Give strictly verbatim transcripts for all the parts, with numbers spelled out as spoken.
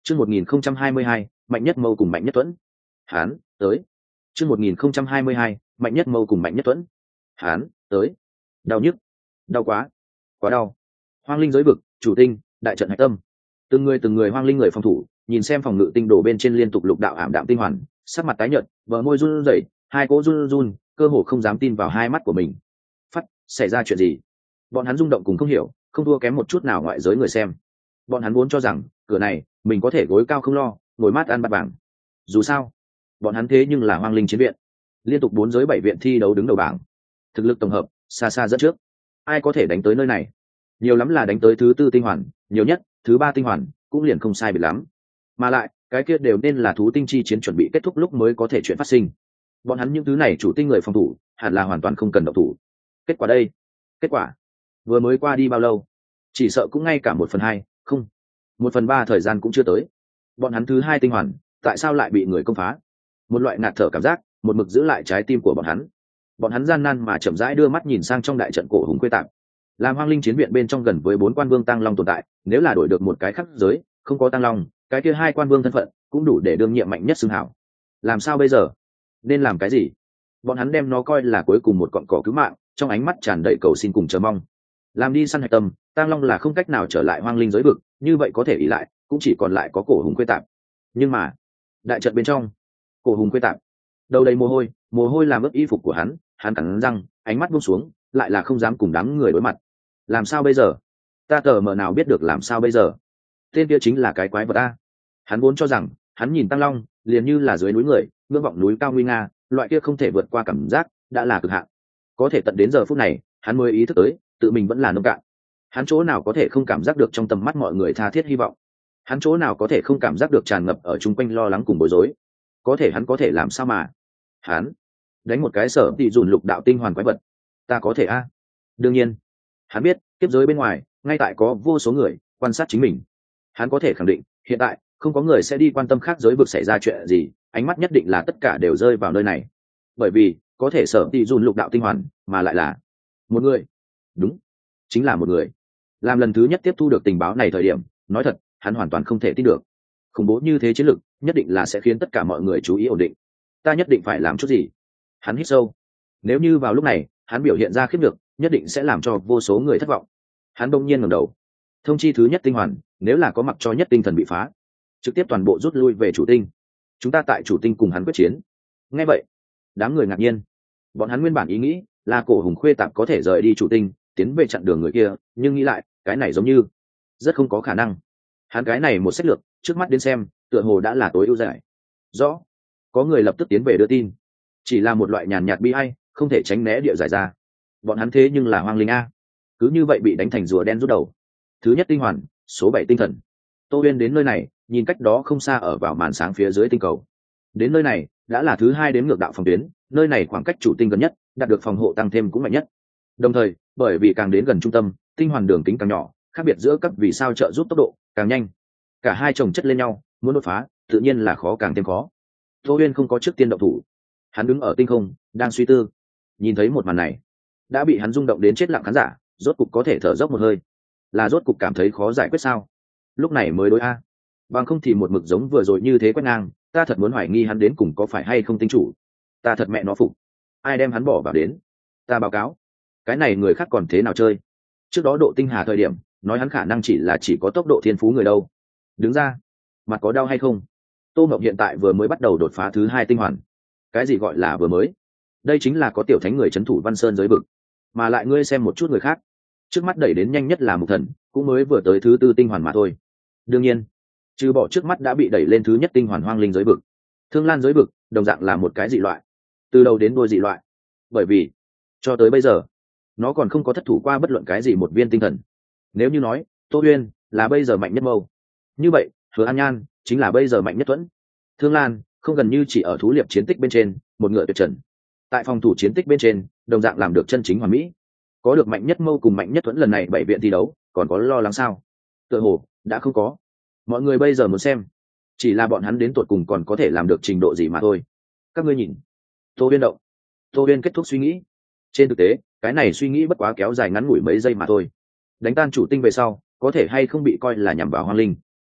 Chương một nghìn không trăm hai mươi hai, mạnh nhất mâu cùng mạnh nhất tuẫn. Hán, tới. Chương một nghìn không trăm hai mươi hai, mạnh nhất mâu cùng mạnh nhất tuẫn. Hán, tới. Đau nhức. Đau quá. Quá đau. Hoang linh giới vực, chủ tinh, đại trận hạch tâm. Từng người từng người hoang linh người phòng thủ, nhìn xem phòng ngự tinh đổ bên trên liên tục lục đạo ảm đạm tinh hoàn, sắc mặt tái nhợt, bờ môi run rẩy, hai cỗ run run, cơ hồ không dám tin vào hai mắt của mình. Phát, xảy ra chuyện gì? Bọn hắn rung động cùng không hiểu, không thua kém một chút nào ngoại giới người xem. Bọn hắn vốn cho rằng cửa này mình có thể gối cao không lo, ngồi mát ăn bát vàng. Dù sao bọn hắn thế nhưng là hoang linh chiến viện, liên tục bốn giới bảy viện thi đấu đứng đầu bảng, thực lực tổng hợp xa xa dẫn trước. Ai có thể đánh tới nơi này? Nhiều lắm là đánh tới thứ tư tinh hoàn, nhiều nhất thứ ba tinh hoàn cũng liền không sai biệt lắm. Mà lại cái kia đều nên là thú tinh chi chiến chuẩn bị kết thúc lúc mới có thể chuyện phát sinh. Bọn hắn những thứ này chủ tinh người phòng thủ hẳn là hoàn toàn không cần động thủ. Kết quả đây, kết quả vừa mới qua đi bao lâu, chỉ sợ cũng ngay cả một phần hai, không, một phần ba thời gian cũng chưa tới. Bọn hắn thứ hai tinh hoàn tại sao lại bị người công phá? Một loại ngạt thở cảm giác một mực giữ lại trái tim của bọn hắn. Bọn hắn gian nan mà chậm rãi đưa mắt nhìn sang trong đại trận cổ hùng quê tạp. Làm hoang linh chiến viện bên trong gần với bốn quan vương tăng long tồn tại, nếu là đổi được một cái khác giới không có tăng long, cái kia hai quan vương thân phận cũng đủ để đương nhiệm mạnh nhất xưng hảo. Làm sao bây giờ? Nên làm cái gì? Bọn hắn đem nó coi là cuối cùng một cọn cỏ cứu mạng, trong ánh mắt tràn đầy cầu xin cùng chờ mong. Làm đi săn hạch tâm, tăng long là không cách nào trở lại hoang linh giới vực, như vậy có thể ỷ lại cũng chỉ còn lại có cổ hùng quê tạp. Nhưng mà đại trận bên trong, cổ hùng quê tạp đầu đầy mồ hôi, mồ hôi làm ướt y phục của hắn, hắn cắn răng, ánh mắt buông xuống, lại là không dám cùng đám người đối mặt. Làm sao bây giờ? Ta tờ mờ nào biết được làm sao bây giờ? Tên kia chính là cái quái vật a. Hắn vốn cho rằng hắn nhìn tăng long liền như là dưới núi người, ngưỡng vọng núi cao nguy nga, loại kia không thể vượt qua cảm giác đã là cực hạn. Có thể tận đến giờ phút này hắn mới ý thức tới tự mình vẫn là nông cạn. Hắn chỗ nào có thể không cảm giác được trong tầm mắt mọi người tha thiết hy vọng? Hắn chỗ nào có thể không cảm giác được tràn ngập ở chung quanh lo lắng cùng bối rối? Có thể hắn có thể làm sao mà? Hắn đánh một cái sở tỷ dùn lục đạo tinh hoàn quái vật, ta có thể a? Đương nhiên hắn biết tiếp giới bên ngoài ngay tại có vô số người quan sát chính mình. Hắn có thể khẳng định hiện tại không có người sẽ đi quan tâm khác giới vực xảy ra chuyện gì, ánh mắt nhất định là tất cả đều rơi vào nơi này, bởi vì có thể sở tỷ dùn lục đạo tinh hoàn mà lại là một người. Đúng, chính là một người. Làm lần thứ nhất tiếp thu được tình báo này thời điểm, nói thật hắn hoàn toàn không thể tin được. Khủng bố như thế chiến lược nhất định là sẽ khiến tất cả mọi người chú ý ổn định. Ta nhất định phải làm chút gì. Hắn hít sâu. Nếu như vào lúc này hắn biểu hiện ra khiếp được, nhất định sẽ làm cho vô số người thất vọng. Hắn đông nhiên ngẩng đầu, thông chi thứ nhất tinh hoàn, nếu là có mặc cho nhất tinh thần bị phá, trực tiếp toàn bộ rút lui về chủ tinh. Chúng ta tại chủ tinh cùng hắn quyết chiến. Nghe vậy đám người ngạc nhiên. Bọn hắn nguyên bản ý nghĩ là cổ hùng khuê tạp có thể rời đi chủ tinh tiến về chặn đường người kia, nhưng nghĩ lại cái này giống như rất không có khả năng. Hắn cái này một sách lược trước mắt đến xem tựa hồ đã là tối ưu giải. Rõ. Có người lập tức tiến về đưa tin. Chỉ là một loại nhàn nhạt bi ai, không thể tránh né địa giải ra. Bọn hắn thế nhưng là hoang linh a, cứ như vậy bị đánh thành rùa đen rút đầu. Thứ nhất tinh hoàn, số bảy tinh thần. Tô Uyên đến nơi này nhìn cách đó không xa ở vào màn sáng phía dưới tinh cầu. Đến nơi này đã là thứ hai đến ngược đạo phòng tuyến, nơi này khoảng cách chủ tinh gần nhất, đạt được phòng hộ tăng thêm cũng mạnh nhất. Đồng thời bởi vì càng đến gần trung tâm, tinh hoàn đường kính càng nhỏ, khác biệt giữa các vì sao trợ giúp tốc độ càng nhanh. Cả hai chồng chất lên nhau, muốn đột phá tự nhiên là khó càng thêm khó. Tô Uyên không có trước tiên động thủ, hắn đứng ở tinh không đang suy tư. Nhìn thấy một màn này đã bị hắn rung động đến chết lặng khán giả rốt cục có thể thở dốc một hơi. Là rốt cục cảm thấy khó giải quyết sao? Lúc này mới đối a, bằng không thì một mực giống vừa rồi như thế quét ngang. Ta thật muốn hoài nghi hắn đến cùng có phải hay không tinh chủ. Ta thật mẹ nó phục. Ai đem hắn bỏ vào đến? Ta báo cáo, cái này người khác còn thế nào chơi? Trước đó độ tinh hà thời điểm nói hắn khả năng chỉ là chỉ có tốc độ thiên phú người đâu. Đứng ra, mặt có đau hay không? Tô Mộng hiện tại vừa mới bắt đầu đột phá thứ hai tinh hoàn. Cái gì gọi là vừa mới? Đây chính là có tiểu thánh người trấn thủ Văn Sơn giới vực. Mà lại ngươi xem một chút người khác, trước mắt đẩy đến nhanh nhất là Mục Thần, cũng mới vừa tới thứ tư tinh hoàn mà thôi. Đương nhiên trừ bỏ trước mắt đã bị đẩy lên thứ nhất tinh hoàn hoang linh giới vực, Thương Lan giới vực đồng dạng là một cái dị loại, từ đầu đến đuôi dị loại, bởi vì cho tới bây giờ nó còn không có thất thủ qua bất luận cái gì một viên tinh thần. Nếu như nói Tô Uyên là bây giờ mạnh nhất mâu, như vậy Hứa An Nhan chính là bây giờ mạnh nhất Tuẫn. Thương Lan không gần như chỉ ở thú liệp chiến tích bên trên một ngựa tuyệt trần, tại phòng thủ chiến tích bên trên đồng dạng làm được chân chính hoàn mỹ. Có được mạnh nhất mâu cùng mạnh nhất Tuẫn, lần này bảy viện thi đấu còn có lo lắng sao? Tựa hồ đã không có. Mọi người bây giờ muốn xem chỉ là bọn hắn đến tột cùng còn có thể làm được trình độ gì mà thôi. Các ngươi nhìn, Tô Uyên động. Tô Uyên kết thúc suy nghĩ. Trên thực tế cái này suy nghĩ bất quá kéo dài ngắn ngủi mấy giây mà thôi. Đánh tan chủ tinh về sau có thể hay không bị coi là nhằm vào hoang linh,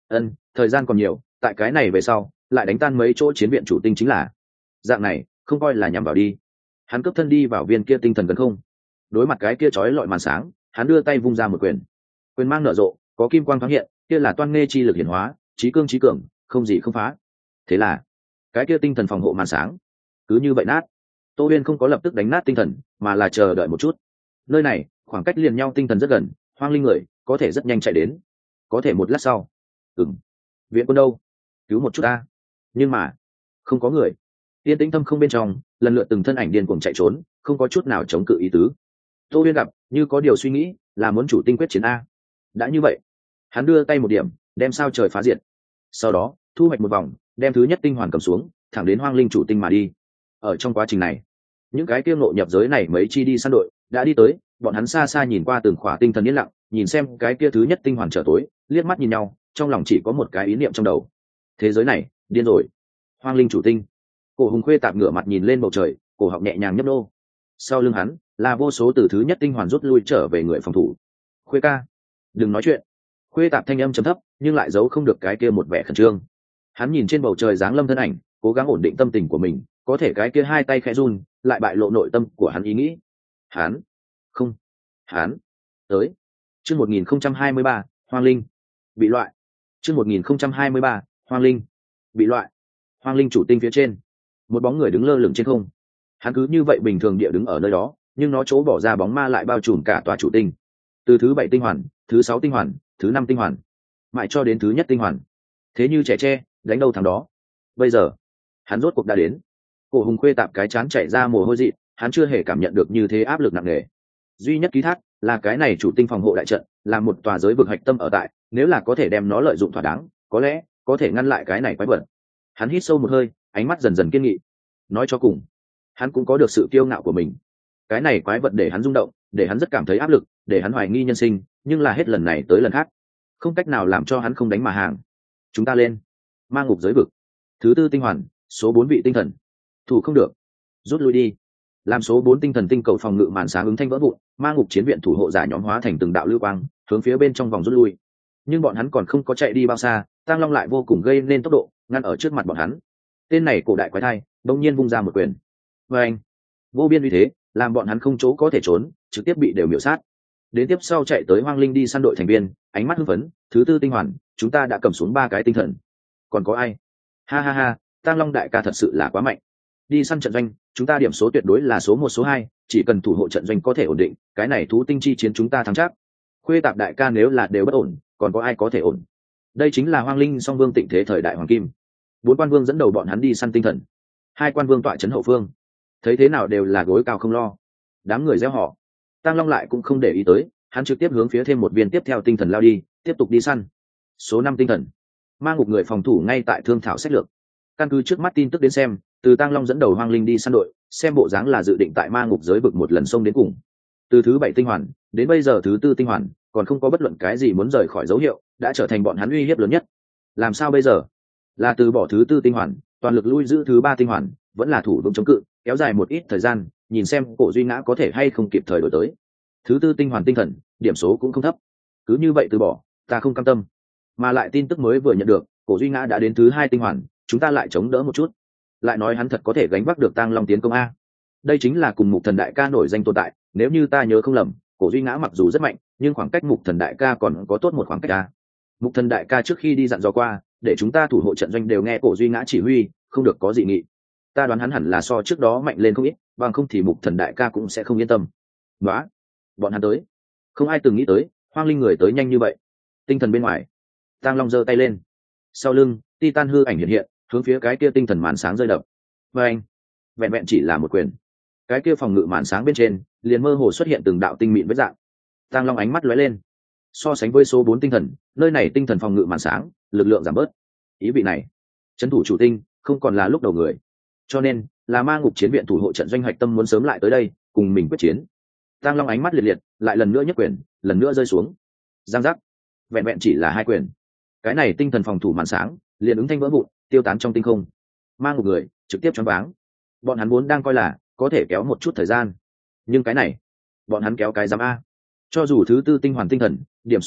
ân thời gian còn nhiều, tại cái này về sau lại đánh tan mấy chỗ chiến viện chủ tinh chính là dạng này, không coi là nhằm vào đi. Hắn cấp thân đi vào viên kia tinh thần gần không, đối mặt cái kia chói lọi màn sáng, hắn đưa tay vung ra một quyền, quyền mang nở rộ, có kim quang thoáng hiện, kia là toan nghe chi lực hiển hóa, trí cương trí cường, không gì không phá. Thế là cái kia tinh thần phòng hộ màn sáng cứ như vậy nát. Tô Uyên không có lập tức đánh nát tinh thần, mà là chờ đợi một chút. Nơi này khoảng cách liền nhau tinh thần rất gần, hoang linh người có thể rất nhanh chạy đến, có thể một lát sau, ừm, viện quân đâu, cứu một chút ta. Nhưng mà không có người. Tiên tĩnh thâm không bên trong, lần lượt từng thân ảnh điên cuồng chạy trốn, không có chút nào chống cự ý tứ. Tô Uyên gặp như có điều suy nghĩ, là muốn chủ tinh quyết chiến a. Đã như vậy, hắn đưa tay một điểm, đem sao trời phá diệt. Sau đó thu hoạch một vòng, đem thứ nhất tinh hoàn cầm xuống, thẳng đến hoang linh chủ tinh mà đi. Ở trong quá trình này, những cái kia ngộ nhập giới này mấy chi đi săn đội đã đi tới, bọn hắn xa xa nhìn qua từng khỏa tinh thần yên lặng, nhìn xem cái kia thứ nhất tinh hoàn trở tối, liếc mắt nhìn nhau, trong lòng chỉ có một cái ý niệm trong đầu: thế giới này điên rồi. Hoang linh chủ tinh. Cổ Hùng Khuê tạm ngửa mặt nhìn lên bầu trời, cổ họng nhẹ nhàng nhấp nô. Sau lưng hắn là vô số từ thứ nhất tinh hoàn rút lui trở về người phòng thủ. Khuê ca, đừng nói chuyện. Khuê tạm thanh âm trầm thấp, nhưng lại giấu không được cái kia một vẻ khẩn trương. Hắn nhìn trên bầu trời giáng lâm thân ảnh, cố gắng ổn định tâm tình của mình, có thể cái kia hai tay khẽ run, lại bại lộ nội tâm của hắn ý nghĩ. Hắn, không, hắn tới. Chương một nghìn không trăm hai mươi ba, Hoang Linh bị loại. Chương một nghìn không trăm hai mươi ba, Hoang Linh bị loại. Hoang Linh chủ tinh phía trên, một bóng người đứng lơ lửng trên không. Hắn cứ như vậy bình thường địa đứng ở nơi đó, nhưng nó chỗ bỏ ra bóng ma lại bao trùm cả tòa chủ tinh. Từ thứ bảy tinh hoàn, thứ sáu tinh hoàn, thứ năm tinh hoàn, mãi cho đến thứ nhất tinh hoàn. Thế như trẻ tre, đánh đâu thắng đó. Bây giờ, hắn rốt cuộc đã đến. Cổ Hùng Khuê tạm cái chán chạy ra mồ hôi dị, hắn chưa hề cảm nhận được như thế áp lực nặng nề. Duy nhất ký thác là cái này chủ tinh phòng hộ đại trận, là một tòa giới vực hạch tâm ở tại, nếu là có thể đem nó lợi dụng thỏa đáng, có lẽ có thể ngăn lại cái này quái vật. Hắn hít sâu một hơi, ánh mắt dần dần kiên nghị. Nói cho cùng, hắn cũng có được sự kiêu ngạo của mình. Cái này quái vật để hắn rung động, để hắn rất cảm thấy áp lực, để hắn hoài nghi nhân sinh, nhưng là hết lần này tới lần khác, không cách nào làm cho hắn không đánh mà hàng. Chúng ta lên. Ma ngục giới vực, thứ tư tinh hoàn, số bốn vị tinh thần. Thủ không được, rút lui đi. Làm số bốn tinh thần tinh cầu phòng ngự màn sáng ứng thanh vỡ vụn, ma ngục chiến viện thủ hộ giả nhóm hóa thành từng đạo lưu quang, hướng phía bên trong vòng rút lui. Nhưng bọn hắn còn không có chạy đi bao xa, Tang Long lại vô cùng gây nên tốc độ, ngăn ở trước mặt bọn hắn. Tên này cổ đại quái thai, đột nhiên vung ra một quyền. Và anh, vô biên uy thế, làm bọn hắn không chỗ có thể trốn, trực tiếp bị đều miểu sát. Đến tiếp sau chạy tới Hoang Linh đi săn đội thành viên, ánh mắt hưng phấn, thứ tư tinh hoàn, chúng ta đã cầm xuống ba cái tinh thần. Còn có ai? Ha ha ha, Tang Long đại ca thật sự là quá mạnh. Đi săn trận doanh, chúng ta điểm số tuyệt đối là số một số hai, chỉ cần thủ hộ trận doanh có thể ổn định, cái này thú tinh chi chiến chúng ta thắng chắc. Khuê tạp đại ca nếu là đều bất ổn, còn có ai có thể ổn? Đây chính là Hoang Linh song vương tịnh thế thời đại hoàng kim. Bốn quan vương dẫn đầu bọn hắn đi săn tinh thần, hai quan vương tọa trấn hậu phương, thấy thế nào đều là gối cao không lo. Đám người gieo họ, Tang Long lại cũng không để ý tới, hắn trực tiếp hướng phía thêm một viên tiếp theo tinh thần lao đi, tiếp tục đi săn. Số năm tinh thần, ma ngục người phòng thủ ngay tại thương thảo sách lược. Căn cứ trước mắt tin tức đến xem, từ Tang Long dẫn đầu Hoang Linh đi săn đội, xem bộ dáng là dự định tại ma ngục giới vực một lần xông đến cùng. Từ thứ bảy tinh hoàn đến bây giờ thứ tư tinh hoàn, còn không có bất luận cái gì muốn rời khỏi dấu hiệu, đã trở thành bọn hắn uy hiếp lớn nhất. Làm sao bây giờ? Là từ bỏ thứ tư tinh hoàn, toàn lực lui giữ thứ ba tinh hoàn, vẫn là thủ vững chống cự, kéo dài một ít thời gian, nhìn xem Cổ Duy Ngã có thể hay không kịp thời đổi tới. Thứ tư tinh hoàn tinh thần, điểm số cũng không thấp. Cứ như vậy từ bỏ, ta không cam tâm. Mà lại tin tức mới vừa nhận được, Cổ Duy Ngã đã đến thứ hai tinh hoàn, chúng ta lại chống đỡ một chút. Lại nói hắn thật có thể gánh vác được Tang Long tiến công a. Đây chính là cùng Mục Thần đại ca nổi danh tồn tại, nếu như ta nhớ không lầm, Cổ Duy Ngã mặc dù rất mạnh, nhưng khoảng cách Mục Thần đại ca còn có tốt một khoảng cách a. Mục Thần đại ca trước khi đi dặn dò qua, để chúng ta thủ hộ trận doanh đều nghe Cổ Duy Ngã chỉ huy, không được có dị nghị. Ta đoán hắn hẳn là so trước đó mạnh lên không ít, bằng không thì Mục Thần đại ca cũng sẽ không yên tâm. Đó, bọn hắn tới, không ai từng nghĩ tới, Hoang Linh người tới nhanh như vậy. Tinh thần bên ngoài, Tang Long giơ tay lên, sau lưng, Titan hư ảnh hiện hiện, hướng phía cái kia tinh thần màn sáng rơi đập. Và anh, vẹn vẹn chỉ là một quyền, cái kia phòng ngự màn sáng bên trên liền mơ hồ xuất hiện từng đạo tinh mịn với dạng. Tang Long ánh mắt lóe lên, so sánh với số bốn tinh thần, nơi này tinh thần phòng ngự màn sáng lực lượng giảm bớt. Ý vị này, trấn thủ chủ tinh không còn là lúc đầu người, cho nên là ma ngục chiến viện thủ hộ trận doanh hoạch tâm muốn sớm lại tới đây cùng mình quyết chiến. Tang Long ánh mắt liệt liệt, lại lần nữa nhấc quyền, lần nữa rơi xuống. Giang giác, vẹn vẹn chỉ là hai quyền, cái này tinh thần phòng thủ màn sáng liền ứng thanh vỡ vụn, tiêu tán trong tinh không. Ma ngục người trực tiếp choáng váng. Bọn hắn vốn đang coi là có thể kéo một chút thời gian, nhưng cái này bọn hắn kéo cái giám a. Cho dù thứ tư tinh hoàn tinh thần điểm số cao,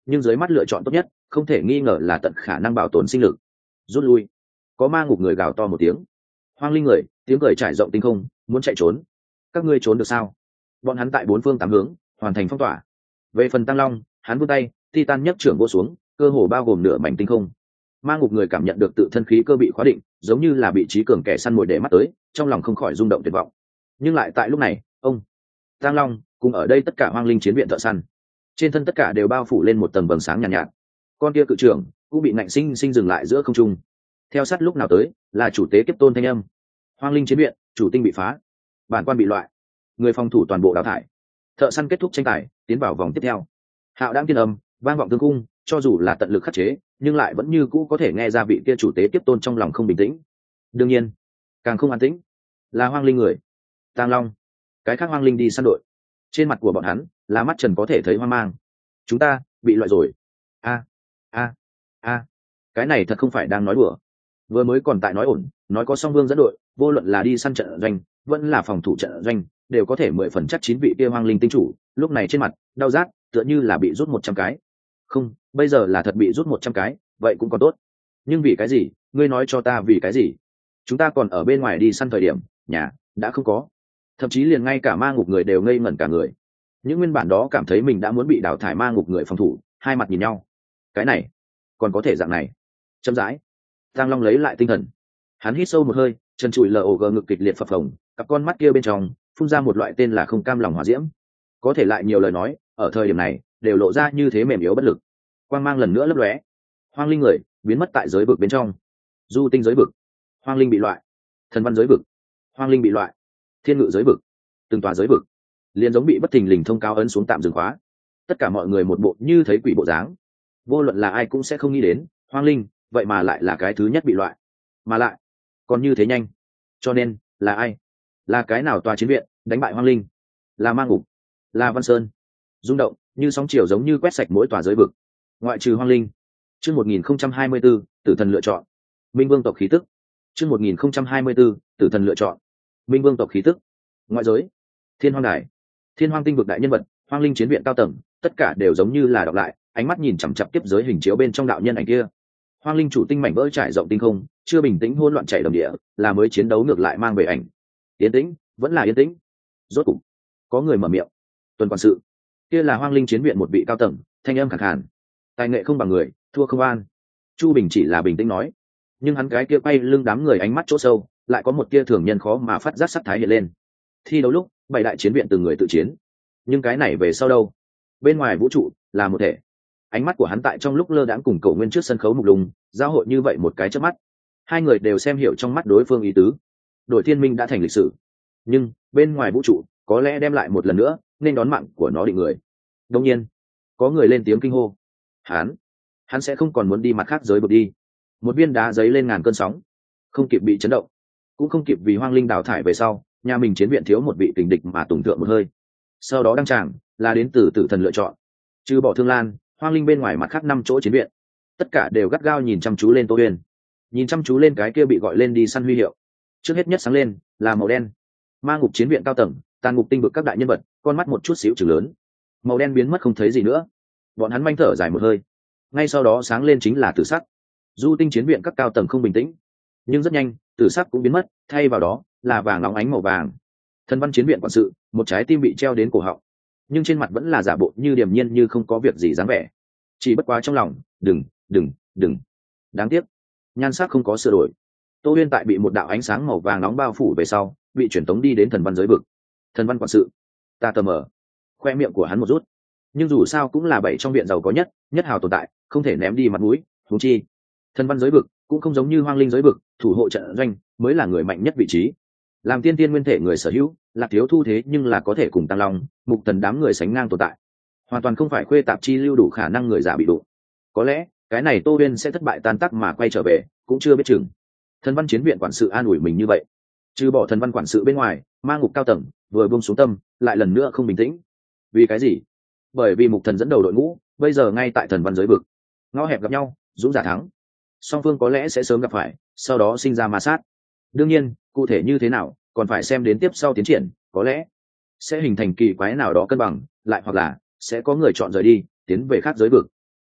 nhưng dưới mắt lựa chọn tốt nhất không thể nghi ngờ là tận khả năng bảo tồn sinh lực. Rút lui. Có ma ngục người gào to một tiếng. Hoang linh người, tiếng cười trải rộng tinh không, muốn chạy trốn. Các ngươi trốn được sao? Bọn hắn tại bốn phương tám hướng hoàn thành phong tỏa. Về phần Tăng Long, hắn vươn tay, titan nhất trưởng vô xuống, cơ hồ bao gồm nửa mảnh tinh không. Ma ngục người cảm nhận được tự thân khí cơ bị khóa định, giống như là bị trí cường kẻ săn mồi để mắt tới, trong lòng không khỏi rung động tuyệt vọng. Nhưng lại tại lúc này, ông Tăng Long cùng ở đây tất cả hoang linh chiến viện thợ săn, trên thân tất cả đều bao phủ lên một tầng vầng sáng nhàn nhạt, nhạt. Con kia cự trưởng cũng bị ngạnh sinh sinh dừng lại giữa không trung. Theo sát lúc nào tới, là chủ tế kiếp tôn thanh âm. Hoang linh chiến viện, chủ tinh bị phá, bản quan bị loại, người phòng thủ toàn bộ đào thải. Thợ săn kết thúc tranh tài, tiến vào vòng tiếp theo. Hạo đang tiên âm vang vọng tương cung, cho dù là tận lực khắc chế, nhưng lại vẫn như cũ có thể nghe ra vị kia chủ tế kiếp tôn trong lòng không bình tĩnh. Đương nhiên, càng không an tĩnh là hoang linh người. Tang Long, cái khác hoang linh đi săn đội, trên mặt của bọn hắn là mắt trần có thể thấy hoang mang. Chúng ta bị loại rồi. A a a, cái này thật không phải đang nói đùa. Vừa mới còn tại nói ổn, nói có song vương dẫn đội, vô luận là đi săn trận doanh vẫn là phòng thủ trận doanh, đều có thể mười phần chắc chín vị kia hoang linh tinh chủ, lúc này trên mặt đau rát tựa như là bị rút một trăm cái. Không, bây giờ là thật bị rút một trăm cái, vậy cũng còn tốt. Nhưng vì cái gì? Ngươi nói cho ta vì cái gì? Chúng ta còn ở bên ngoài đi săn thời điểm, nhà đã không có, thậm chí liền ngay cả ma ngục người đều ngây ngẩn cả người. Những nguyên bản đó cảm thấy mình đã muốn bị đào thải ma ngục người phòng thủ, hai mặt nhìn nhau. Cái này còn có thể dạng này? Chậm rãi, Tăng Long lấy lại tinh thần, hắn hít sâu một hơi, chân trụi log ngực kịch liệt phập phồng, cặp con mắt kia bên trong phun ra một loại tên là không cam lòng hỏa diễm. Có thể lại nhiều lời nói, ở thời điểm này đều lộ ra như thế mềm yếu bất lực. Quang mang lần nữa lấp lóe, hoang linh người biến mất tại giới vực bên trong. Du tinh giới vực, hoang linh bị loại. Thần văn giới vực, hoang linh bị loại. Thiên ngự giới vực, từng tòa giới vực liền giống bị bất thình lình thông cáo ấn xuống tạm dừng khóa. Tất cả mọi người một bộ như thấy quỷ bộ dáng. Vô luận là ai cũng sẽ không nghĩ đến hoang linh vậy mà lại là cái thứ nhất bị loại, mà lại còn như thế nhanh. Cho nên là ai? Là cái nào tòa chiến viện đánh bại hoang linh? Là ma ngục, là Văn Sơn? Rung động như sóng chiều giống như quét sạch mỗi tòa giới vực, ngoại trừ hoang linh. Chương một nghìn không trăm hai mươi b ố tử thần lựa chọn. Minh vương tộc khí tức. Chương một nghìn không trăm hai mươi b ố tử thần lựa chọn. Minh vương tộc khí tức. Ngoại giới, thiên hoang đài, thiên hoang tinh vực đại nhân vật, hoang linh chiến viện cao tầng, tất cả đều giống như là đọc lại, ánh mắt nhìn chằm chặp tiếp giới hình chiếu bên trong đạo nhân ảnh kia. Hoang linh chủ tinh mảnh vỡ trải rộng tinh không, chưa bình tĩnh hỗn loạn chảy đầm địa, là mới chiến đấu ngược lại mang về ảnh. Yên tĩnh, vẫn là yên tĩnh. Rốt cục có người mở miệng. Tuần quản sự, kia là hoang linh chiến viện một vị cao tầng, thanh âm khàn khàn. Tài nghệ không bằng người, thua không an. Chu Bình chỉ là bình tĩnh nói, nhưng hắn cái kia quay lưng đám người ánh mắt chỗ sâu, lại có một tia thường nhân khó mà phát giác sắc thái hiện lên. Thi đấu lúc, bảy đại chiến viện từng người tự chiến, nhưng cái này về sau đâu? Bên ngoài vũ trụ là một thể. Ánh mắt của hắn tại trong lúc lơ đãng cùng Cổ Nguyên trước sân khấu mục lùng, giao hội như vậy một cái chớp mắt. Hai người đều xem hiểu trong mắt đối phương ý tứ. Đội thiên minh đã thành lịch sử, nhưng bên ngoài vũ trụ có lẽ đem lại một lần nữa nên đón mạng của nó định người. Đương nhiên, có người lên tiếng kinh hô. Hắn, hắn sẽ không còn muốn đi mặt khác giới vực đi. Một viên đá giấy lên ngàn cơn sóng, không kịp bị chấn động, cũng không kịp vì hoang linh đào thải về sau, nhà mình chiến viện thiếu một vị kình địch mà tùng thượng một hơi. Sau đó đăng tràng là đến từ tử thần lựa chọn. Trừ bỏ Thương Lan, hoang linh bên ngoài mặt khác năm chỗ chiến viện, tất cả đều gắt gao nhìn chăm chú lên Tô Uyên, nhìn chăm chú lên cái kia bị gọi lên đi săn huy hiệu. Trước hết nhất sáng lên là màu đen. Ma ngục chiến viện cao tầng, tàn ngục tinh vực các đại nhân vật, con mắt một chút xíu chừng lớn. Màu đen biến mất không thấy gì nữa. Bọn hắn manh thở dài một hơi. Ngay sau đó sáng lên chính là tử sắc. Du tinh chiến viện các cao tầng không bình tĩnh, nhưng rất nhanh tử sắc cũng biến mất, thay vào đó là vàng óng ánh màu vàng. Thần văn chiến viện quản sự, một trái tim bị treo đến cổ họng, nhưng trên mặt vẫn là giả bộ như điềm nhiên như không có việc gì dáng vẻ. Chỉ bất quá trong lòng, đừng, đừng, đừng. Đáng tiếc, nhan sắc không có sửa đổi. Tô Uyên tại bị một đạo ánh sáng màu vàng nóng bao phủ về sau, bị chuyển tống đi đến thần văn giới vực. Thần văn quản sự, ta tờ mờ. Khoe miệng của hắn một rút, nhưng dù sao cũng là bảy trong viện giàu có nhất, nhất hào tồn tại, không thể ném đi mặt mũi. Huống chi, thần văn giới vực cũng không giống như hoang linh giới vực, thủ hộ trận doanh mới là người mạnh nhất vị trí. Làm tiên tiên nguyên thể người sở hữu, Lạc Thiếu Thu thế nhưng là có thể cùng Tăng Long, Mục Thần đám người sánh ngang tồn tại, hoàn toàn không phải khuê tạp chi lưu đủ khả năng người giả bị đụng. Có lẽ cái này Tô Uyên sẽ thất bại tan tác mà quay trở về, cũng chưa biết chừng. Thần văn chiến viện quản sự an ủi mình như vậy. Trừ bỏ thần văn quản sự bên ngoài, ma ngục cao tầng vừa buông xuống tâm, lại lần nữa không bình tĩnh. Vì cái gì? Bởi vì Mục Thần dẫn đầu đội ngũ bây giờ ngay tại thần văn giới vực, ngõ hẹp gặp nhau, dũng giả thắng. Song phương có lẽ sẽ sớm gặp phải, sau đó sinh ra ma sát. Đương nhiên, cụ thể như thế nào còn phải xem đến tiếp sau tiến triển, có lẽ sẽ hình thành kỳ quái nào đó cân bằng, lại hoặc là sẽ có người chọn rời đi, tiến về khác giới vực.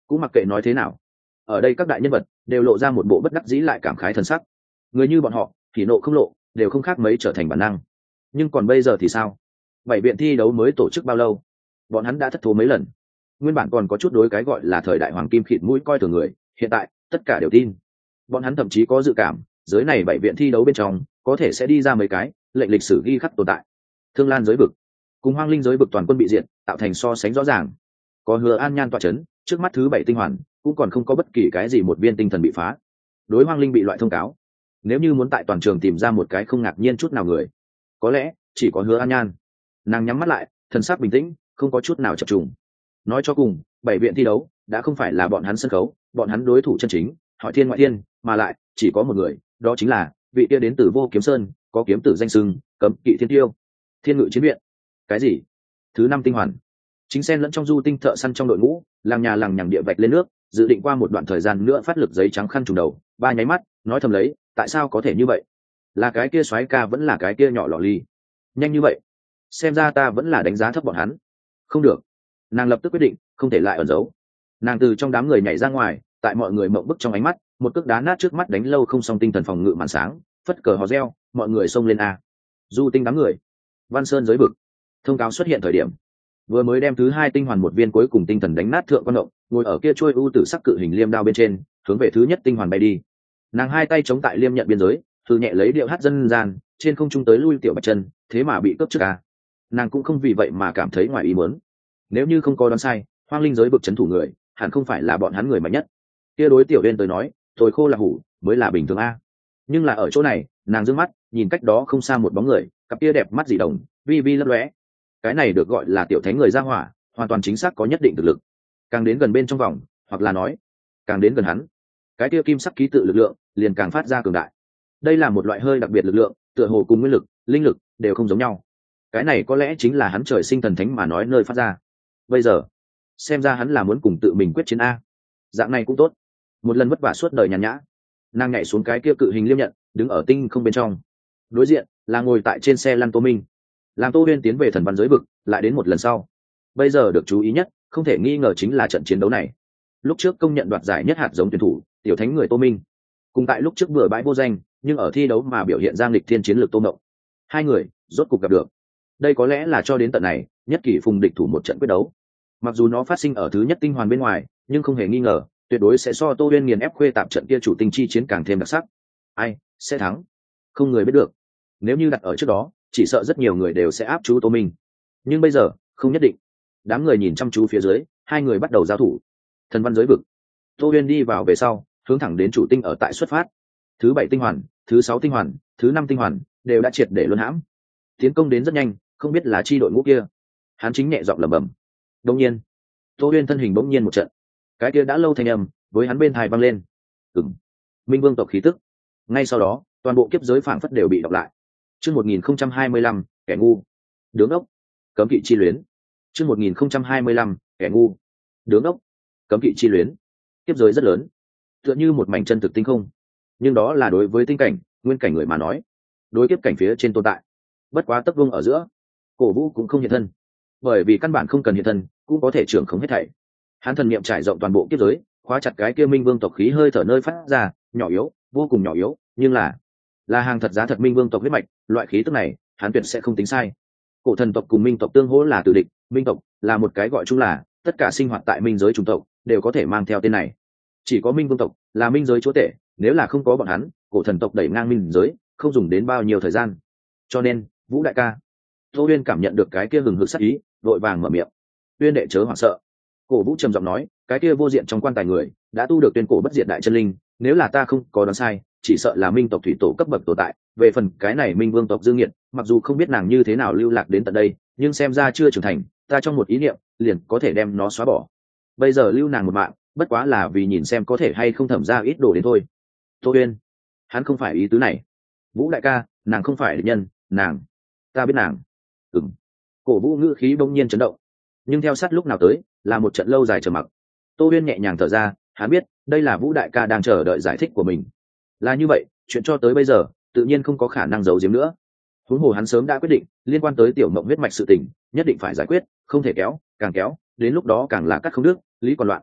cũng mặc kệ nói thế nào, ở đây các đại nhân vật đều lộ ra một bộ bất đắc dĩ lại cảm khái thần sắc. Người như bọn họ thì nộ không lộ đều không khác mấy trở thành bản năng. Nhưng còn bây giờ thì sao? Bảy viện thi đấu mới tổ chức bao lâu, bọn hắn đã thất thố mấy lần. Nguyên bản còn có chút đối cái gọi là thời đại hoàng kim khịt mũi coi thường người, hiện tại tất cả đều tin. Bọn hắn thậm chí có dự cảm giới này bảy viện thi đấu bên trong có thể sẽ đi ra mấy cái lệnh lịch sử ghi khắc tồn tại. Thương Lan giới vực cùng Hoang Linh giới vực toàn quân bị diệt, tạo thành so sánh rõ ràng. Có Hứa An Nhan tọa chấn, trước mắt thứ bảy tinh hoàn cũng còn không có bất kỳ cái gì một viên tinh thần bị phá. Đối Hoang Linh bị loại thông cáo, nếu như muốn tại toàn trường tìm ra một cái không ngạc nhiên chút nào người, có lẽ chỉ có Hứa An Nhan. Nàng nhắm mắt lại, thần sắc bình tĩnh, không có chút nào chập trùng. Nói cho cùng, bảy viện thi đấu đã không phải là bọn hắn sân khấu, bọn hắn đối thủ chân chính, hỏi thiên ngoại thiên, mà lại chỉ có một người, đó chính là vị kia đến từ Vô Kiếm Sơn, có kiếm tử danh xưng, Cấm Kỵ Thiên Tiêu, Thiên Ngự Chiến Viện. Cái gì? Thứ năm tinh hoàn. Chính xen lẫn trong du tinh thợ săn trong đội ngũ, làng nhà làng nhằng địa vạch lên nước, dự định qua một đoạn thời gian nữa phát lực giấy trắng khăn trùng đầu, ba nháy mắt, nói thầm lấy, tại sao có thể như vậy? Là cái kia soái ca vẫn là cái kia nhỏ lọ ly? Nhanh như vậy? Xem ra ta vẫn là đánh giá thấp bọn hắn. Không được. Nàng lập tức quyết định, không thể lại ẩn giấu. Nàng từ trong đám người nhảy ra ngoài, tại mọi người mộng bức trong ánh mắt, một cước đá nát trước mắt đánh lâu không xong tinh thần phòng ngự màn sáng, phất cờ hò reo, mọi người xông lên a. Du tinh đám người. Văn Sơn giới vực. Thông cáo xuất hiện thời điểm, vừa mới đem thứ hai tinh hoàn một viên cuối cùng tinh thần đánh nát thượng quan động, ngồi ở kia trôi u tử sắc cự hình liêm đao bên trên, hướng về thứ nhất tinh hoàn bay đi. Nàng hai tay chống tại liêm nhận biên giới, thử nhẹ lấy điệu hát dân gian, trên không trung tới lui tiểu bạch chân, thế mà bị cướp trước a. Nàng cũng không vì vậy mà cảm thấy ngoài ý muốn. Nếu như không có đoán sai, Hoang Linh giới vực trấn thủ người, hẳn không phải là bọn hắn người mạnh nhất. Kia đối tiểu uyên tới nói, tôi khô là hủ, mới là bình thường a. Nhưng là ở chỗ này, nàng dương mắt, nhìn cách đó không xa một bóng người, cặp kia đẹp mắt dị đồng, vi vi lấp lóe. Cái này được gọi là tiểu thánh người ra hỏa, hoàn toàn chính xác có nhất định thực lực. Càng đến gần bên trong vòng, hoặc là nói, càng đến gần hắn, cái kia kim sắc ký tự lực lượng liền càng phát ra cường đại. Đây là một loại hơi đặc biệt lực lượng, tựa hồ cùng nguyên lực, linh lực đều không giống nhau. Cái này có lẽ chính là hắn trời sinh thần thánh mà nói nơi phát ra. Bây giờ, xem ra hắn là muốn cùng tự mình quyết chiến a. Dạng này cũng tốt, một lần vất vả suốt đời nhàn nhã. Nàng nhảy xuống cái kia cự hình liêm nhận, đứng ở tinh không bên trong. Đối diện là ngồi tại trên xe lăn Tô Minh. Làm Tô Huyên tiến về thần văn giới vực, lại đến một lần sau. Bây giờ được chú ý nhất, không thể nghi ngờ chính là trận chiến đấu này. Lúc trước công nhận đoạt giải nhất hạt giống tuyển thủ, tiểu thánh người Tô Minh, cùng tại lúc trước bừa bãi vô danh, nhưng ở thi đấu mà biểu hiện ra nghịch thiên chiến lược Tô Mộng. Hai người rốt cục gặp được. Đây có lẽ là cho đến tận này, nhất kỷ phùng địch thủ một trận quyết đấu. Mặc dù nó phát sinh ở thứ nhất tinh hoàn bên ngoài, nhưng không hề nghi ngờ, tuyệt đối sẽ so Tô Huyên nghiền ép khuê tạp trận kia chủ tinh chi chiến càng thêm đặc sắc. Ai sẽ thắng? Không người biết được. Nếu như đặt ở trước đó, chỉ sợ rất nhiều người đều sẽ áp chú Tô Minh. Nhưng bây giờ, không nhất định. Đám người nhìn chăm chú phía dưới, hai người bắt đầu giao thủ. Thần văn giới vực. Tô Huyên đi vào về sau, hướng thẳng đến chủ tinh ở tại xuất phát. Thứ bảy tinh hoàn, thứ sáu tinh hoàn, thứ năm tinh hoàn đều đã triệt để luân hãm. Tiến công đến rất nhanh, không biết là chi đội ngũ kia. Hắn chính nhẹ giọng lẩm bẩm. Đột nhiên, Tô Huyên thân hình bỗng nhiên một trận. Cái kia đã lâu thanh âm với hắn bên tai vang lên. Ừm. Minh Vương tộc khí tức. Ngay sau đó, toàn bộ kiếp giới phảng phất đều bị đọc lại. Chương một nghìn không trăm hai mươi lăm, kẻ ngu. Đứng ốc. Cấm kỵ chi luyến. Chương một nghìn không trăm hai mươi lăm, kẻ ngu. Đứng ốc. Cấm kỵ chi luyến. Kiếp giới rất lớn, tựa như một mảnh chân thực tinh không. Nhưng đó là đối với tinh cảnh, nguyên cảnh người mà nói. Đối kiếp cảnh phía trên tồn tại, bất quá tấc vương ở giữa. Cổ Vũ cũng không hiện thân, bởi vì căn bản không cần hiện thân, cũng có thể trưởng khống hết thảy. Hắn thần niệm trải rộng toàn bộ kiếp giới, khóa chặt cái kia Minh Vương tộc khí hơi thở nơi phát ra, nhỏ yếu, vô cùng nhỏ yếu, nhưng là là hàng thật giá thật Minh Vương tộc huyết mạch, loại khí tức này, hắn tuyệt sẽ không tính sai. Cổ thần tộc cùng Minh tộc tương hỗ là tử địch, Minh tộc là một cái gọi chung là, tất cả sinh hoạt tại Minh giới chủng tộc đều có thể mang theo tên này. Chỉ có Minh Vương tộc là Minh giới chúa tể, nếu là không có bọn hắn, cổ thần tộc đẩy ngang Minh giới, không dùng đến bao nhiêu thời gian. Cho nên, Vũ đại ca. Tô Uyên cảm nhận được cái kia hừng hực sát ý, vội vàng mở miệng. Uyên đệ chớ hoảng sợ. Cổ Vũ trầm giọng nói, cái kia vô diện trong quan tài người đã tu được tuyên cổ bất diệt đại chân linh, nếu là ta không có đoán sai, chỉ sợ là Minh tộc thủy tổ cấp bậc tồn tại. Về phần cái này Minh Vương tộc Dương Nghiệt, mặc dù không biết nàng như thế nào lưu lạc đến tận đây, nhưng xem ra chưa trưởng thành, ta trong một ý niệm liền có thể đem nó xóa bỏ. Bây giờ lưu nàng một mạng, bất quá là vì nhìn xem có thể hay không thẩm ra ít đồ đến thôi. Tô Uyên, hắn không phải ý tứ này. Vũ đại ca, nàng không phải địch nhân, nàng, ta biết nàng. Ừm. Cổ Vũ ngữ khí bỗng nhiên chấn động, nhưng theo sát lúc nào tới là một trận lâu dài trầm mặc. Tô Uyên nhẹ nhàng thở ra, hắn biết đây là Vũ đại ca đang chờ đợi giải thích của mình. Là như vậy, chuyện cho tới bây giờ tự nhiên không có khả năng giấu giếm nữa. Huống hồ hắn sớm đã quyết định, liên quan tới tiểu mộng huyết mạch sự tình, nhất định phải giải quyết, không thể kéo, càng kéo, đến lúc đó càng là cắt không đứt, lý còn loạn.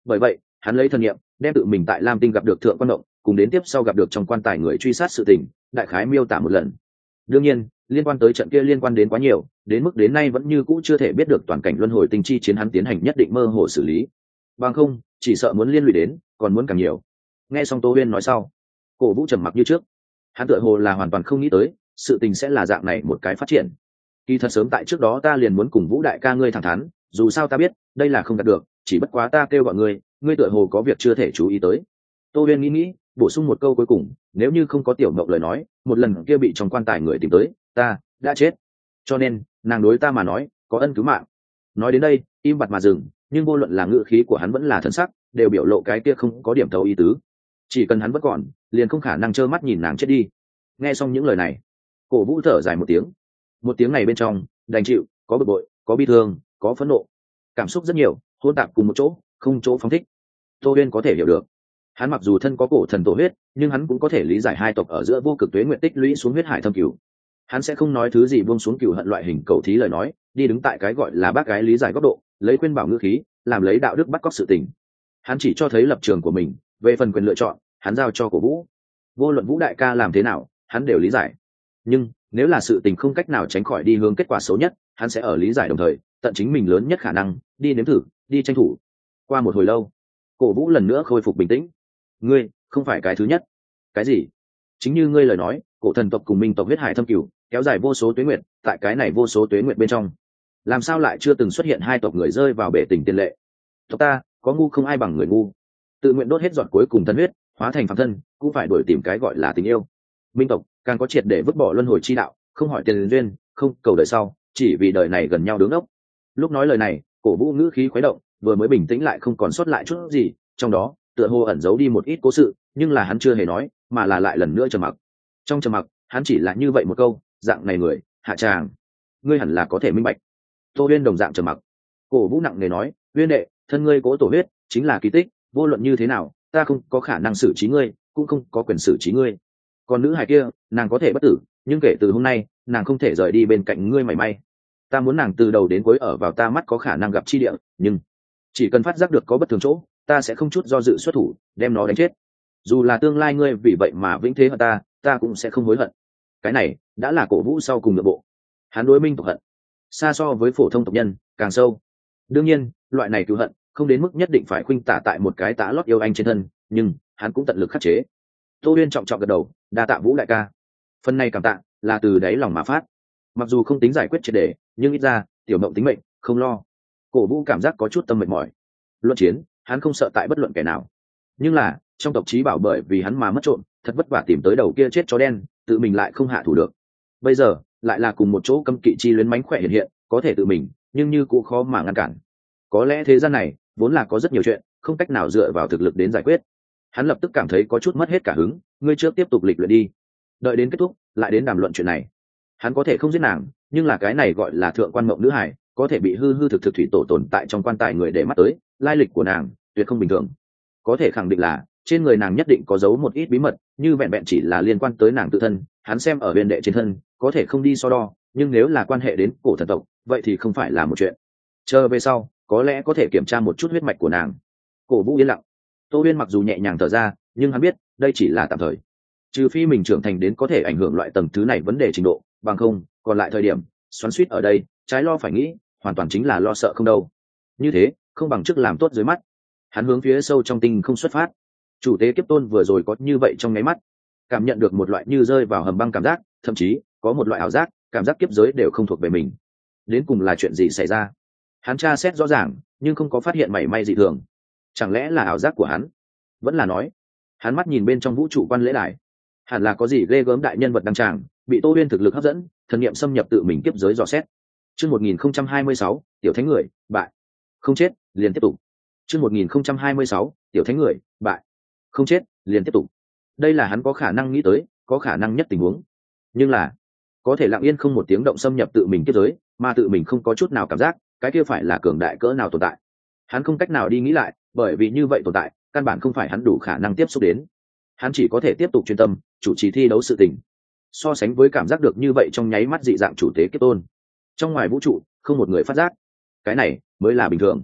Bởi vậy hắn lấy thần nghiệm đem tự mình tại lam tinh gặp được thượng quan động cùng đến tiếp sau gặp được trong quan tài người truy sát sự tình đại khái miêu tả một lần. Đương nhiên liên quan tới trận kia liên quan đến quá nhiều, đến mức đến nay vẫn như cũ chưa thể biết được toàn cảnh luân hồi tinh chi chiến hắn tiến hành nhất định mơ hồ xử lý, bằng không chỉ sợ muốn liên lụy đến còn muốn càng nhiều. Nghe xong Tô Huyên nói sau, Cổ Vũ trầm mặc như trước. Hắn tựa hồ là hoàn toàn không nghĩ tới sự tình sẽ là dạng này một cái phát triển. Kỳ thật sớm tại trước đó ta liền muốn cùng Vũ đại ca ngươi thẳng thắn, dù sao ta biết đây là không đạt được, chỉ bất quá ta kêu gọi ngươi, ngươi tựa hồ có việc chưa thể chú ý tới. Tô Huyên nghĩ nghĩ, bổ sung một câu cuối cùng, nếu như không có tiểu mộng lời nói, một lần kia bị trong quan tài người tìm tới, ta đã chết, cho nên nàng đối ta mà nói có ân cứu mạng. Nói đến đây im bặt mà dừng, nhưng vô luận là ngữ khí của hắn vẫn là thân sắc đều biểu lộ cái kia không có điểm thấu ý tứ. Chỉ cần hắn vẫn còn liền không khả năng trơ mắt nhìn nàng chết đi. Nghe xong những lời này, Cổ Vũ thở dài một tiếng. Một tiếng này bên trong đành chịu, có bực bội, có bi thương, có phẫn nộ, cảm xúc rất nhiều hỗn tạp cùng một chỗ, không chỗ phóng thích. Tô Huyên có thể hiểu được, hắn mặc dù thân có cổ thần tổ huyết, nhưng hắn cũng có thể lý giải hai tộc ở giữa vô cực tuế nguyện tích lũy xuống huyết hải thâm cửu. Hắn sẽ không nói thứ gì buông xuống cửu hận loại hình cầu thí lời nói, đi đứng tại cái gọi là bác gái lý giải góc độ, lấy khuyên bảo ngữ khí, làm lấy đạo đức bắt cóc sự tình. Hắn chỉ cho thấy lập trường của mình, về phần quyền lựa chọn, hắn giao cho Cổ Vũ. Vô luận Vũ đại ca làm thế nào, hắn đều lý giải. Nhưng nếu là sự tình không cách nào tránh khỏi đi hướng kết quả xấu nhất, hắn sẽ ở lý giải đồng thời, tận chính mình lớn nhất khả năng, đi nếm thử, đi tranh thủ. Qua một hồi lâu, Cổ Vũ lần nữa khôi phục bình tĩnh. Ngươi không phải cái thứ nhất. Cái gì? Chính như ngươi lời nói, cổ thần tộc cùng minh tộc huyết hải thâm cửu kéo dài vô số tuế nguyệt, tại cái này vô số tuế nguyệt bên trong, làm sao lại chưa từng xuất hiện hai tộc người rơi vào bể tình tiền lệ? Tộc ta có ngu không ai bằng người ngu, tự nguyện đốt hết giọt cuối cùng thân huyết, hóa thành phàm thân, cũng phải đuổi tìm cái gọi là tình yêu. Minh tộc càng có triệt để vứt bỏ luân hồi chi đạo, không hỏi tiền duyên, không cầu đời sau, chỉ vì đời này gần nhau đứng ốc. Lúc nói lời này, Cổ Vũ ngữ khí khuấy động, vừa mới bình tĩnh lại không còn sót lại chút gì, trong đó tựa hồ ẩn giấu đi một ít cố sự, nhưng là hắn chưa hề nói, mà là lại lần nữa trầm mặc. Trong trầm mặc, hắn chỉ là như vậy một câu, dạng này người, hạ tràng, ngươi hẳn là có thể minh bạch. Tô Huyên đồng dạng trầm mặc. Cổ Vũ nặng nề nói, Huyên đệ, thân ngươi cố tổ huyết, chính là kỳ tích, vô luận như thế nào, ta không có khả năng xử trí ngươi, cũng không có quyền xử trí ngươi. Còn nữ hài kia, nàng có thể bất tử, nhưng kể từ hôm nay, nàng không thể rời đi bên cạnh ngươi mảy may. Ta muốn nàng từ đầu đến cuối ở vào ta mắt có khả năng gặp chi địa, nhưng chỉ cần phát giác được có bất thường chỗ, ta sẽ không chút do dự xuất thủ, đem nó đánh chết. Dù là tương lai ngươi vì vậy mà vĩnh thế hận ta, ta cũng sẽ không hối hận. Cái này đã là Cổ Vũ sau cùng nội bộ. Hắn đối minh tộc hận xa so với phổ thông tộc nhân càng sâu. Đương nhiên loại này cựu hận không đến mức nhất định phải khuynh tả tại một cái tã lót yêu anh trên thân, nhưng hắn cũng tận lực khắc chế. Tô Huyên trọng trọng gật đầu, đa tạ Vũ đại ca. Phần này cảm tạ là từ đáy lòng mà phát. Mặc dù không tính giải quyết triệt để, nhưng ít ra tiểu mộng tính mệnh không lo. Cổ Vũ cảm giác có chút tâm mệt mỏi. Luận chiến hắn không sợ tại bất luận kẻ nào, nhưng là trong tộc chí bảo bởi vì hắn mà mất trộm, thật vất vả tìm tới đầu kia chết chó đen, tự mình lại không hạ thủ được. Bây giờ lại là cùng một chỗ cấm kỵ chi luyến mánh khỏe hiện hiện, có thể tự mình, nhưng như cũng khó mà ngăn cản. Có lẽ thế gian này vốn là có rất nhiều chuyện không cách nào dựa vào thực lực đến giải quyết. Hắn lập tức cảm thấy có chút mất hết cả hứng, ngươi trước tiếp tục lịch luyện đi, đợi đến kết thúc lại đến đàm luận chuyện này. Hắn có thể không giết nàng, nhưng là cái này gọi là thượng quan mộng nữ hải, có thể bị hư hư thực thực thủy tổ tồn tại trong quan tài người để mắt tới, lai lịch của nàng tuyệt không bình thường. Có thể khẳng định là trên người nàng nhất định có giấu một ít bí mật, như vẹn vẹn chỉ là liên quan tới nàng tự thân, hắn xem ở Huyền đệ trên thân có thể không đi so đo, nhưng nếu là quan hệ đến cổ thần tộc, vậy thì không phải là một chuyện. Chờ về sau có lẽ có thể kiểm tra một chút huyết mạch của nàng. Cổ Vũ yên lặng. Tô Huyên mặc dù nhẹ nhàng thở ra, nhưng hắn biết đây chỉ là tạm thời, trừ phi mình trưởng thành đến có thể ảnh hưởng loại tầng thứ này vấn đề trình độ, bằng không còn lại thời điểm xoắn xuýt ở đây, trái lo phải nghĩ, hoàn toàn chính là lo sợ không đâu. Như thế không bằng trước làm tốt dưới mắt. Hắn hướng phía sâu trong tinh không xuất phát. Chủ tế kiếp tôn vừa rồi có như vậy trong nháy mắt, cảm nhận được một loại như rơi vào hầm băng cảm giác, thậm chí có một loại ảo giác, cảm giác kiếp giới đều không thuộc về mình. Đến cùng là chuyện gì xảy ra? Hắn tra xét rõ ràng, nhưng không có phát hiện mảy may dị thường. Chẳng lẽ là ảo giác của hắn? Vẫn là nói, hắn mắt nhìn bên trong vũ trụ quan lễ đài, hẳn là có gì ghê gớm đại nhân vật đăng tràng, bị Tô Huyên thực lực hấp dẫn, thần niệm xâm nhập tự mình kiếp giới dò xét. Chương một nghìn không trăm hai mươi sáu, tiểu thánh người, bại. Không chết, liền tiếp tục. Chương một nghìn không trăm hai mươi sáu, tiểu thánh người, bại. Không chết, liền tiếp tục. Đây là hắn có khả năng nghĩ tới, có khả năng nhất tình huống. Nhưng là, có thể lặng yên không một tiếng động xâm nhập tự mình kiếp giới, mà tự mình không có chút nào cảm giác, cái kia phải là cường đại cỡ nào tồn tại. Hắn không cách nào đi nghĩ lại, bởi vì như vậy tồn tại, căn bản không phải hắn đủ khả năng tiếp xúc đến. Hắn chỉ có thể tiếp tục chuyên tâm, chủ trì thi đấu sự tình. So sánh với cảm giác được như vậy trong nháy mắt dị dạng chủ tế kiếp tôn, trong ngoài vũ trụ không một người phát giác, cái này mới là bình thường.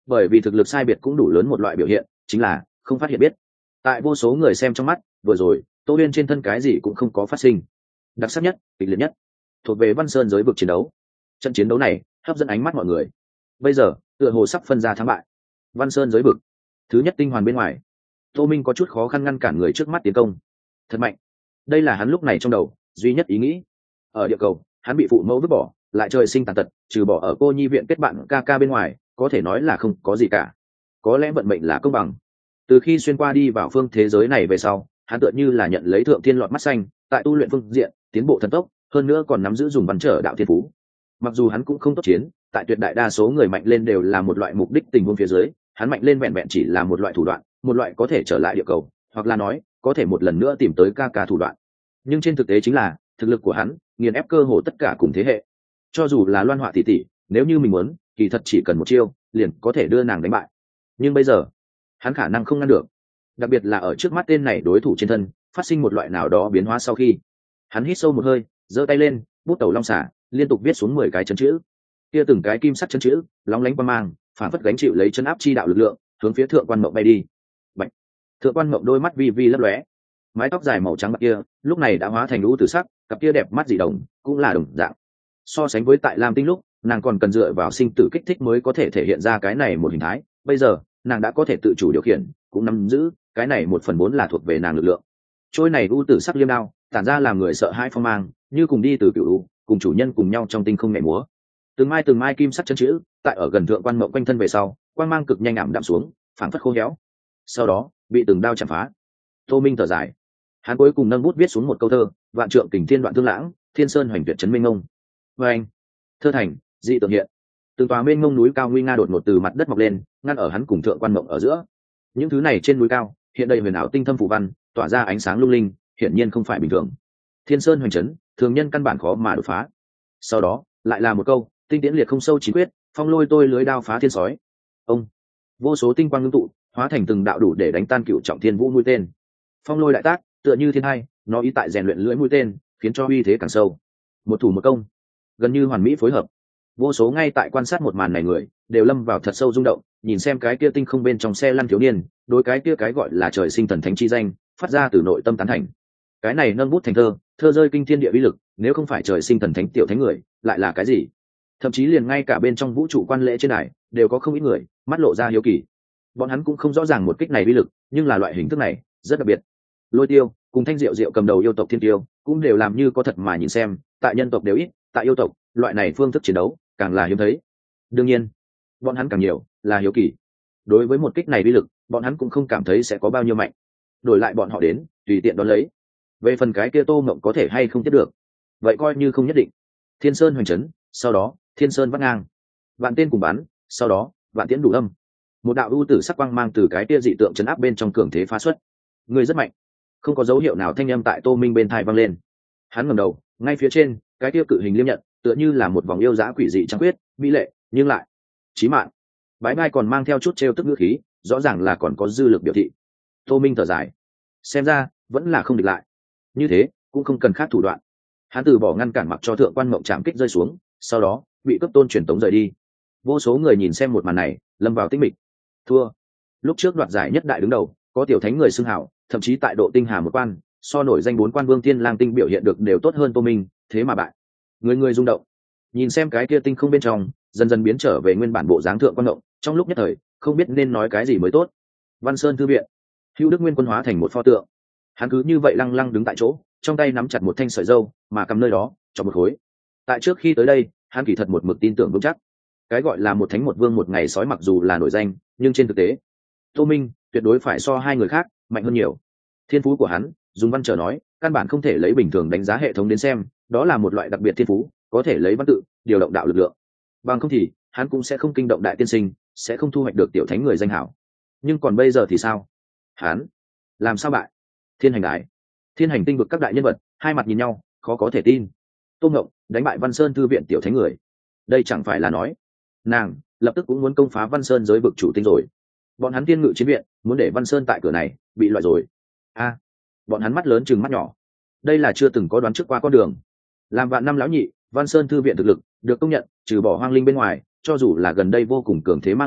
bởi vì thực lực sai biệt cũng đủ lớn một loại biểu hiện chính là không phát hiện biết. Tại vô số người xem trong mắt, vừa rồi Tô Uyên trên thân cái gì cũng không có phát sinh. Đặc sắc nhất, kịch liệt nhất thuộc về Văn Sơn giới vực chiến đấu. Trận chiến đấu này hấp dẫn ánh mắt mọi người. Bây giờ tựa hồ sắp phân ra thắng bại. Văn Sơn giới vực thứ nhất tinh hoàn bên ngoài, Tô Minh có chút khó khăn ngăn cản người trước mắt tiến công. Thật mạnh, đây là hắn lúc này trong đầu duy nhất ý nghĩ. Ở địa cầu hắn bị phụ mẫu vứt bỏ, lại trời sinh tàn tật, trừ bỏ ở cô nhi viện kết bạn ca ca bên ngoài có thể nói là không có gì cả. Có lẽ vận mệnh là công bằng. Từ khi xuyên qua đi vào phương thế giới này về sau, hắn tựa như là nhận lấy thượng thiên lọt mắt xanh, tại tu luyện phương diện tiến bộ thần tốc, hơn nữa còn nắm giữ dùng bắn trở đạo thiên phú. Mặc dù hắn cũng không tốt chiến, tại tuyệt đại đa số người mạnh lên đều là một loại mục đích tình huống phía dưới, hắn mạnh lên vẹn vẹn chỉ là một loại thủ đoạn, một loại có thể trở lại địa cầu, hoặc là nói có thể một lần nữa tìm tới ca ca thủ đoạn. Nhưng trên thực tế chính là thực lực của hắn nghiền ép cơ hồ tất cả cùng thế hệ. Cho dù là Loan Họa tỷ tỷ, nếu như mình muốn, kỳ thật chỉ cần một chiêu liền có thể đưa nàng đánh bại. Nhưng bây giờ hắn khả năng không ngăn được, đặc biệt là ở trước mắt tên này đối thủ trên thân phát sinh một loại nào đó biến hóa. Sau khi hắn hít sâu một hơi, giơ tay lên, bút tẩu long xả liên tục viết xuống mười cái chân chữ. Kia từng cái kim sắc chân chữ lóng lánh qua mang, phản phất gánh chịu lấy chân áp chi đạo lực lượng, hướng phía thượng quan mộng bay đi. Bạch. Thượng quan mộng đôi mắt vi vi lấp lóe, mái tóc dài màu trắng bạc kia lúc này đã hóa thành lũ tử sắc, cặp kia đẹp mắt dị đồng cũng là đồng dạng. So sánh với tại Lam Tinh lúc, nàng còn cần dựa vào sinh tử kích thích mới có thể thể hiện ra cái này một hình thái, bây giờ nàng đã có thể tự chủ điều khiển, cũng nắm giữ cái này một phần bốn là thuộc về nàng lực lượng. Trôi này u tử sắc liêm đao tản ra làm người sợ hãi phong mang, như cùng đi từ cựu u, cùng chủ nhân cùng nhau trong tinh không nhảy múa. Từng mai từng mai kim sắc chân chữ tại ở gần thượng quan mộng quanh thân về sau, quang mang cực nhanh ảm đạm xuống, phảng phất khô héo, sau đó bị từng đao chạm phá. Tô Minh thở dài, hắn cuối cùng nâng bút viết xuống một câu thơ: vạn trượng kình thiên đoạn thương lãng, thiên sơn hoành tuyệt chấn minh ngông. Và anh, thơ thành, dị tượng hiện, từng tòa mênh mông núi cao nguy nga đột ngột từ mặt đất mọc lên, ngăn ở hắn cùng thượng quan mộng ở giữa. Những thứ này trên núi cao hiện đầy huyền ảo tinh thâm phù văn, tỏa ra ánh sáng lung linh, hiển nhiên không phải bình thường. Thiên sơn hoành chấn, thường nhân căn bản khó mà đột phá. Sau đó lại là một câu: tinh tiễn liệt không sâu chí quyết, phong lôi tôi lưới đao phá thiên sói. Ông, vô số tinh quang ngưng tụ, hóa thành từng đạo đủ để đánh tan cựu trọng thiên vũ mũi tên. Phong lôi đại tác, tựa như thiên hai, nó ý tại rèn luyện lưỡi mũi tên, khiến cho uy thế càng sâu. Một thủ một công, gần như hoàn mỹ phối hợp. Vô số ngay tại quan sát một màn này người đều lâm vào thật sâu rung động, nhìn xem cái kia tinh không bên trong xe lăn thiếu niên, đối cái kia cái gọi là trời sinh thần thánh chi danh phát ra từ nội tâm tán thành. Cái này nâng bút thành thơ, thơ rơi kinh thiên địa uy lực, nếu không phải trời sinh thần thánh tiểu thánh người lại là cái gì? Thậm chí liền ngay cả bên trong vũ trụ quan lễ trên đài đều có không ít người mắt lộ ra hiếu kỳ. Bọn hắn cũng không rõ ràng một kích này uy lực, nhưng là loại hình thức này rất đặc biệt. Lôi Tiêu cùng Thanh Diệu Diệu cầm đầu yêu tộc Thiên Tiêu cũng đều làm như có thật mà nhìn xem, tại nhân tộc đều ít, tại yêu tộc loại này phương thức chiến đấu càng là hiếm thấy. Đương nhiên bọn hắn càng nhiều là hiếu kỳ. Đối với một kích này uy lực, bọn hắn cũng không cảm thấy sẽ có bao nhiêu mạnh, đổi lại bọn họ đến tùy tiện đón lấy. Về phần cái kia Tô Mộng có thể hay không tiếp được, vậy coi như không nhất định. Thiên sơn hoành chấn, sau đó thiên sơn vắt ngang, vạn tên cùng bắn, sau đó vạn tiễn đủ âm. Một đạo ưu tử sắc quang mang từ cái kia dị tượng chấn áp bên trong cường thế phá xuất. Người rất mạnh. Không có dấu hiệu nào thanh âm tại Tô Minh bên tai vang lên. Hắn ngẩng đầu, ngay phía trên cái kia cự hình liêm nhận tựa như là một vòng yêu dã quỷ dị trăng quyết, mỹ lệ nhưng lại chí mạng. Bái bai còn mang theo chút trêu tức ngữ khí, rõ ràng là còn có dư lực biểu thị. Tô Minh thở dài, xem ra vẫn là không địch lại. Như thế cũng không cần khác thủ đoạn. Hắn từ bỏ ngăn cản, mặc cho thượng quan mộng chạm kích rơi xuống, sau đó bị cấp tôn truyền tống rời đi. Vô số người nhìn xem một màn này lâm vào tĩnh mịch. Thua. Lúc trước đoạt giải nhất đại đứng đầu có tiểu thánh người xưng hảo, thậm chí tại độ tinh hà một quan so nổi danh bốn quan vương tiên lang tinh biểu hiện được đều tốt hơn Tô Minh, thế mà bại. Người người rung động, nhìn xem cái kia tinh không bên trong dần dần biến trở về nguyên bản bộ dáng thượng quan mộng, trong lúc nhất thời không biết nên nói cái gì mới tốt. Văn Sơn thư viện, Hữu Đức Nguyên quân hóa thành một pho tượng, hắn cứ như vậy lăng lăng đứng tại chỗ, trong tay nắm chặt một thanh sợi dâu, mà cầm nơi đó cho một khối. Tại trước khi tới đây hắn kỳ thật một mực tin tưởng vững chắc, cái gọi là một thánh một vương một ngày sói mặc dù là nổi danh, nhưng trên thực tế Tô Minh tuyệt đối phải so hai người khác mạnh hơn nhiều. Thiên phú của hắn, dùng văn trở nói, căn bản không thể lấy bình thường đánh giá hệ thống đến xem, đó là một loại đặc biệt thiên phú, có thể lấy văn tự điều động đạo lực lượng. Bằng không thì hắn cũng sẽ không kinh động đại tiên sinh, sẽ không thu hoạch được tiểu thánh người danh hảo. Nhưng còn bây giờ thì sao? Hắn làm sao bại? Thiên hành đái, thiên hành tinh vực các đại nhân vật hai mặt nhìn nhau, khó có thể tin. Tô Ngộng đánh bại Văn Sơn thư viện tiểu thánh người, đây chẳng phải là nói nàng lập tức cũng muốn công phá Văn Sơn giới vực chủ tinh rồi. Bọn hắn Thiên Ngự chiến viện muốn để Văn Sơn tại cửa này bị loại rồi. A, bọn hắn mắt lớn chừng mắt nhỏ, đây là chưa từng có đoán trước qua con đường. Làm vạn năm lão nhị, Văn Sơn thư viện thực lực được công nhận, trừ bỏ hoang linh bên ngoài, cho dù là gần đây vô cùng cường thế mang ngục,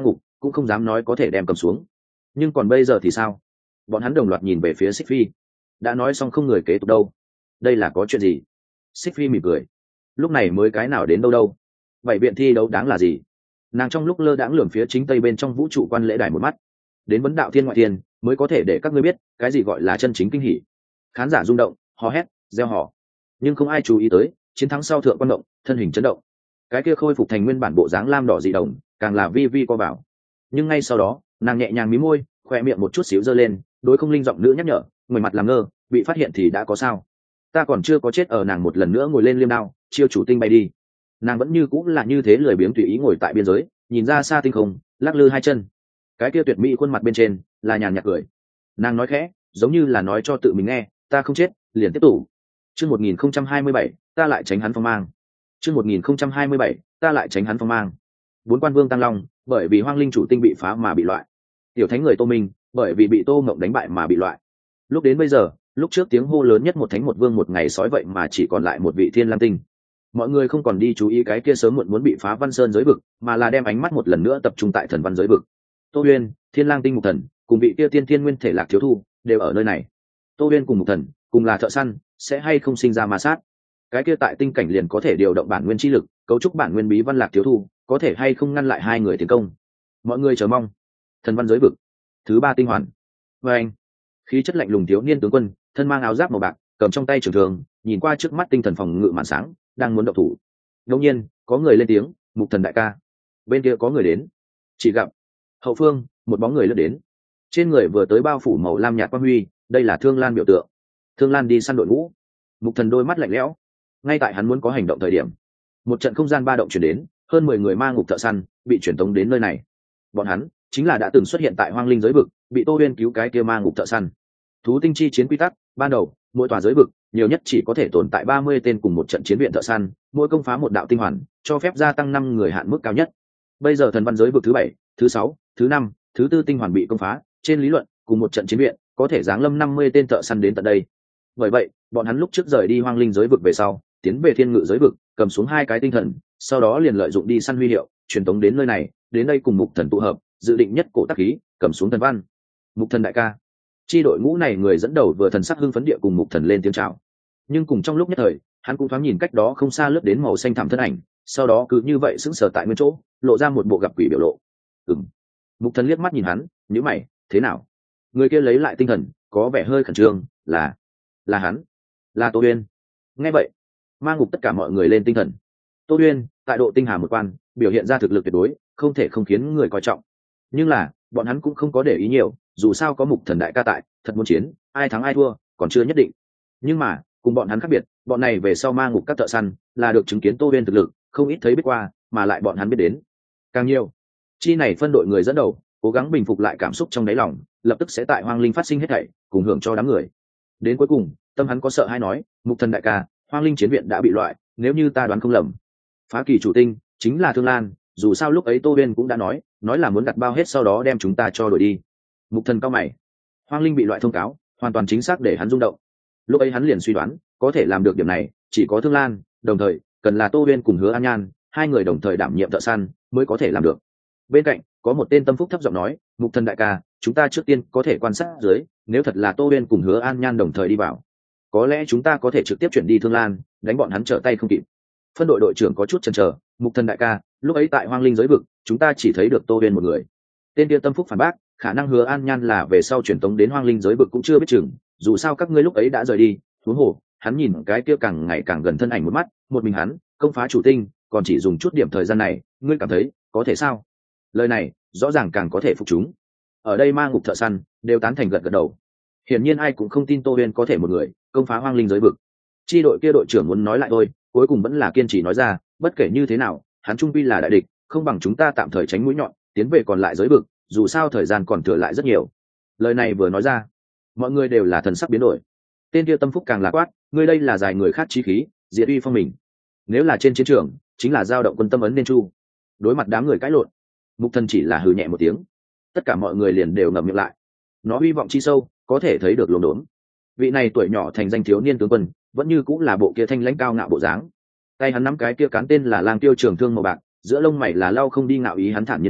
cũng không dám nói có thể đem cầm xuống. Nhưng còn bây giờ thì sao? Bọn hắn đồng loạt nhìn về phía Xích Phi. Đã nói xong không người kế tục đâu, đây là có chuyện gì? Xích Phi mỉm cười, lúc này mới cái nào đến đâu đâu. Bảy viện thi đấu đáng là gì? Nàng trong lúc lơ đãng lườm phía chính tây bên trong vũ trụ quan lễ đài một mắt. Đến vấn đạo thiên ngoại thiên mới có thể để các ngươi biết cái gì gọi là chân chính kinh hỉ. Khán giả rung động, hò hét, reo hò, nhưng không ai chú ý tới chiến thắng sau thượng quan động thân hình chấn động, cái kia khôi phục thành nguyên bản bộ dáng lam đỏ dị đồng càng là vi vi co vào. Nhưng ngay sau đó nàng nhẹ nhàng mí môi, khoe miệng một chút xíu giơ lên, đối không linh giọng nữ nhắc nhở, người mặt làm ngơ, bị phát hiện thì đã có sao? Ta còn chưa có chết ở. Nàng một lần nữa ngồi lên liêm đao, chiêu chủ tinh bay đi. Nàng vẫn như cũng là như thế lười biếng tùy ý ngồi tại biên giới, nhìn ra xa tinh không, lắc lư hai chân. Cái kia tuyệt mỹ khuôn mặt bên trên là nhàn nhạt cười. Nàng nói khẽ, giống như là nói cho tự mình nghe, ta không chết, liền tiếp tục. Chương một nghìn không trăm hai mươi bảy, ta lại tránh hắn phong mang. Chương một nghìn không trăm hai mươi bảy, ta lại tránh hắn phong mang. Bốn quan vương tăng long, bởi vì hoang linh chủ tinh bị phá mà bị loại. Tiểu thánh người Tô Minh, bởi vì bị Tô Ngộng đánh bại mà bị loại. Lúc đến bây giờ, lúc trước tiếng hô lớn nhất một thánh một vương một ngày sói vậy mà chỉ còn lại một vị thiên lam tinh. Mọi người không còn đi chú ý cái kia sớm muộn muốn bị phá văn sơn giới vực, mà là đem ánh mắt một lần nữa tập trung tại thần văn giới vực. Tô Uyên, thiên lang tinh mục thần, cùng vị kia tiên thiên nguyên thể lạc thiếu thu đều ở nơi này. Tô Uyên cùng mục thần cùng là thợ săn, sẽ hay không sinh ra ma sát? Cái kia tại tinh cảnh liền có thể điều động bản nguyên chi lực, cấu trúc bản nguyên bí văn lạc thiếu thu, có thể hay không ngăn lại hai người tiến công? Mọi người chờ mong. Thần văn giới vực thứ ba tinh hoàn. Và anh, khí chất lạnh lùng thiếu niên tướng quân, thân mang áo giáp màu bạc, cầm trong tay trường thường, nhìn qua trước mắt tinh thần phòng ngự màn sáng, đang muốn động thủ. Đột nhiên, có người lên tiếng, mục thần đại ca. Bên kia có người đến. Chỉ gặp hậu phương một bóng người lướt đến, trên người vừa tới bao phủ màu lam nhạt quang huy, đây là Thương Lan biểu tượng. Thương Lan đi săn đội ngũ. Mục thần đôi mắt lạnh lẽo. Ngay tại hắn muốn có hành động thời điểm, một trận không gian ba động chuyển đến, hơn mười người ma ngục thợ săn bị chuyển tống đến nơi này. Bọn hắn chính là đã từng xuất hiện tại hoang linh giới vực, bị Tô Uyên cứu cái kia ma ngục thợ săn. Thú tinh chi chiến quy tắc ban đầu, mỗi tòa giới vực nhiều nhất chỉ có thể tồn tại ba mươi tên cùng một trận chiến viện thợ săn, mỗi công phá một đạo tinh hoàn cho phép gia tăng năm người hạn mức cao nhất. Bây giờ thần văn giới vực thứ bảy, thứ sáu, thứ năm, thứ tư tinh hoàn bị công phá, trên lý luận cùng một trận chiến viện có thể giáng lâm năm mươi tên thợ săn đến tận đây. Bởi vậy bọn hắn lúc trước rời đi hoang linh giới vực về sau, tiến về thiên ngự giới vực, cầm xuống hai cái tinh thần, sau đó liền lợi dụng đi săn huy hiệu truyền tống đến nơi này, đến đây cùng mục thần tụ hợp, dự định nhất cổ tác khí cầm xuống thần văn. Mục thần đại ca. Chi đội ngũ này người dẫn đầu vừa thần sắc hưng phấn địa cùng mục thần lên tiếng chào, nhưng cùng trong lúc nhất thời hắn cũng thoáng nhìn cách đó không xa lướt đến màu xanh thẳm thân ảnh, sau đó cứ như vậy sững sờ tại nguyên chỗ, lộ ra một bộ gặp quỷ biểu lộ. Ừm. Mục thần liếc mắt nhìn hắn, nhíu mày, thế nào? Người kia lấy lại tinh thần, có vẻ hơi khẩn trương, là là hắn, là Tô Uyên. Nghe vậy ma ngục tất cả mọi người lên tinh thần. Tô Uyên tại độ tinh hà một quan biểu hiện ra thực lực tuyệt đối, không thể không khiến người coi trọng. Nhưng là bọn hắn cũng không có để ý nhiều, dù sao có mục thần đại ca tại, thật muốn chiến, ai thắng ai thua còn chưa nhất định. Nhưng mà cùng bọn hắn khác biệt, bọn này về sau ma ngục các thợ săn là được chứng kiến Tô Uyên thực lực, không ít thấy biết qua, mà lại bọn hắn biết đến càng nhiều. Chi này phân đội người dẫn đầu cố gắng bình phục lại cảm xúc trong đáy lòng, lập tức sẽ tại hoang linh phát sinh hết thảy, cùng hưởng cho đám người. Đến cuối cùng tâm hắn có sợ hay nói, mục thần đại ca, hoang linh chiến viện đã bị loại, nếu như ta đoán không lầm, phá kỳ chủ tinh chính là Thương Lan, dù sao lúc ấy Tô Uyên cũng đã nói nói là muốn đặt bao hết sau đó đem chúng ta cho đổi đi. Mục thần cao mày, hoang linh bị loại thông cáo hoàn toàn chính xác để hắn rung động. Lúc ấy hắn liền suy đoán có thể làm được điểm này chỉ có Thương Lan, đồng thời cần là Tô Uyên cùng Hứa An Nhan hai người đồng thời đảm nhiệm thợ săn mới có thể làm được. Bên cạnh có một tên tâm phúc thấp giọng nói, mục thần đại ca, chúng ta trước tiên có thể quan sát dưới, nếu thật là Tô Uyên cùng Hứa An Nhan đồng thời đi vào, có lẽ chúng ta có thể trực tiếp chuyển đi Thương Lan, đánh bọn hắn trở tay không kịp. Phân đội đội trưởng có chút chần chờ, mục thần đại ca, lúc ấy tại hoang linh giới vực chúng ta chỉ thấy được Tô Uyên một người. Tên kia tâm phúc phản bác, khả năng Hứa An Nhan là về sau truyền tống đến hoang linh giới vực cũng chưa biết chừng, dù sao các ngươi lúc ấy đã rời đi. Huống hồ hắn nhìn cái kia càng ngày càng gần thân ảnh một mắt, một mình hắn công phá chủ tinh còn chỉ dùng chút điểm thời gian này, ngươi cảm thấy có thể sao? Lời này rõ ràng càng có thể phục chúng. Ở đây ma ngục thợ săn đều tán thành gật gật đầu. Hiển nhiên ai cũng không tin Tô Uyên có thể một người công phá hoang linh giới vực. Chi đội kia đội trưởng muốn nói lại thôi, cuối cùng vẫn là kiên trì nói ra, bất kể như thế nào hắn trung quy là đại địch, không bằng chúng ta tạm thời tránh mũi nhọn, tiến về còn lại giới vực, dù sao thời gian còn thừa lại rất nhiều. Lời này vừa nói ra, mọi người đều là thần sắc biến đổi. Tên kia tâm phúc càng là quát, ngươi đây là giải người khác chí khí, diệt uy phong mình. Nếu là trên chiến trường chính là giao động quân tâm ấn nên chu. Đối mặt đám người cãi lộn, mục thần chỉ là hừ nhẹ một tiếng. Tất cả mọi người liền đều ngậm miệng lại. Nó hy vọng chi sâu, có thể thấy được luồng đốn. Vị này tuổi nhỏ thành danh thiếu niên tướng quân, vẫn như cũng là bộ kia thanh lãnh cao ngạo bộ dáng. Tay hắn nắm cái kia cán tên là Lang Tiêu trường thương màu bạc, giữa lông mày là lau không đi ngạo ý, hắn thản nhiên nói,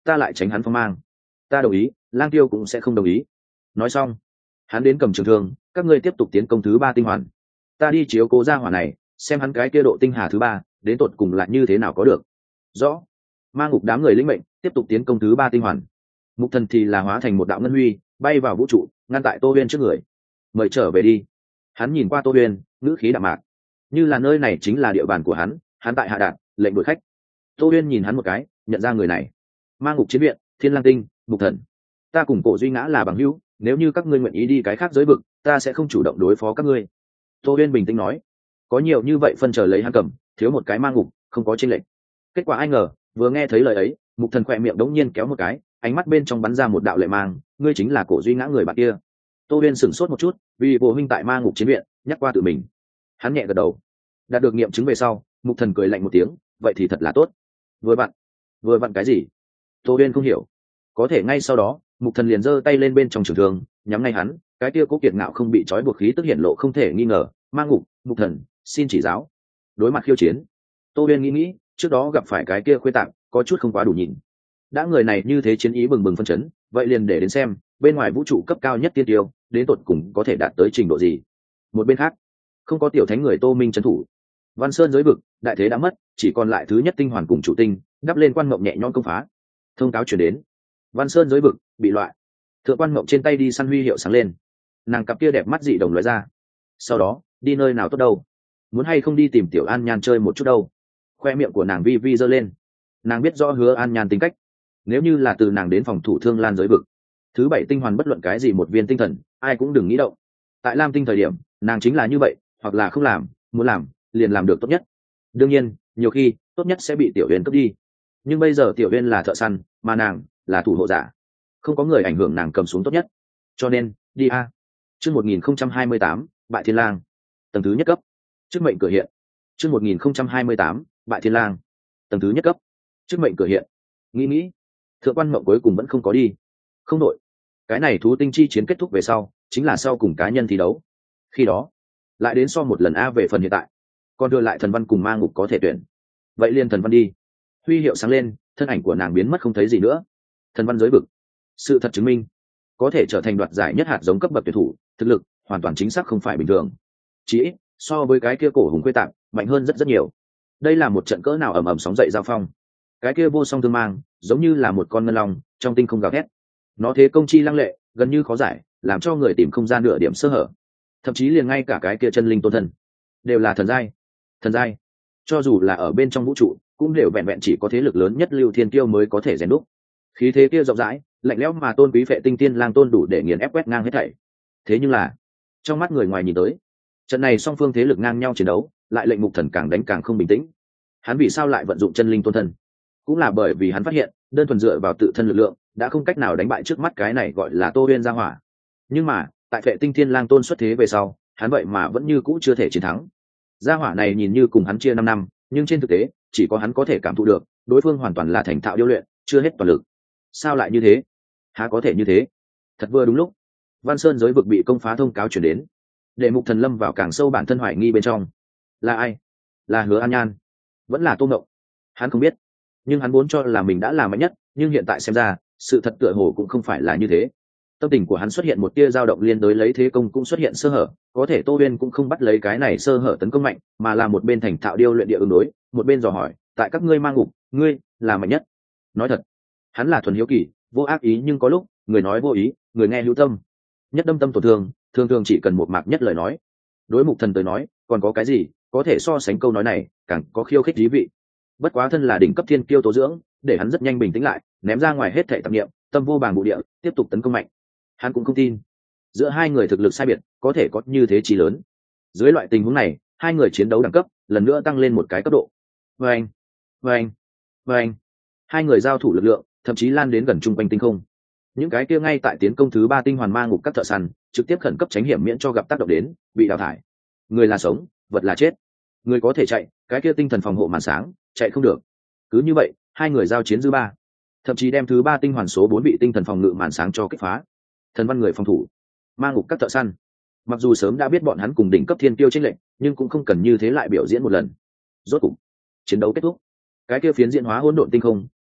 ta lại tránh hắn phong mang. Ta đồng ý, lang tiêu cũng sẽ không đồng ý. Nói xong hắn đến cầm trường thương, các ngươi tiếp tục tiến công thứ ba tinh hoàn, ta đi chiếu cố ra hỏa này, xem hắn cái kia độ tinh hà thứ ba đến tột cùng lại như thế nào có được. Rõ. Ma ngục đám người lĩnh mệnh tiếp tục tiến công thứ ba tinh hoàn. Mục thần thì là hóa thành một đạo ngân huy bay vào vũ trụ, ngăn tại Tô Huyên trước người. Mời trở về đi. Hắn nhìn qua Tô Huyên, ngữ khí đạm mạc, như là nơi này chính là địa bàn của hắn. Hắn tại hạ đạn lệnh đuổi khách. Tô Huyên nhìn hắn một cái, nhận ra người này. Ma ngục chiến viện, Thiên Lang Tinh, Mục thần. Ta cùng Cổ Duy Ngã là bằng hữu, nếu như các ngươi nguyện ý đi cái khác giới vực, ta sẽ không chủ động đối phó các ngươi. Tô Huyên bình tĩnh nói. Có nhiều như vậy phân chờ lấy hắn cầm, thiếu một cái ma ngục không có chênh lệch. Kết quả ai ngờ vừa nghe thấy lời ấy, Mục thần khỏe miệng đống nhiên kéo một cái, ánh mắt bên trong bắn ra một đạo lệ mang. Ngươi chính là Cổ Duy Ngã người bạn kia. Tô Huyên sửng sốt một chút, vì bộ huynh tại ma ngục chiến viện nhắc qua tự mình. Hắn nhẹ gật đầu. Đạt được nghiệm chứng về sau, Mục thần cười lạnh một tiếng, vậy thì thật là tốt. Vừa vặn. Vừa vặn cái gì? Tô Huyên không hiểu. Có thể ngay sau đó, Mục thần liền giơ tay lên bên trong trường thương, nhắm ngay hắn. Cái kia cố kiệt ngạo không bị trói buộc khí tức hiện lộ không thể nghi ngờ. Ma ngục, Mục thần, xin chỉ giáo. Đối mặt khiêu chiến, Tô Huyên nghĩ nghĩ, trước đó gặp phải cái kia khuê tạng có chút không quá đủ nhìn. Đã người này như thế chiến ý bừng bừng phân chấn, vậy liền để đến xem bên ngoài vũ trụ cấp cao nhất tiên tiêu đến tột cùng có thể đạt tới trình độ gì. Một bên khác, không có tiểu thánh người Tô Minh trấn thủ. Văn Sơn giới vực đại thế đã mất, chỉ còn lại thứ nhất tinh hoàn cùng chủ tinh đắp lên quan mộng nhẹ nhõm công phá. Thông cáo chuyển đến, Văn Sơn giới vực bị loại. Thượng quan mộng trên tay đi săn huy hiệu sáng lên, nàng cặp kia đẹp mắt dị đồng lóe ra. Sau đó đi nơi nào tốt đâu, muốn hay không đi tìm tiểu An Nhan chơi một chút đâu. Khoe miệng của nàng vi vi giơ lên, nàng biết rõ Hứa An Nhan tính cách, nếu như là từ nàng đến phòng thủ Thương Lan giới vực, thứ bảy tinh hoàn bất luận cái gì một viên tinh thần ai cũng đừng nghĩ động. Tại Lam Tinh thời điểm nàng chính là như vậy, hoặc là không làm, muốn làm liền làm được tốt nhất. Đương nhiên nhiều khi tốt nhất sẽ bị tiểu Uyên cướp đi, nhưng bây giờ tiểu Uyên là thợ săn mà nàng là thủ hộ giả, không có người ảnh hưởng nàng cầm xuống tốt nhất, cho nên đi a. Chương một nghìn không trăm hai mươi tám, bại Thiên Lang, tầng thứ nhất cấp. Chức mệnh cửa hiện. Chương một nghìn không trăm hai mươi tám, bại Thiên Lang, tầng thứ nhất cấp. Chức mệnh cửa hiện. Nghĩ nghĩ, Thượng quan Mộng cuối cùng vẫn không có đi. Không đội, cái này thú tinh chi chiến kết thúc về sau chính là sau cùng cá nhân thi đấu, khi đó lại đến so một lần a. Về phần hiện tại còn đưa lại thần văn cùng ma ngục có thể tuyển, vậy liền thần văn đi. Huy hiệu sáng lên, thân ảnh của nàng biến mất không thấy gì nữa. Thần văn giới vực, sự thật chứng minh có thể trở thành đoạt giải nhất hạt giống cấp bậc tuyển thủ, thực lực hoàn toàn chính xác không phải bình thường, chỉ ít so với cái kia cổ hùng quê tạng mạnh hơn rất rất nhiều. Đây là một trận cỡ nào ầm ầm sóng dậy giao phong. Cái kia vô song thương mang giống như là một con ngân long trong tinh không gào thét, nó thế công chi lăng lệ gần như khó giải, làm cho người tìm không ra nửa điểm sơ hở. Thậm chí liền ngay cả cái kia chân linh tôn thần đều là thần giai. Thần giai cho dù là ở bên trong vũ trụ cũng đều vẹn vẹn chỉ có thế lực lớn nhất Lưu Thiên Kiêu mới có thể rèn đúc. Khí thế kia rộng rãi lạnh lẽo mà tôn quý Phệ Tinh Tiên Lang tôn đủ để nghiền ép quét ngang hết thảy. Thế nhưng là trong mắt người ngoài nhìn tới, trận này song phương thế lực ngang nhau chiến đấu lại lệnh Mục thần càng đánh càng không bình tĩnh. Hắn vì sao lại vận dụng chân linh tôn thần? Cũng là bởi vì hắn phát hiện đơn thuần dựa vào tự thân lực lượng đã không cách nào đánh bại trước mắt cái này gọi là Tô Huyên gia hỏa. Nhưng mà tại Phệ Tinh Thiên Lang tôn xuất thế về sau, hắn vậy mà vẫn như cũ chưa thể chiến thắng. Gia hỏa này nhìn như cùng hắn chia năm năm, nhưng trên thực tế chỉ có hắn có thể cảm thụ được đối phương hoàn toàn là thành thạo điêu luyện, chưa hết toàn lực. Sao lại như thế? Há có thể như thế? Thật vừa đúng lúc Văn Sơn giới vực bị công phá thông cáo chuyển đến, để Mục thần lâm vào càng sâu bản thân hoài nghi bên trong. Là ai? Là Hứa An Nhan, vẫn là Tô Ngộng? Hắn không biết, nhưng hắn muốn cho là mình đã là mạnh nhất, nhưng hiện tại xem ra sự thật tựa hồ cũng không phải là như thế. Tâm tình của hắn xuất hiện một tia dao động, liên đối lấy thế công cũng xuất hiện sơ hở. Có thể Tô Huyên cũng không bắt lấy cái này sơ hở tấn công mạnh, mà là một bên thành thạo điêu luyện địa ứng đối, một bên dò hỏi, tại các ngươi mang ngục, ngươi là mạnh nhất? Nói thật, hắn là thuần hiếu kỳ, vô ác ý, nhưng có lúc người nói vô ý, người nghe hữu tâm. Nhất đâm tâm tổn thương, thường thường chỉ cần một mạc nhất lời nói. Đối Mục thần tới nói, còn có cái gì có thể so sánh câu nói này, càng có khiêu khích thú vị. Bất quá thân là đỉnh cấp thiên kiêu tố dưỡng, để hắn rất nhanh bình tĩnh lại, ném ra ngoài hết thảy tạp niệm, tâm vô bàng vụ địa, tiếp tục tấn công mạnh. Hắn cũng không tin giữa hai người thực lực sai biệt có thể có như thế chí lớn. Dưới loại tình huống này, hai người chiến đấu đẳng cấp lần nữa tăng lên một cái cấp độ. Vâng, vâng, vâng. Hai người giao thủ lực lượng thậm chí lan đến gần trung quanh tinh không. Những cái kia ngay tại tiến công thứ ba tinh hoàn ma ngục các thợ săn trực tiếp khẩn cấp tránh hiểm miễn cho gặp tác động đến, bị đào thải. Người là sống, vật là chết. Người có thể chạy, cái kia tinh thần phòng hộ màn sáng chạy không được. Cứ như vậy, hai người giao chiến dư ba, thậm chí đem thứ ba tinh hoàn số bốn bị tinh thần phòng ngự màn sáng cho kích phá. Thần văn người phòng thủ, ma ngục các thợ săn, mặc dù sớm đã biết bọn hắn cùng đỉnh cấp thiên tiêu chênh lệch, nhưng cũng không cần như thế lại biểu diễn một lần. Rốt cục chiến đấu kết thúc, cái kia phiến diễn hóa hỗn độn tinh không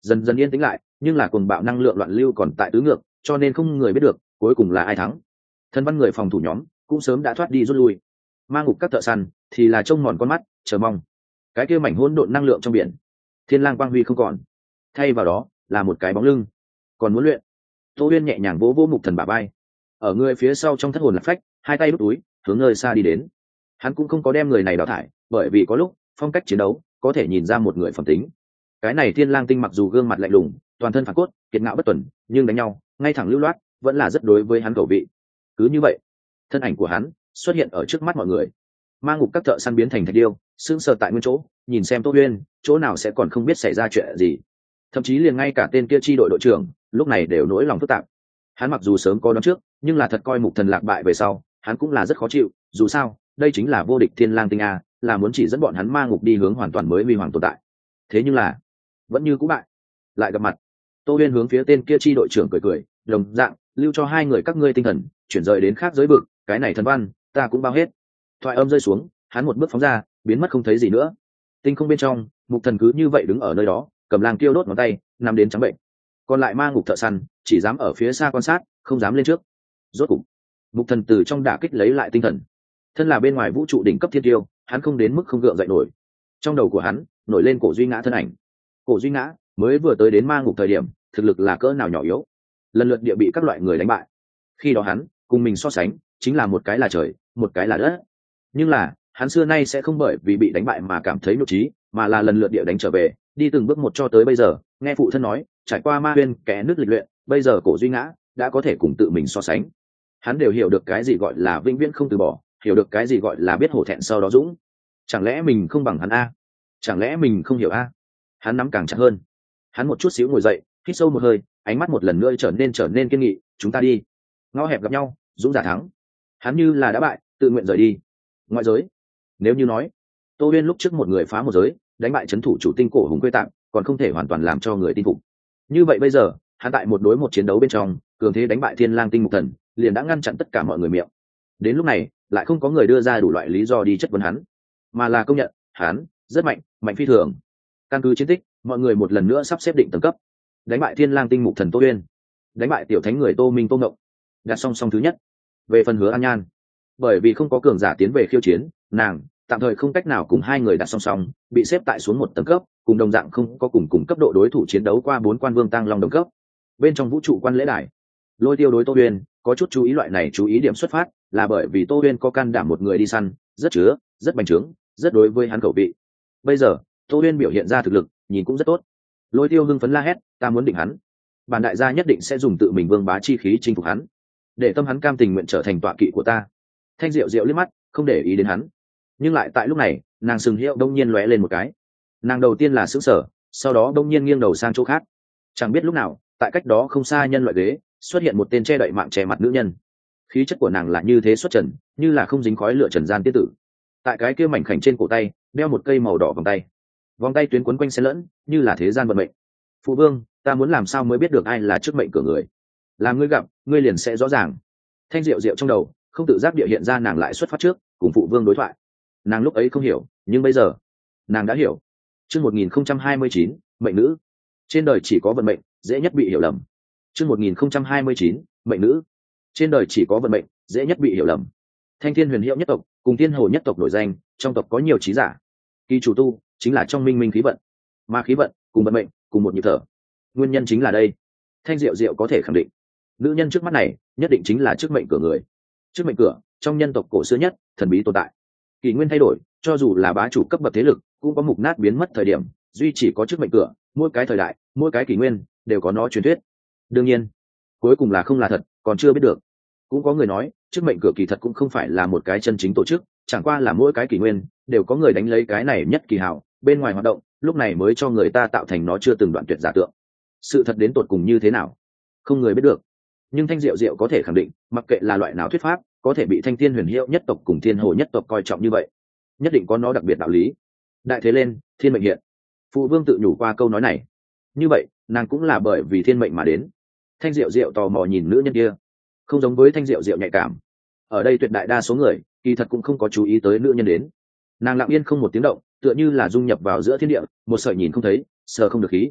dần dần yên tĩnh lại, nhưng là cuồng bạo năng lượng loạn lưu còn tại tứ ngược, cho nên không người biết được cuối cùng là ai thắng. Thần văn người phòng thủ nhóm cũng sớm đã thoát đi rút lui, ma ngục các thợ săn thì là trông mòn con mắt chờ mong cái kia mảnh hỗn độn năng lượng trong biển. Thiên lang quang huy không còn, thay vào đó là một cái bóng lưng. Còn muốn luyện? Tô Uyên nhẹ nhàng vỗ vỗ Mục Thần bả vai, ở người phía sau trong thất hồn lạc phách, hai tay đút túi hướng nơi xa đi đến. Hắn cũng không có đem người này đào thải, bởi vì có lúc phong cách chiến đấu có thể nhìn ra một người phẩm tính. Cái này Thiên Lang tinh mặc dù gương mặt lạnh lùng, toàn thân phản cốt, kiệt ngạo bất tuần, nhưng đánh nhau ngay thẳng lưu loát, vẫn là rất đối với hắn cầu vị. Cứ như vậy, thân ảnh của hắn xuất hiện ở trước mắt mọi người. Ma ngục các thợ săn biến thành thạch điêu, sững sờ tại nguyên chỗ, nhìn xem Tô Uyên, chỗ nào sẽ còn không biết xảy ra chuyện gì. Thậm chí liền ngay cả tên kia chi đội đội trưởng, lúc này đều nỗi lòng phức tạp. Hắn mặc dù sớm có đoán trước, nhưng là thật coi Mục Thần lạc bại về sau, hắn cũng là rất khó chịu, dù sao, đây chính là vô địch Thiên Lang tinh a, là muốn chỉ dẫn bọn hắn ma ngục đi hướng hoàn toàn mới huy hoàng tồn tại. Thế nhưng là, vẫn như cũ bại. Lại gặp mặt, Tô Uyên hướng phía tên kia chi đội trưởng cười cười, đồng dạng, lưu cho hai người các ngươi tinh thần, chuyển rời đến khác giới vực, cái này thần văn, ta cũng bao hết. Thoại âm rơi xuống, hắn một bước phóng ra, biến mất không thấy gì nữa. Tinh không bên trong, Mục Thần cứ như vậy đứng ở nơi đó, cầm lang tiêu đốt ngón tay, nằm đến trắng bệnh. Còn lại ma ngục thợ săn chỉ dám ở phía xa quan sát, không dám lên trước. Rốt cục, Mục Thần từ trong đả kích lấy lại tinh thần. Thân là bên ngoài vũ trụ đỉnh cấp thiên tiêu, hắn không đến mức không gượng dậy nổi. Trong đầu của hắn nổi lên Cổ Duy Ngã thân ảnh. Cổ Duy Ngã mới vừa tới đến ma ngục thời điểm, thực lực là cỡ nào nhỏ yếu, lần lượt địa bị các loại người đánh bại. Khi đó hắn cùng mình so sánh, chính là một cái là trời, một cái là đất. Nhưng là hắn xưa nay sẽ không bởi vì bị đánh bại mà cảm thấy nhục trí, mà là lần lượt địa đánh trở về, đi từng bước một cho tới bây giờ. Nghe phụ thân nói, trải qua ma huyên kẽ nước lịch luyện, bây giờ Cổ Duy Ngã đã có thể cùng tự mình so sánh. Hắn đều hiểu được cái gì gọi là vĩnh viễn không từ bỏ, hiểu được cái gì gọi là biết hổ thẹn sau đó dũng. Chẳng lẽ mình không bằng hắn a? Chẳng lẽ mình không hiểu a? Hắn nắm càng chặt hơn. Hắn một chút xíu ngồi dậy, hít sâu một hơi, ánh mắt một lần nữa trở nên trở nên kiên nghị. Chúng ta đi. Ngõ hẹp gặp nhau, dũng giả thắng. Hắn như là đã bại, tự nguyện rời đi. Ngoại giới, nếu như nói Tô Uyên lúc trước một người phá một giới, đánh bại trấn thủ chủ tinh cổ hùng quê tạm, còn không thể hoàn toàn làm cho người tin phục. Như vậy bây giờ, hắn tại một đối một chiến đấu bên trong, cường thế đánh bại Thiên Lang tinh Mục Thần, liền đã ngăn chặn tất cả mọi người miệng. Đến lúc này, lại không có người đưa ra đủ loại lý do đi chất vấn hắn, mà là công nhận hắn rất mạnh, mạnh phi thường. Căn cứ chiến tích, mọi người một lần nữa sắp xếp định tầng cấp. Đánh bại Thiên Lang tinh Mục Thần Tô Uyên, đánh bại tiểu thánh người Tô Minh Tô Ngộng, đặt song song thứ nhất. Về phần Hứa An Nhan, bởi vì không có cường giả tiến về khiêu chiến, nàng tạm thời không cách nào cùng hai người đặt song song, bị xếp tại xuống một tầng cấp, cùng đồng dạng không có cùng cùng cấp độ đối thủ chiến đấu qua bốn quan vương tăng long đồng cấp. Bên trong vũ trụ quan lễ đài, Lôi Tiêu đối Tô Uyên có chút chú ý, loại này chú ý điểm xuất phát là bởi vì Tô Uyên có can đảm một người đi săn, rất chứa, rất bành trướng, rất đối với hắn khẩu vị. Bây giờ, Tô Uyên biểu hiện ra thực lực, nhìn cũng rất tốt. Lôi Tiêu hưng phấn la hét, ta muốn định hắn. Bản đại gia nhất định sẽ dùng tự mình vương bá chi khí chinh phục hắn, để tâm hắn cam tình nguyện trở thành tọa kỵ của ta. Thanh Diệu Diệu liếc mắt, không để ý đến hắn. Nhưng lại tại lúc này, nàng sừng hiệu đông nhiên lóe lên một cái. Nàng đầu tiên là sững sờ, sau đó đông nhiên nghiêng đầu sang chỗ khác. Chẳng biết lúc nào, tại cách đó không xa nhân loại ghế, xuất hiện một tên che đậy mạng che mặt nữ nhân. Khí chất của nàng là như thế xuất trần, như là không dính khói lửa trần gian tiết tử. Tại cái kia mảnh khảnh trên cổ tay, đeo một cây màu đỏ vòng tay. Vòng tay tuyến quấn quanh xen lẫn, như là thế gian vận mệnh. Phụ vương, ta muốn làm sao mới biết được ai là trước mệnh cửa người? Làm ngươi gặp, ngươi liền sẽ rõ ràng. Thanh Diệu Diệu trong đầu không tự giác địa hiện ra nàng lại xuất phát trước, cùng phụ vương đối thoại. Nàng lúc ấy không hiểu, nhưng bây giờ nàng đã hiểu. Chương một nghìn không trăm hai mươi chín, mệnh nữ. Trên đời chỉ có vận mệnh dễ nhất bị hiểu lầm. Chương một nghìn không trăm hai mươi chín, mệnh nữ. Trên đời chỉ có vận mệnh dễ nhất bị hiểu lầm. Thanh Thiên Huyền Hiệu nhất tộc cùng Thiên Hồ nhất tộc nổi danh, trong tộc có nhiều trí giả. Kỳ chủ tu chính là trong minh minh khí vận, mà khí vận cùng vận mệnh cùng một nhịp thở. Nguyên nhân chính là đây. Thanh Diệu Diệu có thể khẳng định, nữ nhân trước mắt này nhất định chính là chức mệnh cửa người. Chức mệnh cửa trong nhân tộc cổ xưa nhất, thần bí tồn tại. Kỷ nguyên thay đổi, cho dù là bá chủ cấp bậc thế lực cũng có mục nát biến mất thời điểm, duy chỉ có chức mệnh cửa, mỗi cái thời đại, mỗi cái kỷ nguyên đều có nó truyền thuyết. Đương nhiên, cuối cùng là không là thật, còn chưa biết được. Cũng có người nói, chức mệnh cửa kỳ thật cũng không phải là một cái chân chính tổ chức, chẳng qua là mỗi cái kỷ nguyên đều có người đánh lấy cái này nhất kỳ hào, bên ngoài hoạt động, lúc này mới cho người ta tạo thành nó chưa từng đoạn tuyệt giả tượng. Sự thật đến tột cùng như thế nào, không người biết được. Nhưng Thanh Diệu Diệu có thể khẳng định, mặc kệ là loại nào thuyết pháp, có thể bị Thanh Thiên Huyền Hiệu nhất tộc cùng Thiên Hồ nhất tộc coi trọng như vậy, nhất định có nó đặc biệt đạo lý. Đại thế lên, thiên mệnh hiện. Phụ vương tự nhủ qua câu nói này. Như vậy, nàng cũng là bởi vì thiên mệnh mà đến. Thanh Diệu Diệu tò mò nhìn nữ nhân kia, không giống với Thanh Diệu Diệu nhạy cảm. Ở đây tuyệt đại đa số người, kỳ thật cũng không có chú ý tới nữ nhân đến. Nàng lặng yên không một tiếng động, tựa như là dung nhập vào giữa thiên địa, một sợi nhìn không thấy, sờ không được khí.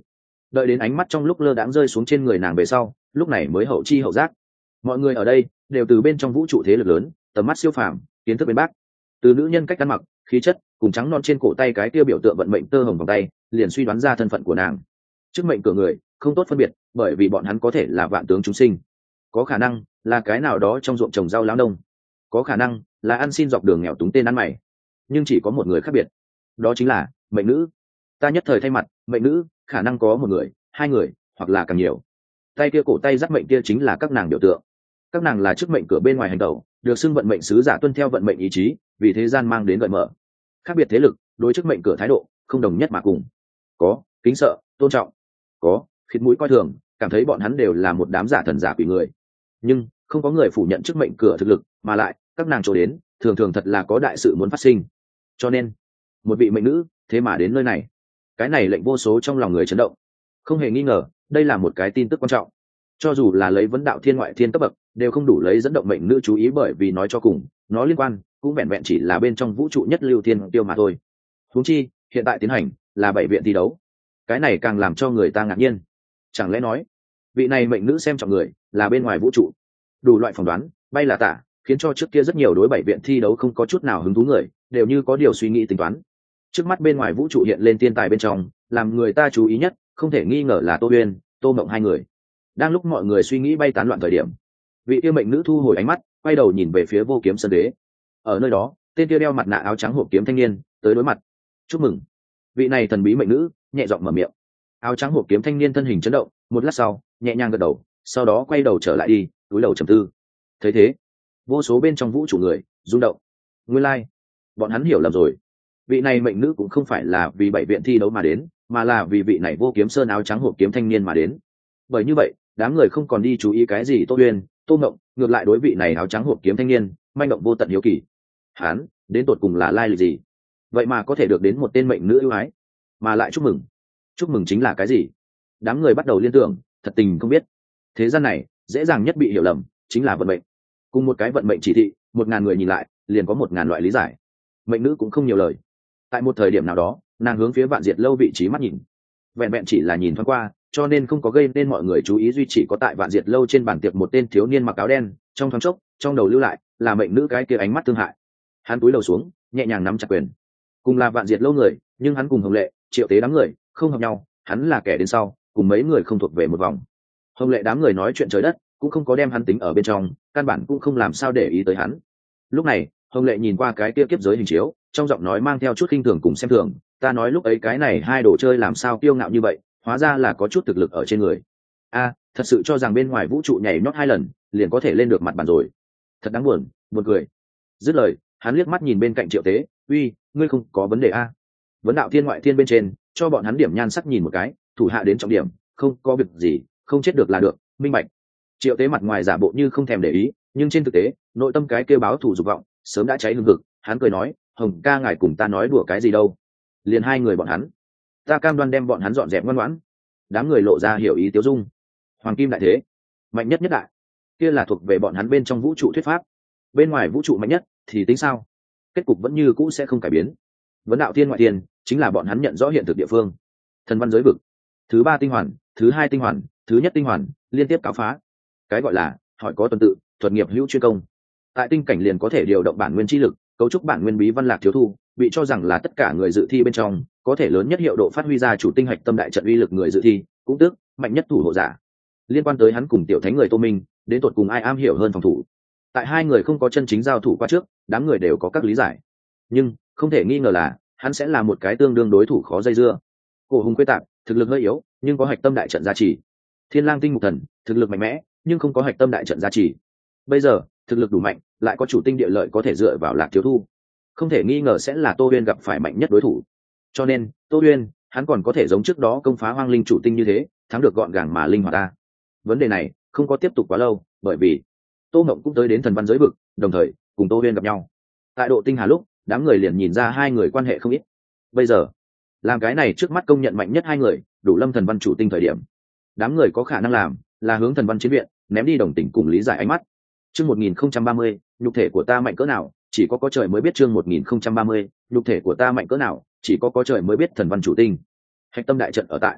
đợi đến ánh mắt trong lúc lơ đãng rơi xuống trên người nàng về sau, lúc này mới hậu chi hậu giác. Mọi người ở đây đều từ bên trong vũ trụ thế lực lớn, tầm mắt siêu phàm, kiến thức bên bác. Từ nữ nhân cách ăn mặc, khí chất, cùng trắng non trên cổ tay cái kia biểu tượng vận mệnh tơ hồng vòng tay, liền suy đoán ra thân phận của nàng. Chức mệnh cửa người không tốt phân biệt, bởi vì bọn hắn có thể là vạn tướng chúng sinh, có khả năng là cái nào đó trong ruộng trồng rau lão nông, có khả năng là ăn xin dọc đường nghèo túng tên ăn mày, nhưng chỉ có một người khác biệt, đó chính là mệnh nữ. Ta nhất thời thay mặt mệnh nữ, khả năng có một người, hai người, hoặc là càng nhiều. Tay kia cổ tay dắt mệnh kia chính là các nàng biểu tượng. Các nàng là chức mệnh cửa bên ngoài hành tẩu, được xưng vận mệnh sứ giả, tuân theo vận mệnh ý chí, vì thế gian mang đến gợi mở. Khác biệt thế lực đối chức mệnh cửa thái độ không đồng nhất mà cùng, có kính sợ tôn trọng, có khịt mũi coi thường, cảm thấy bọn hắn đều là một đám giả thần giả quỷ người, nhưng không có người phủ nhận chức mệnh cửa thực lực, mà lại các nàng chỗ đến thường thường thật là có đại sự muốn phát sinh. Cho nên một vị mệnh nữ thế mà đến nơi này, cái này lệnh vô số trong lòng người chấn động. Không hề nghi ngờ đây là một cái tin tức quan trọng, cho dù là lấy vấn đạo thiên ngoại thiên cấp bậc đều không đủ lấy dẫn động mệnh nữ chú ý, bởi vì nói cho cùng nó liên quan cũng vẹn vẹn chỉ là bên trong vũ trụ nhất lưu thiên tiêu mà thôi. Huống chi hiện tại tiến hành là bảy viện thi đấu, cái này càng làm cho người ta ngạc nhiên. Chẳng lẽ nói vị này mệnh nữ xem trọng người là bên ngoài vũ trụ? Đủ loại phỏng đoán bay là tả, khiến cho trước kia rất nhiều đối bảy viện thi đấu không có chút nào hứng thú người đều như có điều suy nghĩ tính toán. Trước mắt bên ngoài vũ trụ hiện lên tiên tài bên trong, làm người ta chú ý nhất không thể nghi ngờ là Tô Uyên, Tô Mộng hai người. Đang lúc mọi người suy nghĩ bay tán loạn thời điểm, vị kia mệnh nữ thu hồi ánh mắt, quay đầu nhìn về phía Vô Kiếm Sơn Đế. Ở nơi đó tên kia đeo mặt nạ áo trắng hộp kiếm thanh niên tới đối mặt. Chúc mừng. Vị này thần bí mệnh nữ nhẹ giọng mở miệng. Áo trắng hộp kiếm thanh niên thân hình chấn động, một lát sau nhẹ nhàng gật đầu, sau đó quay đầu trở lại đi, túi đầu trầm tư. Thấy thế, vô số bên trong vũ trụ người rung động. Nguyên lai, like, bọn hắn hiểu lầm rồi. Vị này mệnh nữ cũng không phải là vì bảy viện thi đấu mà đến, mà là vì vị này Vô Kiếm Sơn áo trắng hộp kiếm thanh niên mà đến. Bởi như vậy, đám người không còn đi chú ý cái gì Tô Uyên, Tô Mộng, ngược lại đối vị này áo trắng hộp kiếm thanh niên manh động vô tận hiếu kỳ. Hắn đến tột cùng là lai lịch gì, vậy mà có thể được đến một tên mệnh nữ ưu ái, mà lại chúc mừng. Chúc mừng chính là cái gì? Đám người bắt đầu liên tưởng, thật tình không biết. Thế gian này dễ dàng nhất bị hiểu lầm chính là vận mệnh. Cùng một cái vận mệnh chỉ thị, một ngàn người nhìn lại liền có một ngàn loại lý giải. Mệnh nữ cũng không nhiều lời. Tại một thời điểm nào đó, nàng hướng phía Vạn Diệt Lâu vị trí mắt nhìn, vẹn vẹn chỉ là nhìn thoáng qua, cho nên không có gây nên mọi người chú ý, duy chỉ có tại Vạn Diệt Lâu trên bàn tiệc một tên thiếu niên mặc áo đen, trong thoáng chốc trong đầu lưu lại là mệnh nữ cái kia ánh mắt thương hại. Hắn cúi đầu xuống, nhẹ nhàng nắm chặt quyền. Cùng là Vạn Diệt Lâu người, nhưng hắn cùng Hồng Lệ, Triệu Tế đám người không hợp nhau, hắn là kẻ đến sau, cùng mấy người không thuộc về một vòng. Hồng Lệ đám người nói chuyện trời đất, cũng không có đem hắn tính ở bên trong, căn bản cũng không làm sao để ý tới hắn. Lúc này Hồng Lệ nhìn qua cái kia kiếp giới hình chiếu, trong giọng nói mang theo chút khinh thường cùng xem thường. Ta nói lúc ấy cái này hai đồ chơi làm sao kiêu ngạo như vậy, hóa ra là có chút thực lực ở trên người. A, thật sự cho rằng bên ngoài vũ trụ nhảy nhót hai lần liền có thể lên được mặt bàn rồi, thật đáng buồn, buồn cười. Dứt lời, hắn liếc mắt nhìn bên cạnh Triệu Tế, uy, ngươi không có vấn đề a? Vấn đạo thiên ngoại thiên bên trên cho bọn hắn điểm nhan sắc nhìn một cái, thủ hạ đến trọng điểm, không có việc gì, không chết được là được, minh bạch. Triệu Tế mặt ngoài giả bộ như không thèm để ý, nhưng trên thực tế nội tâm cái kêu báo thù dục vọng sớm đã cháy hừng hực. Hắn cười nói, Hồng ca ngài cùng ta nói đùa cái gì đâu, liền hai người bọn hắn, ta cam đoan đem bọn hắn dọn dẹp ngoan ngoãn. Đám người lộ ra hiểu ý tiêu dung. Hoàng kim đại thế, mạnh nhất nhất đại, kia là thuộc về bọn hắn bên trong vũ trụ thuyết pháp. Bên ngoài vũ trụ mạnh nhất thì tính sao? Kết cục vẫn như cũ sẽ không cải biến. Vấn đạo thiên ngoại thiên chính là bọn hắn nhận rõ hiện thực địa phương. Thần văn giới vực, thứ ba tinh hoàn, thứ hai tinh hoàn, thứ nhất tinh hoàn liên tiếp cáo phá. Cái gọi là hỏi có tuần tự, thuật nghiệp hữu chuyên công. Tại tinh cảnh liền có thể điều động bản nguyên chi lực, cấu trúc bản nguyên bí văn lạc thiếu thu, bị cho rằng là tất cả người dự thi bên trong có thể lớn nhất hiệu độ phát huy ra chủ tinh hạch tâm đại trận uy lực người dự thi, cũng tức mạnh nhất thủ hộ giả. Liên quan tới hắn cùng tiểu thánh người Tô Minh, đến tột cùng ai am hiểu hơn phòng thủ. Tại hai người không có chân chính giao thủ qua trước, đám người đều có các lý giải, nhưng không thể nghi ngờ là hắn sẽ là một cái tương đương đối thủ khó dây dưa. Cổ hùng quê tạp, thực lực hơi yếu nhưng có hạch tâm đại trận gia trì. Thiên lang tinh mục thần, thực lực mạnh mẽ nhưng không có hạch tâm đại trận gia trì. Bây giờ thực lực đủ mạnh, lại có chủ tinh địa lợi có thể dựa vào lạc thiếu thu, không thể nghi ngờ sẽ là Tô Uyên gặp phải mạnh nhất đối thủ. Cho nên Tô Uyên hắn còn có thể giống trước đó công phá hoang linh chủ tinh như thế, thắng được gọn gàng mà linh hoạt ta. Vấn đề này không có tiếp tục quá lâu, bởi vì Tô Mộng cũng tới đến thần văn giới vực, đồng thời cùng Tô Uyên gặp nhau. Tại độ tinh hà lúc, đám người liền nhìn ra hai người quan hệ không ít. Bây giờ làm cái này trước mắt công nhận mạnh nhất hai người, đủ lâm thần văn chủ tinh thời điểm, đám người có khả năng làm là hướng thần văn chiến viện ném đi đồng tình cùng lý giải ánh mắt. Chương một nghìn không trăm ba mươi, nhục thể của ta mạnh cỡ nào, chỉ có có trời mới biết. Chương một nghìn không trăm ba mươi, nhục thể của ta mạnh cỡ nào, chỉ có có trời mới biết. Thần văn chủ tinh, hạch tâm đại trận ở tại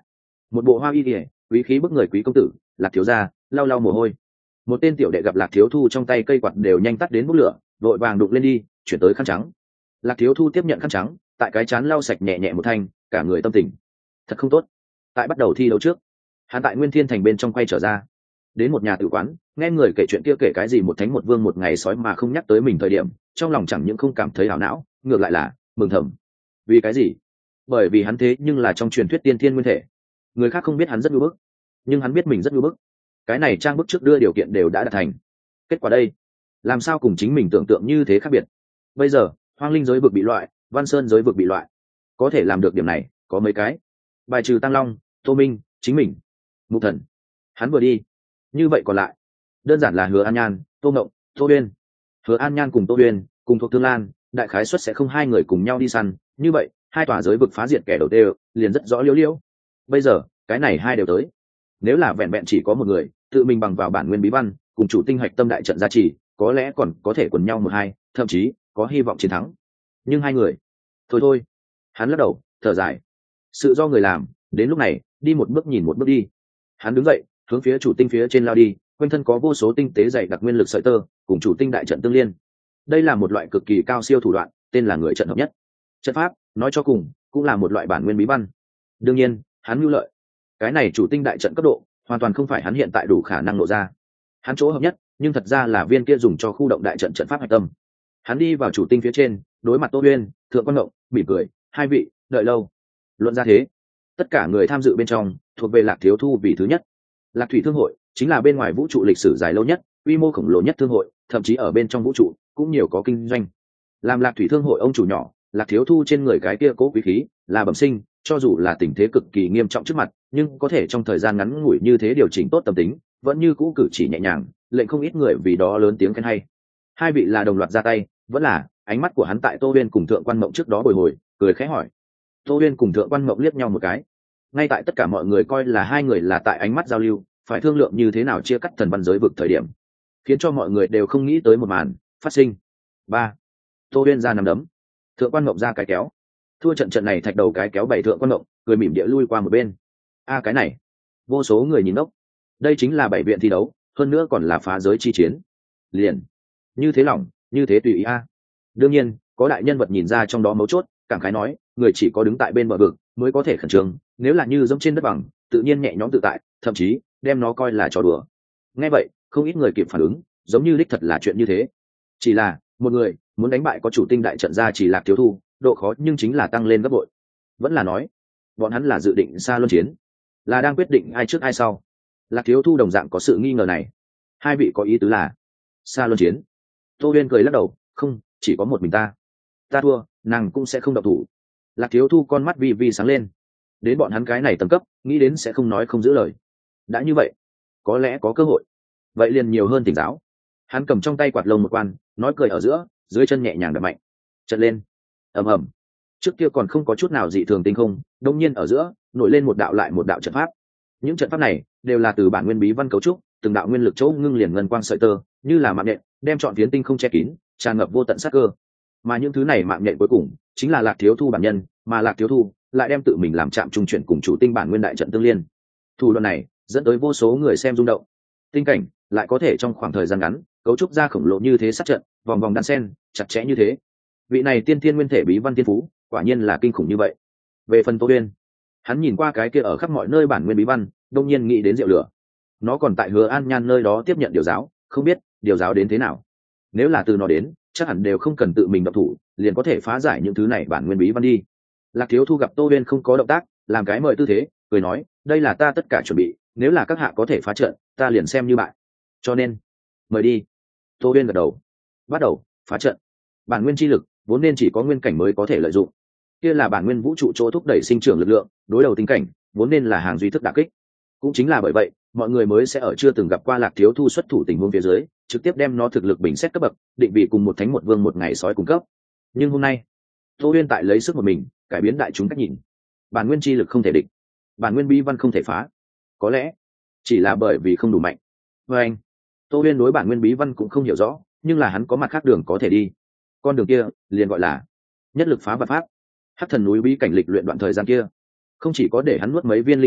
một bộ hoa y ỉa quý khí bức người quý công tử. Lạc thiếu gia lau lau mồ hôi. Một tên tiểu đệ gặp Lạc thiếu thu trong tay cây quạt đều nhanh tắt đến bút lửa, vội vàng đụng lên đi chuyển tới khăn trắng. Lạc thiếu thu tiếp nhận khăn trắng, tại cái chán lau sạch nhẹ nhẹ một thanh, cả người tâm tình thật không tốt. Tại bắt đầu thi đấu trước, hắn tại Nguyên Thiên Thành bên trong quay trở ra, đến một nhà tử quán, nghe người kể chuyện kia kể cái gì một thánh một vương một ngày sói mà không nhắc tới mình thời điểm, trong lòng chẳng những không cảm thấy hảo não, ngược lại là mừng thầm. Vì cái gì? Bởi vì hắn thế nhưng là trong truyền thuyết tiên thiên nguyên thể. Người khác không biết hắn rất nhu bức, nhưng hắn biết mình rất nhu bức. Cái này trang bức trước đưa điều kiện đều đã đạt thành. Kết quả đây, làm sao cùng chính mình tưởng tượng như thế khác biệt? Bây giờ, Hoang Linh giới vực bị loại, Văn Sơn giới vực bị loại. Có thể làm được điểm này, có mấy cái. Bài trừ Tăng Long, Tô Minh, chính mình, Mục Thần. Hắn vừa đi, như vậy còn lại, đơn giản là Hứa An Nhan, Tô Ngộng, Tô Uyên. Hứa An Nhan cùng Tô Uyên, cùng thuộc Thương Lan, đại khái suất sẽ không hai người cùng nhau đi săn, như vậy, hai tòa giới vực phá diệt kẻ đầu tiên, liền rất rõ liễu liễu. Bây giờ, cái này hai đều tới. Nếu là vẹn vẹn chỉ có một người, tự mình bằng vào bản nguyên bí văn, cùng chủ tinh hạch tâm đại trận gia trì, có lẽ còn có thể quần nhau một hai, thậm chí có hy vọng chiến thắng. Nhưng hai người, thôi thôi. Hắn lắc đầu, thở dài. Sự do người làm, đến lúc này, đi một bước nhìn một bước đi. Hắn đứng dậy, hướng phía chủ tinh phía trên lao đi, quanh thân có vô số tinh tế dày đặc nguyên lực sợi tơ, cùng chủ tinh đại trận tương liên. Đây là một loại cực kỳ cao siêu thủ đoạn, tên là người trận hợp nhất. Trận pháp, nói cho cùng, cũng là một loại bản nguyên bí văn. Đương nhiên, hắn mưu lợi. Cái này chủ tinh đại trận cấp độ, hoàn toàn không phải hắn hiện tại đủ khả năng lộ ra. Hắn chỗ hợp nhất, nhưng thật ra là viên kia dùng cho khu động đại trận trận pháp hạch tâm. Hắn đi vào chủ tinh phía trên, đối mặt Tô Uyên, Thượng Quan Ngộng, mỉm cười, hai vị, đợi lâu. Luận ra thế, tất cả người tham dự bên trong, thuộc về Lạc thiếu thu vì thứ nhất. Lạc thủy thương hội chính là bên ngoài vũ trụ lịch sử dài lâu nhất, quy mô khổng lồ nhất thương hội, thậm chí ở bên trong vũ trụ cũng nhiều có kinh doanh. Làm Lạc thủy thương hội ông chủ nhỏ, Lạc thiếu thu trên người cái kia cố quý khí là bẩm sinh, cho dù là tình thế cực kỳ nghiêm trọng trước mặt, nhưng có thể trong thời gian ngắn ngủi như thế điều chỉnh tốt tâm tính, vẫn như cũ cử chỉ nhẹ nhàng, lệnh không ít người vì đó lớn tiếng khen hay. Hai vị là đồng loạt ra tay, vẫn là ánh mắt của hắn tại Tô Uyên cùng Thượng Quan Mộng trước đó bồi hồi, cười khẽ hỏi. Tô Uyên cùng Thượng Quan Mộng liếc nhau một cái. Ngay tại tất cả mọi người coi là hai người là tại ánh mắt giao lưu, phải thương lượng như thế nào chia cắt thần văn giới vực thời điểm, khiến cho mọi người đều không nghĩ tới một màn phát sinh. Ba. Tô Uyên ra nằm đấm, Thượng Quan Mộng ra cái kéo. Thua trận trận này thạch đầu cái kéo bảy Thượng Quan Mộng, cười mỉm địa lui qua một bên. A cái này, vô số người nhìn ốc. Đây chính là bảy viện thi đấu, hơn nữa còn là phá giới chi chiến. Liền, như thế lòng, như thế tùy ý a. Đương nhiên, có đại nhân vật nhìn ra trong đó mấu chốt, cảm khái nói, người chỉ có đứng tại bên bờ vực mới có thể khẩn trương, nếu là như giống trên đất bằng, tự nhiên nhẹ nhõm tự tại, thậm chí đem nó coi là trò đùa. Nghe vậy, không ít người kịp phản ứng, giống như đích thật là chuyện như thế. Chỉ là, một người muốn đánh bại có chủ tinh đại trận ra chỉ Lạc thiếu thu, độ khó nhưng chính là tăng lên gấp bội. Vẫn là nói, bọn hắn là dự định xa luân chiến, là đang quyết định ai trước ai sau. Lạc thiếu thu đồng dạng có sự nghi ngờ này. Hai vị có ý tứ là xa luân chiến. Tô Uyên cười lắc đầu, không, chỉ có một mình ta. Ta thua, nàng cũng sẽ không động thủ. Lạc thiếu thu con mắt vi vi sáng lên. Đến bọn hắn cái này tầm cấp, nghĩ đến sẽ không nói không giữ lời. Đã như vậy, có lẽ có cơ hội. Vậy liền nhiều hơn tỉnh giáo. Hắn cầm trong tay quạt lông một quan, nói cười ở giữa, dưới chân nhẹ nhàng đập mạnh. Trận lên, ầm ầm. Trước kia còn không có chút nào dị thường tinh không, đông nhiên ở giữa nổi lên một đạo lại một đạo trận pháp. Những trận pháp này đều là từ bản nguyên bí văn cấu trúc, từng đạo nguyên lực chỗ ngưng liền ngân quang sợi tơ, như là mạng nhện, đem trọn phiến tinh không che kín, tràn ngập vô tận sát cơ. Mà những thứ này mạng nhện cuối cùng chính là Lạc thiếu thu bản nhân, mà Lạc thiếu thu lại đem tự mình làm chạm trung chuyển cùng chủ tinh bản nguyên đại trận tương liên. Thủ đoạn này dẫn tới vô số người xem rung động. Tinh cảnh lại có thể trong khoảng thời gian ngắn cấu trúc ra khổng lồ như thế sát trận, vòng vòng đan sen, chặt chẽ như thế. Vị này tiên thiên nguyên thể bí văn tiên phú, quả nhiên là kinh khủng như vậy. Về phần Tô Uyên, hắn nhìn qua cái kia ở khắp mọi nơi bản nguyên bí văn, đông nhiên nghĩ đến rượu lửa. Nó còn tại Hứa An Nhan nơi đó tiếp nhận điều giáo, không biết điều giáo đến thế nào. Nếu là từ nó đến, chắc hẳn đều không cần tự mình động thủ, liền có thể phá giải những thứ này bản nguyên bí văn đi. Lạc thiếu thu gặp Tô Uyên không có động tác, làm cái mời tư thế, cười nói, đây là ta tất cả chuẩn bị, nếu là các hạ có thể phá trận, ta liền xem như bại. Cho nên, mời đi. Tô Uyên gật đầu. Bắt đầu phá trận. Bản nguyên chi lực vốn nên chỉ có nguyên cảnh mới có thể lợi dụng, kia là bản nguyên vũ trụ chỗ thúc đẩy sinh trưởng lực lượng, đối đầu tính cảnh vốn nên là hàng duy thức đả kích. Cũng chính là bởi vậy, mọi người mới sẽ ở chưa từng gặp qua Lạc thiếu thu xuất thủ tình huống phía dưới, trực tiếp đem nó thực lực bình xét cấp bậc, định vị cùng một thánh một vương một ngày sói cung cấp. Nhưng hôm nay, Tô Uyên tại lấy sức một mình, cải biến đại chúng cách nhìn. Bản nguyên chi lực không thể địch, bản nguyên bí văn không thể phá. Có lẽ chỉ là bởi vì không đủ mạnh. Và anh, Tô Uyên đối bản nguyên bí văn cũng không hiểu rõ, nhưng là hắn có mặt khác đường có thể đi. Con đường kia liền gọi là nhất lực phá vạn pháp. Hắc thần núi bí cảnh lịch luyện đoạn thời gian kia, không chỉ có để hắn nuốt mấy viên linh quả,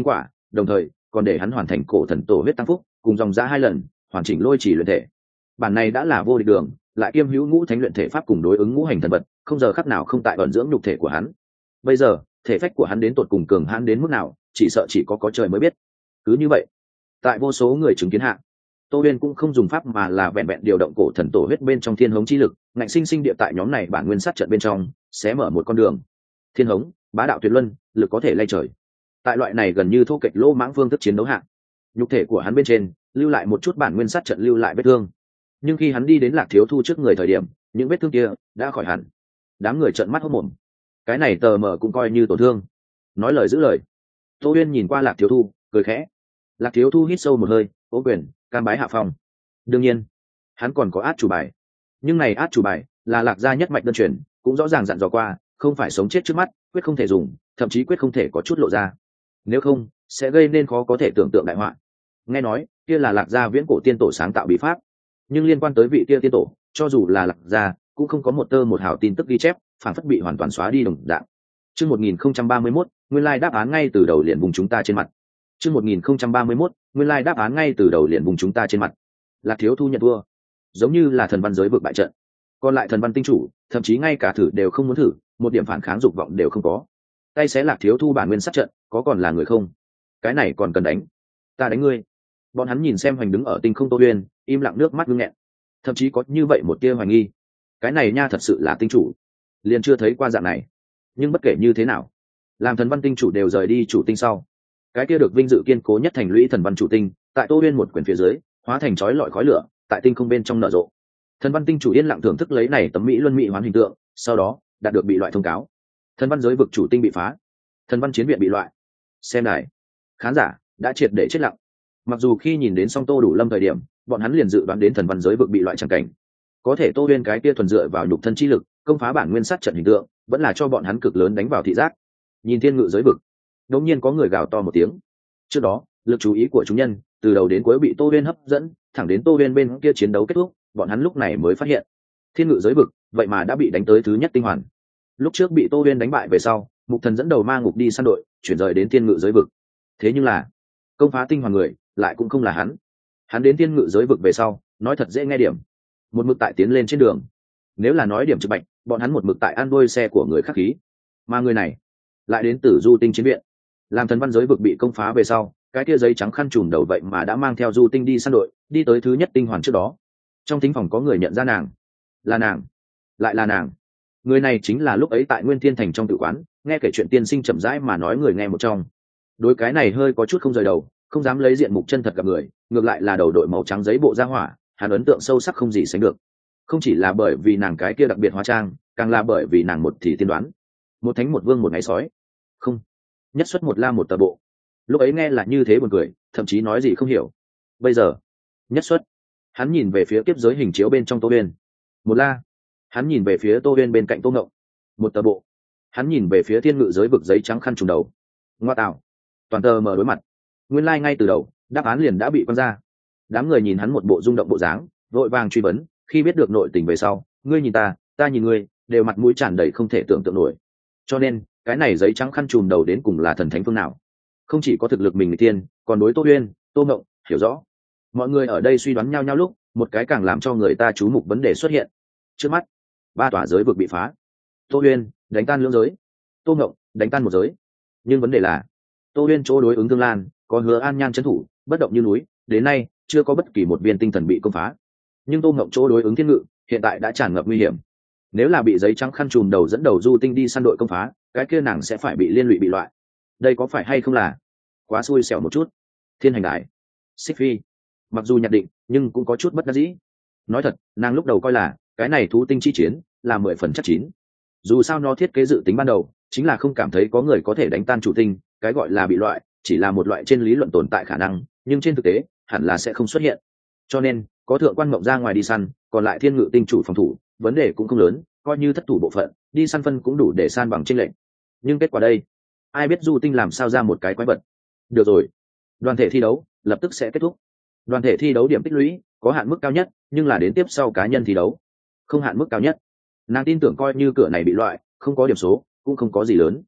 đồng thời còn để hắn hoàn thành cổ thần tổ huyết tăng phúc cùng dòng giã hai lần hoàn chỉnh lôi chỉ luyện thể. Bản này đã là vô địch đường, lại kiêm hữu ngũ thánh luyện thể pháp cùng đối ứng ngũ hành thần vật, không giờ khắc nào không tại ẩn dưỡng nhục thể của hắn. Bây giờ thể phách của hắn đến tột cùng cường hãn đến mức nào, chỉ sợ chỉ có có trời mới biết. Cứ như vậy, tại vô số người chứng kiến hạ, Tô Uyên cũng không dùng pháp mà là vẹn vẹn điều động cổ thần tổ huyết bên trong thiên hống chi lực, ngạnh sinh sinh địa tại nhóm này bản nguyên sát trận bên trong sẽ mở một con đường. Thiên hống bá đạo tuyệt luân, lực có thể lay trời. Tại loại này gần như thô kệch lô mãng phương thức chiến đấu hạ, nhục thể của hắn bên trên lưu lại một chút bản nguyên sát trận lưu lại vết thương, nhưng khi hắn đi đến Lạc Thiếu Thu trước người thời điểm, những vết thương kia đã khỏi hẳn. Đám người trợn mắt hốt mồm, cái này tờ mờ cũng coi như tổn thương. Nói lời giữ lời, Tô Uyên nhìn qua Lạc Thiếu Thu cười khẽ. Lạc Thiếu Thu hít sâu một hơi, ố quyền cam bái hạ phong. Đương nhiên hắn còn có át chủ bài, nhưng này át chủ bài là Lạc gia nhất mạch đơn truyền, cũng rõ ràng dặn dò qua không phải sống chết trước mắt, quyết không thể dùng, thậm chí quyết không thể có chút lộ ra, nếu không sẽ gây nên khó có thể tưởng tượng đại họa. Nghe nói kia là Lạc gia viễn cổ tiên tổ sáng tạo bí pháp, nhưng liên quan tới vị kia tiên tổ, cho dù là Lạc gia cũng không có một tơ một hào tin tức ghi chép, phản phất bị hoàn toàn xóa đi đồng dạng. Chương một nghìn không trăm ba mươi mốt, nguyên lai đáp án ngay từ đầu liền vùng chúng ta trên mặt. Chương một nghìn không trăm ba mươi mốt, nguyên lai đáp án ngay từ đầu liền vùng chúng ta trên mặt. Lạc Thiếu Thu nhận thua, giống như là thần văn giới vực bại trận. Còn lại thần văn tinh chủ, thậm chí ngay cả thử đều không muốn thử, một điểm phản kháng dục vọng đều không có. Tay xé Lạc Thiếu Thu bản nguyên sát trận, có còn là người không? Cái này còn cần đánh? Ta đánh ngươi. Bọn hắn nhìn xem Hoành đứng ở tinh không Tô Uyên, im lặng nước mắt ngưng nghẹn. Thậm chí có như vậy một tia hoài nghi, cái này nha thật sự là tinh chủ, liền chưa thấy qua dạng này. Nhưng bất kể như thế nào, làm thần văn tinh chủ đều rời đi chủ tinh sau, cái kia được vinh dự kiên cố nhất thành lũy thần văn chủ tinh, tại Tô Uyên một quyển phía dưới hóa thành chói lọi khói lửa, tại tinh không bên trong nở rộ. Thần văn tinh chủ yên lặng thưởng thức lấy này tấm mỹ luân mỹ hoán hình tượng, sau đó đạt được bị loại thông cáo. Thần văn giới vực chủ tinh bị phá, thần văn chiến viện bị loại. Xem đài khán giả đã triệt để chết lặng. Mặc dù khi nhìn đến song Tô Đủ Lâm thời điểm, bọn hắn liền dự đoán đến thần văn giới vực bị loại chẳng cảnh, có thể Tô Uyên cái kia thuần dựa vào nhục thân chi lực công phá bản nguyên sát trận hình tượng, vẫn là cho bọn hắn cực lớn đánh vào thị giác. Nhìn thiên ngự giới vực, đột nhiên có người gào to một tiếng. Trước đó lực chú ý của chúng nhân từ đầu đến cuối bị Tô Uyên hấp dẫn, thẳng đến Tô Uyên bên kia chiến đấu kết thúc, bọn hắn lúc này mới phát hiện thiên ngự giới vực vậy mà đã bị đánh tới thứ nhất tinh hoàn. Lúc trước bị Tô Uyên đánh bại về sau, Mục Thần dẫn đầu ma ngục đi săn đội chuyển rời đến thiên ngự giới vực, thế nhưng là công phá tinh hoàn người lại cũng không là hắn. Hắn đến thiên ngự giới vực về sau, nói thật dễ nghe điểm, một mực tại tiến lên trên đường. Nếu là nói điểm trực bạch, bọn hắn một mực tại ăn đôi xe của người khắc khí, mà người này lại đến từ du tinh chiến viện. Làm thần văn giới vực bị công phá về sau, cái kia giấy trắng khăn trùm đầu vậy mà đã mang theo du tinh đi săn đội, đi tới thứ nhất tinh hoàn trước đó. Trong thính phòng có người nhận ra nàng, là nàng, lại là nàng. Người này chính là lúc ấy tại Nguyên Thiên Thành trong tự quán nghe kể chuyện tiên sinh chậm rãi mà nói người nghe một trong. Đối cái này hơi có chút không rời đầu, không dám lấy diện mục chân thật gặp người, ngược lại là đầu đội màu trắng giấy bộ da hỏa, hắn ấn tượng sâu sắc không gì sánh được. Không chỉ là bởi vì nàng cái kia đặc biệt hóa trang, càng là bởi vì nàng một thì tiên đoán, một thánh một vương một ngày sói, không, nhất xuất một la một tờ bộ. Lúc ấy nghe là như thế buồn cười, thậm chí nói gì không hiểu. Bây giờ nhất xuất, hắn nhìn về phía kiếp giới hình chiếu bên trong Tô Uyên, một la. Hắn nhìn về phía Tô Uyên bên cạnh Tô Ngộng, một tờ bộ. Hắn nhìn về phía thiên ngự giới vực giấy trắng khăn trùm đầu. Ngoa tạo, toàn tờ mở đối mặt. Nguyên lai like ngay từ đầu đáp án liền đã bị quăng ra. Đám người nhìn hắn một bộ rung động bộ dáng, vội vàng truy vấn. Khi biết được nội tình về sau, ngươi nhìn ta, ta nhìn ngươi, đều mặt mũi tràn đầy không thể tưởng tượng nổi. Cho nên cái này giấy trắng khăn trùm đầu đến cùng là thần thánh phương nào? Không chỉ có thực lực mình người tiên, còn đối Tô Uyên, Tô Ngộng hiểu rõ. Mọi người ở đây suy đoán nhau nhau lúc, một cái càng làm cho người ta chú mục vấn đề xuất hiện. Trước mắt ba tòa giới vực bị phá, Tô Uyên đánh tan lưỡng giới, Tô Ngộng đánh tan một giới. Nhưng vấn đề là Tô Uyên chỗ đối ứng Thương Lan có Hứa An Nhan trấn thủ, bất động như núi, đến nay chưa có bất kỳ một viên tinh thần bị công phá. Nhưng Tô Ngộng chỗ đối ứng Thiên Ngự hiện tại đã tràn ngập nguy hiểm. Nếu là bị giấy trắng khăn trùm đầu dẫn đầu du tinh đi săn đội công phá, cái kia nàng sẽ phải bị liên lụy bị loại. Đây có phải hay không là quá xui xẻo một chút? Thiên Hành Đại, Xích Phi mặc dù nhận định, nhưng cũng có chút bất đắc dĩ. Nói thật, nàng lúc đầu coi là cái này thú tinh chi chiến là mười phần chắc chín. Dù sao nó thiết kế dự tính ban đầu chính là không cảm thấy có người có thể đánh tan chủ tinh, cái gọi là bị loại chỉ là một loại trên lý luận tồn tại khả năng, nhưng trên thực tế hẳn là sẽ không xuất hiện. Cho nên có thượng quan Mộng ra ngoài đi săn, còn lại thiên ngự tinh chủ phòng thủ, vấn đề cũng không lớn, coi như thất thủ bộ phận đi săn phân cũng đủ để san bằng chênh lệch. Nhưng kết quả đây, ai biết du tinh làm sao ra một cái quái vật. Được rồi, đoàn thể thi đấu lập tức sẽ kết thúc. Đoàn thể thi đấu điểm tích lũy có hạn mức cao nhất, nhưng là đến tiếp sau cá nhân thi đấu không hạn mức cao nhất. Nàng tin tưởng coi như cửa này bị loại, không có điểm số cũng không có gì lớn.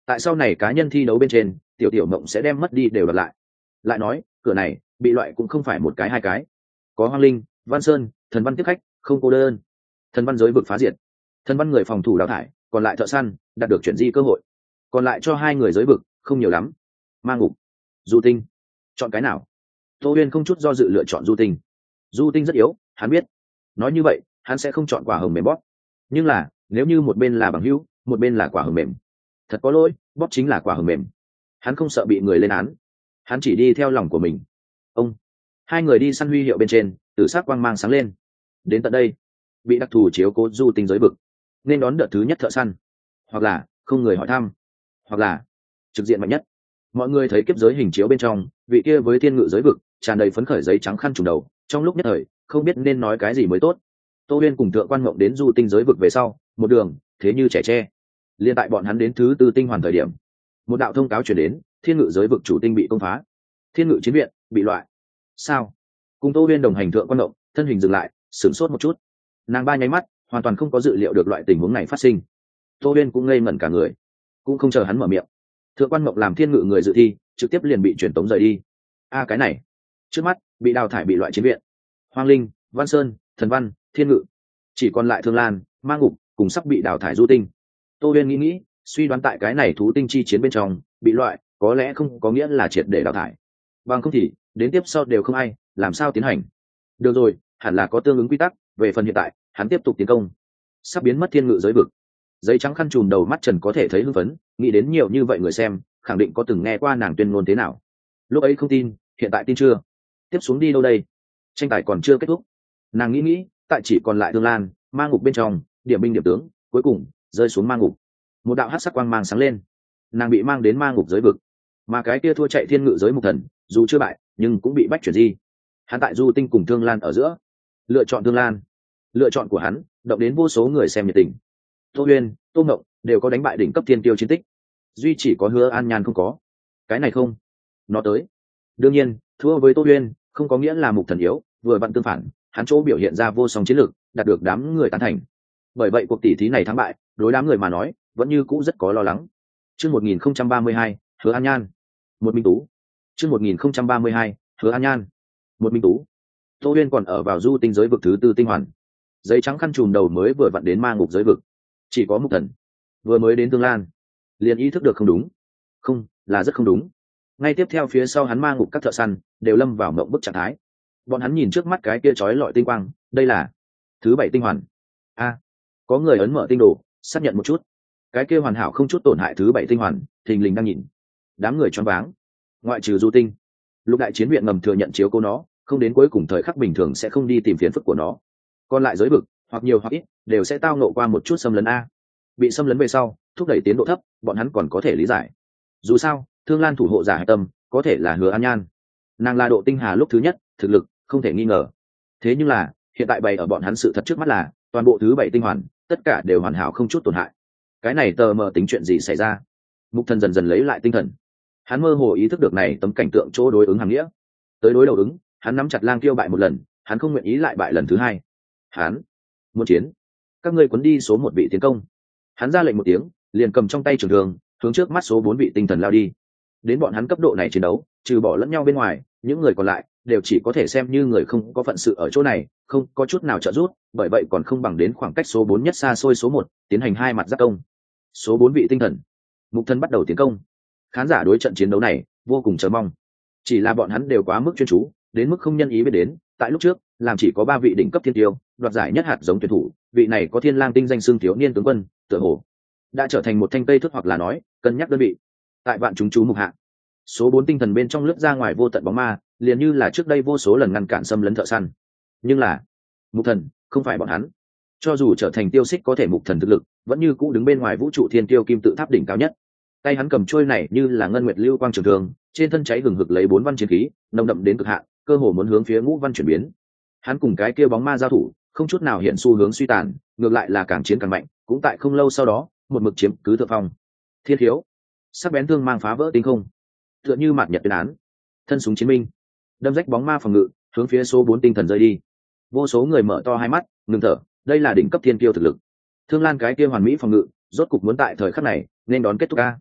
tại sau này cá nhân thi đấu bên trên tiểu tiểu mộng sẽ đem mất đi đều đợt lại. Lại nói cửa này bị loại cũng không phải một cái hai cái, có Hoang Linh, Văn Sơn, Thần Văn tiếp khách, không cô đơn. Thần Văn giới vực phá diệt, Thần Văn người phòng thủ đào thải, còn lại thợ săn đạt được chuyển di cơ hội, còn lại cho hai người giới vực không nhiều lắm. Ma Ngục, Du Tinh, chọn cái nào? Tô Uyên không chút do dự lựa chọn Du Tinh. Du Tinh rất yếu, hắn biết, nói như vậy hắn sẽ không chọn quả hồng mềm bóp, nhưng là nếu như một bên là bằng hữu, một bên là quả hồng mềm, thật có lỗi, bóp chính là quả hồng mềm. Hắn không sợ bị người lên án, hắn chỉ đi theo lòng của mình. Ông hai người đi săn huy hiệu bên trên, tử sắc quang mang sáng lên. Đến tận đây bị đặc thù chiếu cố Du Tinh giới vực nên đón đợt thứ nhất thợ săn, hoặc là không người hỏi thăm, hoặc là trực diện mạnh nhất. Mọi người thấy kiếp giới hình chiếu bên trong vị kia với thiên ngự giới vực tràn đầy phấn khởi giấy trắng khăn trùng đầu, trong lúc nhất thời không biết nên nói cái gì mới tốt. Tô Uyên cùng Thượng Quan Ngộng đến Du Tinh giới vực về sau, một đường thế như trẻ tre. Liên tại bọn hắn đến thứ tư tinh hoàn thời điểm, một đạo thông cáo chuyển đến, thiên ngự giới vực chủ tinh bị công phá, thiên ngự chiến viện bị loại. Sao? Cùng Tô Uyên đồng hành Thượng Quan Ngộng thân hình dừng lại, sửng sốt một chút. Nàng ba nháy mắt, hoàn toàn không có dự liệu được loại tình huống này phát sinh. Tô Uyên cũng ngây ngẩn cả người, cũng không chờ hắn mở miệng. Thượng Quan Ngộng làm thiên ngự người dự thi, trực tiếp liền bị truyền tống rời đi. A cái này, trước mắt bị đào thải bị loại chiến viện, Hoang Linh, Văn Sơn, Thần Văn, Thiên Ngự, chỉ còn lại Thương Lan, Ma Ngục cùng sắp bị đào thải Du Tinh. Tô Uyên nghĩ nghĩ, suy đoán tại cái này thú tinh chi chiến bên trong bị loại có lẽ không có nghĩa là triệt để đào thải, bằng không thì đến tiếp sau đều không ai làm sao tiến hành. Được rồi, hẳn là có tương ứng quy tắc. Về phần hiện tại hắn tiếp tục tiến công, sắp biến mất thiên ngự giới vực. Giấy trắng khăn trùm đầu mắt Trần có thể thấy hưng phấn, nghĩ đến nhiều như vậy người xem khẳng định có từng nghe qua nàng tuyên ngôn thế nào. Lúc ấy không tin, hiện tại tin chưa? Tiếp xuống đi đâu đây? Tranh tài còn chưa kết thúc, nàng nghĩ nghĩ, tại chỉ còn lại Thương Lan, Ma Ngục bên trong điểm binh điểm tướng, cuối cùng rơi xuống Ma Ngục. Một đạo hắc sắc quang mang sáng lên, nàng bị mang đến Ma Ngục giới vực. Mà cái kia thua chạy thiên ngự giới Mục Thần dù chưa bại nhưng cũng bị bách chuyển di. Hắn tại Du Tinh cùng Thương Lan ở giữa lựa chọn Thương Lan. Lựa chọn của hắn động đến vô số người xem nhiệt tình. Tô Uyên, Tô Ngộng đều có đánh bại đỉnh cấp thiên tiêu chiến tích, duy chỉ có Hứa An Nhan không có. Cái này không, nó tới. Đương nhiên thua với Tô Uyên không có nghĩa là Mục Thần yếu, vừa vặn tương phản, hắn chỗ biểu hiện ra vô song chiến lược, đạt được đám người tán thành. Bởi vậy cuộc tỷ thí này thắng bại đối đám người mà nói vẫn như cũ rất có lo lắng. Chương một nghìn không trăm ba mươi hai, Hứa An Nhan, một minh tú. Chương một nghìn không trăm ba mươi hai, Hứa An Nhan, một minh tú. Tô Uyên còn ở vào Du Tinh giới vực thứ tư tinh hoàn, giấy trắng khăn trùm đầu mới vừa vặn đến Ma Ngục giới vực. Chỉ có Mục Thần vừa mới đến Thương Lan liền ý thức được không đúng, không là rất không đúng. Ngay tiếp theo phía sau hắn Ma Ngục các thợ săn đều lâm vào mộng bức trạng thái. Bọn hắn nhìn trước mắt cái kia chói lọi tinh quang, đây là thứ bảy tinh hoàn. A, có người ấn mở tinh đồ xác nhận một chút, cái kia hoàn hảo không chút tổn hại thứ bảy tinh hoàn thình lình đang nhìn. Đám người choáng váng, ngoại trừ Du Tinh, lục đại chiến viện ngầm thừa nhận chiếu cố nó, không đến cuối cùng thời khắc bình thường sẽ không đi tìm phiền phức của nó. Còn lại giới vực hoặc nhiều hoặc ít đều sẽ tao ngộ qua một chút xâm lấn. A, bị xâm lấn về sau thúc đẩy tiến độ thấp, bọn hắn còn có thể lý giải. Dù sao Thương Lan thủ hộ giả hạch tâm có thể là Hứa An Nhan, nàng là độ tinh hà lúc thứ nhất, thực lực không thể nghi ngờ. Thế nhưng là hiện tại bày ở bọn hắn sự thật trước mắt là toàn bộ thứ bảy tinh hoàn tất cả đều hoàn hảo không chút tổn hại. Cái này tờ mờ tính chuyện gì xảy ra? Mục Thần dần dần lấy lại tinh thần, hắn mơ hồ ý thức được này tấm cảnh tượng chỗ đối ứng hàng nghĩa. Tới đối đầu ứng, hắn nắm chặt Lang Tiêu bại một lần, hắn không nguyện ý lại bại lần thứ hai. Hắn muốn chiến, các ngươi cuốn đi số một vị tiến công. Hắn ra lệnh một tiếng, liền cầm trong tay trường thương hướng trước mắt số bốn vị tinh thần lao đi. Đến bọn hắn cấp độ này chiến đấu, trừ bỏ lẫn nhau bên ngoài, những người còn lại đều chỉ có thể xem như người không có phận sự ở chỗ này, không có chút nào trợ giúp, bởi vậy còn không bằng đến khoảng cách số bốn nhất xa xôi số một, tiến hành hai mặt giáp công. Số bốn vị tinh thần, Mục Thần bắt đầu tiến công. Khán giả đối trận chiến đấu này vô cùng chờ mong, chỉ là bọn hắn đều quá mức chuyên chú, đến mức không nhân ý biết đến, tại lúc trước, làm chỉ có ba vị đỉnh cấp thiên tiêu, đoạt giải nhất hạt giống tuyển thủ, vị này có Thiên Lang tinh danh xưng thiếu niên tướng quân, tựa hồ đã trở thành một thanh cây thước hoặc là nói, cân nhắc đơn vị. Tại vạn chúng chú mục hạ, số bốn tinh thần bên trong lướt ra ngoài vô tận bóng ma, liền như là trước đây vô số lần ngăn cản xâm lấn thợ săn. Nhưng là Mục Thần không phải bọn hắn, cho dù trở thành tiêu xích có thể Mục Thần thực lực vẫn như cũ đứng bên ngoài vũ trụ thiên tiêu kim tự tháp đỉnh cao nhất. Tay hắn cầm trôi này như là ngân nguyệt lưu quang trường thường, trên thân cháy hừng hực lấy bốn văn chiến khí, nồng đậm đến cực hạn, cơ hồ muốn hướng phía ngũ văn chuyển biến. Hắn cùng cái kia bóng ma giao thủ, không chút nào hiện xu hướng suy tàn, ngược lại là càng chiến càng mạnh, cũng tại không lâu sau đó, một mực chiếm cứ thượng phong. Thiên khiếu, sắc bén thương mang phá vỡ tinh không, tựa như mạt nhật tuyên án. Thân súng chiến minh, đâm rách bóng ma phòng ngự, hướng phía số bốn tinh thần rơi đi. Vô số người mở to hai mắt, ngừng thở, đây là đỉnh cấp thiên kiêu thực lực. Thương Lan cái kia hoàn mỹ phòng ngự, rốt cục muốn tại thời khắc này nên đón kết thúc a.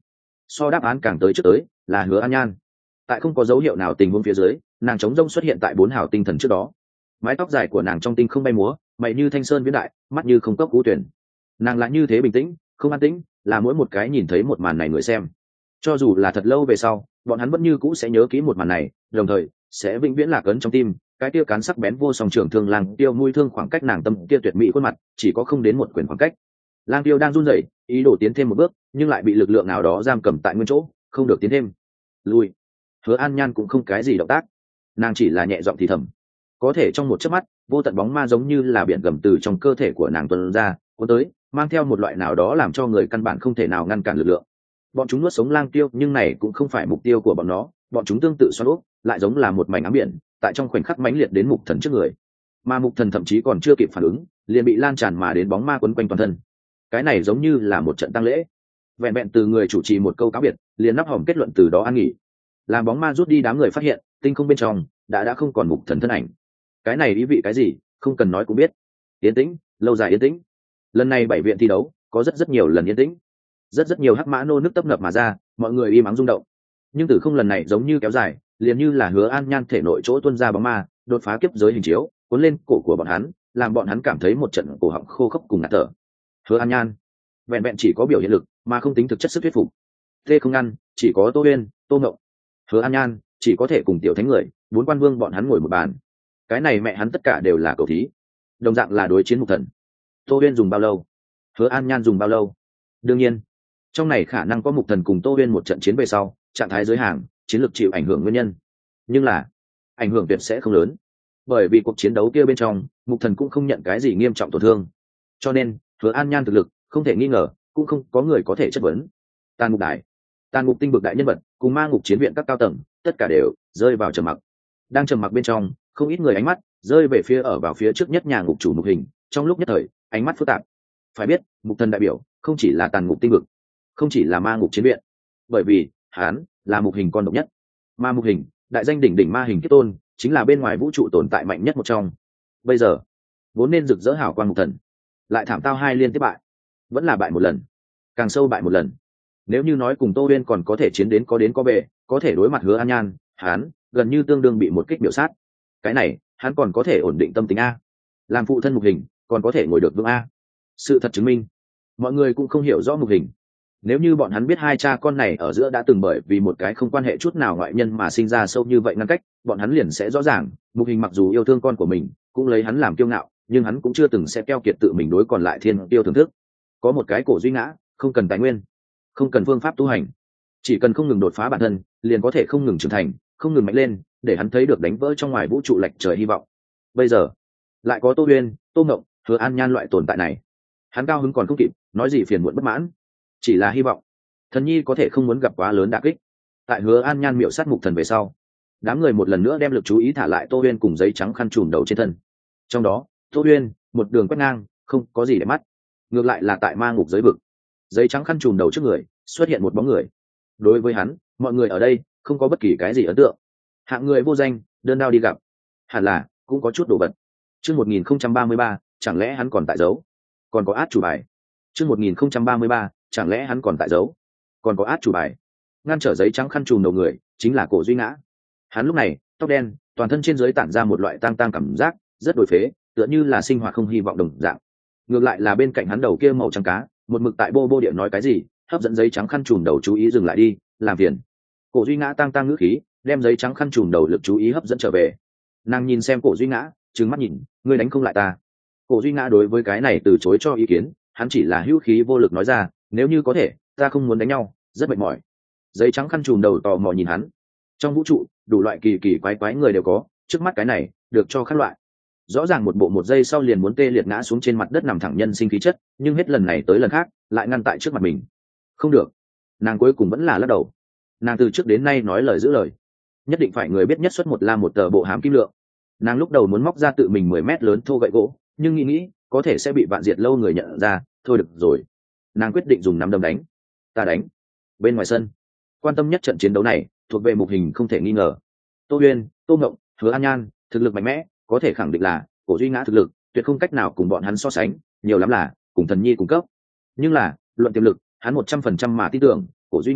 so đáp án càng tới trước tới là Hứa An Nhan. Tại không có dấu hiệu nào tình huống phía dưới, nàng chống rông xuất hiện tại bốn hào tinh thần trước đó. Mái tóc dài của nàng trong tinh không bay múa, mày như thanh sơn viễn đại, mắt như không cốc cú tuyển. Nàng lại như thế bình tĩnh, không an tĩnh, là mỗi một cái nhìn thấy một màn này người xem, cho dù là thật lâu về sau, bọn hắn vẫn như cũ sẽ nhớ kỹ một màn này, đồng thời sẽ vĩnh viễn lạc ấn trong tim. Cái tiêu cán sắc bén vô song trưởng thương lang tiêu mũi thương khoảng cách nàng tâm kia tuyệt mỹ khuôn mặt, chỉ có không đến một quyền khoảng cách. Lang tiêu đang run rẩy, ý đồ tiến thêm một bước, nhưng lại bị lực lượng nào đó giam cầm tại nguyên chỗ, không được tiến thêm. Lui. Hứa An Nhan cũng không cái gì động tác, nàng chỉ là nhẹ giọng thì thầm. Có thể trong một chớp mắt, vô tận bóng ma giống như là biển gầm từ trong cơ thể của nàng tuôn ra, cuốn tới, mang theo một loại nào đó làm cho người căn bản không thể nào ngăn cản lực lượng. Bọn chúng nuốt sống lang tiêu, nhưng này cũng không phải mục tiêu của bọn nó. Bọn chúng tương tự xoắn úp, lại giống là một mảnh ám biển, tại trong khoảnh khắc mãnh liệt đến mục thần trước người. Mà mục thần thậm chí còn chưa kịp phản ứng, liền bị lan tràn mà đến bóng ma quấn quanh toàn thân. Cái này giống như là một trận tang lễ. Vẹn vẹn từ người chủ trì một câu cáo biệt, liền nắp hòm kết luận từ đó an nghỉ. Làm bóng ma rút đi, đám người phát hiện tinh không bên trong đã đã không còn mục thần thân ảnh. Cái này ý vị cái gì, không cần nói cũng biết. Yên tĩnh, lâu dài yên tĩnh. Lần này bảy viện thi đấu có rất rất nhiều lần yên tĩnh, rất rất nhiều hắc mã nô nước tấp nập mà ra, mọi người im ắng rung động. Nhưng từ không lần này giống như kéo dài, liền như là Hứa An Nhan thể nội chỗ tuôn ra bóng ma, đột phá kiếp giới hình chiếu, cuốn lên cổ của bọn hắn, làm bọn hắn cảm thấy một trận cổ họng khô khốc cùng ngạt thở. Hứa An Nhan vẹn vẹn chỉ có biểu hiện lực, mà không tính thực chất sức thuyết phục. Tê không ngăn, chỉ có Tô Uyên, Tô Ngộng. Hứa An Nhan chỉ có thể cùng tiểu thánh người, bốn quan vương bọn hắn ngồi một bàn. Cái này mẹ hắn tất cả đều là cầu thí, đồng dạng là đối chiến mục thần. Tô Uyên dùng bao lâu? Hứa An Nhan dùng bao lâu? Đương nhiên, trong này khả năng có mục thần cùng Tô Uyên một trận chiến về sau, trạng thái giới hàng, chiến lược chịu ảnh hưởng nguyên nhân. Nhưng là, ảnh hưởng tuyệt sẽ không lớn, bởi vì cuộc chiến đấu kia bên trong, mục thần cũng không nhận cái gì nghiêm trọng tổn thương. Cho nên, Hứa An Nhan thực lực không thể nghi ngờ, cũng không có người có thể chất vấn. Tàn ngục đài, tàn ngục tinh vực đại nhân vật cùng ma ngục chiến viện các cao tầng, tất cả đều rơi vào trầm mặc. Đang trầm mặc bên trong, không ít người ánh mắt rơi về phía ở vào phía trước nhất nhà ngục chủ Mục Hình, trong lúc nhất thời ánh mắt phức tạp. Phải biết, mục thần đại biểu không chỉ là tàn ngục tinh vực, không chỉ là ma ngục chiến viện, bởi vì hắn là Mục Hình con độc nhất. Ma Mục Hình, đại danh đỉnh đỉnh ma hình kết tôn, chính là bên ngoài vũ trụ tồn tại mạnh nhất một trong. Bây giờ vốn nên rực rỡ hào quang mục thần, lại thảm tao hai liên tiếp bại, vẫn là bại một lần, càng sâu bại một lần. Nếu như nói cùng Tô Uyên còn có thể chiến đến có đến có về, có thể đối mặt Hứa An Nhan, hắn gần như tương đương bị một kích biểu sát. Cái này hắn còn có thể ổn định tâm tính a, làm phụ thân Mục Hình còn có thể ngồi được vững a. Sự thật chứng minh, mọi người cũng không hiểu rõ Mục Hình. Nếu như bọn hắn biết hai cha con này ở giữa đã từng bởi vì một cái không quan hệ chút nào ngoại nhân mà sinh ra sâu như vậy ngăn cách, bọn hắn liền sẽ rõ ràng, Mục Hình mặc dù yêu thương con của mình, cũng lấy hắn làm kiêu ngạo, nhưng hắn cũng chưa từng sẽ keo kiệt tự mình đối còn lại thiên tiêu thưởng thức. Có một cái cổ duy ngã, không cần tài nguyên, không cần phương pháp tu hành, chỉ cần không ngừng đột phá bản thân, liền có thể không ngừng trưởng thành, không ngừng mạnh lên, để hắn thấy được đánh vỡ trong ngoài vũ trụ lệch trời hy vọng. Bây giờ lại có Tô Uyên, Tô Ngộng, Hứa An Nhan loại tồn tại này, hắn cao hứng còn không kịp, nói gì phiền muộn bất mãn, chỉ là hy vọng thần nhi có thể không muốn gặp quá lớn đả kích. Tại Hứa An Nhan miệu sát mục thần về sau, đám người một lần nữa đem lực chú ý thả lại Tô Uyên cùng giấy trắng khăn trùm đầu trên thân. Trong đó, Tô Uyên một đường quét ngang, không có gì để mắt. Ngược lại là tại ma ngục giới vực, giấy trắng khăn trùm đầu trước người xuất hiện một bóng người. Đối với hắn, mọi người ở đây không có bất kỳ cái gì ấn tượng. Hạng người vô danh, đơn đao đi gặp, hẳn là cũng có chút đồ vật. Chương một nghìn không trăm ba mươi ba, chẳng lẽ hắn còn tại giấu? Còn có át chủ bài. Chương một nghìn không trăm ba mươi ba, chẳng lẽ hắn còn tại giấu? Còn có át chủ bài. Ngăn trở giấy trắng khăn trùm đầu người chính là Cổ Duy Ngã. Hắn lúc này tóc đen, toàn thân trên dưới tản ra một loại tang tang cảm giác, rất đổi phế, tựa như là sinh hoạt không hy vọng đồng dạng. Ngược lại là bên cạnh hắn đầu kia màu trắng cá, một mực tại bô bô điện nói cái gì, hấp dẫn giấy trắng khăn trùm đầu chú ý dừng lại đi, làm phiền. Cổ Duy Ngã tang tang ngữ khí, đem giấy trắng khăn trùm đầu lực chú ý hấp dẫn trở về. Nàng nhìn xem Cổ Duy Ngã, trừng mắt nhìn, ngươi đánh không lại ta. Cổ Duy Ngã đối với cái này từ chối cho ý kiến, hắn chỉ là hữu khí vô lực nói ra, nếu như có thể, ta không muốn đánh nhau, rất mệt mỏi. Giấy trắng khăn trùm đầu tò mò nhìn hắn. Trong vũ trụ, đủ loại kỳ kỳ quái quái người đều có, trước mắt cái này được cho các loại. Rõ ràng một bộ một giây sau liền muốn tê liệt ngã xuống trên mặt đất nằm thẳng nhân sinh khí chất, nhưng hết lần này tới lần khác lại ngăn tại trước mặt mình. Không được, nàng cuối cùng vẫn là lắc đầu. Nàng từ trước đến nay nói lời giữ lời, nhất định phải người biết nhất xuất một la một tờ bộ hám kim lượng. Nàng lúc đầu muốn móc ra tự mình mười mét lớn thô gậy gỗ, nhưng nghĩ nghĩ có thể sẽ bị vạn diệt lâu người nhận ra, thôi được rồi. Nàng quyết định dùng nắm đấm đánh. Ta đánh. Bên ngoài sân, quan tâm nhất trận chiến đấu này thuộc về Mục Hình không thể nghi ngờ. Tô Uyên, Tô Ngộng, Hứa An Nhan thực lực mạnh mẽ, có thể khẳng định là Cổ Duy Ngã thực lực tuyệt không cách nào cùng bọn hắn so sánh, nhiều lắm là cùng thần nhi cùng cấp. Nhưng là luận tiềm lực, hắn một trăm phần trăm mà tin tưởng Cổ Duy Ngã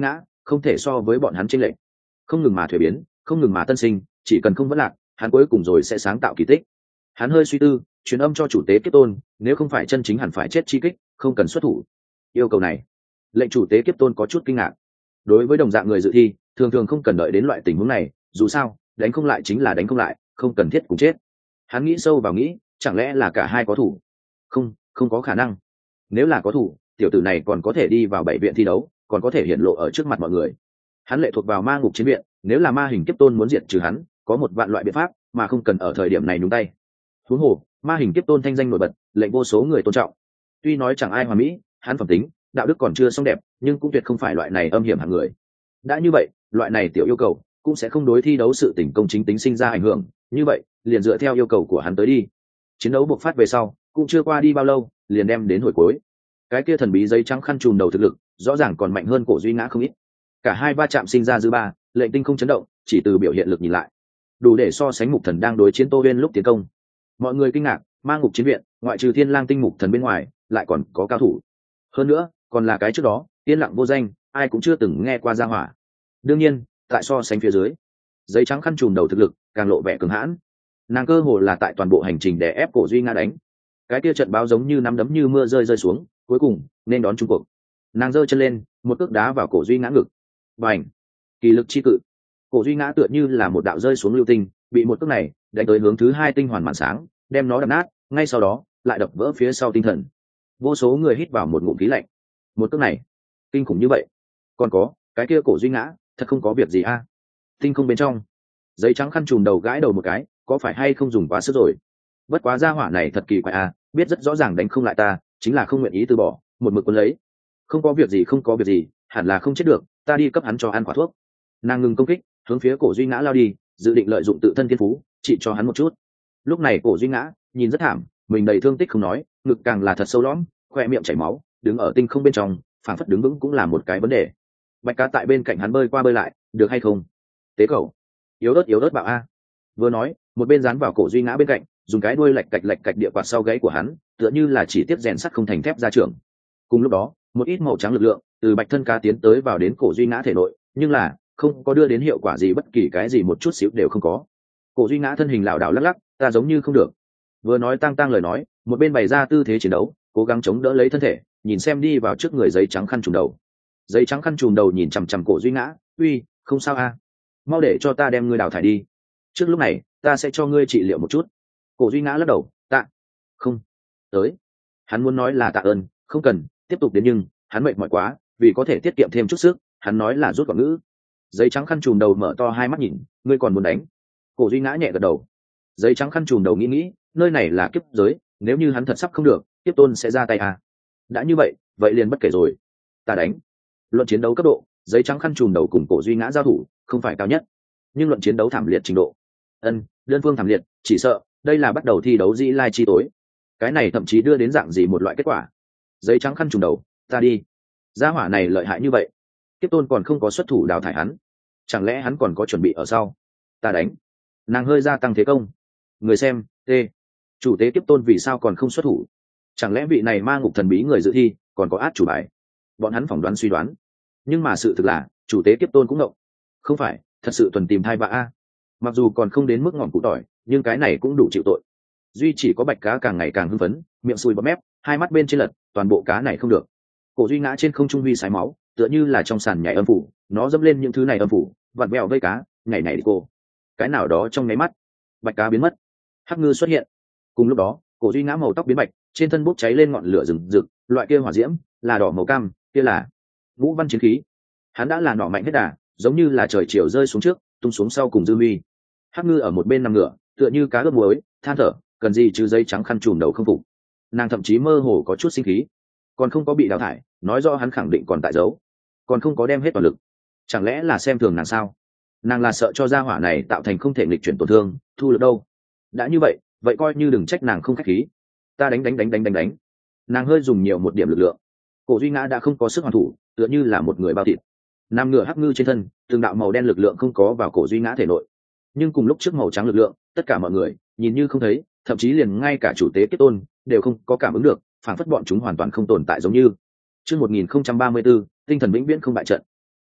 không thể so với bọn hắn chênh lệch. Không ngừng mà thuế biến, không ngừng mà tân sinh, chỉ cần không vỡ lạc, hắn cuối cùng rồi sẽ sáng tạo kỳ tích. Hắn hơi suy tư, truyền âm cho chủ tế kiếp tôn, nếu không phải chân chính hẳn phải chết chi kích, không cần xuất thủ. Yêu cầu này, lệnh chủ tế kiếp tôn có chút kinh ngạc. Đối với đồng dạng người dự thi, thường thường không cần đợi đến loại tình huống này, dù sao, đánh không lại chính là đánh không lại, không cần thiết cùng chết. Hắn nghĩ sâu vào nghĩ, chẳng lẽ là cả hai có thủ? Không, không có khả năng. Nếu là có thủ, tiểu tử này còn có thể đi vào bảy viện thi đấu, còn có thể hiện lộ ở trước mặt mọi người. Hắn lệ thuộc vào ma ngục chiến viện, nếu là ma hình kiếp tôn muốn diệt trừ hắn, có một vạn loại biện pháp, mà không cần ở thời điểm này nhúng tay. Huống hồ, ma hình kiếp tôn thanh danh nổi bật, lệnh vô số người tôn trọng. Tuy nói chẳng ai hoàn mỹ, hắn phẩm tính, đạo đức còn chưa xong đẹp, nhưng cũng tuyệt không phải loại này âm hiểm hạng người. Đã như vậy, loại này tiểu yêu cầu cũng sẽ không đối thi đấu sự tỉnh công chính tính sinh ra ảnh hưởng, như vậy, liền dựa theo yêu cầu của hắn tới đi. Chiến đấu bộc phát về sau, cũng chưa qua đi bao lâu, liền đem đến hồi cuối. Cái kia thần bí giấy trắng khăn trùm đầu thực lực, rõ ràng còn mạnh hơn Cổ Duy Ngã không ít. Cả hai va chạm sinh ra dư ba, lệnh tinh không chấn động, chỉ từ biểu hiện lực nhìn lại, đủ để so sánh Mục Thần đang đối chiến Tô Uyên lúc tiến công. Mọi người kinh ngạc, ma ngục chiến viện, ngoại trừ Thiên Lang Tinh Mục Thần bên ngoài, lại còn có cao thủ. Hơn nữa, còn là cái trước đó, yên lặng vô danh, ai cũng chưa từng nghe qua gia hỏa. Đương nhiên, tại so sánh phía dưới, giấy trắng khăn trùm đầu thực lực càng lộ vẻ cứng hãn. Nàng cơ hồ là tại toàn bộ hành trình để ép Cổ Duy Ngã đánh. Cái kia trận báo giống như nắm đấm như mưa rơi rơi xuống, cuối cùng nên đón trung cuộc. Nàng giơ chân lên, một cước đá vào Cổ Duy Ngã ngực. Bành! Kỳ lực chi cự. Cổ Duy Ngã tựa như là một đạo rơi xuống lưu tinh, bị một cước này đánh tới hướng thứ hai tinh hoàn màn sáng, đem nó đập nát, ngay sau đó lại đập vỡ phía sau tinh thần. Vô số người hít vào một ngụm khí lạnh. Một cước này, kinh khủng như vậy. Còn có, cái kia Cổ Duy Ngã, thật không có việc gì a. Tinh không bên trong, giấy trắng khăn trùm đầu gãi đầu một cái, có phải hay không dùng quá sức rồi? Bất quá gia hỏa này thật kỳ quái a, biết rất rõ ràng đánh không lại ta, chính là không nguyện ý từ bỏ, một mực cuốn lấy. Không có việc gì, không có việc gì, hẳn là không chết được, ta đi cấp hắn cho ăn quả thuốc. Nàng ngừng công kích, hướng phía Cổ Duy Ngã lao đi, dự định lợi dụng tự thân thiên phú trị cho hắn một chút. Lúc này Cổ Duy Ngã nhìn rất thảm, mình đầy thương tích không nói, ngực càng là thật sâu lõm, khoe miệng chảy máu, đứng ở tinh không bên trong, phản phất đứng vững cũng là một cái vấn đề. Bạch Cá tại bên cạnh hắn bơi qua bơi lại, được hay không? Tế cầu, yếu ớt yếu ớt bảo a. Vừa nói, một bên dán vào Cổ Duy Ngã bên cạnh, dùng cái đuôi lạch cạch lạch cạch địa quạt sau gáy của hắn, tựa như là chỉ tiếp rèn sắt không thành thép ra trường. Cùng lúc đó, một ít màu trắng lực lượng từ bạch thân cá tiến tới vào đến Cổ Duy Ngã thể nội, nhưng là không có đưa đến hiệu quả gì, bất kỳ cái gì một chút xíu đều không có. Cổ Duy Ngã thân hình lảo đảo lắc lắc, ta giống như không được. Vừa nói tang tang lời nói, một bên bày ra tư thế chiến đấu, cố gắng chống đỡ lấy thân thể, nhìn xem đi vào trước người giấy trắng khăn trùm đầu. Giấy trắng khăn trùm đầu nhìn chằm chằm Cổ Duy Ngã, uy, không sao a, mau để cho ta đem ngươi đào thải đi. Trước lúc này, ta sẽ cho ngươi trị liệu một chút. Cổ Duy Ngã lắc đầu, tạ, không, tới. Hắn muốn nói là tạ ơn, không cần tiếp tục đến, nhưng hắn mệt mỏi quá, vì có thể tiết kiệm thêm chút sức, hắn nói là rút gọn ngữ. Giấy trắng khăn trùm đầu mở to hai mắt nhìn, ngươi còn muốn đánh? Cổ Duy Ngã nhẹ gật đầu. Giấy trắng khăn trùm đầu nghĩ nghĩ, nơi này là kiếp giới, nếu như hắn thật sắp không được, kiếp tôn sẽ ra tay à? Đã như vậy, vậy liền bất kể rồi, ta đánh. Luận chiến đấu cấp độ, giấy trắng khăn trùm đầu cùng Cổ Duy Ngã giao thủ không phải cao nhất, nhưng luận chiến đấu thảm liệt trình độ, ân đơn phương thảm liệt, chỉ sợ đây là bắt đầu thi đấu dĩ lai chi tối. Cái này thậm chí đưa đến dạng gì một loại kết quả. Giấy trắng khăn trùm đầu, ta đi. Gia hỏa này lợi hại như vậy, kiếp tôn còn không có xuất thủ đào thải hắn, chẳng lẽ hắn còn có chuẩn bị ở sau? Ta đánh. Nàng hơi gia tăng thế công. Người xem, t chủ tế kiếp tôn vì sao còn không xuất thủ? Chẳng lẽ vị này ma ngục thần bí người dự thi còn có át chủ bài? Bọn hắn phỏng đoán suy đoán, nhưng mà sự thực là chủ tế kiếp tôn cũng ngộng. Không phải thật sự thuần tìm thai vạ a. Mặc dù còn không đến mức ngọn cụ tỏi, nhưng cái này cũng đủ chịu tội. Duy chỉ có Bạch Cá càng ngày càng hưng phấn, miệng sùi bọt mép, hai mắt bên trên lật, toàn bộ cá này không được. Cổ Duy Ngã trên không trung huy sái máu, tựa như là trong sàn nhảy âm phủ, nó dẫm lên những thứ này âm phủ, vặn vẹo vây cá, nhảy nhảy đi cô. Cái nào đó trong nháy mắt, Bạch Cá biến mất, Hắc Ngư xuất hiện. Cùng lúc đó, Cổ Duy Ngã màu tóc biến bạch, trên thân bốc cháy lên ngọn lửa rừng rực, loại kia hỏa diễm là đỏ màu cam, kia là Vũ Văn chiến khí. Hắn đã là nỏ mạnh hết đà, giống như là trời chiều rơi xuống trước, tung xuống sau cùng dư huy. Hắc Ngư ở một bên nằm ngửa, tựa như cá ướp muối, than thở, cần gì chứ giấy trắng khăn trùm đầu không phục. Nàng thậm chí mơ hồ có chút sinh khí, còn không có bị đào thải, nói rõ hắn khẳng định còn tại giấu, còn không có đem hết toàn lực. Chẳng lẽ là xem thường nàng sao? Nàng là sợ cho gia hỏa này tạo thành không thể nghịch chuyển tổn thương, thu được đâu. Đã như vậy, vậy coi như đừng trách nàng không khách khí. Ta đánh đánh đánh đánh đánh đánh. Nàng hơi dùng nhiều một điểm lực lượng. Cổ Duy Ngã đã không có sức hoàn thủ, tựa như là một người bao thịt. Nam ngựa Hắc Ngư trên thân, từng đạo màu đen lực lượng không có vào Cổ Duy Ngã thể nội, nhưng cùng lúc trước màu trắng lực lượng, tất cả mọi người nhìn như không thấy, thậm chí liền ngay cả chủ tế kiếp tôn đều không có cảm ứng được, phản phất bọn chúng hoàn toàn không tồn tại giống như. Chương một nghìn không trăm ba mươi tư, tinh thần vĩnh viễn không bại trận.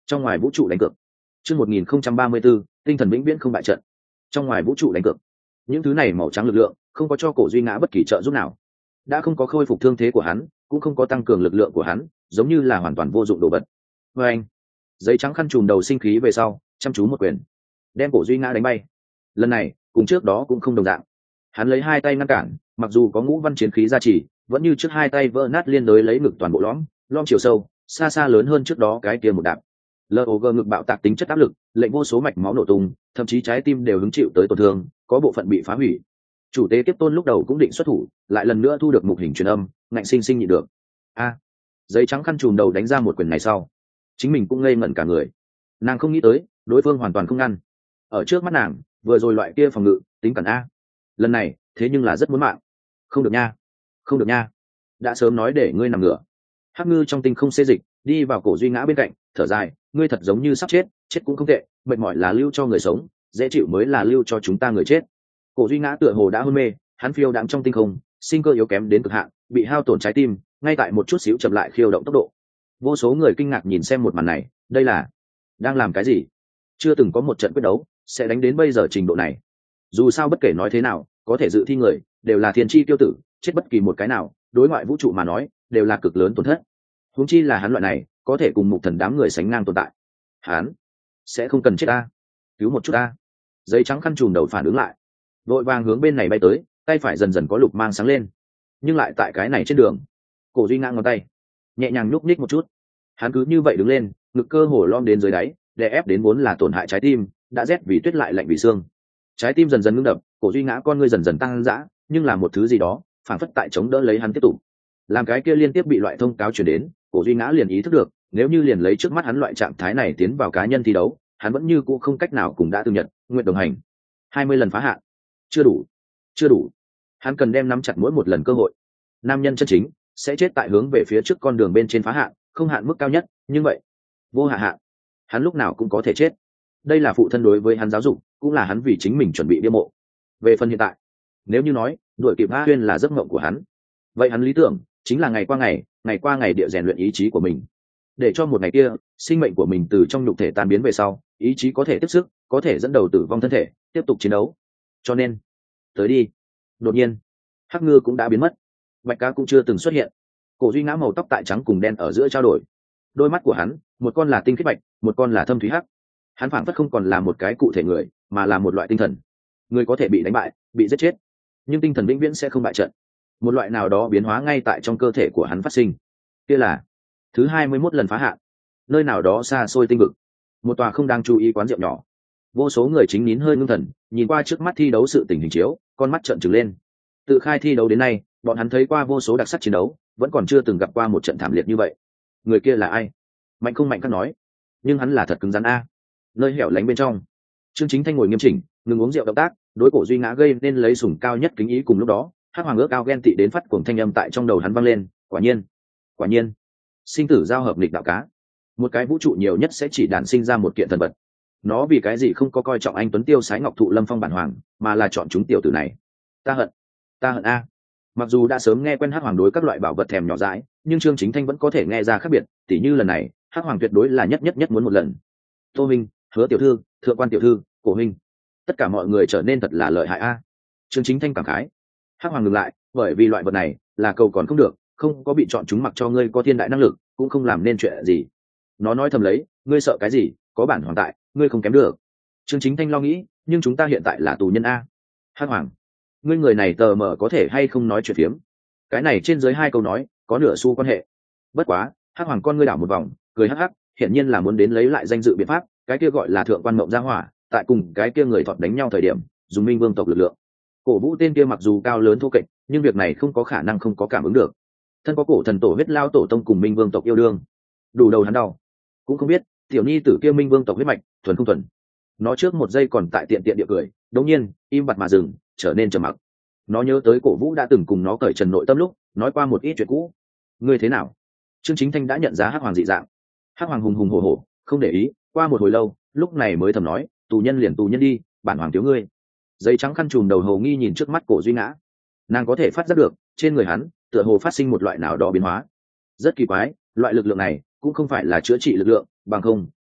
Trong ngoài vũ trụ đánh cược. Chương một nghìn không trăm ba mươi tư, tinh thần vĩnh viễn không bại trận. Trong ngoài vũ trụ đánh cược. Những thứ này màu trắng lực lượng không có cho Cổ Duy Ngã bất kỳ trợ giúp nào, đã không có khôi phục thương thế của hắn, cũng không có tăng cường lực lượng của hắn, giống như là hoàn toàn vô dụng đồ vật. Và anh, giấy trắng khăn trùm đầu sinh khí về sau, chăm chú một quyền, đem Cổ Duy Ngã đánh bay. Lần này, cùng trước đó cũng không đồng dạng. Hắn lấy hai tay ngăn cản, mặc dù có ngũ văn chiến khí gia trì, vẫn như trước hai tay vỡ nát liên đối lấy ngực toàn bộ lõm, lõm chiều sâu, xa xa lớn hơn trước đó cái kia một đạp. lờ o giê ngực bạo tạc tính chất áp lực, lệnh vô số mạch máu nổ tung, thậm chí trái tim đều hứng chịu tới tổn thương, có bộ phận bị phá hủy. Chủ tế tiếp tôn lúc đầu cũng định xuất thủ, lại lần nữa thu được mục hình truyền âm, ngạnh sinh sinh nhịn được. A, giấy trắng khăn trùm đầu đánh ra một quyền này sau, chính mình cũng ngây ngẩn cả người. Nàng không nghĩ tới, đối phương hoàn toàn không ngăn. Ở trước mắt nàng, vừa rồi loại kia phòng ngự, tính cẩn a. Lần này, thế nhưng là rất muốn mạng. Không được nha, không được nha. Đã sớm nói để ngươi nằm ngửa. Hắc Ngư trong tinh không xê dịch, đi vào Cổ Duy Ngã bên cạnh, thở dài, ngươi thật giống như sắp chết, chết cũng không tệ, mệt mỏi là lưu cho người sống, dễ chịu mới là lưu cho chúng ta người chết. Cổ Duy Ngã tựa hồ đã hôn mê, hắn phiêu đãng trong tinh không, sinh cơ yếu kém đến cực hạn, bị hao tổn trái tim, ngay tại một chút xíu chậm lại khiêu động tốc độ. Vô số người kinh ngạc nhìn xem một màn này, đây là đang làm cái gì? Chưa từng có một trận quyết đấu sẽ đánh đến bây giờ trình độ này. Dù sao bất kể nói thế nào, có thể dự thi người đều là thiên chi tiêu tử, chết bất kỳ một cái nào, đối ngoại vũ trụ mà nói, đều là cực lớn tổn thất. Huống chi là hắn loại này, có thể cùng Mục Thần đám người sánh ngang tồn tại. Hắn sẽ không cần chết ta, cứu một chút ta. Giấy trắng khăn trùm đầu phản ứng lại, vội vàng hướng bên này bay tới, tay phải dần dần có lục mang sáng lên, nhưng lại tại cái này trên đường. Cổ Duy Ngã ngón tay nhẹ nhàng nhúc nhích một chút, hắn cứ như vậy đứng lên, ngực cơ hồ lom đến dưới đáy, đè ép đến vốn là tổn hại trái tim, đã rét vì tuyết lại lạnh vì xương. Trái tim dần dần ngưng đập, Cổ Duy Ngã con ngươi dần dần tăng dã, nhưng là một thứ gì đó phảng phất tại chống đỡ lấy hắn tiếp tục. Làm cái kia liên tiếp bị loại thông cáo truyền đến, Cổ Duy Ngã liền ý thức được, nếu như liền lấy trước mắt hắn loại trạng thái này tiến vào cá nhân thi đấu, hắn vẫn như cũ không cách nào cùng đã từng nhận nguyện đồng hành. hai mươi lần phá hạn, chưa đủ, chưa đủ. Hắn cần đem nắm chặt mỗi một lần cơ hội. Nam nhân chân chính sẽ chết tại hướng về phía trước con đường bên trên phá hạn, không hạn mức cao nhất, nhưng vậy vô hạ hạn, hắn lúc nào cũng có thể chết. Đây là phụ thân đối với hắn giáo dục, cũng là hắn vì chính mình chuẩn bị bia mộ. Về phần hiện tại, nếu như nói đuổi kịp A Huyên là giấc mộng của hắn, vậy hắn lý tưởng chính là ngày qua ngày, ngày qua ngày địa rèn luyện ý chí của mình, để cho một ngày kia sinh mệnh của mình từ trong nhục thể tan biến về sau, ý chí có thể tiếp sức, có thể dẫn đầu tử vong thân thể, tiếp tục chiến đấu. Cho nên tới đi. Đột nhiên Hắc Ngư cũng đã biến mất, Bạch Cá cũng chưa từng xuất hiện. Cổ Duy Ngã màu tóc tại trắng cùng đen ở giữa trao đổi, đôi mắt của hắn, một con là tinh khiết bạch, một con là thâm thúy hắc. Hắn phảng phất không còn là một cái cụ thể người, mà là một loại tinh thần. Người có thể bị đánh bại, bị giết chết, nhưng tinh thần vĩnh viễn sẽ không bại trận. Một loại nào đó biến hóa ngay tại trong cơ thể của hắn phát sinh. Kia là thứ hai mươi mốt lần phá hạn. Nơi nào đó xa xôi tinh vực, một tòa không đang chú ý quán rượu nhỏ. Vô số người chính nín hơi ngưng thần, nhìn qua trước mắt thi đấu sự tình hình chiếu, con mắt trợn trừng lên. Tự khai thi đấu đến nay, bọn hắn thấy qua vô số đặc sắc chiến đấu, vẫn còn chưa từng gặp qua một trận thảm liệt như vậy. Người kia là ai? Mạnh không mạnh các nói, nhưng hắn là thật cứng rắn a. Nơi hẻo lánh bên trong, Trương Chính Thanh ngồi nghiêm chỉnh, ngừng uống rượu động tác, đối Cổ Duy Ngã gây nên lấy sủng cao nhất kính ý. Cùng lúc đó, Hắc Hoàng ước ao ghen tị đến phát cuồng thanh âm tại trong đầu hắn vang lên. Quả nhiên, quả nhiên, sinh tử giao hợp nghịch đạo cá, một cái vũ trụ nhiều nhất sẽ chỉ đản sinh ra một kiện thần vật. Nó vì cái gì không có coi trọng anh tuấn tiêu sái ngọc thụ lâm phong bản hoàng, mà là chọn chúng tiểu tử này? Ta hận, ta hận a. Mặc dù đã sớm nghe quen Hắc Hoàng đối các loại bảo vật thèm nhỏ dãi, nhưng Trương Chính Thanh vẫn có thể nghe ra khác biệt. Tỉ như lần này, Hắc Hoàng tuyệt đối là nhất nhất nhất muốn một lần. Tô Minh, Hứa tiểu thư, Thượng quan tiểu thư, Cổ Minh, tất cả mọi người trở nên thật là lợi hại a. Trương Chính Thanh cảm khái. Hắc Hoàng ngừng lại, bởi vì loại vật này là cầu còn không được, không có bị chọn chúng, mặc cho ngươi có thiên đại năng lực, cũng không làm nên chuyện gì. Nó nói thầm lấy, ngươi sợ cái gì, có bản hoàng tại, ngươi không kém được. Trương Chính Thanh lo nghĩ, nhưng chúng ta hiện tại là tù nhân a. Hắc Hoàng, ngươi người này tờ mờ có thể hay không nói chuyện phiếm? Cái này trên dưới hai câu nói có nửa xu quan hệ. Bất quá, Hắc Hoàng con ngươi đảo một vòng, cười hắc hắc, hiển nhiên là muốn đến lấy lại danh dự biện pháp. Cái kia gọi là Thượng quan Mộng Gia Hỏa, tại cùng cái kia người thọt đánh nhau thời điểm, dùng Minh Vương tộc lực lượng. Cổ Vũ tên kia mặc dù cao lớn thô kệch, nhưng việc này không có khả năng không có cảm ứng được. Thân có cổ thần tổ huyết lao tổ tông cùng Minh Vương tộc yêu đương, đủ đầu hắn đau. Cũng không biết tiểu nhi tử kia Minh Vương tộc huyết mạch thuần không thuần. Nó trước một giây còn tại tiện tiện địa cười, đột nhiên im bặt mà dừng, trở nên trầm mặc. Nó nhớ tới Cổ Vũ đã từng cùng nó cởi trần nội tâm lúc nói qua một ít chuyện cũ. Ngươi thế nào? Trương Chính Thanh đã nhận ra Hắc Hoàng dị dạng. Hắc Hoàng hùng hùng hổ hổ, không để ý. Qua một hồi lâu, lúc này mới thầm nói, tù nhân liền tù nhân đi, bản hoàng thiếu ngươi. Giấy trắng khăn trùm đầu hầu nghi nhìn trước mắt Cổ Duy Ngã, nàng có thể phát giác được trên người hắn tựa hồ phát sinh một loại nào đó biến hóa. Rất kỳ quái, loại lực lượng này cũng không phải là chữa trị lực lượng, bằng không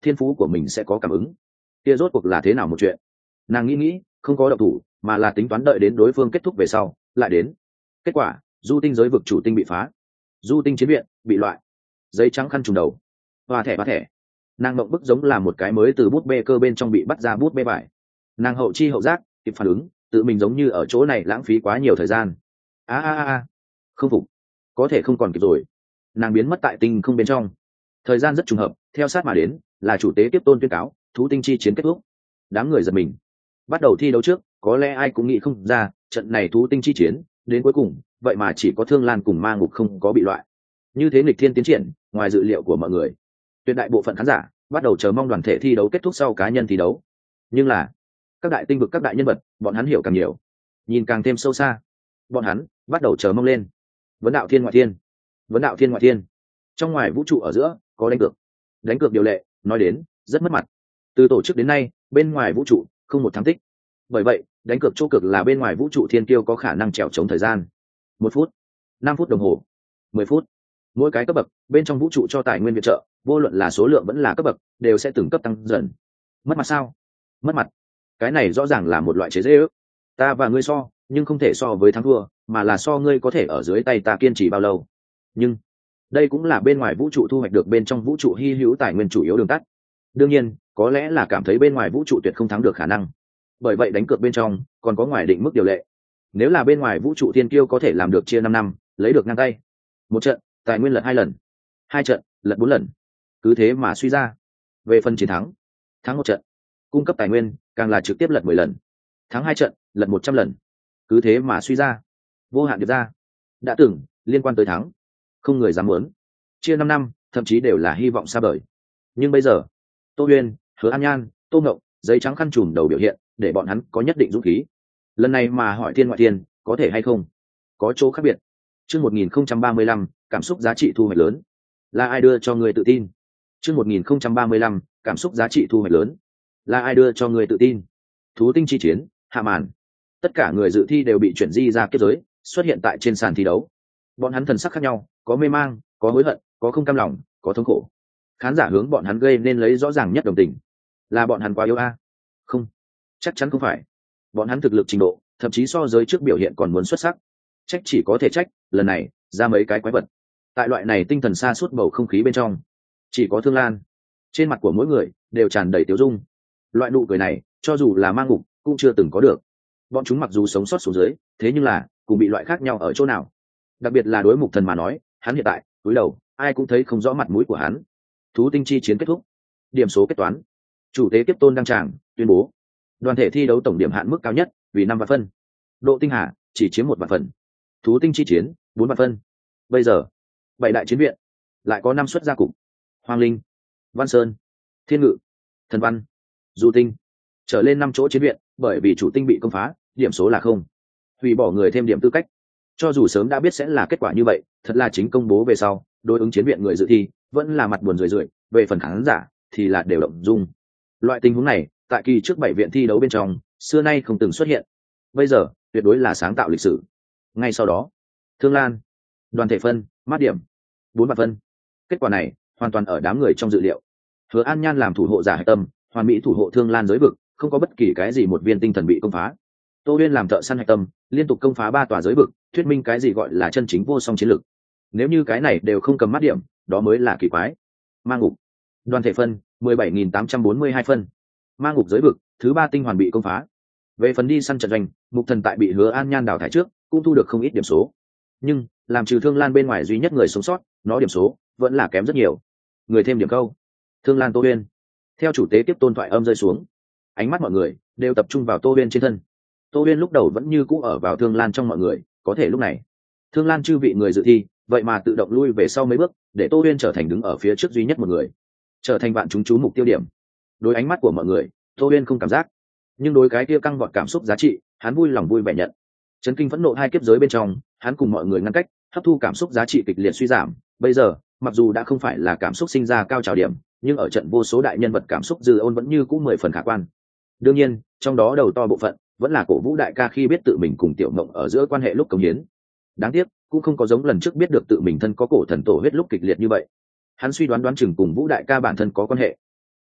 thiên phú của mình sẽ có cảm ứng. Kia rốt cuộc là thế nào một chuyện? Nàng nghĩ nghĩ, không có động thủ, mà là tính toán đợi đến đối phương kết thúc về sau lại đến. Kết quả, du tinh giới vực chủ tinh bị phá, du tinh chiến viện bị loại, giấy trắng khăn trùng đầu, hoa thẻ hoa thẻ. Nàng mộng bức giống là một cái mới từ bút bê cơ bên trong bị bắt ra bút bê vải. Nàng hậu chi hậu giác kịp phản ứng, tự mình giống như ở chỗ này lãng phí quá nhiều thời gian. a a a không phục, có thể không còn kịp rồi. Nàng biến mất tại tinh không bên trong. Thời gian rất trùng hợp, theo sát mà đến là chủ tế tiếp tôn tuyên cáo thú tinh chi chiến kết thúc. Đám người giật mình. Bắt đầu thi đấu trước, có lẽ ai cũng nghĩ không ra trận này thú tinh chi chiến đến cuối cùng vậy mà chỉ có Thương Lan cùng Ma Ngục không có bị loại. Như thế nghịch thiên tiến triển, ngoài dự liệu của mọi người. Tuyệt đại bộ phận khán giả bắt đầu chờ mong đoàn thể thi đấu kết thúc sau cá nhân thi đấu. Nhưng là các đại tinh vực các đại nhân vật, bọn hắn hiểu càng nhiều, nhìn càng thêm sâu xa. Bọn hắn bắt đầu chờ mong lên. Vấn đạo thiên ngoại thiên, vấn đạo thiên ngoại thiên. Trong ngoài vũ trụ ở giữa có đánh cược. Đánh cược điều lệ, nói đến rất mất mặt. Từ tổ chức đến nay, bên ngoài vũ trụ không một thắng tích. Bởi vậy, đánh cược chỗ cực là bên ngoài vũ trụ thiên kiêu có khả năng trèo chống thời gian. Một phút, năm phút đồng hồ, mười phút. Mỗi cái cấp bậc bên trong vũ trụ cho tài nguyên viện trợ, vô luận là số lượng vẫn là cấp bậc, đều sẽ từng cấp tăng dần. Mất mặt sao? Mất mặt. Cái này rõ ràng là một loại chế giễu. Ta và ngươi so, nhưng không thể so với thắng thua, mà là so ngươi có thể ở dưới tay ta kiên trì bao lâu. Nhưng đây cũng là bên ngoài vũ trụ thu hoạch được bên trong vũ trụ hy hữu tài nguyên chủ yếu đường tắt. Đương nhiên, có lẽ là cảm thấy bên ngoài vũ trụ tuyệt không thắng được khả năng. Bởi vậy đánh cược bên trong còn có ngoài định mức điều lệ. Nếu là bên ngoài vũ trụ thiên kiêu có thể làm được chia năm năm, lấy được ngang tay. Một trận, tài nguyên lật hai lần. Hai trận, lật bốn lần. Cứ thế mà suy ra. Về phần chiến thắng, thắng một trận, cung cấp tài nguyên càng là trực tiếp lật mười lần. Thắng hai trận, lật một trăm lần. Cứ thế mà suy ra. Vô hạn điệp ra. Đã từng liên quan tới thắng, không người dám muốn. Chia năm năm, thậm chí đều là hy vọng xa vời. Nhưng bây giờ, Tô Uyên, Hứa An Nhan, Tô Ngộng, giấy trắng khăn trùm đầu biểu hiện, để bọn hắn có nhất định dũng khí. Lần này mà hỏi thiên ngoại thiên, có thể hay không? Có chỗ khác biệt. Chương một nghìn không trăm ba mươi lăm, cảm xúc giá trị thu hoạch lớn. Là ai đưa cho người tự tin? Chương một nghìn không trăm ba mươi lăm, cảm xúc giá trị thu hoạch lớn. Là ai đưa cho người tự tin? Thú tinh chi chiến, hạ màn. Tất cả người dự thi đều bị chuyển di ra kết giới, xuất hiện tại trên sàn thi đấu. Bọn hắn thần sắc khác nhau, có mê mang, có hối hận, có không cam lòng, có thống khổ. Khán giả hướng bọn hắn gây nên lấy rõ ràng nhất đồng tình. Là bọn hắn quá yếu a? Không, chắc chắn không phải. Bọn hắn thực lực trình độ, thậm chí so giới trước biểu hiện còn muốn xuất sắc. Trách chỉ có thể trách, lần này ra mấy cái quái vật. Tại loại này tinh thần xa suốt bầu không khí bên trong, chỉ có Thương Lan. Trên mặt của mỗi người đều tràn đầy tiêu dung. Loại nụ cười này, cho dù là Ma Ngục cũng chưa từng có được. Bọn chúng mặc dù sống sót xuống dưới, thế nhưng là cùng bị loại khác nhau ở chỗ nào. Đặc biệt là đối Mục Thần mà nói, hắn hiện tại cúi đầu, ai cũng thấy không rõ mặt mũi của hắn. Thú tinh chi chiến kết thúc, điểm số kết toán. Chủ tế tiếp tôn đăng tràng tuyên bố đoàn thể thi đấu tổng điểm hạn mức cao nhất vì năm vạn phân, độ tinh hà chỉ chiếm một vạn phần, thú tinh chi chiến bốn vạn phân. Bây giờ bảy đại chiến viện lại có năm suất gia cục: Hoàng Linh, Văn Sơn, Thiên Ngự, Thần Văn, Du Tinh trở lên năm chỗ chiến viện, bởi vì chủ tinh bị công phá, điểm số là không, hủy bỏ người thêm điểm tư cách. Cho dù sớm đã biết sẽ là kết quả như vậy, thật là chính công bố về sau, đối ứng chiến viện người dự thi vẫn là mặt buồn rười rượi, về phần khán giả thì là đều động dung. Loại tình huống này tại kỳ trước bảy viện thi đấu bên trong xưa nay không từng xuất hiện, bây giờ tuyệt đối là sáng tạo lịch sử. Ngay sau đó, Thương Lan đoàn thể phân mát điểm bốn vạn phân. Kết quả này hoàn toàn ở đám người trong dự liệu. Hứa An Nhan làm thủ hộ giả hạch tâm, hoàn mỹ thủ hộ Thương Lan giới vực, không có bất kỳ cái gì một viên tinh thần bị công phá. Tô Uyên làm thợ săn hạch tâm, liên tục công phá ba tòa giới vực, thuyết minh cái gì gọi là chân chính vô song chiến lực. Nếu như cái này đều không cầm mát điểm, đó mới là kỳ quái. Ma Ngục đoàn thể phân mười bảy nghìn tám trăm bốn mươi hai phân. Ma Ngục giới vực thứ ba tinh hoàn bị công phá. Về phần đi săn trận doanh, Mục Thần tại bị Hứa An Nhan đào thải trước cũng thu được không ít điểm số, nhưng làm trừ Thương Lan bên ngoài duy nhất người sống sót, nó điểm số vẫn là kém rất nhiều. Người thêm điểm câu: Thương Lan, Tô Uyên. Theo chủ tế tiếp tôn thoại âm rơi xuống, ánh mắt mọi người đều tập trung vào Tô Uyên trên thân. Tô Uyên lúc đầu vẫn như cũ ở vào Thương Lan trong mọi người, có thể lúc này Thương Lan chư vị người dự thi vậy mà tự động lui về sau mấy bước, để Tô Uyên trở thành đứng ở phía trước duy nhất một người, trở thành vạn chúng chú mục tiêu điểm. Đối ánh mắt của mọi người, Tô Uyên không cảm giác, nhưng đối cái kia căng vọt cảm xúc giá trị, hắn vui lòng vui vẻ nhận. Chấn kinh phẫn nộ hai kiếp giới bên trong, hắn cùng mọi người ngăn cách, hấp thu cảm xúc giá trị kịch liệt suy giảm. Bây giờ, mặc dù đã không phải là cảm xúc sinh ra cao trào điểm, nhưng ở trận vô số đại nhân vật cảm xúc dư ôn vẫn như cũ mười phần khả quan. Đương nhiên, trong đó đầu to bộ phận vẫn là cổ vũ đại ca khi biết tự mình cùng tiểu mộng ở giữa quan hệ lúc cống hiến. Đáng tiếc, cũng không có giống lần trước biết được tự mình thân có cổ thần tổ huyết lúc kịch liệt như vậy. Hắn suy đoán đoán chừng cùng vũ đại ca bản thân có quan hệ.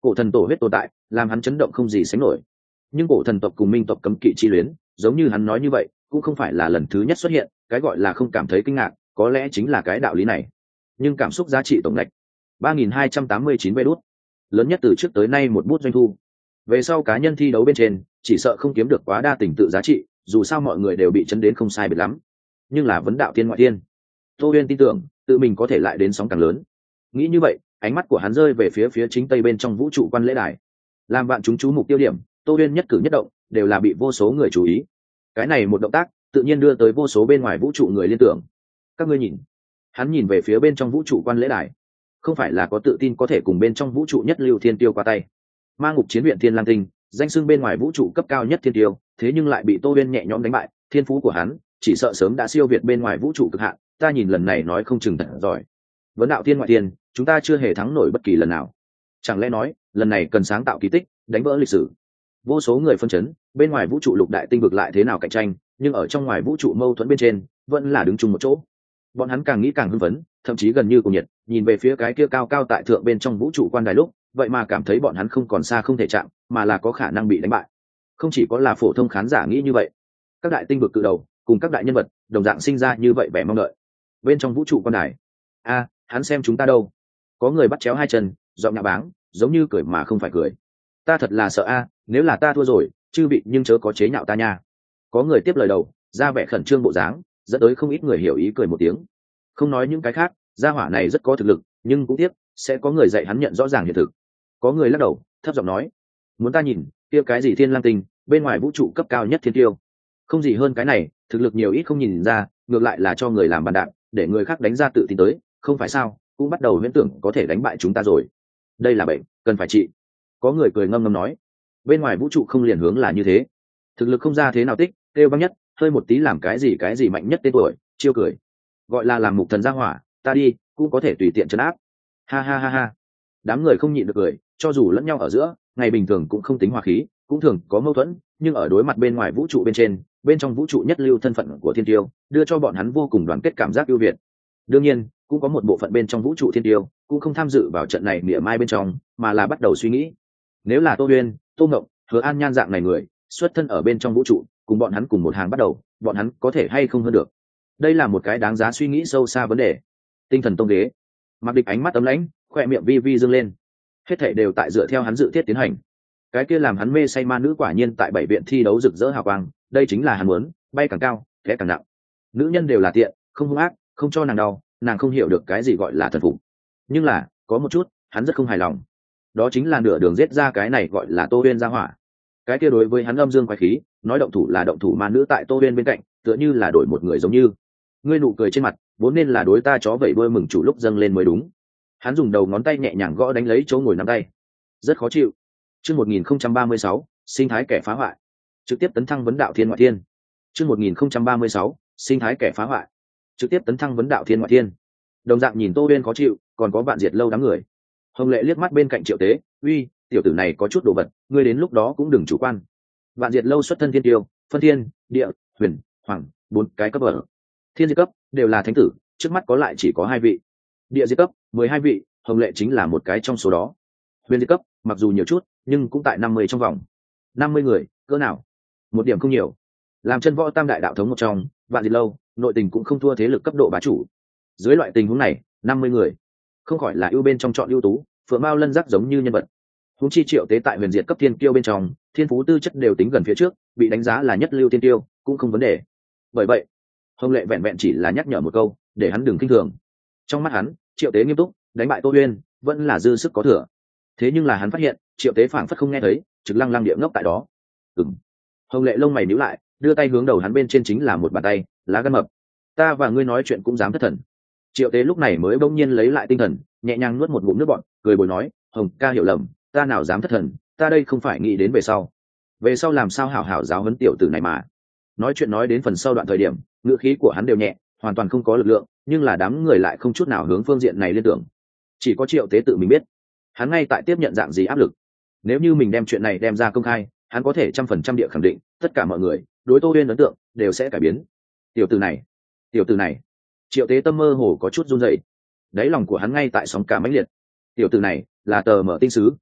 cổ thần tổ huyết tồn tại làm hắn chấn động không gì sánh nổi. Nhưng cổ thần tộc cùng minh tộc cấm kỵ chi luyến, giống như hắn nói như vậy, cũng không phải là lần thứ nhất xuất hiện, cái gọi là không cảm thấy kinh ngạc có lẽ chính là cái đạo lý này. Nhưng cảm xúc giá trị tổng ngạch ba nghìn hai trăm tám mươi chín vé đút, lớn nhất từ trước tới nay một bút doanh thu. Về sau cá nhân thi đấu bên trên chỉ sợ không kiếm được quá đa tình tự giá trị, dù sao mọi người đều bị chấn đến không sai biệt lắm. Nhưng là vấn đạo thiên ngoại thiên, Tô Uyên tin tưởng tự mình có thể lại đến sóng càng lớn. Nghĩ như vậy, ánh mắt của hắn rơi về phía phía chính tây bên trong vũ trụ quan lễ đài. Làm bạn chúng chú mục tiêu điểm, Tô Uyên nhất cử nhất động đều là bị vô số người chú ý. Cái này một động tác tự nhiên đưa tới vô số bên ngoài vũ trụ người liên tưởng. Các ngươi nhìn. Hắn nhìn về phía bên trong vũ trụ quan lễ đài, không phải là có tự tin có thể cùng bên trong vũ trụ nhất lưu thiên tiêu qua tay. Ma ngục chiến viện thiên lang tinh, danh xưng bên ngoài vũ trụ cấp cao nhất thiên tiêu, thế nhưng lại bị Tô Uyên nhẹ nhõm đánh bại, thiên phú của hắn chỉ sợ sớm đã siêu việt bên ngoài vũ trụ cực hạn, ta nhìn lần này nói không chừng thật giỏi. Vấn đạo thiên ngoại thiên, chúng ta chưa hề thắng nổi bất kỳ lần nào. Chẳng lẽ nói, lần này cần sáng tạo kỳ tích, đánh vỡ lịch sử. Vô số người phân chấn, bên ngoài vũ trụ lục đại tinh vực lại thế nào cạnh tranh, nhưng ở trong ngoài vũ trụ mâu thuẫn bên trên, vẫn là đứng chung một chỗ. Bọn hắn càng nghĩ càng hưng phấn, thậm chí gần như cùng nhiệt, nhìn về phía cái kia cao cao tại thượng bên trong vũ trụ quan đài lúc, vậy mà cảm thấy bọn hắn không còn xa không thể chạm, mà là có khả năng bị đánh bại. Không chỉ có là phổ thông khán giả nghĩ như vậy, các đại tinh vực cự đầu cùng các đại nhân vật đồng dạng sinh ra như vậy vẻ mong đợi. Bên trong vũ trụ quan đài, a, hắn xem chúng ta đâu? Có người bắt chéo hai chân, giọng nhạ báng, giống như cười mà không phải cười. Ta thật là sợ a, nếu là ta thua rồi, chư vị nhưng chớ có chế nhạo ta nha. Có người tiếp lời đầu, ra vẻ khẩn trương bộ dáng, dẫn tới không ít người hiểu ý cười một tiếng. Không nói những cái khác, gia hỏa này rất có thực lực, nhưng cũng tiếc sẽ có người dạy hắn nhận rõ ràng hiện thực. Có người lắc đầu, thấp giọng nói, muốn ta nhìn kia cái gì thiên lang tinh, bên ngoài vũ trụ cấp cao nhất thiên tiêu, không gì hơn cái này, thực lực nhiều ít không nhìn ra, ngược lại là cho người làm bàn đạp, để người khác đánh ra tự tin tới, không phải sao? Cũng bắt đầu huyễn tưởng có thể đánh bại chúng ta rồi. Đây là bệnh, cần phải trị. Có người cười ngâm ngâm nói, bên ngoài vũ trụ không liền hướng là như thế, thực lực không ra thế nào tích, kêu băng nhất, hơi một tí làm cái gì cái gì mạnh nhất tên tuổi, chiêu cười, gọi là làm mục thần gia hỏa, ta đi, cũng có thể tùy tiện trấn áp. Ha ha ha ha. Đám người không nhịn được cười, cho dù lẫn nhau ở giữa, ngày bình thường cũng không tính hòa khí, cũng thường có mâu thuẫn, nhưng ở đối mặt bên ngoài vũ trụ bên trên, bên trong vũ trụ nhất lưu thân phận của thiên tiêu, đưa cho bọn hắn vô cùng đoàn kết cảm giác ưu việt. Đương nhiên, cũng có một bộ phận bên trong vũ trụ thiên tiêu cũng không tham dự vào trận này mỉa mai bên trong, mà là bắt đầu suy nghĩ, nếu là Tô Uyên, Tô Ngộng, Hứa An Nhan dạng này người xuất thân ở bên trong vũ trụ, cùng bọn hắn cùng một hàng bắt đầu, bọn hắn có thể hay không hơn được. Đây là một cái đáng giá suy nghĩ sâu xa vấn đề. Tinh thần tông ghế, Mạc Địch ánh mắt ấm lãnh, khoe miệng vi vi dương lên. Hết thảy đều tại dựa theo hắn dự thiết tiến hành. Cái kia làm hắn mê say ma nữ quả nhiên tại bảy viện thi đấu rực rỡ hào quang, đây chính là hắn muốn, bay càng cao, té càng nặng. Nữ nhân đều là tiện, không hung ác, không cho nàng đau, nàng không hiểu được cái gì gọi là thần phục. Nhưng là, có một chút, hắn rất không hài lòng. Đó chính là nửa đường giết ra cái này gọi là Tô Uyên gia hỏa. Cái kia đối với hắn âm dương quái khí, nói động thủ là động thủ ma nữ tại Tô Uyên bên cạnh, tựa như là đổi một người giống như. Ngươi nụ cười trên mặt, vốn nên là đối ta chó vẩy đuôi mừng chủ lúc dâng lên mới đúng. Hắn dùng đầu ngón tay nhẹ nhàng gõ đánh lấy chỗ ngồi nắm tay. Rất khó chịu. Chương một nghìn không trăm ba mươi sáu, sinh thái kẻ phá hoại. Trực tiếp tấn thăng vấn đạo thiên ngoại thiên. Chương một nghìn không trăm ba mươi sáu, sinh thái kẻ phá hoại. Trực tiếp tấn thăng vấn đạo thiên ngoại thiên. Đồng dạng nhìn Tô Uyên khó chịu, còn có Vạn Diệt lâu đám người. Hồng Lệ liếc mắt bên cạnh Triệu Tế, uy, tiểu tử này có chút đồ vật, ngươi đến lúc đó cũng đừng chủ quan. Vạn Diệt lâu xuất thân thiên tiêu, phân thiên, địa, huyền, hoàng, bốn cái cấp ở. Thiên diệt cấp đều là thánh tử, trước mắt có lại chỉ có hai vị. Địa diệt cấp mười hai vị, Hồng Lệ chính là một cái trong số đó. Huyền diệt cấp mặc dù nhiều chút, nhưng cũng tại năm mươi trong vòng. năm mươi người, cỡ nào? Một điểm không nhiều. Làm chân võ tam đại đạo thống một trong, Vạn Diệt lâu, nội tình cũng không thua thế lực cấp độ bá chủ. Dưới loại tình huống này, năm mươi người, không khỏi là ưu bên trong chọn ưu tú, phượng mao lân giác giống như nhân vật. Huống chi Triệu Tế tại huyền diệt cấp thiên kiêu bên trong, thiên phú tư chất đều tính gần phía trước, bị đánh giá là nhất lưu thiên kiêu, cũng không vấn đề. Bởi vậy, Hồng Lệ vẹn vẹn chỉ là nhắc nhở một câu, để hắn đừng kinh thường. Trong mắt hắn, Triệu Tế nghiêm túc, đánh bại Tô Uyên, vẫn là dư sức có thừa. Thế nhưng là hắn phát hiện, Triệu Tế phảng phất không nghe thấy, trực lăng lăng địa ngốc tại đó. Ừm. Hồng Lệ lông mày nhíu lại, đưa tay hướng đầu hắn bên trên chính là một bàn tay, lá gan mập. Ta và ngươi nói chuyện cũng dám thất thần. Triệu Tế lúc này mới bỗng nhiên lấy lại tinh thần, nhẹ nhàng nuốt một ngụm nước bọt, cười bồi nói, Hồng ca hiểu lầm, ta nào dám thất thần, ta đây không phải nghĩ đến về sau. Về sau làm sao hảo hảo giáo huấn tiểu tử này mà. Nói chuyện nói đến phần sau đoạn thời điểm, ngữ khí của hắn đều nhẹ, hoàn toàn không có lực lượng, nhưng là đám người lại không chút nào hướng phương diện này liên tưởng. Chỉ có Triệu Tế tự mình biết, hắn ngay tại tiếp nhận dạng gì áp lực. Nếu như mình đem chuyện này đem ra công khai, hắn có thể trăm phần trăm địa khẳng định, tất cả mọi người đối Tô Uyên ấn tượng đều sẽ cải biến. Tiểu tử này, tiểu tử này. Triệu Tế tâm mơ hồ có chút run rẩy, đáy lòng của hắn ngay tại sóng cả mãnh liệt. Tiểu tử này là tờ mở tinh sứ,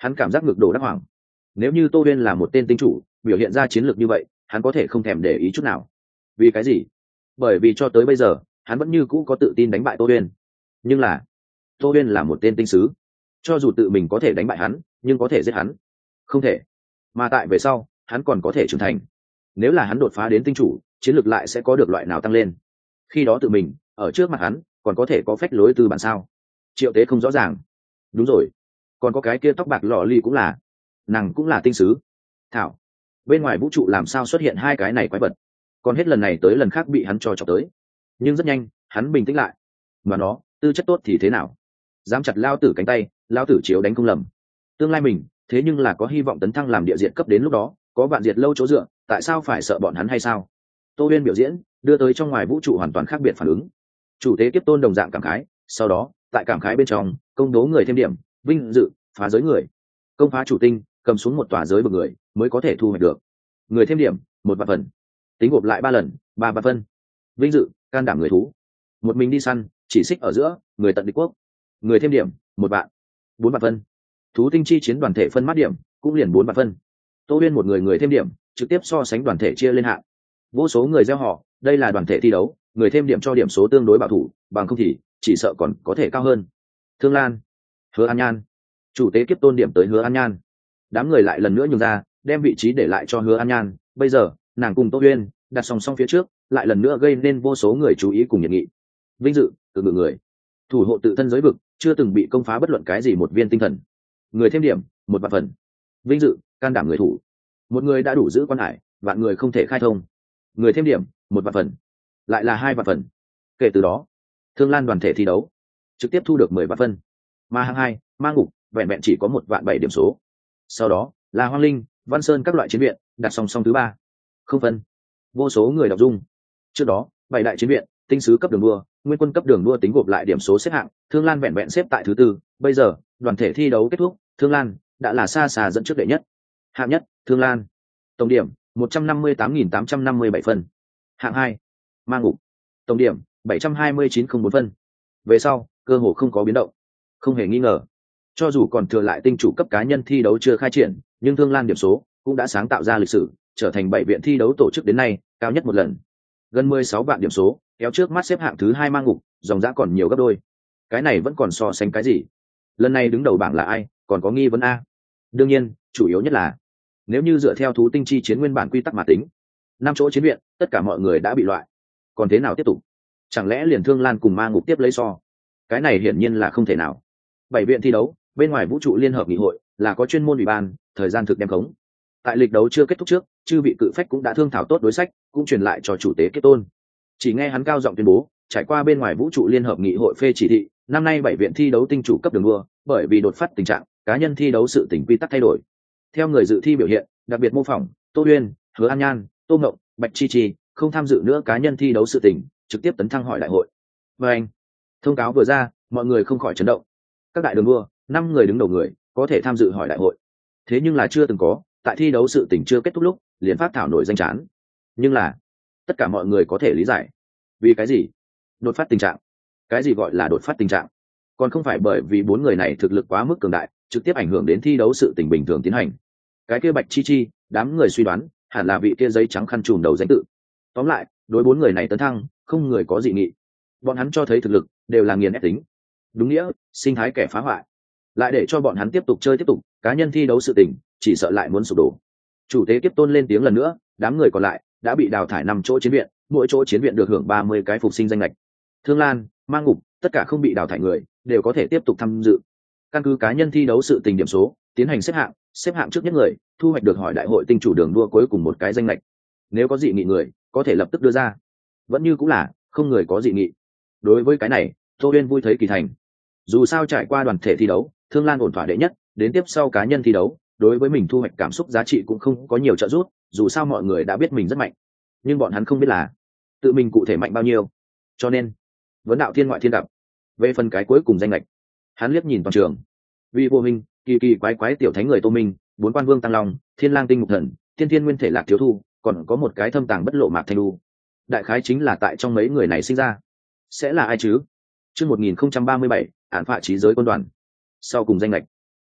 hắn cảm giác ngược đổ đắc hoảng. Nếu như Tô Uyên là một tên tinh chủ biểu hiện ra chiến lược như vậy, hắn có thể không thèm để ý chút nào. Vì cái gì? Bởi vì cho tới bây giờ hắn vẫn như cũ có tự tin đánh bại Tô Uyên. Nhưng là Tô Uyên là một tên tinh sứ, cho dù tự mình có thể đánh bại hắn, nhưng có thể giết hắn không thể. Mà tại về sau hắn còn có thể trưởng thành. Nếu là hắn đột phá đến tinh chủ, chiến lược lại sẽ có được loại nào tăng lên. Khi đó tự mình ở trước mặt hắn còn có thể có phách lối từ bản sao? Triệu Tế không rõ ràng. Đúng rồi, còn có cái kia tóc bạc lọ ly cũng là, nàng cũng là tinh sứ. Thảo, bên ngoài vũ trụ làm sao xuất hiện hai cái này quái vật? Còn hết lần này tới lần khác bị hắn cho chọc tới. Nhưng rất nhanh hắn bình tĩnh lại. Mà nó tư chất tốt thì thế nào? Dám chặt lao tử cánh tay, lao tử chiếu đánh không lầm. Tương lai mình thế nhưng là có hy vọng tấn thăng làm địa diện cấp, đến lúc đó có vạn diệt lâu chỗ dựa, tại sao phải sợ bọn hắn hay sao? Tô Uyên biểu diễn đưa tới trong ngoài vũ trụ hoàn toàn khác biệt phản ứng. Chủ tế kiếp tôn đồng dạng cảm khái, sau đó tại cảm khái bên trong công đố người thêm điểm, vinh dự phá giới người, công phá chủ tinh, cầm xuống một tòa giới bậc người mới có thể thu hoạch được người thêm điểm một vạn phần, tính gộp lại ba lần ba vạn phân. Vinh dự can đảm người thú, một mình đi săn chỉ xích ở giữa người tận địch quốc, người thêm điểm một vạn, bốn vạn phân. Thú tinh chi chiến đoàn thể phân mát điểm cũng liền bốn vạn phân. Tô Uyên một người người thêm điểm trực tiếp so sánh đoàn thể chia lên hạng. Vô số người gieo họ đây là đoàn thể thi đấu, người thêm điểm cho điểm số tương đối bảo thủ, bằng không thì chỉ sợ còn có thể cao hơn. Thương Lan, Hứa An Nhan, chủ tế kiếp tôn điểm tới Hứa An Nhan. Đám người lại lần nữa nhường ra, đem vị trí để lại cho Hứa An Nhan. Bây giờ nàng cùng Tô Uyên đặt song song phía trước, lại lần nữa gây nên vô số người chú ý cùng nhiệt nghị. Vinh dự từ ngự người, thủ hộ tự thân giới vực, chưa từng bị công phá bất luận cái gì một viên tinh thần, người thêm điểm một vạn phần. Vinh dự can đảm người thủ, một người đã đủ giữ quan hải, vạn người không thể khai thông, người thêm điểm một vạn phần, lại là hai vạn phần. Kể từ đó Thương Lan đoàn thể thi đấu trực tiếp thu được mười vạn phân, mà hạng hai Ma Ngục vẹn vẹn chỉ có một vạn bảy điểm số. Sau đó là Hoang Linh, Văn Sơn các loại chiến viện đặt song song thứ ba, không phân. Vô số người đọc dung. Trước đó bảy đại chiến viện, tinh sứ cấp đường đua, nguyên quân cấp đường đua tính gộp lại điểm số xếp hạng, Thương Lan vẹn vẹn xếp tại thứ tư. Bây giờ đoàn thể thi đấu kết thúc, Thương Lan đã là xa xa dẫn trước đệ nhất. Hạng nhất Thương Lan, tổng điểm một trăm năm mươi tám nghìn tám trăm năm mươi bảy phân. Hạng hai Ma Ngục, tổng điểm bảy trăm hai mươi chín không bốn phân. Về sau cơ hồ không có biến động. Không hề nghi ngờ, cho dù còn thừa lại tinh chủ cấp cá nhân thi đấu chưa khai triển, nhưng Thương Lan điểm số cũng đã sáng tạo ra lịch sử, trở thành bảy viện thi đấu tổ chức đến nay cao nhất một lần. Gần mười sáu vạn điểm số, kéo trước mắt xếp hạng thứ hai Ma Ngục, dòng dã còn nhiều gấp đôi. Cái này vẫn còn so sánh cái gì? Lần này đứng đầu bảng là ai, còn có nghi vấn a? Đương nhiên, chủ yếu nhất là nếu như dựa theo thú tinh chi chiến nguyên bản quy tắc mà tính, năm chỗ chiến viện tất cả mọi người đã bị loại, còn thế nào tiếp tục? Chẳng lẽ liền Thương Lan cùng Ma Ngục tiếp lấy so? Cái này hiển nhiên là không thể nào. Bảy viện thi đấu bên ngoài vũ trụ liên hợp nghị hội là có chuyên môn ủy ban, thời gian thực đem khống. Tại lịch đấu chưa kết thúc trước, chư vị cự phách cũng đã thương thảo tốt đối sách, cũng truyền lại cho chủ tế kiếp tôn. Chỉ nghe hắn cao giọng tuyên bố, trải qua bên ngoài vũ trụ liên hợp nghị hội phê chỉ thị, năm nay bảy viện thi đấu tinh chủ cấp đường đua, bởi vì đột phát tình trạng cá nhân thi đấu sự tình quy tắc thay đổi. Theo người dự thi biểu hiện, đặc biệt mô phỏng, Tô Uyên, Hứa An Nhan, Tô Ngộng, Bạch Chi Chi không tham dự nữa cá nhân thi đấu sự tình, trực tiếp tấn thăng hỏi đại hội. Và anh, thông cáo vừa ra, mọi người không khỏi chấn động. Các đại đường đua, năm người đứng đầu người có thể tham dự hỏi đại hội. Thế nhưng là chưa từng có, tại thi đấu sự tình chưa kết thúc lúc, liền phát thảo nổi danh chán. Nhưng là tất cả mọi người có thể lý giải. Vì cái gì? Đột phát tình trạng. Cái gì gọi là đột phát tình trạng? Còn không phải bởi vì bốn người này thực lực quá mức cường đại, trực tiếp ảnh hưởng đến thi đấu sự tình bình thường tiến hành. Cái kia Bạch Chi Chi, đám người suy đoán hẳn là vị kia giấy trắng khăn trùm đầu danh tự. Tóm lại, đối bốn người này tấn thăng, không người có dị nghị. Bọn hắn cho thấy thực lực đều là nghiền ép tính, đúng nghĩa sinh thái kẻ phá hoại. Lại để cho bọn hắn tiếp tục chơi tiếp tục, cá nhân thi đấu sự tình chỉ sợ lại muốn sụp đổ. Chủ tế kiếp tôn lên tiếng lần nữa, đám người còn lại đã bị đào thải năm chỗ chiến viện, mỗi chỗ chiến viện được hưởng ba mươi cái phục sinh danh lệch. Thương Lan, Ma Ngục, tất cả không bị đào thải người đều có thể tiếp tục tham dự. Căn cứ cá nhân thi đấu sự tình điểm số tiến hành xếp hạng, xếp hạng trước nhất người thu hoạch được hỏi đại hội tinh chủ đường đua cuối cùng một cái danh lệch. Nếu có dị nghị người có thể lập tức đưa ra. Vẫn như cũng là không người có dị nghị. Đối với cái này, Tô Uyên vui thấy kỳ thành. Dù sao trải qua đoàn thể thi đấu, Thương Lan ổn thỏa đệ nhất, đến tiếp sau cá nhân thi đấu, đối với mình thu hoạch cảm xúc giá trị cũng không có nhiều trợ giúp, dù sao mọi người đã biết mình rất mạnh. Nhưng bọn hắn không biết là tự mình cụ thể mạnh bao nhiêu. Cho nên, vấn đạo thiên ngoại thiên gặp. Về phần cái cuối cùng danh lệch, hắn liếc nhìn toàn trường. Vì vô minh, kỳ kỳ quái quái tiểu thánh người Tô Minh, bốn quan vương tăng long, thiên lang tinh mục thần, thiên thiên nguyên thể lạc thiếu thu, còn có một cái thâm tàng bất lộ mạc thanh đu. Đại khái chính là tại trong mấy người này sinh ra. Sẽ là ai chứ? Chương một nghìn không trăm ba mươi bảy, án phạ trí giới quân đoàn. Sau cùng danh lệch,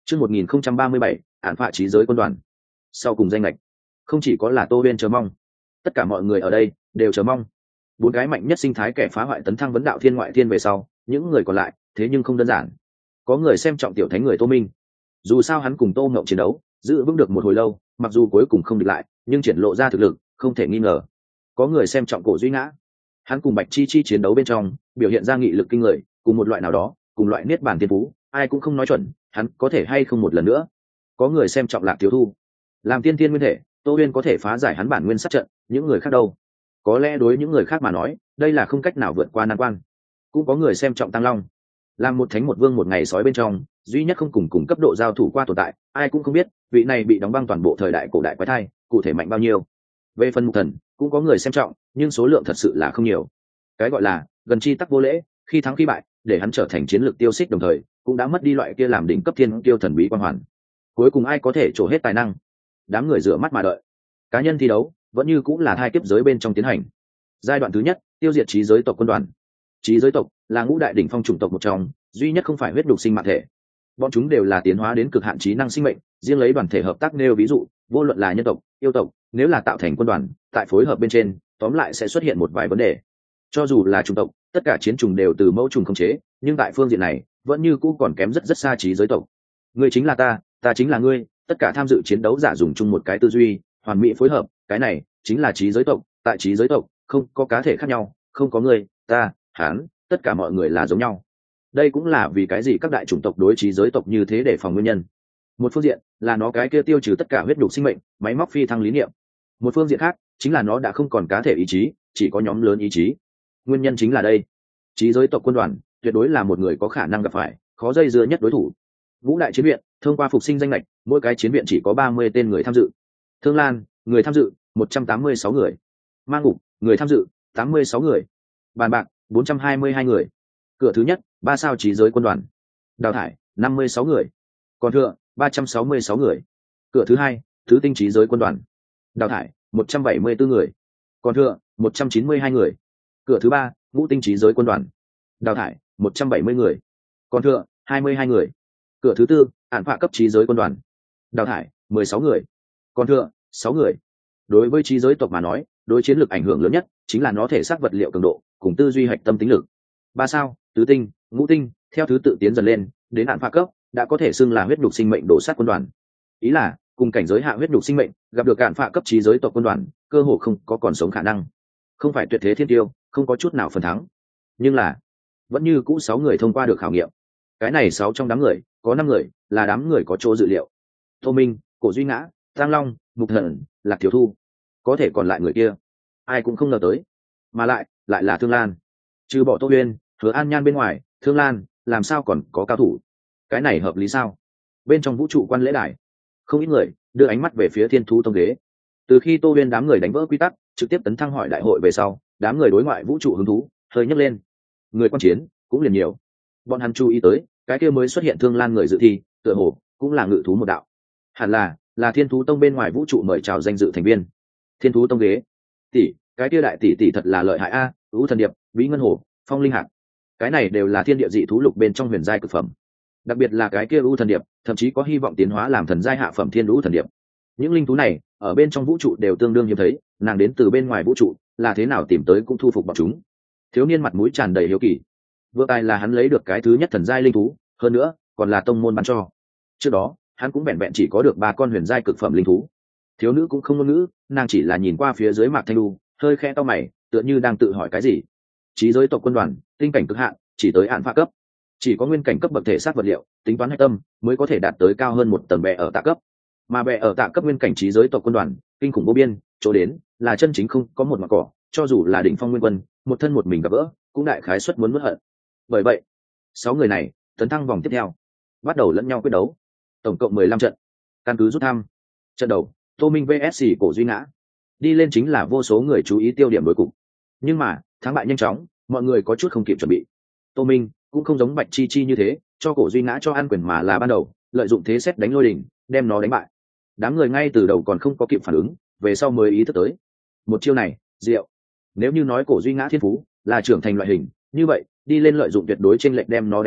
Chương một nghìn không trăm ba mươi bảy, án phạ trí giới quân đoàn. Sau cùng danh lệch, không chỉ có là Tô Huyên chờ mong, tất cả mọi người ở đây đều chờ mong. Bốn cái mạnh nhất sinh thái kẻ phá hoại tấn thăng vấn đạo thiên ngoại thiên về sau, những người còn lại, thế nhưng không đơn giản. Có người xem trọng tiểu thánh người Tô Minh. Dù sao hắn cùng Tô Ngộng chiến đấu, giữ vững được một hồi lâu, mặc dù cuối cùng không địch lại, nhưng triển lộ ra thực lực, không thể nghi ngờ. Có người xem trọng Cổ Duy Ngã. Hắn cùng Bạch Chi Chi chiến đấu bên trong, biểu hiện ra nghị lực kinh người, cùng một loại nào đó, cùng loại niết bàn tiên phú, ai cũng không nói chuẩn, hắn có thể hay không một lần nữa. Có người xem trọng Lạc Thiếu Thu. Làm tiên thiên nguyên thể, Tô Huyên có thể phá giải hắn bản nguyên sát trận, những người khác đâu? Có lẽ đối những người khác mà nói, đây là không cách nào vượt qua nan quan. Cũng có người xem trọng Tăng Long. Làm một thánh một vương một ngày sói bên trong, duy nhất không cùng cùng cấp độ giao thủ qua tồn tại, ai cũng không biết, vị này bị đóng băng toàn bộ thời đại cổ đại quái thai, cụ thể mạnh bao nhiêu. Về phần Mục Thần, cũng có người xem trọng, nhưng số lượng thật sự là không nhiều. Cái gọi là gần chi tắc vô lễ, khi thắng khi bại, để hắn trở thành chiến lược tiêu xích đồng thời, cũng đã mất đi loại kia làm đỉnh cấp thiên kiêu thần bí quan hoàn. Cuối cùng ai có thể trổ hết tài năng? Đám người rửa mắt mà đợi. Cá nhân thi đấu vẫn như cũng là hai kiếp giới bên trong tiến hành. Giai đoạn thứ nhất, tiêu diệt trí giới tộc quân đoàn. Trí giới tộc là ngũ đại đỉnh phong chủng tộc một trong, duy nhất không phải huyết đục sinh mạng thể. Bọn chúng đều là tiến hóa đến cực hạn trí năng sinh mệnh, riêng lấy đoàn thể hợp tác nêu ví dụ, vô luận là nhân tộc, yêu tộc, nếu là tạo thành quân đoàn, tại phối hợp bên trên, tóm lại sẽ xuất hiện một vài vấn đề. Cho dù là chủng tộc, tất cả chiến trùng đều từ mẫu trùng khống chế, nhưng tại phương diện này, vẫn như cũ còn kém rất rất xa trí giới tộc. Ngươi chính là ta, ta chính là ngươi, tất cả tham dự chiến đấu giả dùng chung một cái tư duy, hoàn mỹ phối hợp, cái này chính là trí giới tộc. Tại trí giới tộc, không có cá thể khác nhau, không có ngươi, ta, hắn, tất cả mọi người là giống nhau. Đây cũng là vì cái gì các đại chủng tộc đối trí giới tộc như thế để phòng nguyên nhân. Một phương diện là nó cái kia tiêu trừ tất cả huyết đục sinh mệnh, máy móc phi thăng lý niệm. Một phương diện khác chính là nó đã không còn cá thể ý chí, chỉ có nhóm lớn ý chí. Nguyên nhân chính là đây, trí giới tộc quân đoàn tuyệt đối là một người có khả năng gặp phải khó dây dưa nhất đối thủ. Vũ đại chiến viện thông qua phục sinh danh lệch, mỗi cái chiến viện chỉ có ba mươi tên người tham dự. Thương Lan, người tham dự một trăm tám mươi sáu người. Ma Ngục, người tham dự tám mươi sáu người. Bàn bạc bốn trăm hai mươi hai người. Cửa thứ nhất, ba sao trí giới quân đoàn. Đào thải năm mươi sáu người. Còn thừa ba trăm sáu mươi sáu người. Cửa thứ hai, thứ tinh trí giới quân đoàn. Đào thải một trăm bảy mươi bốn người. Còn thừa một trăm chín mươi hai người. Cửa thứ ba, ngũ tinh trí giới quân đoàn. Đào thải một trăm bảy mươi người. Còn thừa hai mươi hai người. Cửa thứ tư, án phạ cấp trí giới quân đoàn. Đào thải mười sáu người. Còn thừa sáu người. Đối với trí giới tộc mà nói, đối chiến lược ảnh hưởng lớn nhất chính là nó thể xác vật liệu cường độ cùng tư duy hạch tâm tính lực. Ba sao, tứ tinh, ngũ tinh, theo thứ tự tiến dần lên, đến án phạ cấp đã có thể xưng là huyết đục sinh mệnh đổ sát quân đoàn. Ý là cùng cảnh giới hạ huyết đục sinh mệnh gặp được án phạ cấp trí giới tộc quân đoàn, cơ hồ không có còn sống khả năng. Không phải tuyệt thế thiên tiêu, không có chút nào phần thắng. Nhưng là vẫn như cũ sáu người thông qua được khảo nghiệm. Cái này sáu trong đám người, có năm người là đám người có chỗ dự liệu. Tô Minh, Cổ Duy Ngã, Giang Long, Mục Thần, Lạc Thiếu Thu. Có thể còn lại người kia, ai cũng không ngờ tới. Mà lại, lại là Thương Lan. Trừ bỏ Tô Huyên, Hứa An Nhan bên ngoài, Thương Lan, làm sao còn có cao thủ? Cái này hợp lý sao? Bên trong vũ trụ quan lễ đài, không ít người đưa ánh mắt về phía Thiên Thú Tông ghế. Từ khi Tô Huyên đám người đánh vỡ quy tắc, trực tiếp tấn thăng hỏi đại hội về sau, đám người đối ngoại vũ trụ hứng thú hơi nhấc lên. Người quan chiến cũng liền nhiều. Bọn hắn chú ý tới, cái kia mới xuất hiện Thương Lan người dự thi, tựa hồ cũng là ngự thú một đạo. Hẳn là là Thiên Thú Tông bên ngoài vũ trụ mời chào danh dự thành viên. Thiên Thú Tông ghế, tỷ, cái kia đại tỷ tỷ thật là lợi hại a, à, Ưu Thần Điệp, Vĩ Ngân Hổ, Phong Linh Hạc. Cái này đều là thiên địa dị thú lục bên trong huyền giai cực phẩm. Đặc biệt là cái kia Ưu Thần Điệp, thậm chí có hy vọng tiến hóa làm thần giai hạ phẩm Thiên Ưu Thần Điệp. Những linh thú này ở bên trong vũ trụ đều tương đương hiếm thấy, nàng đến từ bên ngoài vũ trụ, là thế nào tìm tới cũng thu phục bọn chúng. Thiếu niên mặt mũi tràn đầy hiếu kỳ. Vừa tài là hắn lấy được cái thứ nhất thần giai linh thú, hơn nữa còn là tông môn ban cho. Trước đó hắn cũng vẹn vẹn chỉ có được ba con huyền giai cực phẩm linh thú. Thiếu nữ cũng không ngôn ngữ, nàng chỉ là nhìn qua phía dưới Mạc Thanh Lu, hơi khẽ cau mày, tựa như đang tự hỏi cái gì. Trí giới tộc quân đoàn, tinh cảnh cực hạn, chỉ tới án phạ cấp. Chỉ có nguyên cảnh cấp bậc thể xác vật liệu, tính toán hạch tâm mới có thể đạt tới cao hơn một tầng bè ở tạ cấp. Mà bè ở tạ cấp nguyên cảnh trí giới tộc quân đoàn, kinh khủng vô biên, chỗ đến là chân chính không có một mặt cỏ, cho dù là đỉnh phong nguyên quân, một thân một mình gặp gỡ, cũng đại khái suất muốn nuốt hận. Bởi vậy, sáu người này tấn thăng vòng tiếp theo, bắt đầu lẫn nhau quyết đấu. Tổng cộng mười lăm trận, căn cứ rút thăm. Trận đầu, Tô Minh vs Cổ Duy Ngã. Đi lên chính là vô số người chú ý tiêu điểm đối cục. Nhưng mà, thắng bại nhanh chóng, mọi người có chút không kịp chuẩn bị. Tô Minh cũng không giống Bạch Chi Chi như thế, cho Cổ Duy Ngã cho ăn quyền mà là ban đầu, lợi dụng thế xét đánh lôi đỉnh, đem nó đánh bại. Đám người ngay từ đầu còn không có kịp phản ứng, về sau mới ý thức tới. Một chiêu này, diệu. Nếu như nói Cổ Duy Ngã thiên phú là trưởng thành loại hình, như vậy, đi lên lợi dụng tuyệt đối trên lệnh đem nó đánh bại,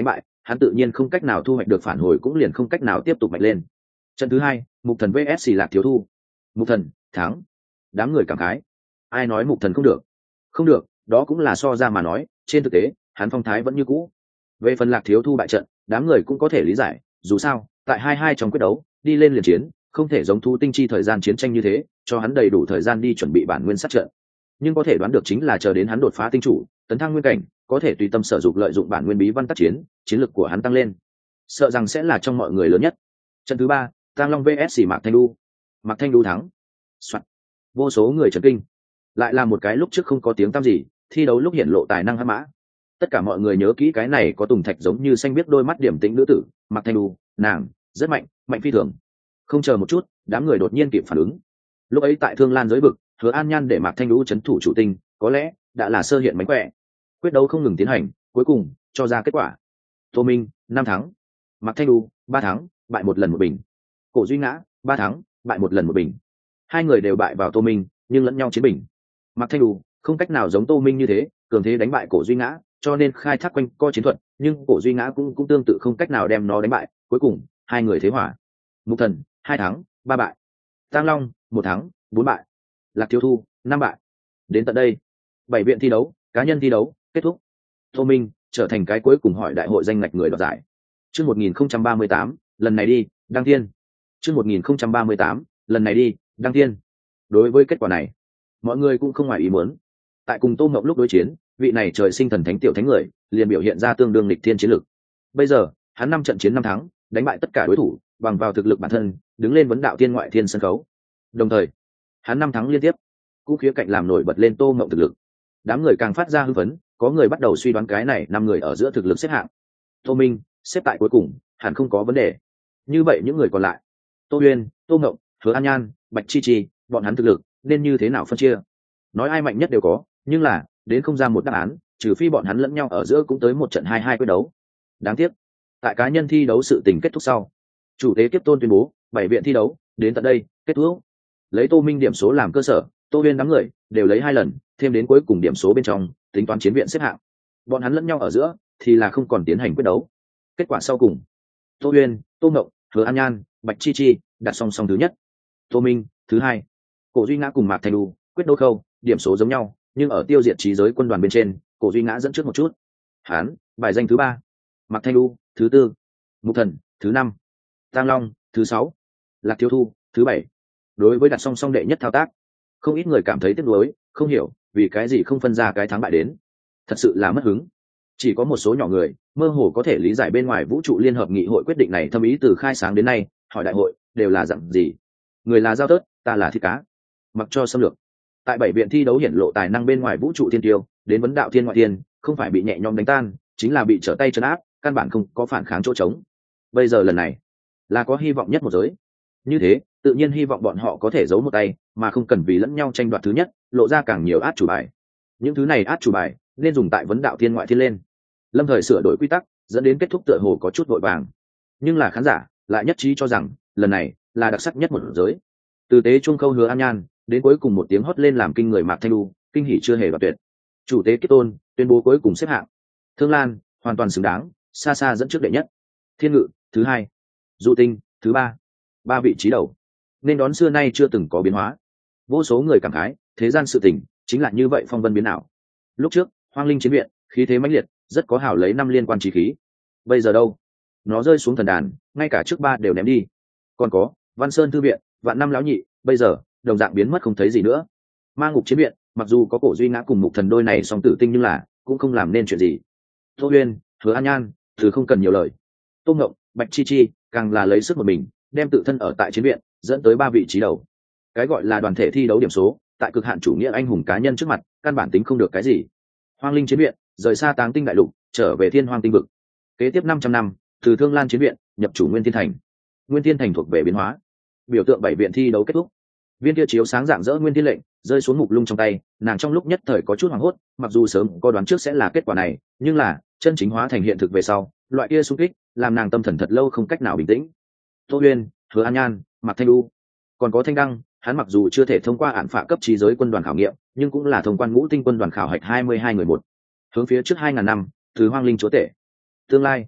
hắn tự nhiên không cách nào thu hoạch được phản hồi, cũng liền không cách nào tiếp tục mạnh lên. Trận thứ hai, Mục Thần vs Lạc Thiếu Thu. Mục Thần thắng. Đám người cảm khái. Ai nói Mục Thần không được? Không được, đó cũng là so ra mà nói, trên thực tế, hắn phong thái vẫn như cũ. Về phần Lạc Thiếu Thu bại trận, đám người cũng có thể lý giải, dù sao, tại hai hai trong quyết đấu, đi lên liền chiến, không thể giống Thu Tinh Chi thời gian chiến tranh như thế, cho hắn đầy đủ thời gian đi chuẩn bị bản nguyên sát trận. Nhưng có thể đoán được chính là chờ đến hắn đột phá tinh chủ, tấn thăng nguyên cảnh, có thể tùy tâm sử dụng lợi dụng bản nguyên bí văn tác chiến, chiến lực của hắn tăng lên, sợ rằng sẽ là trong mọi người lớn nhất. Trận thứ ba, Tang Long vs Mạc Thanh Du. Mạc Thanh Du thắng. Soạn. Vô số người chấn kinh. Lại là một cái lúc trước không có tiếng tăm gì, thi đấu lúc hiện lộ tài năng hắc mã. Tất cả mọi người nhớ kỹ cái này có tùng thạch giống như xanh biết đôi mắt điểm tĩnh nữ tử, Mạc Thanh Du, nàng rất mạnh, mạnh phi thường. Không chờ một chút, đám người đột nhiên kịp phản ứng. Lúc ấy tại Thương Lan giới vực, Hứa An Nhan để Mạc Thanh Du trấn thủ chủ tinh, có lẽ đã là sơ hiện mánh khỏe. Quyết đấu không ngừng tiến hành, cuối cùng cho ra kết quả. Tô Minh năm thắng, Mạc Thanh Du ba thắng, bại một lần một bình. Cổ Duy Ngã ba thắng, bại một lần một bình. Hai người đều bại vào Tô Minh, nhưng lẫn nhau chiến bình. Mạc Thanh Du không cách nào giống Tô Minh như thế, cường thế đánh bại Cổ Duy Ngã, cho nên khai thác quanh co chiến thuật, nhưng Cổ Duy Ngã cũng cũng tương tự không cách nào đem nó đánh bại, cuối cùng hai người thế hòa. Mục Thần hai thắng, ba bại. Tang Long một thắng, bốn bại. Lạc Thiếu Thu năm bại. Đến tận đây, bảy viện thi đấu, cá nhân thi đấu kết thúc. Tô Minh trở thành cái cuối cùng hỏi đại hội danh ngạch người đoạt giải. Chương một nghìn không trăm ba mươi tám, lần này đi, đăng thiên. Chương một nghìn không trăm ba mươi tám, lần này đi, đăng thiên. Đối với kết quả này, mọi người cũng không ngoài ý muốn. Tại cùng Tô Ngọc lúc đối chiến, vị này trời sinh thần thánh tiểu thánh người, liền biểu hiện ra tương đương lịch thiên chiến lực. Bây giờ, hắn năm trận chiến năm thắng, đánh bại tất cả đối thủ, bằng vào thực lực bản thân, đứng lên vấn đạo thiên ngoại thiên sân khấu. Đồng thời, hắn năm thắng liên tiếp, cũng khía cạnh làm nổi bật lên Tô Ngọc thực lực. Đám người càng phát ra hưng phấn, có người bắt đầu suy đoán cái này năm người ở giữa thực lực xếp hạng. Tô Minh xếp tại cuối cùng, hẳn không có vấn đề. Như vậy những người còn lại, Tô Uyên, Tô Ngọc, Hứa An Nhan, Bạch Chi Chi, bọn hắn thực lực nên như thế nào phân chia? Nói ai mạnh nhất đều có, nhưng là đến không ra một đáp án, trừ phi bọn hắn lẫn nhau ở giữa cũng tới một trận hai hai quyết đấu. Đáng tiếc, tại cá nhân thi đấu sự tình kết thúc sau, chủ tế Kiếp Tôn tuyên bố bảy viện thi đấu đến tận đây kết thúc. Lấy Tô Minh điểm số làm cơ sở, Tô Uyên đám người đều lấy hai lần, thêm đến cuối cùng điểm số bên trong, tính toán chiến viện xếp hạng. Bọn hắn lẫn nhau ở giữa thì là không còn tiến hành quyết đấu. Kết quả sau cùng, Tô Uyên, Tô Ngọc, Hứa An Nhan, Bạch Chi Chi đặt song song thứ nhất, Tô Minh thứ hai. Cổ Duy Ngã cùng Mạc Thanh Du quyết đấu khâu, điểm số giống nhau, nhưng ở tiêu diệt trí giới quân đoàn bên trên, Cổ Duy Ngã dẫn trước một chút. Hán bài danh thứ ba, Mạc Thanh Du thứ tư, Mục Thần thứ năm, Tang Long thứ sáu, Lạc Thiếu Thu thứ bảy. Đối với đặt song song đệ nhất thao tác, không ít người cảm thấy tiếc nuối, không hiểu vì cái gì không phân ra cái thắng bại đến. Thật sự là mất hứng. Chỉ có một số nhỏ người mơ hồ có thể lý giải bên ngoài vũ trụ liên hợp nghị hội quyết định này thâm ý từ khai sáng đến nay, hỏi đại hội đều là dặn gì. Người là giao tớt, ta là thịt cá. Mặc cho xâm lược. Tại bảy viện thi đấu hiển lộ tài năng bên ngoài vũ trụ thiên tiêu, đến vấn đạo thiên ngoại thiên, không phải bị nhẹ nhõm đánh tan, chính là bị trở tay trấn áp, căn bản không có phản kháng chỗ trống. Bây giờ lần này, là có hy vọng nhất một giới. Như thế, tự nhiên hy vọng bọn họ có thể giấu một tay, mà không cần vì lẫn nhau tranh đoạt thứ nhất, lộ ra càng nhiều át chủ bài. Những thứ này át chủ bài nên dùng tại vấn đạo thiên ngoại thiên lên. Lâm thời sửa đổi quy tắc, dẫn đến kết thúc tựa hồ có chút vội vàng. Nhưng là khán giả lại nhất trí cho rằng, lần này là đặc sắc nhất một giới. Từ tế chuông khâu Hứa An Nhan, đến cuối cùng một tiếng hót lên làm kinh người Mạc Thanh Du, kinh hỉ chưa hề đoạt tuyệt. Chủ tế Kiếp Tôn tuyên bố cuối cùng xếp hạng. Thương Lan hoàn toàn xứng đáng, xa xa dẫn trước đệ nhất. Thiên Ngự thứ hai, Dụ Tinh thứ ba. Ba vị trí đầu nên đón xưa nay chưa từng có biến hóa. Vô số người cảm khái, thế gian sự tình chính là như vậy phong vân biến ảo. Lúc trước Hoang Linh chiến viện khí thế mãnh liệt, rất có hảo lấy năm liên quan trí khí. Bây giờ đâu, nó rơi xuống thần đàn, ngay cả trước ba đều ném đi. Còn có Văn Sơn thư viện, Vạn Năm lão nhị, bây giờ đồng dạng biến mất không thấy gì nữa. Ma Ngục chiến viện, mặc dù có Cổ Duy Ngã cùng Mục Thần đôi này song tử tinh, nhưng là cũng không làm nên chuyện gì. Tô Uyên, Hứa An Nhan, thứ không cần nhiều lời. Tô Ngộng, Bạch Chi Chi càng là lấy sức một mình, đem tự thân ở tại chiến viện dẫn tới ba vị trí đầu. Cái gọi là đoàn thể thi đấu điểm số, tại cực hạn chủ nghĩa anh hùng cá nhân trước mặt, căn bản tính không được cái gì. Hoang Linh chiến viện rời xa Táng Tinh đại lục, trở về Thiên Hoang tinh vực. Kế tiếp năm trăm năm, từ Thương Lan chiến viện nhập chủ Nguyên Thiên thành. Nguyên Thiên thành thuộc về biến hóa. Biểu tượng bảy viện thi đấu kết thúc. Viên kia chiếu sáng rạng rỡ Nguyên Thiên lệnh rơi xuống Mục Lung trong tay, nàng trong lúc nhất thời có chút hoảng hốt, mặc dù sớm có đoán trước sẽ là kết quả này, nhưng là chân chính hóa thành hiện thực về sau, loại kia xung kích làm nàng tâm thần thật lâu không cách nào bình tĩnh. Tô Uyên, Hứa An Nhan, Mạc Thanh Du, còn có Thanh Đăng, hắn mặc dù chưa thể thông qua án phạ cấp trí giới quân đoàn khảo nghiệm, nhưng cũng là thông quan ngũ tinh quân đoàn khảo hạch hai mươi hai người một. Hướng phía trước hai ngàn năm, từ Hoang Linh chúa tể. Tương lai,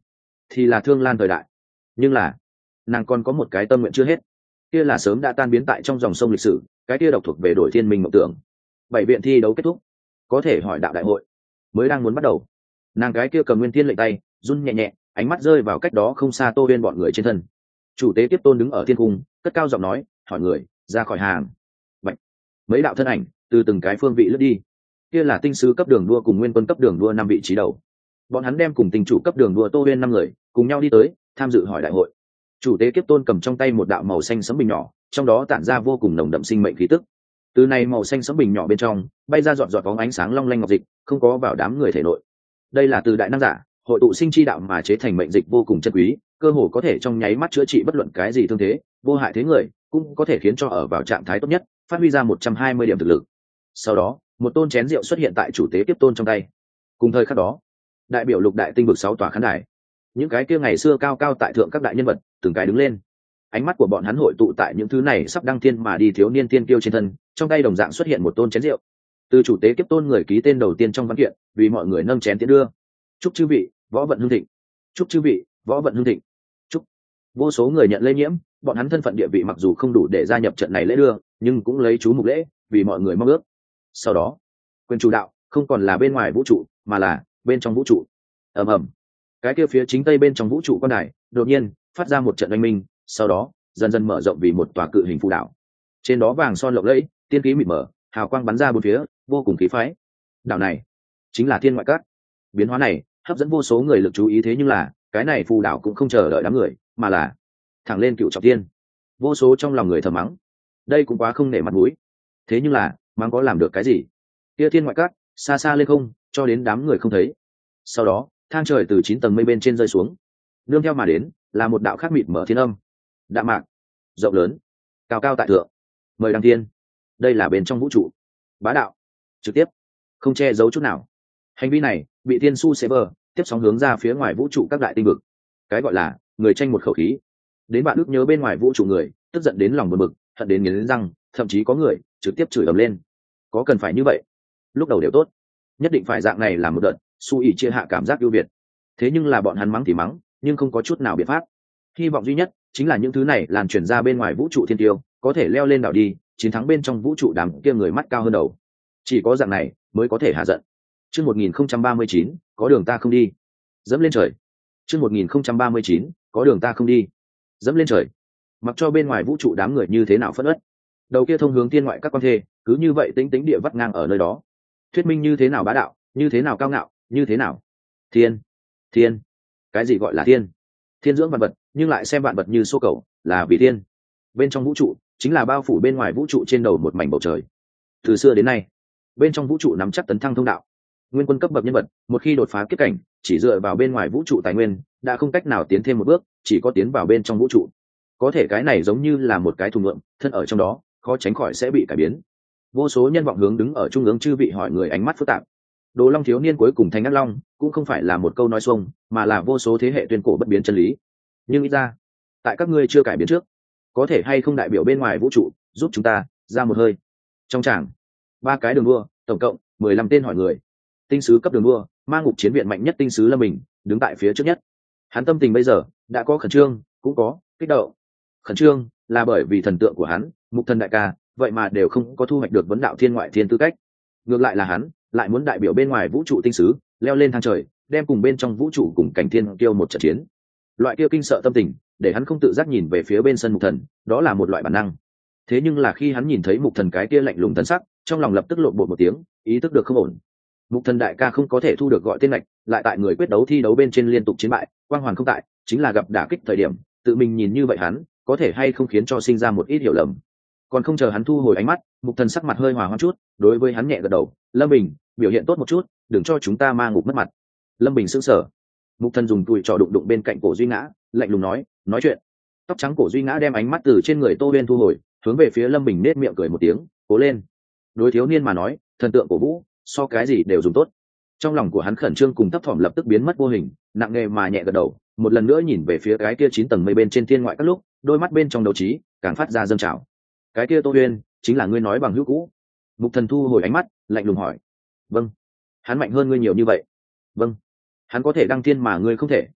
thì là Thương Lan thời đại. Nhưng là nàng còn có một cái tâm nguyện chưa hết, kia là sớm đã tan biến tại trong dòng sông lịch sử, cái kia độc thuộc về đổi thiên minh mộng tưởng. Bảy viện thi đấu kết thúc, có thể hỏi đạo đại hội mới đang muốn bắt đầu, nàng cái kia cầm nguyên thiên lệnh tay run nhẹ nhẹ, ánh mắt rơi vào cách đó không xa Tô Uyên bọn người trên thân. Chủ tế Tiếp Tôn đứng ở thiên cung, cất cao giọng nói, hỏi người ra khỏi hàng. Vậy mấy đạo thân ảnh từ từng cái phương vị lướt đi, kia là tinh sứ cấp đường đua cùng nguyên quân cấp đường đua năm vị trí đầu. Bọn hắn đem cùng tinh chủ cấp đường đua Tô Uyên năm người cùng nhau đi tới tham dự hỏi đại hội. Chủ tế Kiếp Tôn cầm trong tay một đạo màu xanh sẫm bình nhỏ, trong đó tản ra vô cùng nồng đậm sinh mệnh khí tức. Từ này màu xanh sẫm bình nhỏ bên trong bay ra giọt giọt bóng ánh sáng long lanh ngọc dịch, không có vào đám người thể nội. Đây là từ đại năng giả hội tụ sinh chi đạo mà chế thành mệnh dịch vô cùng chân quý, cơ hồ có thể trong nháy mắt chữa trị bất luận cái gì thương thế, vô hại thế người, cũng có thể khiến cho ở vào trạng thái tốt nhất, phát huy ra một trăm hai mươi điểm thực lực. Sau đó, một tôn chén rượu xuất hiện tại chủ tế Kiếp Tôn trong tay. Cùng thời khắc đó, đại biểu lục đại tinh vực sáu tòa khán đài, những cái kia ngày xưa cao cao tại thượng các đại nhân vật từng cái đứng lên, ánh mắt của bọn hắn hội tụ tại những thứ này sắp đăng thiên mà đi thiếu niên tiên kiêu trên thân, trong tay đồng dạng xuất hiện một tôn chén rượu. Từ chủ tế Kiếp Tôn người ký tên đầu tiên trong văn kiện, vì mọi người nâng chén tiến đưa. Chúc chư vị võ vận hưng thịnh, chúc chư vị võ vận hưng thịnh, chúc. Vô số người nhận lễ nhiễm, bọn hắn thân phận địa vị mặc dù không đủ để gia nhập trận này lễ đưa, nhưng cũng lấy chú mục lễ vì mọi người mong ước. Sau đó, quyền chủ đạo không còn là bên ngoài vũ trụ, mà là bên trong vũ trụ. Ầm ầm, cái kia phía chính tây bên trong vũ trụ quan đài đột nhiên phát ra một trận oanh minh, sau đó dần dần mở rộng vì một tòa cự hình phù đảo. Trên đó vàng son lộng lẫy, tiên khí mịt mờ, hào quang bắn ra bốn phía, vô cùng khí phái. Đảo này chính là Thiên Ngoại Các. Biến hóa này hấp dẫn vô số người lực chú ý, thế nhưng là cái này phù đảo cũng không chờ đợi đám người, mà là thẳng lên Cựu Trọng Thiên. Vô số trong lòng người thầm mắng, đây cũng quá không nể mặt mũi. Thế nhưng là mắng có làm được cái gì? Kia Thiên Ngoại Các xa xa lên không, cho đến đám người không thấy. Sau đó thang trời từ chín tầng mây bên trên rơi xuống, nương theo mà đến là một đạo khác mịt mở thiên âm, đạm mạc, rộng lớn, cao cao tại thượng, mời đăng thiên. Đây là bên trong vũ trụ, bá đạo, trực tiếp, không che giấu chút nào. Hành vi này bị thiên su sẽ bờ tiếp sóng hướng ra phía ngoài vũ trụ các đại tinh vực. Cái gọi là người tranh một khẩu khí, đến bạn ước nhớ bên ngoài vũ trụ người tức giận đến lòng buồn bực, hận đến nghiến răng, thậm chí có người trực tiếp chửi ầm lên. Có cần phải như vậy? Lúc đầu đều tốt, nhất định phải dạng này làm một đợt, su ỉ chia hạ cảm giác ưu việt. Thế nhưng là bọn hắn mắng thì mắng, nhưng không có chút nào biện pháp. Hy vọng duy nhất chính là những thứ này lan truyền ra bên ngoài vũ trụ thiên tiêu có thể leo lên đảo đi, chiến thắng bên trong vũ trụ đám kia người mắt cao hơn đầu. Chỉ có dạng này mới có thể hạ giận. Chương một nghìn không trăm ba mươi chín, có đường ta không đi. Dẫm lên trời. Chương một nghìn không trăm ba mươi chín, có đường ta không đi. Dẫm lên trời. Mặc cho bên ngoài vũ trụ đám người như thế nào phẫn uất, đầu kia thông hướng Thiên Ngoại Các quan thê cứ như vậy tính tính địa vắt ngang ở nơi đó, thuyết minh như thế nào bá đạo, như thế nào cao ngạo, như thế nào thiên thiên. Cái gì gọi là thiên? Thiên dưỡng vạn vật, nhưng lại xem vạn vật như xô cầu, là vì thiên. Bên trong vũ trụ chính là bao phủ bên ngoài vũ trụ trên đầu một mảnh bầu trời. Từ xưa đến nay, bên trong vũ trụ nắm chắc tấn thăng thông đạo. Nguyên quân cấp bậc nhân vật một khi đột phá kiếp cảnh, chỉ dựa vào bên ngoài vũ trụ tài nguyên đã không cách nào tiến thêm một bước, chỉ có tiến vào bên trong vũ trụ. Có thể cái này giống như là một cái thùng ngượng, thân ở trong đó khó tránh khỏi sẽ bị cải biến. Vô số nhân vọng hướng đứng ở trung ương chư vị hỏi người ánh mắt phức tạp. Đồ Long thiếu niên cuối cùng thành Ác Long cũng không phải là một câu nói xuông, mà là vô số thế hệ tuyên cổ bất biến chân lý. Nhưng ít ra, tại các ngươi chưa cải biến trước, có thể hay không đại biểu bên ngoài vũ trụ giúp chúng ta ra một hơi? Trong tràng, ba cái đường đua, tổng cộng mười lăm tên hỏi người. Tinh sứ cấp đường đua, Ma Ngục chiến viện mạnh nhất tinh sứ Lâm Bình đứng tại phía trước nhất. Hắn tâm tình bây giờ đã có khẩn trương, cũng có kích động. Khẩn trương là bởi vì thần tượng của hắn, Mục Thần đại ca, vậy mà đều không có thu hoạch được vấn đạo thiên ngoại thiên tư cách. Ngược lại là hắn lại muốn đại biểu bên ngoài vũ trụ tinh sứ leo lên thang trời, đem cùng bên trong vũ trụ cùng cảnh thiên tiêu một trận chiến. Loại kia kinh sợ tâm tình để hắn không tự giác nhìn về phía bên sân Mục Thần, đó là một loại bản năng. Thế nhưng là khi hắn nhìn thấy Mục Thần cái kia lạnh lùng thần sắc, trong lòng lập tức lộn bột một tiếng, ý thức được không ổn. Mục Thần đại ca không có thể thu được gọi tên lệch, lại tại người quyết đấu thi đấu bên trên liên tục chiến bại, quang hoàn không tại, chính là gặp đả kích thời điểm, tự mình nhìn như vậy hắn có thể hay không khiến cho sinh ra một ít hiểu lầm. Còn không chờ hắn thu hồi ánh mắt, Mục Thần sắc mặt hơi hòa hoãn chút, đối với hắn nhẹ gật đầu, Lâm Bình, biểu hiện tốt một chút, đừng cho chúng ta Ma Ngục mất mặt. Lâm Bình sững sờ. Mục Thần dùng tùi trò đụng đụng bên cạnh cổ Duy Ngã, lạnh lùng nói, nói chuyện. Tóc trắng cổ Duy Ngã đem ánh mắt từ trên người Tô Uyên thu hồi, hướng về phía Lâm Bình nết miệng cười một tiếng, cố lên. Đối thiếu niên mà nói, thần tượng của Vũ, so cái gì đều dùng tốt. Trong lòng của hắn khẩn trương cùng thấp thỏm lập tức biến mất vô hình, nặng nề mà nhẹ gật đầu, một lần nữa nhìn về phía cái kia chín tầng mây bên trên thiên ngoại các lúc, đôi mắt bên trong đấu trí càng phát ra dâng trào. Cái kia Tô Uyên chính là ngươi nói bằng hữu cũ? Mục Thần thu hồi ánh mắt, lạnh lùng hỏi. Vâng. Hắn mạnh hơn ngươi nhiều như vậy? Vâng. Hắn có thể đăng thiên mà ngươi không thể,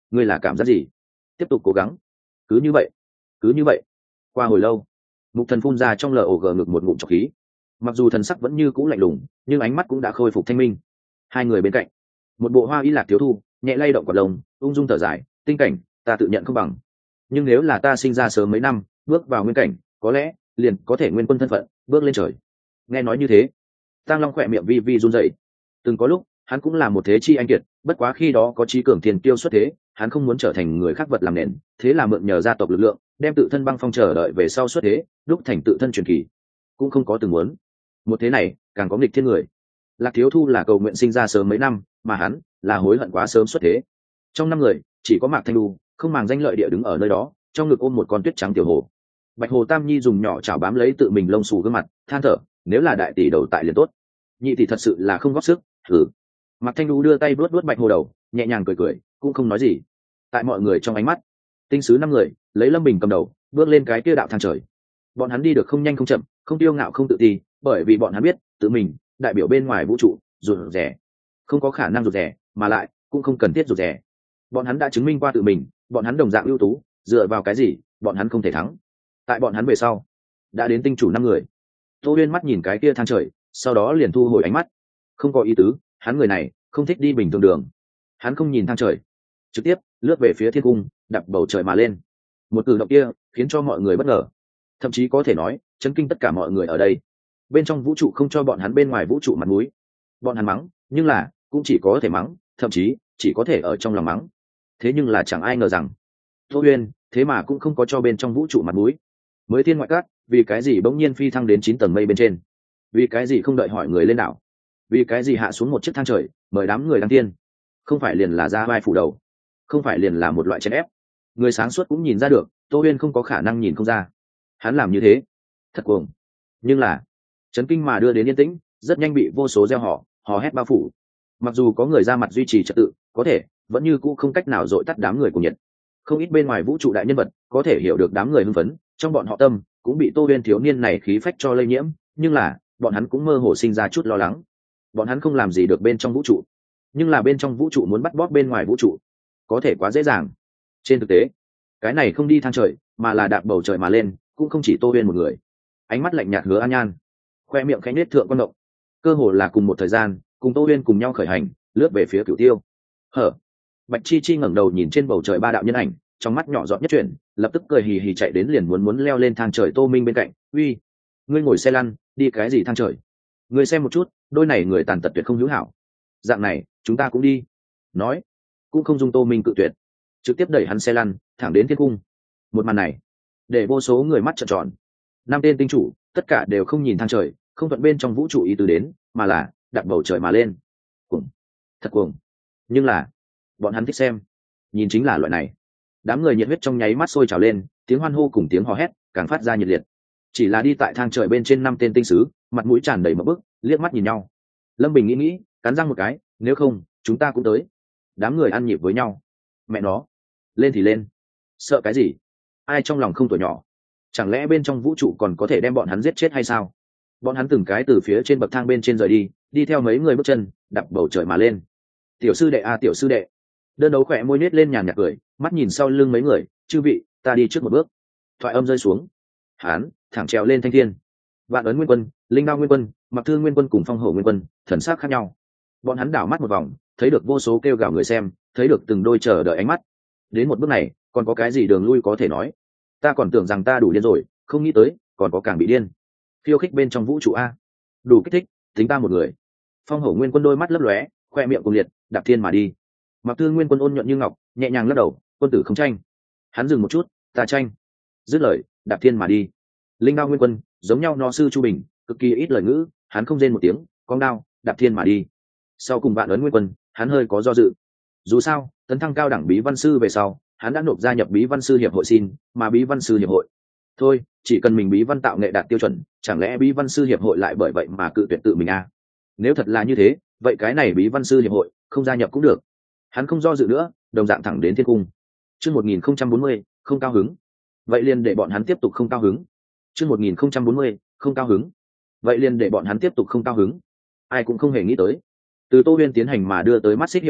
ngươi là cảm giác gì? Tiếp tục cố gắng. Cứ như vậy, cứ như vậy. Qua hồi lâu, Mục Thần phun ra trong lờ ổ gờ ngực một ngụm trọc khí. Mặc dù thần sắc vẫn như cũ lạnh lùng, nhưng ánh mắt cũng đã khôi phục thanh minh. Hai người bên cạnh, một bộ hoa y lạc thiếu thu, nhẹ lay động quạt lông, ung dung thở dài, tinh cảnh, ta tự nhận không bằng. Nhưng nếu là ta sinh ra sớm mấy năm, bước vào nguyên cảnh, có lẽ liền có thể nguyên quân thân phận, bước lên trời. Nghe nói như thế, Tang Long khỏe miệng vi vi run rẩy. Từng có lúc, hắn cũng là một thế chi anh kiệt, bất quá khi đó có trí cường tiền tiêu xuất thế, hắn không muốn trở thành người khác vật làm nền, thế là mượn nhờ gia tộc lực lượng, đem tự thân băng phong chờ đợi về sau xuất thế, đúc thành tự thân truyền kỳ. Cũng không có từng muốn. Một thế này, càng có nghịch thiên người. Lạc Thiếu Thu là cầu nguyện sinh ra sớm mấy năm, mà hắn là hối hận quá sớm xuất thế. Trong năm người, chỉ có Mạc Thanh Đu không màng danh lợi địa đứng ở nơi đó, trong ngực ôm một con tuyết trắng tiểu hồ. Bạch Hồ Tam Nhi dùng nhỏ chảo bám lấy tự mình lông xù gương mặt, than thở, nếu là đại tỷ đầu tại liền tốt. Nhị tỷ thật sự là không góp sức, thử. Mạc Thanh Đu đưa tay vuốt vuốt Bạch Hồ đầu, nhẹ nhàng cười cười, cũng không nói gì. Tại mọi người trong ánh mắt, tinh sứ năm người lấy Lâm Bình cầm đầu, bước lên cái kia đạo thang trời. Bọn hắn đi được không nhanh không chậm, không tiêu ngạo không tự ti, bởi vì bọn hắn biết, tự mình đại biểu bên ngoài vũ trụ, rụt rè, không có khả năng rụt rè, mà lại cũng không cần thiết rụt rè. Bọn hắn đã chứng minh qua tự mình, bọn hắn đồng dạng ưu tú, dựa vào cái gì, bọn hắn không thể thắng. Tại bọn hắn về sau, đã đến tinh chủ năm người. Tô Uyên mắt nhìn cái kia thang trời, sau đó liền thu hồi ánh mắt. Không có ý tứ, hắn người này không thích đi bình thường đường. Hắn không nhìn thang trời, trực tiếp lướt về phía thiên cung, đập bầu trời mà lên. Một cử động kia khiến cho mọi người bất ngờ, thậm chí có thể nói chấn kinh tất cả mọi người ở đây. Bên trong vũ trụ không cho bọn hắn bên ngoài vũ trụ mặt mũi, bọn hắn mắng, nhưng là cũng chỉ có thể mắng, thậm chí chỉ có thể ở trong lòng mắng. Thế nhưng là chẳng ai ngờ rằng Tô Uyên thế mà cũng không có cho bên trong vũ trụ mặt mũi. Mới thiên ngoại cát, vì cái gì bỗng nhiên phi thăng đến chín tầng mây bên trên? Vì cái gì không đợi hỏi người lên đảo? Vì cái gì hạ xuống một chiếc thang trời mời đám người đăng tiên? Không phải liền là ra vai phủ đầu? Không phải liền là một loại chèn ép? Người sáng suốt cũng nhìn ra được, Tô Uyên không có khả năng nhìn không ra. Hắn làm như thế thật cuồng, nhưng là chấn kinh mà đưa đến yên tĩnh, rất nhanh bị vô số gieo họ hò hét bao phủ. Mặc dù có người ra mặt duy trì trật tự, có thể vẫn như cũ không cách nào dội tắt đám người cùng nhiệt. Không ít bên ngoài vũ trụ đại nhân vật có thể hiểu được đám người hưng phấn, trong bọn họ tâm cũng bị Tô Uyên thiếu niên này khí phách cho lây nhiễm, nhưng là bọn hắn cũng mơ hồ sinh ra chút lo lắng. Bọn hắn không làm gì được bên trong vũ trụ, nhưng là bên trong vũ trụ muốn bắt bóp bên ngoài vũ trụ có thể quá dễ dàng. Trên thực tế, cái này không đi thang trời mà là đạp bầu trời mà lên, cũng không chỉ Tô Uyên một người. Ánh mắt lạnh nhạt Hứa An Nhan, khoe miệng khẽ nết thượng quan động, cơ hồ là cùng một thời gian, cùng Tô Uyên cùng nhau khởi hành, lướt về phía Cửu Tiêu. Hở. Bạch Chi Chi ngẩng đầu nhìn trên bầu trời ba đạo nhân ảnh, trong mắt nhỏ giọt nhất chuyển, lập tức cười hì hì chạy đến liền muốn muốn leo lên thang trời Tô Minh bên cạnh. Uy, ngươi ngồi xe lăn, đi cái gì thang trời? Ngươi xem một chút, đôi này người tàn tật tuyệt không hữu hảo. Dạng này, chúng ta cũng đi. Nói, cũng không dung Tô Minh cự tuyệt, trực tiếp đẩy hắn xe lăn thẳng đến thiên cung. Một màn này, để vô số người mắt trợn tròn. Năm tên tinh chủ, tất cả đều không nhìn thang trời, không thuận bên trong vũ trụ ý tứ đến, mà là đặt bầu trời mà lên. Cuồng, thật cuồng. Nhưng là, bọn hắn thích xem, nhìn chính là loại này. Đám người nhiệt huyết trong nháy mắt sôi trào lên, tiếng hoan hô cùng tiếng hò hét càng phát ra nhiệt liệt. Chỉ là đi tại thang trời bên trên năm tên tinh sứ, mặt mũi tràn đầy mộng bức, liếc mắt nhìn nhau. Lâm Bình nghĩ nghĩ, cắn răng một cái, nếu không chúng ta cũng tới. Đám người ăn nhịp với nhau. Mẹ nó, lên thì lên, sợ cái gì? Ai trong lòng không tuổi nhỏ? Chẳng lẽ bên trong vũ trụ còn có thể đem bọn hắn giết chết hay sao? Bọn hắn từng cái từ phía trên bậc thang bên trên rời đi, đi theo mấy người bước chân đập bầu trời mà lên. Tiểu sư đệ a à, tiểu sư đệ. Đơn đấu khỏe môi nết lên nhàn nhạt cười, mắt nhìn sau lưng mấy người, chư vị, ta đi trước một bước. Thoại âm rơi xuống, hán thẳng trèo lên thanh thiên. Vạn Ấn Nguyên Quân, Linh Đao Nguyên Quân, Mặc Thương Nguyên Quân cùng Phong Hổ Nguyên Quân, thần sắc khác nhau. Bọn hắn đảo mắt một vòng, thấy được vô số kêu gào người xem, thấy được từng đôi chờ đợi ánh mắt. Đến một bước này, còn có cái gì đường lui có thể nói? Ta còn tưởng rằng ta đủ điên rồi, không nghĩ tới còn có càng bị điên. Khiêu khích bên trong vũ trụ a, đủ kích thích, tính ta một người. Phong Hổ Nguyên Quân đôi mắt lấp lóe, khoe miệng cuồng liệt, đạp thiên mà đi. Mặc Thương Nguyên Quân ôn nhuận như ngọc, nhẹ nhàng lắc đầu, quân tử không tranh. Hắn dừng một chút, ta tranh. Dứt lời, đạp thiên mà đi. Linh Đao Nguyên Quân giống nhau no sư Chu Bình, cực kỳ ít lời ngữ, hắn không rên một tiếng, cong đao, đạp thiên mà đi. Sau cùng Vạn Ấn Nguyên Quân, hắn hơi có do dự. Dù sao, tấn thăng cao đẳng bí văn sư về sau, hắn đã nộp gia nhập bí văn sư hiệp hội xin, mà bí văn sư hiệp hội, thôi, chỉ cần mình bí văn tạo nghệ đạt tiêu chuẩn, chẳng lẽ bí văn sư hiệp hội lại bởi vậy mà cự tuyệt tự mình à? Nếu thật là như thế, vậy cái này bí văn sư hiệp hội không gia nhập cũng được. Hắn không do dự nữa, đồng dạng thẳng đến thiên cung. Chương một nghìn không trăm bốn mươi, không cao hứng. Vậy liền để bọn hắn tiếp tục không cao hứng. Chương một nghìn không trăm bốn mươi, không cao hứng. Vậy liền để bọn hắn tiếp tục không cao hứng. Ai cũng không hề nghĩ tới, từ Tô Huyên tiến hành mà đưa tới mắt xích hiệu ứng,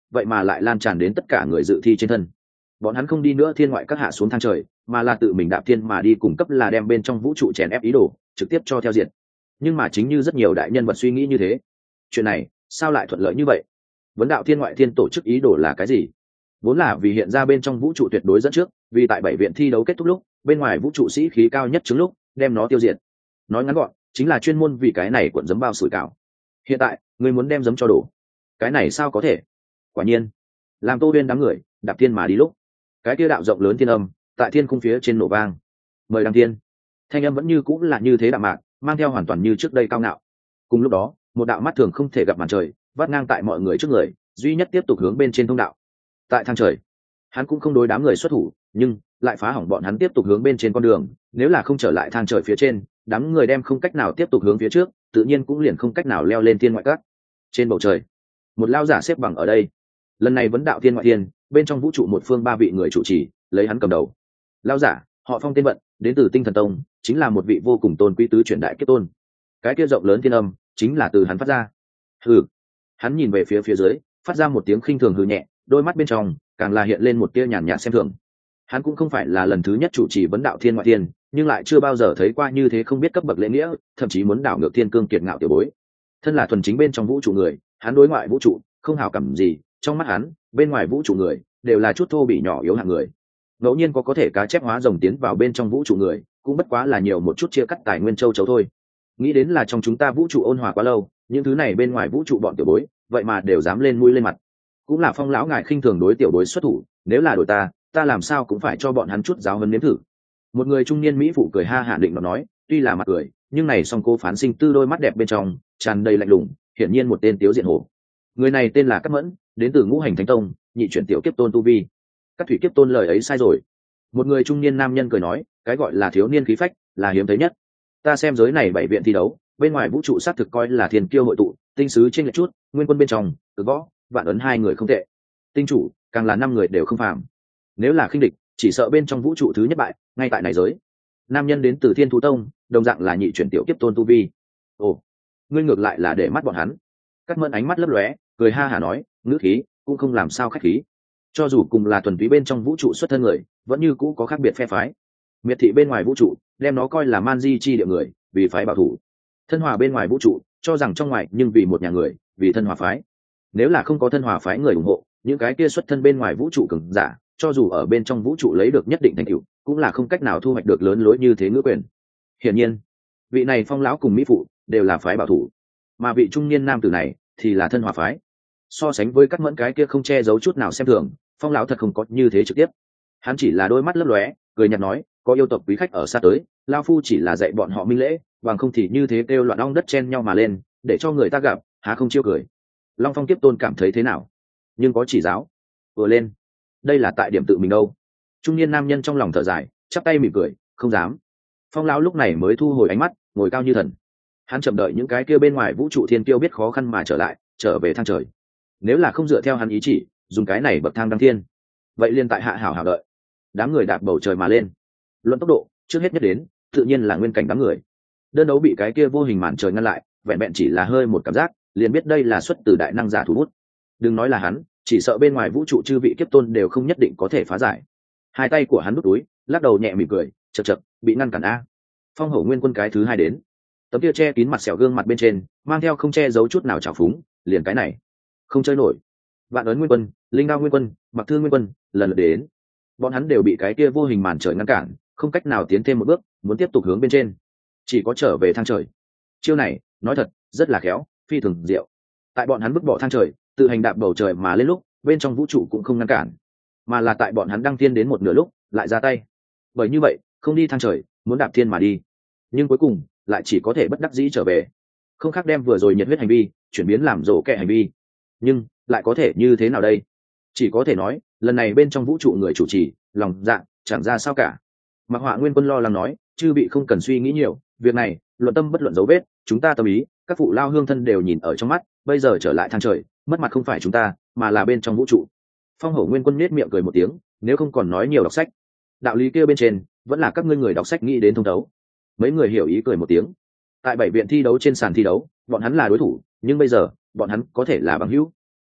vậy mà lại lan tràn đến tất cả người dự thi trên thân. Bọn hắn không đi nữa thiên ngoại các hạ xuống thang trời, mà là tự mình đạp thiên mà đi, cùng cấp là đem bên trong vũ trụ chèn ép ý đồ trực tiếp cho theo diện. Nhưng mà chính như rất nhiều đại nhân vật suy nghĩ như thế, chuyện này sao lại thuận lợi như vậy? Vấn đạo thiên ngoại thiên tổ chức ý đồ là cái gì? Vốn là vì hiện ra bên trong vũ trụ tuyệt đối dẫn trước, vì tại bảy viện thi đấu kết thúc lúc bên ngoài vũ trụ sĩ khí cao nhất chứng lúc đem nó tiêu diệt. Nói ngắn gọn chính là chuyên môn vì cái này cuộn giấm bao sủi cảo. Hiện tại người muốn đem giấm cho đổ, cái này sao có thể? Quả nhiên làm Tô Uyên đám người đạp thiên mà đi lúc, cái kia đạo rộng lớn thiên âm tại thiên khung phía trên nổ vang. Mời đăng thiên. Thanh âm vẫn như cũng là như thế đạm mạc, mang theo hoàn toàn như trước đây cao ngạo. Cùng lúc đó một đạo mắt thường không thể gặp màn trời vắt ngang tại mọi người trước người, duy nhất tiếp tục hướng bên trên thông đạo. Tại thang trời hắn cũng không đối đám người xuất thủ, nhưng lại phá hỏng bọn hắn tiếp tục hướng bên trên con đường. Nếu là không trở lại thang trời phía trên, đám người đem không cách nào tiếp tục hướng phía trước, tự nhiên cũng liền không cách nào leo lên thiên ngoại các. Trên bầu trời một lao giả xếp bằng ở đây, lần này vấn đạo thiên ngoại thiên bên trong vũ trụ một phương ba vị người chủ trì lấy hắn cầm đầu. Lao giả họ Phong tên Vận, đến từ Tinh Thần Tông, chính là một vị vô cùng tôn quý tứ chuyển đại kiếp tôn. Cái kia rộng lớn thiên âm chính là từ hắn phát ra. Hừ. Hắn nhìn về phía phía dưới, phát ra một tiếng khinh thường hừ nhẹ, đôi mắt bên trong càng là hiện lên một tia nhàn nhạt xem thường. Hắn cũng không phải là lần thứ nhất chủ trì vấn đạo thiên ngoại thiên, nhưng lại chưa bao giờ thấy qua như thế không biết cấp bậc lễ nghĩa, thậm chí muốn đảo ngược thiên cương kiệt ngạo tiểu bối. Thân là thuần chính bên trong vũ trụ người, hắn đối ngoại vũ trụ không hào cảm gì, trong mắt hắn bên ngoài vũ trụ người đều là chút thô bỉ nhỏ yếu hạng người. Ngẫu nhiên có có thể cá chép hóa rồng tiến vào bên trong vũ trụ người, cũng bất quá là nhiều một chút chia cắt tài nguyên châu chấu thôi. Nghĩ đến là trong chúng ta vũ trụ ôn hòa quá lâu, những thứ này bên ngoài vũ trụ bọn tiểu bối vậy mà đều dám lên mũi lên mặt. Cũng là Phong lão ngài khinh thường đối tiểu bối xuất thủ, nếu là đổi ta ta làm sao cũng phải cho bọn hắn chút giáo huấn nếm thử. Một người trung niên mỹ phụ cười ha hả định nó nói, tuy là mặt cười nhưng này song cô phán sinh tư đôi mắt đẹp bên trong tràn đầy lạnh lùng, hiển nhiên một tên tiếu diện hổ. Người này tên là Cát Mẫn, đến từ Ngũ Hành Thánh Tông, nhị chuyển tiểu kiếp tôn tu vi. Các thủy kiếp tôn lời ấy sai rồi. Một người trung niên nam nhân cười nói, cái gọi là thiếu niên khí phách là hiếm thấy nhất. Ta xem giới này bảy viện thi đấu, bên ngoài vũ trụ xác thực coi là thiên kiêu hội tụ, tinh sứ trên lệch chút, nguyên quân bên trong Từ Võ, Vạn Ấn hai người không tệ, tinh chủ càng là năm người đều không phàm. Nếu là khinh địch, chỉ sợ bên trong vũ trụ thứ nhất bại ngay tại này giới. Nam nhân đến từ Thiên Thú Tông, đồng dạng là nhị chuyển tiểu kiếp tôn tu vi. Ồ, ngươi ngược lại là để mắt bọn hắn. Cát Mẫn ánh mắt lấp lóe, cười ha hả nói, ngữ khí cũng không làm sao khách khí. Cho dù cùng là thuần túy bên trong vũ trụ xuất thân người, vẫn như cũ có khác biệt phe phái. Miệt thị bên ngoài vũ trụ, đem nó coi là man di chi địa người, vì phái bảo thủ. Thân hòa bên ngoài vũ trụ, cho rằng trong ngoài nhưng vì một nhà người, vì thân hòa phái. Nếu là không có thân hòa phái người ủng hộ, những cái kia xuất thân bên ngoài vũ trụ cường giả, cho dù ở bên trong vũ trụ lấy được nhất định thành tựu, cũng là không cách nào thu hoạch được lớn lối như thế ngữ quyền. Hiển nhiên, vị này Phong lão cùng mỹ phụ đều là phái bảo thủ, mà vị trung niên nam tử này thì là thân hòa phái. So sánh với Cát Mẫn cái kia không che giấu chút nào xem thường, Phong lão thật không có như thế trực tiếp. Hắn chỉ là đôi mắt lấp lóe, cười nhạt nói, có yêu tộc quý khách ở xa tới, lao phu chỉ là dạy bọn họ minh lễ, bằng không thì như thế kêu loạn ong đất chen nhau mà lên, để cho người ta gặp, há không chiêu cười. Long Phong tiếp tôn cảm thấy thế nào? Nhưng có chỉ giáo vừa lên, đây là tại điểm tự mình đâu. Trung niên nam nhân trong lòng thở dài, chắp tay mỉm cười, không dám. Phong lão lúc này mới thu hồi ánh mắt, ngồi cao như thần. Hắn chậm đợi những cái kia bên ngoài vũ trụ thiên kiêu biết khó khăn mà trở lại, trở về thang trời. Nếu là không dựa theo hắn ý chỉ, dùng cái này bậc thang đăng thiên, vậy liên tại hạ hảo hảo đợi. Đám người đạp bầu trời mà lên. Luận tốc độ, trước hết nhất đến, tự nhiên là nguyên cảnh đám người. Đơn đấu bị cái kia vô hình màn trời ngăn lại, vẹn vẹn chỉ là hơi một cảm giác, liền biết đây là xuất từ đại năng giả thủ bút. Đừng nói là hắn, chỉ sợ bên ngoài vũ trụ chư vị kiếp tôn đều không nhất định có thể phá giải. Hai tay của hắn đút túi, lắc đầu nhẹ mỉm cười, chật chật, bị ngăn cản a. Phong Hổ Nguyên Quân cái thứ hai đến, tấm kia che kín mặt sẹo gương mặt bên trên, mang theo không che giấu chút nào trào phúng, liền cái này, không chơi nổi. Vạn Ấn Nguyên Quân, Linh Đao Nguyên Quân, Mặc Thương Nguyên Quân, lần lượt đến, bọn hắn đều bị cái kia vô hình màn trời ngăn cản, không cách nào tiến thêm một bước, muốn tiếp tục hướng bên trên, chỉ có trở về thang trời. Chiêu này, nói thật, rất là khéo, phi thường diệu. Tại bọn hắn bước bỏ thang trời, tự hành đạp bầu trời mà lên lúc, bên trong vũ trụ cũng không ngăn cản, mà là tại bọn hắn đăng thiên đến một nửa lúc, lại ra tay. Bởi như vậy, không đi thang trời, muốn đạp thiên mà đi, nhưng cuối cùng lại chỉ có thể bất đắc dĩ trở về. Không khác đem vừa rồi nhiệt huyết hành vi chuyển biến làm rổ kẹ hành vi, nhưng lại có thể như thế nào đây? Chỉ có thể nói, lần này bên trong vũ trụ người chủ trì lòng dạ chẳng ra sao cả. Mạc Họa Nguyên Quân lo lắng nói, chư vị không cần suy nghĩ nhiều, việc này luận tâm bất luận dấu vết, chúng ta tâm ý, các phụ lao hương thân đều nhìn ở trong mắt, bây giờ trở lại thang trời, mất mặt không phải chúng ta, mà là bên trong vũ trụ. Phong Hổ Nguyên Quân nhếch miệng cười một tiếng, nếu không còn nói nhiều đọc sách, đạo lý kia bên trên vẫn là các ngươi người đọc sách nghĩ đến thông thấu. Mấy người hiểu ý cười một tiếng. Tại bảy viện thi đấu trên sàn thi đấu, bọn hắn là đối thủ, nhưng bây giờ bọn hắn có thể là bằng hữu.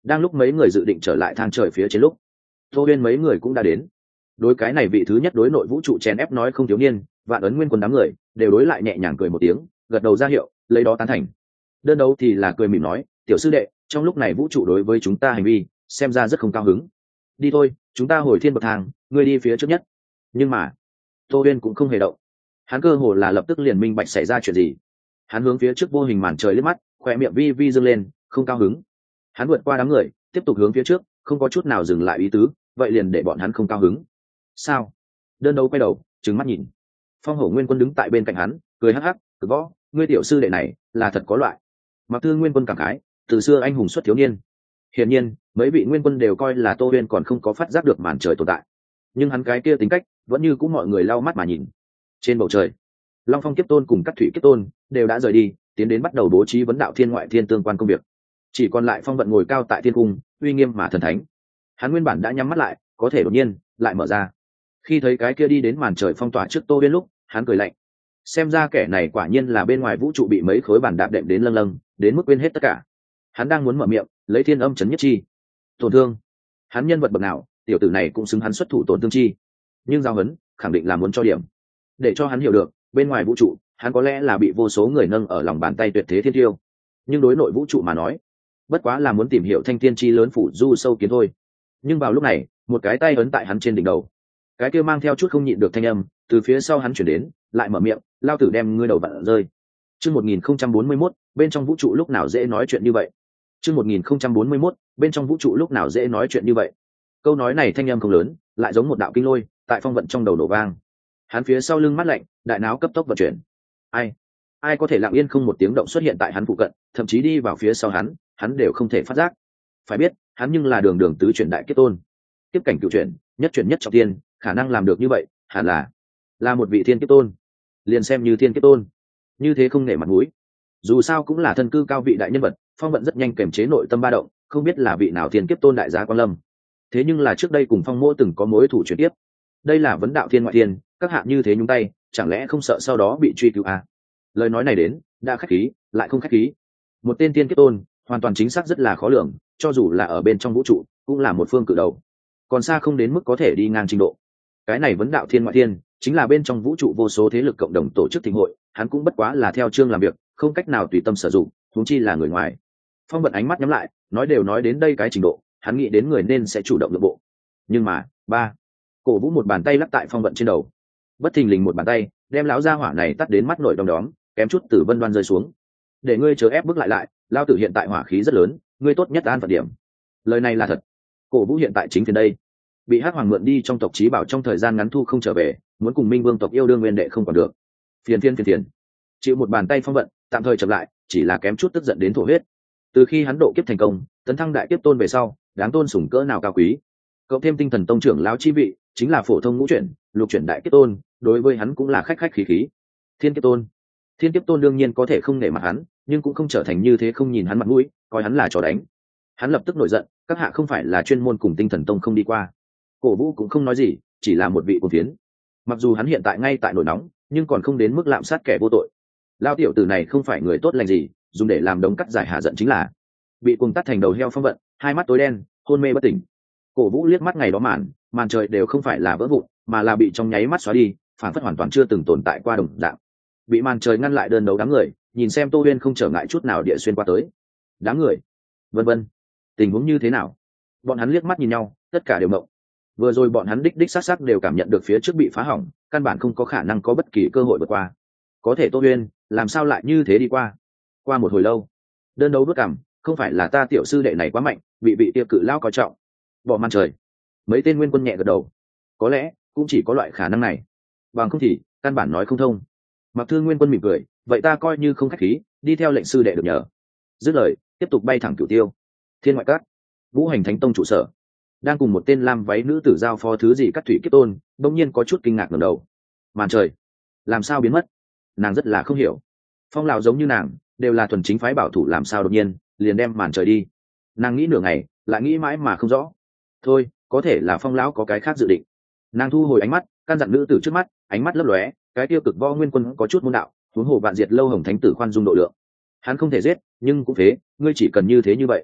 Đang lúc mấy người dự định trở lại thang trời phía trên lúc, Tô Uyên mấy người cũng đã đến. Đối cái này vị thứ nhất đối nội vũ trụ chèn ép nói không thiếu niên, Vạn Ấn Nguyên Quân đám người đều đối lại nhẹ nhàng cười một tiếng, gật đầu ra hiệu, lấy đó tán thành. Đơn đấu thì là cười mỉm nói, tiểu sư đệ, trong lúc này vũ trụ đối với chúng ta hành vi xem ra rất không cao hứng. Đi thôi, chúng ta hồi thiên bậc thang, ngươi đi phía trước nhất. Nhưng mà Tô Uyên cũng không hề động. Hắn cơ hồ là lập tức liền minh bạch xảy ra chuyện gì. Hắn hướng phía trước vô hình màn trời liếc mắt, khỏe miệng vi vi dâng lên, không cao hứng. Hắn vượt qua đám người, tiếp tục hướng phía trước, không có chút nào dừng lại ý tứ, vậy liền để bọn hắn không cao hứng. Sao? Đơn đấu quay đầu, trừng mắt nhìn. Phong Hổ Nguyên Quân đứng tại bên cạnh hắn, cười hắc hắc, "Cực Võ, ngươi tiểu sư đệ này là thật có loại." Mặc Thư Nguyên Quân cảm khái, từ xưa anh hùng xuất thiếu niên. Hiển nhiên, mấy vị nguyên quân đều coi là Tô Uyên còn không có phát giác được màn trời tồn tại. Nhưng hắn cái kia tính cách, vẫn như cũng mọi người lau mắt mà nhìn. Trên bầu trời, Long Phong Kiếp Tôn cùng các thủy Kiếp Tôn đều đã rời đi, tiến đến bắt đầu bố trí vấn đạo thiên ngoại thiên tương quan công việc. Chỉ còn lại Phong Vận ngồi cao tại thiên cung, uy nghiêm mà thần thánh. Hắn nguyên bản đã nhắm mắt lại, có thể đột nhiên lại mở ra. Khi thấy cái kia đi đến màn trời phong tỏa trước Tô Uyên lúc, hắn cười lạnh. Xem ra kẻ này quả nhiên là bên ngoài vũ trụ bị mấy khối bản đạp đệm đến lâng lâng, đến mức quên hết tất cả. Hắn đang muốn mở miệng, lấy thiên âm chấn nhất chi. Tổn thương. Hắn nhân vật bậc nào, tiểu tử này cũng xứng hắn xuất thủ tổn thương chi. Nhưng giao hấn, khẳng định là muốn cho điểm. Để cho hắn hiểu được, bên ngoài vũ trụ, hắn có lẽ là bị vô số người nâng ở lòng bàn tay tuyệt thế thiên tiêu. Nhưng đối nội vũ trụ mà nói, bất quá là muốn tìm hiểu thanh thiên chi lớn phủ du sâu kiến thôi. Nhưng vào lúc này, một cái tay ấn tại hắn trên đỉnh đầu. Cái kia mang theo chút không nhịn được thanh âm, từ phía sau hắn chuyển đến, lại mở miệng, lao tử đem ngươi đầu vặn rơi. Chương một nghìn không trăm bốn mươi mốt, bên trong vũ trụ lúc nào dễ nói chuyện như vậy. Chương một nghìn không trăm bốn mươi mốt, bên trong vũ trụ lúc nào dễ nói chuyện như vậy. Câu nói này thanh âm không lớn, lại giống một đạo kinh lôi, tại Phong Vận trong đầu nổ vang. Hắn phía sau lưng mắt lạnh, đại não cấp tốc vận chuyển. Ai, ai có thể lặng yên không một tiếng động xuất hiện tại hắn phụ cận, thậm chí đi vào phía sau hắn, hắn đều không thể phát giác. Phải biết, hắn nhưng là đường đường tứ chuyển đại kiếp tôn, kiếp cảnh cửu chuyển, nhất chuyển nhất trọng thiên, khả năng làm được như vậy, hẳn là là một vị thiên kiếp tôn. Liền xem như thiên kiếp tôn, như thế không nể mặt mũi. Dù sao cũng là thân cư cao vị đại nhân vật, Phong Vận rất nhanh kiềm chế nội tâm ba động, không biết là vị nào thiên kiếp tôn đại giá quan lâm. Thế nhưng là trước đây cùng Phong Mỗ từng có mối thủ chuyển tiếp. Đây là vấn đạo thiên ngoại thiên, các hạng như thế nhúng tay, chẳng lẽ không sợ sau đó bị truy cứu à? Lời nói này đến, đã khách khí, lại không khách khí. Một tên thiên kiếp tôn, hoàn toàn chính xác rất là khó lường, cho dù là ở bên trong vũ trụ, cũng là một phương cự đầu. Còn xa không đến mức có thể đi ngang trình độ. Cái này vấn đạo thiên ngoại thiên, chính là bên trong vũ trụ vô số thế lực cộng đồng tổ chức thịnh hội, hắn cũng bất quá là theo chương làm việc, không cách nào tùy tâm sử dụng, huống chi là người ngoài. Phong Vận ánh mắt nhắm lại, nói đều nói đến đây cái trình độ, hắn nghĩ đến người nên sẽ chủ động nhượng bộ. Nhưng mà, ba, Cổ Vũ một bàn tay lắc tại Phong Vận trên đầu. Bất thình lình một bàn tay, đem lão gia hỏa này tắt đến mắt nổi đom đóm, kém chút từ vân đoan rơi xuống. Để ngươi chớ ép bước lại lại, lao tử hiện tại hỏa khí rất lớn, ngươi tốt nhất an phận điểm. Lời này là thật. Cổ Vũ hiện tại chính phiền đây, bị Hắc Hoàng mượn đi trong tộc Chí Bảo trong thời gian ngắn thu không trở về, muốn cùng Minh Vương tộc yêu đương nguyên đệ không còn được. Phiền phiền phiền phiền. Chịu một bàn tay Phong Vận, tạm thời chậm lại, chỉ là kém chút tức giận đến thổ huyết. Từ khi hắn độ kiếp thành công, tấn thăng đại kiếp tôn về sau, đáng tôn sủng cỡ nào cao quý. Cộng thêm tinh thần tông trưởng lão chi vị, chính là phổ thông ngũ chuyển, lục chuyển đại kiếp tôn, đối với hắn cũng là khách khách khí khí. Thiên kiếp tôn, thiên kiếp tôn đương nhiên có thể không nể mặt hắn, nhưng cũng không trở thành như thế không nhìn hắn mặt mũi, coi hắn là trò đánh. Hắn lập tức nổi giận, các hạ không phải là chuyên môn cùng tinh thần tông không đi qua. Cổ Vũ cũng không nói gì, chỉ là một vị cuồng phiến. Mặc dù hắn hiện tại ngay tại nổi nóng, nhưng còn không đến mức lạm sát kẻ vô tội. Lao tiểu tử này không phải người tốt lành gì, dùng để làm đống cắt giải hạ giận chính là bị cuồng tắt thành đầu heo Phong Vận, hai mắt tối đen, hôn mê bất tỉnh. Cổ Vũ liếc mắt ngày đó màn, màn trời đều không phải là vỡ vụn, mà là bị trong nháy mắt xóa đi, phản phất hoàn toàn chưa từng tồn tại qua đồng dạng. Bị màn trời ngăn lại đơn đấu đám người, nhìn xem Tô Uyên không trở ngại chút nào địa xuyên qua tới. Đám người, vân vân, tình huống như thế nào? Bọn hắn liếc mắt nhìn nhau, tất cả đều mộng. Vừa rồi bọn hắn đích đích xác xác đều cảm nhận được phía trước bị phá hỏng, căn bản không có khả năng có bất kỳ cơ hội vượt qua. Có thể Tô Uyên, làm sao lại như thế đi qua? Qua một hồi lâu, đơn đấu bước cằm, không phải là ta tiểu sư đệ này quá mạnh, bị bị tiêu cự lao coi trọng. Bỏ màn trời. Mấy tên nguyên quân nhẹ gật đầu. Có lẽ cũng chỉ có loại khả năng này, bằng không thì căn bản nói không thông. Mặc Thương Nguyên Quân mỉm cười, vậy ta coi như không khách khí, đi theo lệnh sư đệ được nhờ. Dứt lời, tiếp tục bay thẳng Cửu Tiêu. Thiên Ngoại Các, Vũ Hành Thánh Tông trụ sở, đang cùng một tên lam váy nữ tử giao phó thứ gì Cắt Thủy Kiếp Tôn, đột nhiên có chút kinh ngạc ngẩng đầu. Màn trời, làm sao biến mất? Nàng rất là không hiểu. Phong lão giống như nàng, đều là thuần chính phái bảo thủ, làm sao đột nhiên liền đem màn trời đi? Nàng nghĩ nửa ngày, lại nghĩ mãi mà không rõ. Thôi, có thể là Phong lão có cái khác dự định. Nàng thu hồi ánh mắt, căn dặn nữ tử trước mắt, ánh mắt lấp lóe, cái tiêu cực võ nguyên quân có chút môn đạo, huống hồ vạn diệt lâu hồng thánh tử khoan dung độ lượng. Hắn không thể giết, nhưng cũng thế, ngươi chỉ cần như thế như vậy.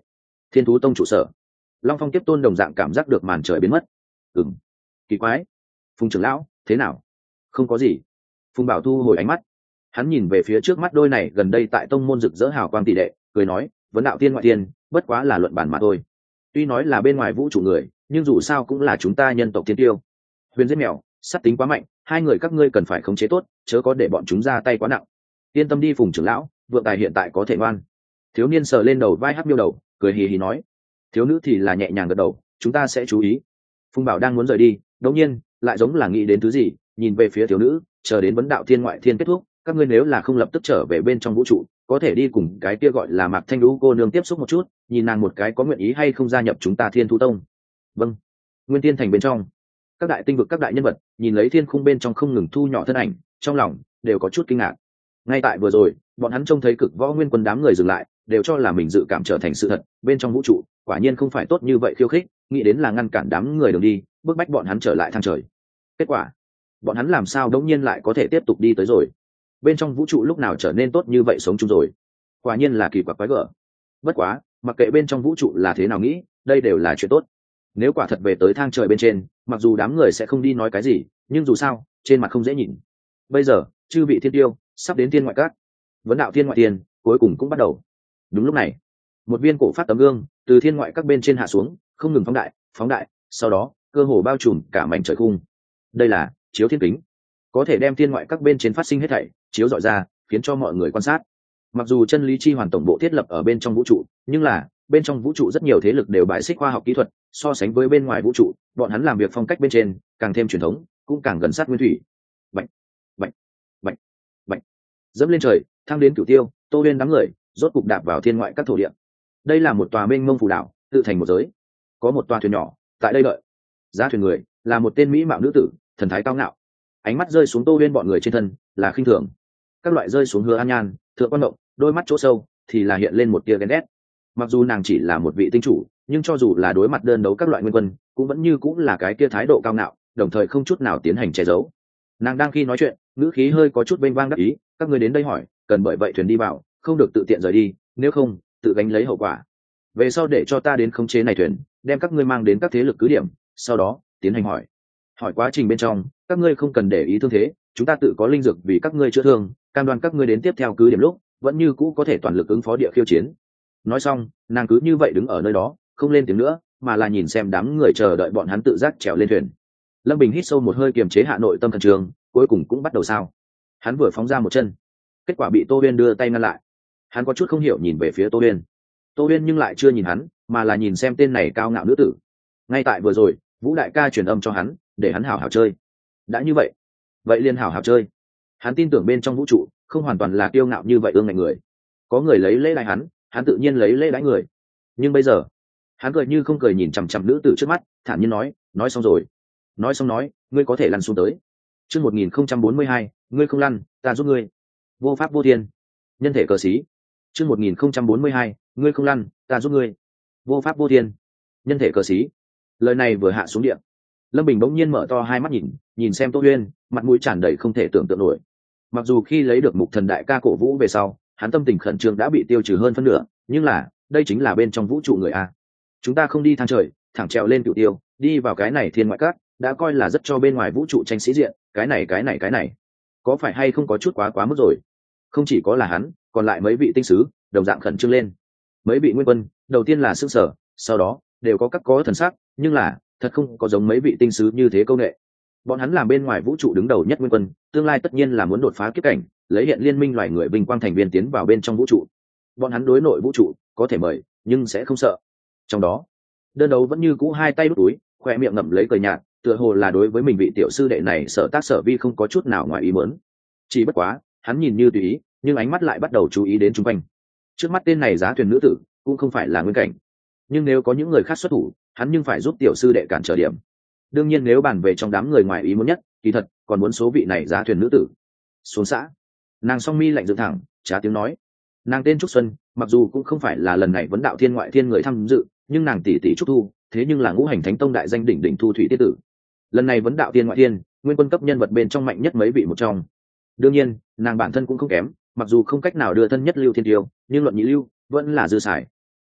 Thiên thú tông trụ sở. Long Phong tiếp tôn đồng dạng cảm giác được màn trời biến mất. Ừm, kỳ quái. Phùng trưởng lão, thế nào? Không có gì. Phùng Bảo thu hồi ánh mắt, hắn nhìn về phía trước mắt đôi này gần đây tại tông môn rực rỡ hào quang tỷ đệ, cười nói, vấn đạo tiên ngoại tiên, bất quá là luận bản mà thôi. Tuy nói là bên ngoài vũ trụ người, nhưng dù sao cũng là chúng ta nhân tộc tiên tiêu. Huyền giết mèo, sát tính quá mạnh, hai người các ngươi cần phải khống chế tốt, chớ có để bọn chúng ra tay quá nặng. Yên tâm đi Phùng trưởng lão, vượng tài hiện tại có thể ngoan. Thiếu niên sờ lên đầu vai hắc miêu đầu, cười hì hì nói. Thiếu nữ thì là nhẹ nhàng gật đầu, chúng ta sẽ chú ý. Phùng Bảo đang muốn rời đi, đột nhiên lại giống là nghĩ đến thứ gì, nhìn về phía thiếu nữ, chờ đến vấn đạo thiên ngoại thiên kết thúc, các ngươi nếu là không lập tức trở về bên trong vũ trụ, có thể đi cùng cái kia gọi là Mạc Thanh Lũ cô nương tiếp xúc một chút, nhìn nàng một cái có nguyện ý hay không gia nhập chúng ta Thiên Thú Tông. Vâng. Nguyên Tiên thành bên trong, các đại tinh vực các đại nhân vật nhìn lấy thiên khung bên trong không ngừng thu nhỏ thân ảnh, trong lòng đều có chút kinh ngạc. Ngay tại vừa rồi, bọn hắn trông thấy cực võ nguyên quân đám người dừng lại, đều cho là mình dự cảm trở thành sự thật, bên trong vũ trụ quả nhiên không phải tốt như vậy khiêu khích, nghĩ đến là ngăn cản đám người đường đi, bức bách bọn hắn trở lại thang trời. Kết quả, bọn hắn làm sao đống nhiên lại có thể tiếp tục đi tới rồi? Bên trong vũ trụ lúc nào trở nên tốt như vậy sống chung rồi? Quả nhiên là kỳ quặc quái gở. Bất quá, mặc kệ bên trong vũ trụ là thế nào nghĩ, đây đều là chuyện tốt. Nếu quả thật về tới thang trời bên trên, mặc dù đám người sẽ không đi nói cái gì, nhưng dù sao, trên mặt không dễ nhìn. Bây giờ, chư vị thiên tiêu sắp đến thiên ngoại các, vấn đạo thiên ngoại tiền cuối cùng cũng bắt đầu. Đúng lúc này, một viên cổ phát tấm gương từ thiên ngoại các bên trên hạ xuống, không ngừng phóng đại, phóng đại, sau đó cơ hồ bao trùm cả mảnh trời khung. Đây là chiếu thiên kính, có thể đem thiên ngoại các bên trên phát sinh hết thảy chiếu dọi ra, khiến cho mọi người quan sát. Mặc dù chân lý chi hoàn tổng bộ thiết lập ở bên trong vũ trụ, nhưng là bên trong vũ trụ rất nhiều thế lực đều bài xích khoa học kỹ thuật, so sánh với bên ngoài vũ trụ, bọn hắn làm việc phong cách bên trên càng thêm truyền thống, cũng càng gần sát nguyên thủy. Bạch, bạch, bạch, bạch, dẫm lên trời, thang đến cửu tiêu, Tô Huyên đám người rốt cục đạp vào thiên ngoại các thổ địa. Đây là một tòa mênh mông phù đảo, tự thành một giới. Có một tòa thuyền nhỏ tại đây đợi. Giá thuyền người là một tên mỹ mạo nữ tử, thần thái cao ngạo. Ánh mắt rơi xuống Tô Huyên bọn người trên thân là khinh thường. Các loại rơi xuống Hứa An Nhan, Thượng Quan Động, đôi mắt chỗ sâu thì là hiện lên một tia ghen ghét. Mặc dù nàng chỉ là một vị tinh chủ, nhưng cho dù là đối mặt đơn đấu các loại nguyên quân, cũng vẫn như cũng là cái kia thái độ cao ngạo, đồng thời không chút nào tiến hành che giấu. Nàng đang khi nói chuyện, ngữ khí hơi có chút vênh vang đắc ý, các người đến đây hỏi, cần bởi vậy thuyền đi vào, không được tự tiện rời đi, nếu không, tự gánh lấy hậu quả. Về sau để cho ta đến khống chế này thuyền, đem các ngươi mang đến các thế lực cứ điểm, sau đó tiến hành hỏi. Hỏi quá trình bên trong, các ngươi không cần để ý thương thế, chúng ta tự có linh dược vì các ngươi chữa thương, cam đoan các ngươi đến tiếp theo cứ điểm lúc, vẫn như cũ có thể toàn lực ứng phó địa khiêu chiến. Nói xong, nàng cứ như vậy đứng ở nơi đó, không lên tiếng nữa, mà là nhìn xem đám người chờ đợi bọn hắn tự giác trèo lên thuyền. Lâm Bình hít sâu một hơi kiềm chế hạ nội tâm thần trường, cuối cùng cũng bắt đầu sao. Hắn vừa phóng ra một chân, kết quả bị Tô Huyên đưa tay ngăn lại. Hắn có chút không hiểu nhìn về phía Tô Huyên. Tô Huyên nhưng lại chưa nhìn hắn, mà là nhìn xem tên này cao ngạo nữ tử. Ngay tại vừa rồi, Vũ đại ca truyền âm cho hắn, để hắn hảo hảo chơi. Đã như vậy, vậy liền hảo hảo chơi. Hắn tin tưởng bên trong vũ trụ không hoàn toàn là kiêu ngạo như vậy ương ngạnh người. Có người lấy lễ đãi hắn, hắn tự nhiên lấy lễ đãi người. Nhưng bây giờ, hắn cười như không cười nhìn chằm chằm nữ tử trước mắt, thản nhiên nói, nói xong rồi. Nói xong nói, ngươi có thể lăn xuống tới. Chương một nghìn không trăm bốn mươi hai, ngươi không lăn, ta giúp ngươi. Vô pháp vô thiên, nhân thể cờ xí. Chương một nghìn không trăm bốn mươi hai, ngươi không lăn, ta giúp ngươi. Vô pháp vô thiên, nhân thể cờ xí. Lời này vừa hạ xuống điện, Lâm Bình bỗng nhiên mở to hai mắt nhìn, nhìn xem Tô Huyên, mặt mũi tràn đầy không thể tưởng tượng nổi. Mặc dù khi lấy được Mục Thần đại ca cổ vũ về sau, hắn tâm tình khẩn trương đã bị tiêu trừ hơn phân nửa, nhưng là, đây chính là bên trong vũ trụ người a. Chúng ta không đi thang trời, thẳng trèo lên cửu tiêu, đi vào cái này thiên ngoại các, đã coi là rất cho bên ngoài vũ trụ tranh sĩ diện, cái này cái này cái này, có phải hay không có chút quá quá mức rồi? Không chỉ có là hắn, còn lại mấy vị tinh sứ đồng dạng khẩn trương lên. Mấy vị nguyên quân, đầu tiên là sững sờ, sau đó đều có các có thần sắc, nhưng là thật không có giống mấy vị tinh sứ như thế công nghệ. Bọn hắn làm bên ngoài vũ trụ đứng đầu nhất nguyên quân, tương lai tất nhiên là muốn đột phá kiếp cảnh, lấy hiện liên minh loài người vinh quang thành viên tiến vào bên trong vũ trụ. Bọn hắn đối nội vũ trụ có thể mời, nhưng sẽ không sợ. Trong đó, đơn đấu vẫn như cũ hai tay đút túi, khoe miệng ngậm lấy cười nhạt, tựa hồ là đối với mình vị tiểu sư đệ này sở tác sở vi không có chút nào ngoài ý muốn. Chỉ bất quá, hắn nhìn như tùy ý, nhưng ánh mắt lại bắt đầu chú ý đến xung quanh. Trước mắt tên này giá thuyền nữ tử, cũng không phải là nguyên cảnh. Nhưng nếu có những người khác xuất thủ, hắn nhưng phải giúp tiểu sư đệ cản trở điểm. Đương nhiên nếu bàn về trong đám người ngoài ý muốn nhất, kỳ thật còn muốn số vị này giá thuyền nữ tử. Xuống xã, nàng song mi lạnh dựng thẳng, trá tiếng nói. Nàng tên Trúc Xuân, mặc dù cũng không phải là lần này vấn đạo thiên ngoại thiên người tham dự, nhưng nàng tỷ tỷ Trúc Thu, thế nhưng là ngũ hành thánh tông đại danh đỉnh đỉnh thu thủy tiết tử. Lần này vấn đạo thiên ngoại thiên, nguyên quân cấp nhân vật bên trong mạnh nhất mấy vị một trong. Đương nhiên, nàng bản thân cũng không kém, mặc dù không cách nào đưa thân nhất lưu thiên tiêu, nhưng luận nhị lưu vẫn là dư xài.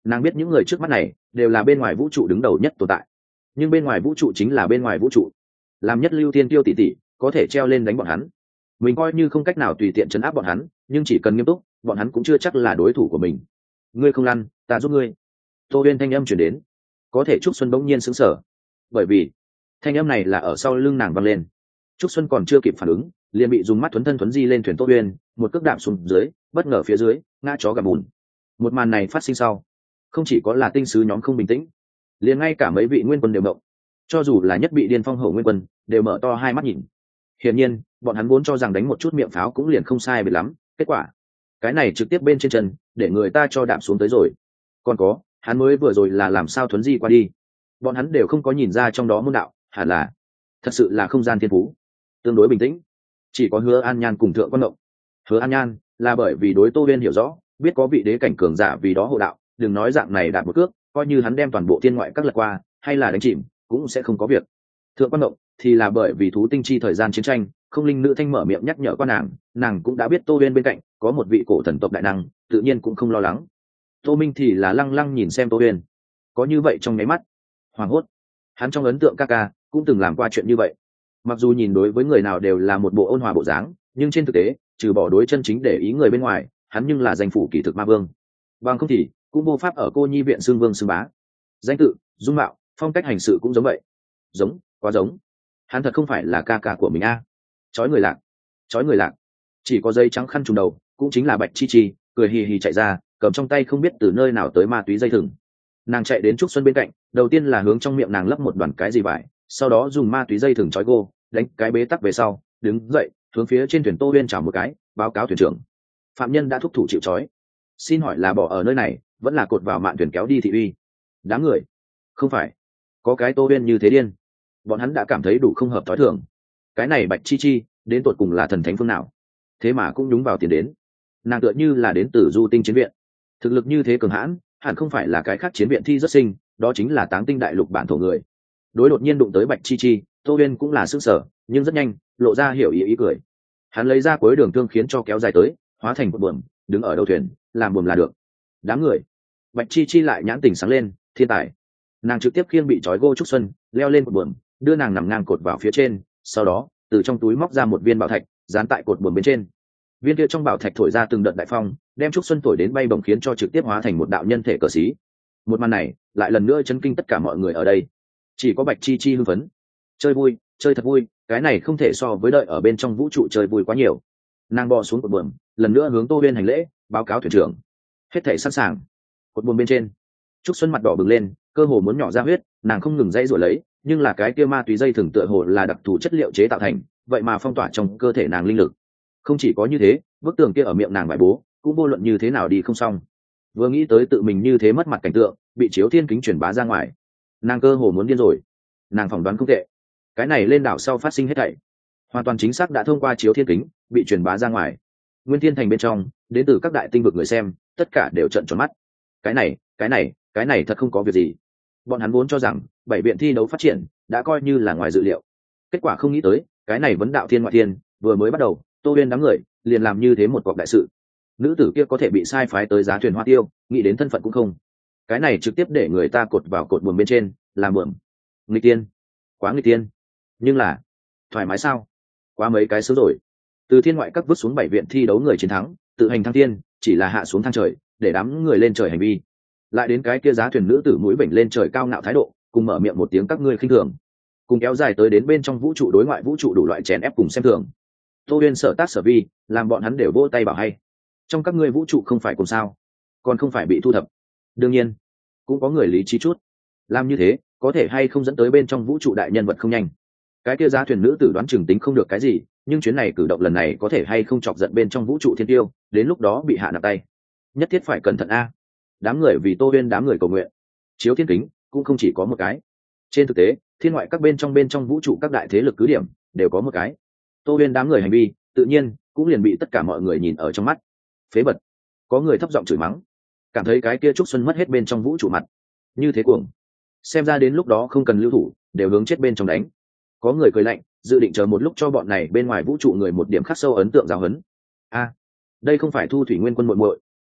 Nàng biết những người trước mắt này đều là bên ngoài vũ trụ đứng đầu nhất tồn tại, nhưng bên ngoài vũ trụ chính là bên ngoài vũ trụ, làm nhất lưu thiên tiêu tỷ tỷ có thể treo lên đánh bọn hắn, mình coi như không cách nào tùy tiện chấn áp bọn hắn, nhưng chỉ cần nghiêm túc bọn hắn cũng chưa chắc là đối thủ của mình. Ngươi không lăn ta giúp ngươi. Tô Uyên thanh âm chuyển đến, có thể Trúc Xuân bỗng nhiên sững sờ, bởi vì thanh âm này là ở sau lưng nàng vang lên. Trúc Xuân còn chưa kịp phản ứng, liền bị dùng mắt thuấn thân thuấn di lên thuyền Tô Uyên, một cước đạp xuống dưới, bất ngờ phía dưới ngã chó gặp bùn. Một màn này phát sinh sau, không chỉ có là tinh sứ nhóm không bình tĩnh, liền ngay cả mấy vị nguyên quân đều động, cho dù là nhất bị điên phong hổ nguyên quân đều mở to hai mắt nhìn. Hiển nhiên bọn hắn vốn cho rằng đánh một chút miệng pháo cũng liền không sai biệt lắm, kết quả cái này trực tiếp bên trên chân để người ta cho đạp xuống tới rồi. Còn có hắn mới vừa rồi là làm sao thuấn di qua đi, bọn hắn đều không có nhìn ra trong đó môn đạo, hẳn là thật sự là không gian thiên phú tương đối bình tĩnh. Chỉ có Hứa An Nhan cùng Thượng Quan Động. Hứa An Nhan là bởi vì đối Tô Uyên hiểu rõ, biết có vị đế cảnh cường giả vì đó hộ đạo, đừng nói dạng này đạt một cước, coi như hắn đem toàn bộ thiên ngoại các lật qua hay là đánh chìm cũng sẽ không có việc. Thượng Quan Động thì là bởi vì thú tinh chi thời gian chiến tranh, không linh nữ thanh mở miệng nhắc nhở qua nàng, nàng cũng đã biết Tô Uyên bên cạnh có một vị cổ thần tộc đại năng, tự nhiên cũng không lo lắng. Tô Minh thì là lăng lăng nhìn xem Tô Uyên, có như vậy trong nháy mắt hoảng hốt. Hắn trong ấn tượng ca ca cũng từng làm qua chuyện như vậy, mặc dù nhìn đối với người nào đều là một bộ ôn hòa bộ dáng, nhưng trên thực tế trừ bỏ đối chân chính để ý người bên ngoài, hắn nhưng là danh phủ kỳ thực ma vương, bằng không thì cũng vô pháp ở cô nhi viện xưng vương xưng bá. Danh tự, dung mạo, phong cách hành sự cũng giống vậy, giống quá giống. Hắn thật không phải là ca ca của mình a. À. Chói người lạc, chói người lạc. Chỉ có dây trắng khăn trùm đầu, cũng chính là Bạch Chi Chi, cười hì hì chạy ra, cầm trong tay không biết từ nơi nào tới ma túy dây thừng. Nàng chạy đến Trúc Xuân bên cạnh, đầu tiên là hướng trong miệng nàng lấp một đoàn cái gì vải, sau đó dùng ma túy dây thừng trói cô, đánh cái bế tắc về sau, đứng dậy hướng phía trên thuyền Tô Uyên chào một cái, báo cáo thuyền trưởng, phạm nhân đã thúc thủ chịu trói, xin hỏi là bỏ ở nơi này vẫn là cột vào mạn thuyền kéo đi thị uy? Đám người không phải có cái Tô Uyên như thế điên, bọn hắn đã cảm thấy đủ không hợp tối thường. Cái này Bạch Chi Chi đến tột cùng là thần thánh phương nào, thế mà cũng đúng vào tiền đến. Nàng tựa như là đến từ du tinh chiến viện, thực lực như thế cường hãn, hẳn không phải là cái khác chiến viện thi rất sinh, đó chính là táng tinh đại lục bản thổ người. Đối đột nhiên đụng tới Bạch Chi Chi, Tô Uyên cũng là sức sở, nhưng rất nhanh lộ ra hiểu ý ý cười. Hắn lấy ra cuối đường thương khiến cho kéo dài tới, hóa thành một buồm, đứng ở đầu thuyền, làm buồm là được. Đám người, Bạch Chi Chi lại nhãn tình sáng lên, thiên tài. Nàng trực tiếp khiêng bị trói gô Trúc Xuân, leo lên một buồm, đưa nàng nằm ngang cột vào phía trên, sau đó từ trong túi móc ra một viên bảo thạch, dán tại cột buồm bên trên. Viên kia trong bảo thạch thổi ra từng đợt đại phong, đem Trúc Xuân thổi đến bay bổng, khiến cho trực tiếp hóa thành một đạo nhân thể cờ xí. Một màn này lại lần nữa chấn kinh tất cả mọi người ở đây. Chỉ có Bạch Chi Chi hưng phấn, chơi vui, chơi thật vui, cái này không thể so với đợi ở bên trong vũ trụ chơi vui quá nhiều. Nàng bò xuống cột buồm, lần nữa hướng Tô Uyên hành lễ, báo cáo thuyền trưởng, hết thảy sẵn sàng. Cột buồm bên trên, Trúc Xuân mặt đỏ bừng lên, cơ hồ muốn nhỏ ra huyết, nàng không ngừng dây rủa lấy, nhưng là cái kia ma túy dây thừng tựa hồ là đặc thù chất liệu chế tạo thành, vậy mà phong tỏa trong cơ thể nàng linh lực. Không chỉ có như thế, bức tường kia ở miệng nàng bại bố, cũng vô luận như thế nào đi không xong. Vừa nghĩ tới tự mình như thế mất mặt cảnh tượng, bị chiếu thiên kính truyền bá ra ngoài, nàng cơ hồ muốn điên rồi. Nàng phỏng đoán không tệ, cái này lên đảo sau phát sinh hết thảy hoàn toàn chính xác đã thông qua chiếu thiên kính bị truyền bá ra ngoài. Nguyên Thiên Thành bên trong, đến từ các đại tinh vực người xem, tất cả đều trợn tròn mắt. Cái này, cái này, cái này thật không có việc gì. Bọn hắn vốn cho rằng bảy viện thi đấu phát triển đã coi như là ngoài dự liệu, kết quả không nghĩ tới, cái này vấn đạo thiên ngoại thiên vừa mới bắt đầu, Tô Uyên đám người liền làm như thế một cọc đại sự. Nữ tử kia có thể bị sai phái tới giá thuyền Hoa Tiêu, nghĩ đến thân phận cũng không. Cái này trực tiếp để người ta cột vào cột buồm bên trên, làm bượm. Nghịch tiên, quá nghịch tiên. Nhưng là thoải mái sao? Quá mấy cái sớm rồi. Từ thiên ngoại các vứt xuống bảy viện thi đấu người chiến thắng, tự hành thăng thiên, chỉ là hạ xuống thang trời, để đám người lên trời hành vi. Lại đến cái kia giá thuyền nữ tử mũi bệnh lên trời cao ngạo thái độ, cùng mở miệng một tiếng các ngươi khinh thường, cùng kéo dài tới đến bên trong vũ trụ đối ngoại vũ trụ đủ loại chèn ép cùng xem thường. Tô Uyên sở tác sở vi, làm bọn hắn đều vỗ tay bảo hay. Trong các ngươi vũ trụ không phải cùng sao, còn không phải bị thu thập. Đương nhiên cũng có người lý trí chút, làm như thế có thể hay không dẫn tới bên trong vũ trụ đại nhân vật không nhanh. Cái kia giá thuyền nữ tử đoán chừng tính không được cái gì, nhưng chuyến này cử động lần này có thể hay không chọc giận bên trong vũ trụ thiên tiêu, đến lúc đó bị hạ nặng tay, nhất thiết phải cẩn thận a. Đám người vì Tô Uyên đám người cầu nguyện. Chiếu thiên kính cũng không chỉ có một cái, trên thực tế thiên ngoại các bên trong bên trong vũ trụ các đại thế lực cứ điểm đều có một cái. Tô Uyên đám người hành vi tự nhiên cũng liền bị tất cả mọi người nhìn ở trong mắt. Phế bật, có người thấp giọng chửi mắng, cảm thấy cái kia Trúc Xuân mất hết bên trong vũ trụ mặt, như thế cuồng, xem ra đến lúc đó không cần lưu thủ, đều hướng chết bên trong đánh. Có người cười lạnh, dự định chờ một lúc cho bọn này bên ngoài vũ trụ người một điểm khắc sâu ấn tượng giáo huấn. A, đây không phải Thu Thủy Nguyên Quân muội muội,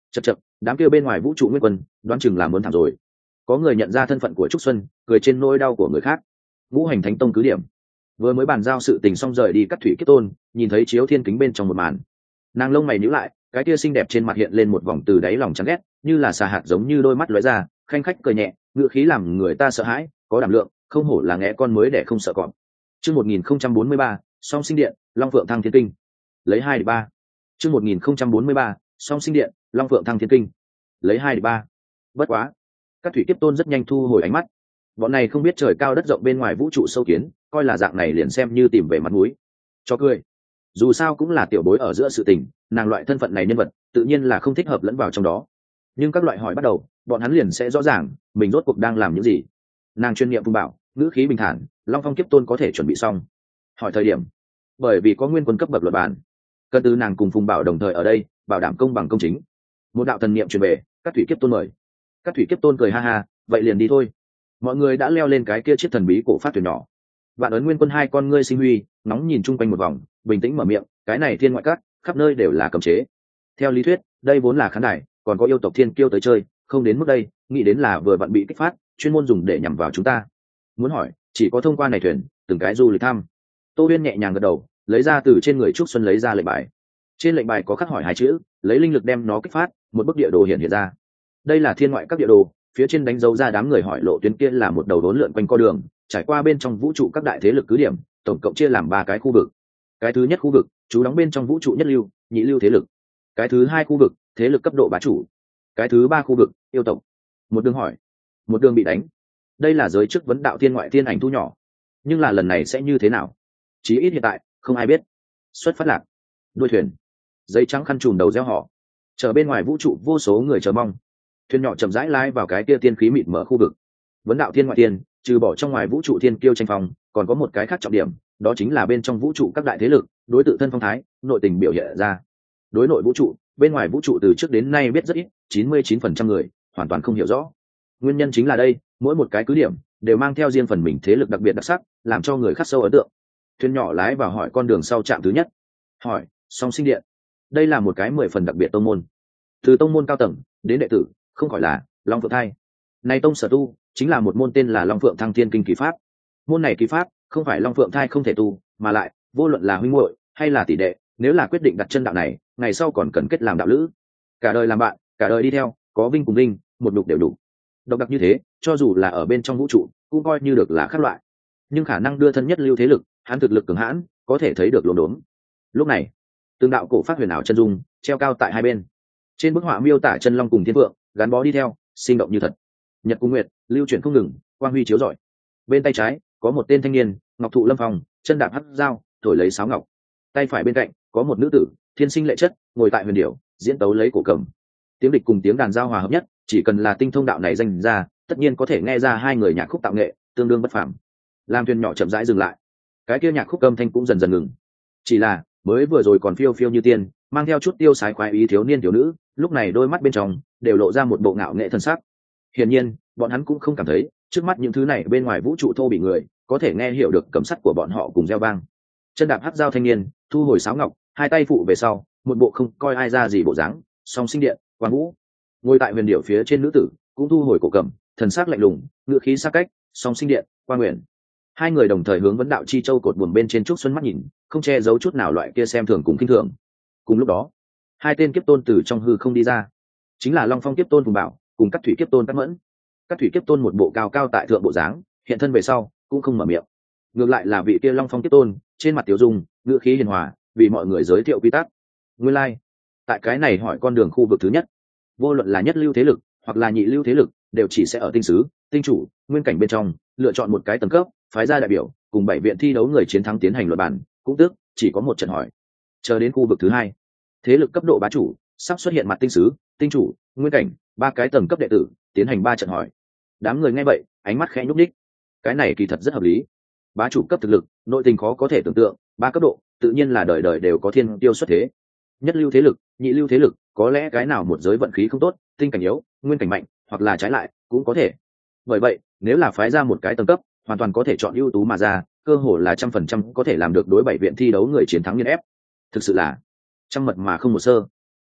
chật chật, đám kia bên ngoài vũ trụ nguyên quân đoán chừng là muốn thảm rồi. Có người nhận ra thân phận của Trúc Xuân, cười trên nỗi đau của người khác. Ngũ hành thánh tông cứ điểm vừa mới bàn giao sự tình xong rời đi Cắt Thủy Kiếp Tôn, nhìn thấy chiếu thiên kính bên trong một màn, nàng lông mày nhíu lại, cái kia xinh đẹp trên mặt hiện lên một vòng từ đáy lòng chán ghét, như là xà hạt giống như đôi mắt lóe ra, khanh khách cười nhẹ, ngữ khí làm người ta sợ hãi, có đảm lượng, không hổ là ngẽ con mới để không sợ cọp. Chương một nghìn không trăm bốn mươi ba, Song Sinh Điện, Long Phượng Thăng Thiên Kinh. Lấy hai ba. Chương một nghìn không trăm bốn mươi ba, Song Sinh Điện, Long Phượng Thăng Thiên Kinh. Lấy hai ba. Bất quá, Các Thủy Kiếp Tôn rất nhanh thu hồi ánh mắt. Bọn này không biết trời cao đất rộng bên ngoài vũ trụ sâu kiến, coi là dạng này liền xem như tìm về mặt mũi. Cho cười. Dù sao cũng là tiểu bối ở giữa sự tình, nàng loại thân phận này nhân vật, tự nhiên là không thích hợp lẫn vào trong đó. Nhưng các loại hỏi bắt đầu, bọn hắn liền sẽ rõ ràng, mình rốt cuộc đang làm những gì. Nàng chuyên nghiệm phùng bảo, ngữ khí bình thản, Long Phong Kiếp Tôn có thể chuẩn bị xong. Hỏi thời điểm, bởi vì có nguyên quân cấp bậc luật bản, cần từ nàng cùng phùng bảo đồng thời ở đây, bảo đảm công bằng công chính. Một đạo thần niệm truyền về, Các Thủy Kiếp Tôn mời. Các Thủy Kiếp Tôn cười ha ha, vậy liền đi thôi. Mọi người đã leo lên cái kia chiếc thần bí cổ phát thuyền nhỏ. Vạn Ấn Nguyên Quân hai con ngươi sinh huy, nóng nhìn chung quanh một vòng, bình tĩnh mở miệng, cái này thiên ngoại các, khắp nơi đều là cấm chế. Theo lý thuyết, đây vốn là khán đài, còn có yêu tộc thiên kiêu tới chơi, không đến mức đây, nghĩ đến là vừa vặn bị kích phát, chuyên môn dùng để nhằm vào chúng ta. Muốn hỏi, chỉ có thông qua này thuyền, từng cái du lịch thăm. Tô Huyên nhẹ nhàng gật đầu, lấy ra từ trên người Trúc Xuân lấy ra lệnh bài. Trên lệnh bài có khắc hỏi hai chữ, lấy linh lực đem nó kích phát, một bức địa đồ hiện hiện ra. Đây là thiên ngoại các địa đồ, phía trên đánh dấu ra đám người hỏi lộ tuyến kia là một đầu đốn lượn quanh co đường, trải qua bên trong vũ trụ các đại thế lực cứ điểm, tổng cộng chia làm ba cái khu vực. Cái thứ nhất khu vực chú đóng bên trong vũ trụ nhất lưu, nhị lưu thế lực. Cái thứ hai khu vực thế lực cấp độ bá chủ. Cái thứ ba khu vực yêu tộc. Một đường hỏi, một đường bị đánh. Đây là giới chức vấn đạo thiên ngoại thiên ảnh thu nhỏ, nhưng là lần này sẽ như thế nào? Chí ít hiện tại không ai biết. Xuất phát lạc, đuôi thuyền, giấy trắng khăn trùm đầu gieo họ, chờ bên ngoài vũ trụ vô số người chờ mong. Thuyền nhỏ chậm rãi lái vào cái kia tiên khí mịt mở khu vực. Vấn đạo thiên ngoại thiên, trừ bỏ trong ngoài vũ trụ thiên kiêu tranh phong, còn có một cái khác trọng điểm, đó chính là bên trong vũ trụ các đại thế lực đối tự thân phong thái, nội tình biểu hiện ra. Đối nội vũ trụ, bên ngoài vũ trụ từ trước đến nay biết rất ít, chín mươi chín phần trăm người hoàn toàn không hiểu rõ. Nguyên nhân chính là đây, mỗi một cái cứ điểm đều mang theo riêng phần mình thế lực đặc biệt đặc sắc, làm cho người khắc sâu ấn tượng. Thuyền nhỏ lái vào hỏi con đường sau trạm thứ nhất. Hỏi, Song Sinh Điện. Đây là một cái mười phần đặc biệt tông môn. Từ tông môn cao tầng đến đệ tử, không khỏi là Long Phượng Thai. Này tông sở tu chính là một môn tên là Long Phượng Thăng Thiên Kinh kỳ pháp. Môn này kỳ pháp không phải Long Phượng Thai không thể tu, mà lại vô luận là huynh muội hay là tỷ đệ, nếu là quyết định đặt chân đạo này, ngày sau còn cần kết làm đạo lữ, cả đời làm bạn, cả đời đi theo, có vinh cùng vinh, một đục đều đủ. Độc đặc như thế, cho dù là ở bên trong vũ trụ, cũng coi như được là khác loại. Nhưng khả năng đưa thân nhất lưu thế lực, hắn thực lực cường hãn, có thể thấy được luống đốn. Lúc này, từng đạo cổ phát huyền ảo chân dung treo cao tại hai bên. Trên bức họa miêu tả chân long cùng thiên vượng gắn bó đi theo, sinh động như thật. Nhật cung nguyệt lưu chuyển không ngừng, quang huy chiếu rọi. Bên tay trái có một tên thanh niên, ngọc thụ lâm phong, chân đạp hắc dao, thổi lấy sáo ngọc. Tay phải bên cạnh có một nữ tử, thiên sinh lệ chất, ngồi tại huyền điểu, diễn tấu lấy cổ cầm. Tiếng địch cùng tiếng đàn giao hòa hợp nhất, chỉ cần là tinh thông đạo này danh ra, tất nhiên có thể nghe ra hai người nhạc khúc tạo nghệ tương đương bất phàm. Lam thuyền nhỏ chậm rãi dừng lại, cái kia nhạc khúc âm thanh cũng dần dần ngừng. Chỉ là mới vừa rồi còn phiêu phiêu như tiên, mang theo chút tiêu sái khoái ý thiếu niên thiếu nữ, lúc này đôi mắt bên trong đều lộ ra một bộ ngạo nghệ thần sắc. Hiển nhiên, bọn hắn cũng không cảm thấy trước mắt những thứ này bên ngoài vũ trụ thô bị người có thể nghe hiểu được cẩm sắt của bọn họ cùng gieo vang. Chân đạp hắc dao thanh niên thu hồi sáo ngọc, hai tay phụ về sau, một bộ không coi ai ra gì bộ dáng. Song Sinh Điện, Quang Vũ. Ngồi tại huyền điểu phía trên nữ tử cũng thu hồi cổ cầm, thần sắc lạnh lùng, ngữ khí xa cách. Song Sinh Điện, Quang Nguyện. Hai người đồng thời hướng vấn đạo chi châu cột buồm bên trên Trúc Xuân mắt nhìn, không che giấu chút nào loại kia xem thường cùng kinh thường. Cùng lúc đó, hai tên kiếp tôn từ trong hư không đi ra, chính là Long Phong kiếp tôn Phùng Bảo cùng Cắt Thủy kiếp tôn Cát Mẫn. Cắt Thủy kiếp tôn một bộ cao cao tại thượng bộ dáng, hiện thân về sau cũng không mở miệng. Ngược lại là vị kia Long Phong kiếp tôn, trên mặt tiểu dung, ngữ khí hiền hòa, vì mọi người giới thiệu quy tắc. Nguyên lai, like, tại cái này hỏi con đường khu vực thứ nhất, vô luận là nhất lưu thế lực hoặc là nhị lưu thế lực, đều chỉ sẽ ở tinh sứ, tinh chủ, nguyên cảnh bên trong lựa chọn một cái tầng cấp, phái ra đại biểu cùng bảy viện thi đấu người chiến thắng tiến hành luận bàn, cũng tức chỉ có một trận hỏi. Chờ đến khu vực thứ hai, thế lực cấp độ bá chủ sắp xuất hiện mặt tinh sứ, tinh chủ, nguyên cảnh, ba cái tầng cấp đệ tử tiến hành ba trận hỏi. Đám người nghe vậy ánh mắt khẽ nhúc nhích, cái này kỳ thật rất hợp lý. Bá chủ cấp thực lực, nội tình khó có thể tưởng tượng, ba cấp độ tự nhiên là đời đời đều có thiên tiêu xuất thế. Nhất lưu thế lực, nhị lưu thế lực, có lẽ cái nào một giới vận khí không tốt, tinh cảnh yếu, nguyên cảnh mạnh, hoặc là trái lại cũng có thể. Bởi vậy, nếu là phái ra một cái tầng cấp, hoàn toàn có thể chọn ưu tú mà ra, cơ hồ là trăm phần trăm có thể làm được đối bảy viện thi đấu người chiến thắng nghiền ép. Thực sự là trăm mật mà không một sơ.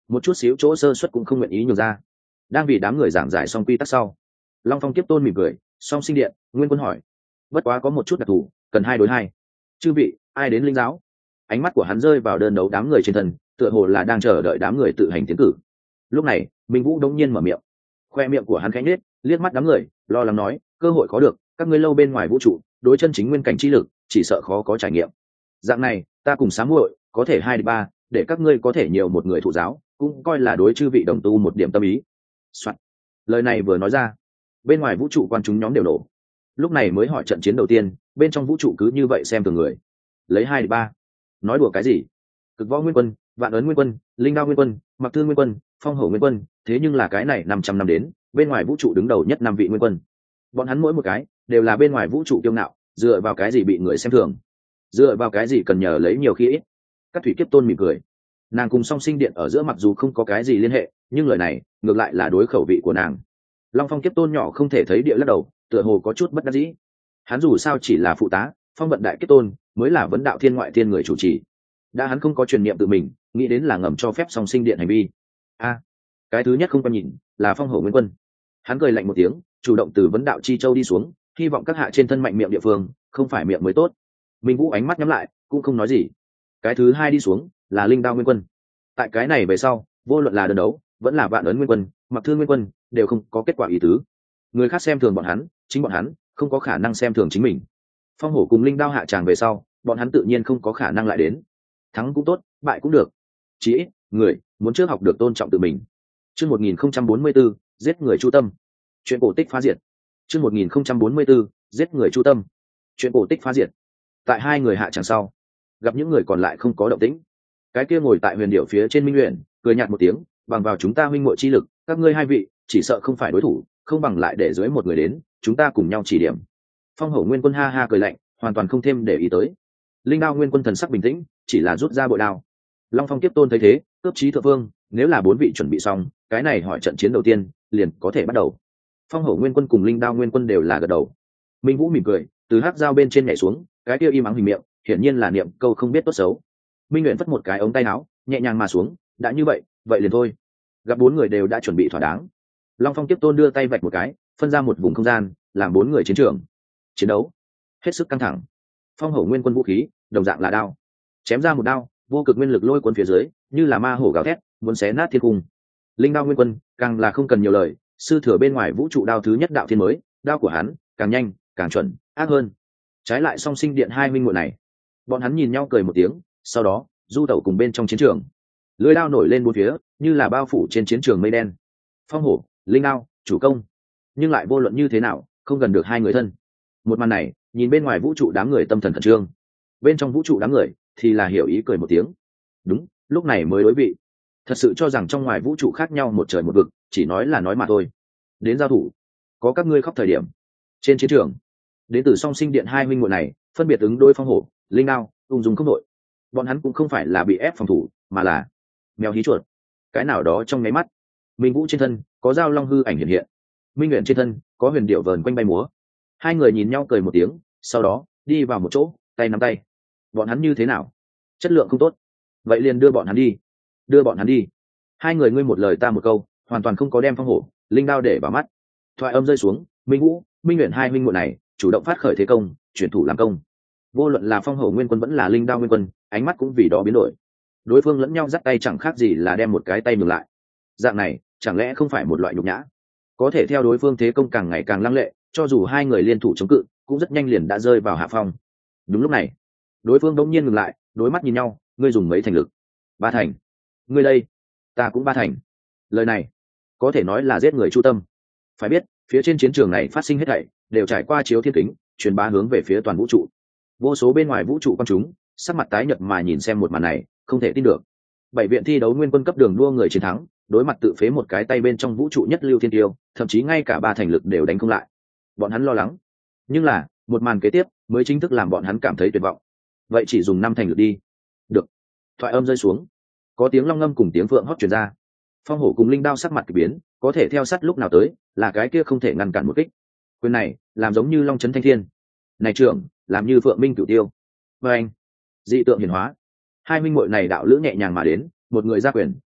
một chút xíu chỗ sơ suất cũng không nguyện ý nhường ra. Đang vì đám người giảng giải xong quy tắc sau, Long Phong Kiếp Tôn mỉm cười, song sinh điện, Nguyên Quân hỏi: bất quá có một chút đặc thù, cần hai đối hai. Chư vị, ai đến linh giáo? Ánh mắt của hắn rơi vào đơn đấu đám người trên thân, tựa hồ là đang chờ đợi đám người tự hành tiến cử. Lúc này, Minh Vũ đông nhiên mở miệng, khoe miệng của hắn khẽ nhếch, liếc mắt đám người, lo lắng nói: cơ hội khó được, các ngươi lâu bên ngoài vũ trụ, đối chân chính nguyên cảnh chi lực, chỉ sợ khó có trải nghiệm. Dạng này, ta cùng Sám Muội, có thể hai đi ba, để các ngươi có thể nhiều một người thụ giáo, cũng coi là đối chư vị đồng tu một điểm tâm ý. Soạn. Lời này vừa nói ra, bên ngoài vũ trụ quan chúng nhóm đều nổ. Lúc này mới hỏi trận chiến đầu tiên, bên trong vũ trụ cứ như vậy xem từng người. Lấy hai đi ba. Nói đùa cái gì? Cực Võ Nguyên Quân, Vạn Ấn Nguyên Quân, Linh Đao Nguyên Quân, Mặc Thương Nguyên Quân, Phong Hổ Nguyên Quân, thế nhưng là cái này năm trăm năm đến, bên ngoài vũ trụ đứng đầu nhất năm vị nguyên quân. Bọn hắn mỗi một cái đều là bên ngoài vũ trụ kiêu ngạo, dựa vào cái gì bị người xem thường? Dựa vào cái gì cần nhờ lấy nhiều khi ít? Các Thủy Kiếp Tôn mỉm cười. Nàng cùng Song Sinh Điện ở giữa mặc dù không có cái gì liên hệ, nhưng lời này ngược lại là đối khẩu vị của nàng. Long Phong Kiếp Tôn nhỏ không thể thấy địa lắc đầu, tựa hồ có chút bất đắc dĩ. Hắn dù sao chỉ là phụ tá, Phong Vận Đại Kiếp Tôn mới là vấn đạo thiên ngoại thiên người chủ trì. Đã hắn không có truyền niệm tự mình, nghĩ đến là ngầm cho phép Song Sinh Điện hành vi. A, cái thứ nhất không quan nhìn là Phong Hổ Nguyên Quân. Hắn cười lạnh một tiếng, chủ động từ vấn đạo chi châu đi xuống, hy vọng các hạ trên thân mạnh miệng địa phương, không phải miệng mới tốt. Minh Vũ ánh mắt nhắm lại, cũng không nói gì. Cái thứ hai đi xuống là Linh Đao Nguyên Quân. Tại cái này về sau, vô luận là đơn đấu, vẫn là Vạn Ấn Nguyên Quân, Mặc Thương Nguyên Quân, đều không có kết quả ý tứ. Người khác xem thường bọn hắn, chính bọn hắn không có khả năng xem thường chính mình. Phong Hổ cùng Linh Đao hạ tràng về sau, bọn hắn tự nhiên không có khả năng lại đến. Thắng cũng tốt, bại cũng được. Chỉ ít, người muốn trước học được tôn trọng tự mình. Chương một nghìn không trăm bốn mươi tư, giết người chu tâm. Chuyện cổ tích phá diệt. Chương một nghìn không trăm bốn mươi tư, giết người chu tâm. Chuyện cổ tích phá diệt. Tại hai người hạ tràng sau, gặp những người còn lại không có động tĩnh. Cái kia ngồi tại huyền điệu phía trên Minh Luyện, cười nhạt một tiếng, bằng vào chúng ta huynh muội chi lực, các ngươi hai vị chỉ sợ không phải đối thủ, không bằng lại để dưới một người đến, chúng ta cùng nhau chỉ điểm. Phong Hổ Nguyên Quân ha ha cười lạnh, hoàn toàn không thêm để ý tới. Linh Đao Nguyên Quân thần sắc bình tĩnh, chỉ là rút ra bội đao. Long Phong Kiếp Tôn thấy thế, cướp chí thượng vương, nếu là bốn vị chuẩn bị xong, cái này hỏi trận chiến đầu tiên, liền có thể bắt đầu. Phong Hổ Nguyên Quân cùng Linh Đao Nguyên Quân đều là gật đầu. Minh Vũ mỉm cười, từ hắc dao bên trên nhảy xuống, cái kia im ắng hình miệng, hiển nhiên là niệm câu không biết tốt xấu. Minh Nguyện vất một cái ống tay áo, nhẹ nhàng mà xuống, đã như vậy, vậy liền thôi. Gặp bốn người đều đã chuẩn bị thỏa đáng. Long Phong Kiếp Tôn đưa tay vạch một cái, phân ra một vùng không gian, làm bốn người chiến trường. Chiến đấu hết sức căng thẳng. Phong Hổ Nguyên Quân vũ khí, đồng dạng là đao. Chém ra một đao, vô cực nguyên lực lôi cuốn phía dưới, như là ma hổ gào thét, muốn xé nát thiên cung. Linh Đao Nguyên Quân, càng là không cần nhiều lời, sư thừa bên ngoài vũ trụ đao thứ nhất đạo thiên mới, đao của hắn, càng nhanh, càng chuẩn, ác hơn. Trái lại Song Sinh Điện hai huynh muội này, bọn hắn nhìn nhau cười một tiếng, sau đó du tẩu cùng bên trong chiến trường. Lưỡi đao nổi lên bốn phía, như là bao phủ trên chiến trường mây đen. Phong Hổ, Linh Đao, chủ công, nhưng lại vô luận như thế nào, không gần được hai người thân. Một màn này, nhìn bên ngoài vũ trụ đám người tâm thần khẩn trương, bên trong vũ trụ đám người thì là hiểu ý cười một tiếng. Đúng, lúc này mới đối vị. Thật sự cho rằng trong ngoài vũ trụ khác nhau một trời một vực, chỉ nói là nói mà thôi. Đến giao thủ, có các ngươi khóc thời điểm. Trên chiến trường, đến từ Song Sinh Điện hai huynh muội này, phân biệt ứng đôi Phong Hổ, Linh Đao, ung dung không đội. Bọn hắn cũng không phải là bị ép phòng thủ, mà là mèo hí chuột. Cái nào đó trong nháy mắt, Minh Vũ trên thân có dao long hư ảnh hiện hiện, Minh Nguyện trên thân có huyền điệu vờn quanh bay múa. Hai người nhìn nhau cười một tiếng, sau đó đi vào một chỗ, tay nắm tay. Bọn hắn như thế nào? Chất lượng không tốt, vậy liền đưa bọn hắn đi. Đưa bọn hắn đi. Hai người ngươi một lời ta một câu, hoàn toàn không có đem Phong Hổ, Linh Đao để vào mắt. Thoại âm rơi xuống, Minh Vũ, Minh Nguyện hai huynh muội này chủ động phát khởi thế công, chuyển thủ làm công. Vô luận là Phong Hổ Nguyên Quân vẫn là Linh Đao Nguyên Quân, ánh mắt cũng vì đó biến đổi. Đối phương lẫn nhau dắt tay chẳng khác gì là đem một cái tay ngừng lại. Dạng này chẳng lẽ không phải một loại nhục nhã? Có thể theo đối phương thế công càng ngày càng lăng lệ, cho dù hai người liên thủ chống cự, cũng rất nhanh liền đã rơi vào hạ phong. Đúng lúc này, đối phương đống nhiên ngừng lại, đối mắt nhìn nhau, ngươi dùng mấy thành lực? Ba thành. Ngươi đây? Ta cũng ba thành. Lời này có thể nói là giết người chu tâm. Phải biết, phía trên chiến trường này phát sinh hết thảy đều trải qua chiếu thiên kính, truyền bá hướng về phía toàn vũ trụ. Vô số bên ngoài vũ trụ quan chúng, sắc mặt tái nhợt mà nhìn xem một màn này, không thể tin được. Bảy viện thi đấu nguyên quân cấp đường đua người chiến thắng, đối mặt tự phế một cái tay bên trong vũ trụ nhất lưu thiên tiêu, thậm chí ngay cả ba thành lực đều đánh không lại. Bọn hắn lo lắng, nhưng là một màn kế tiếp mới chính thức làm bọn hắn cảm thấy tuyệt vọng. Vậy chỉ dùng năm thành lực đi. Được. Thoại âm rơi xuống, có tiếng long ngâm cùng tiếng phượng hót truyền ra. Phong Hổ cùng Linh Đao sắc mặt kỳ biến, có thể theo sát lúc nào tới, là cái kia không thể ngăn cản một kích. Quyền này làm giống như long chấn thanh thiên, này trưởng làm như phượng minh cửu tiêu. Và anh dị tượng hiển hóa, hai minh muội này đạo lữ nhẹ nhàng mà đến, một người ra quyền,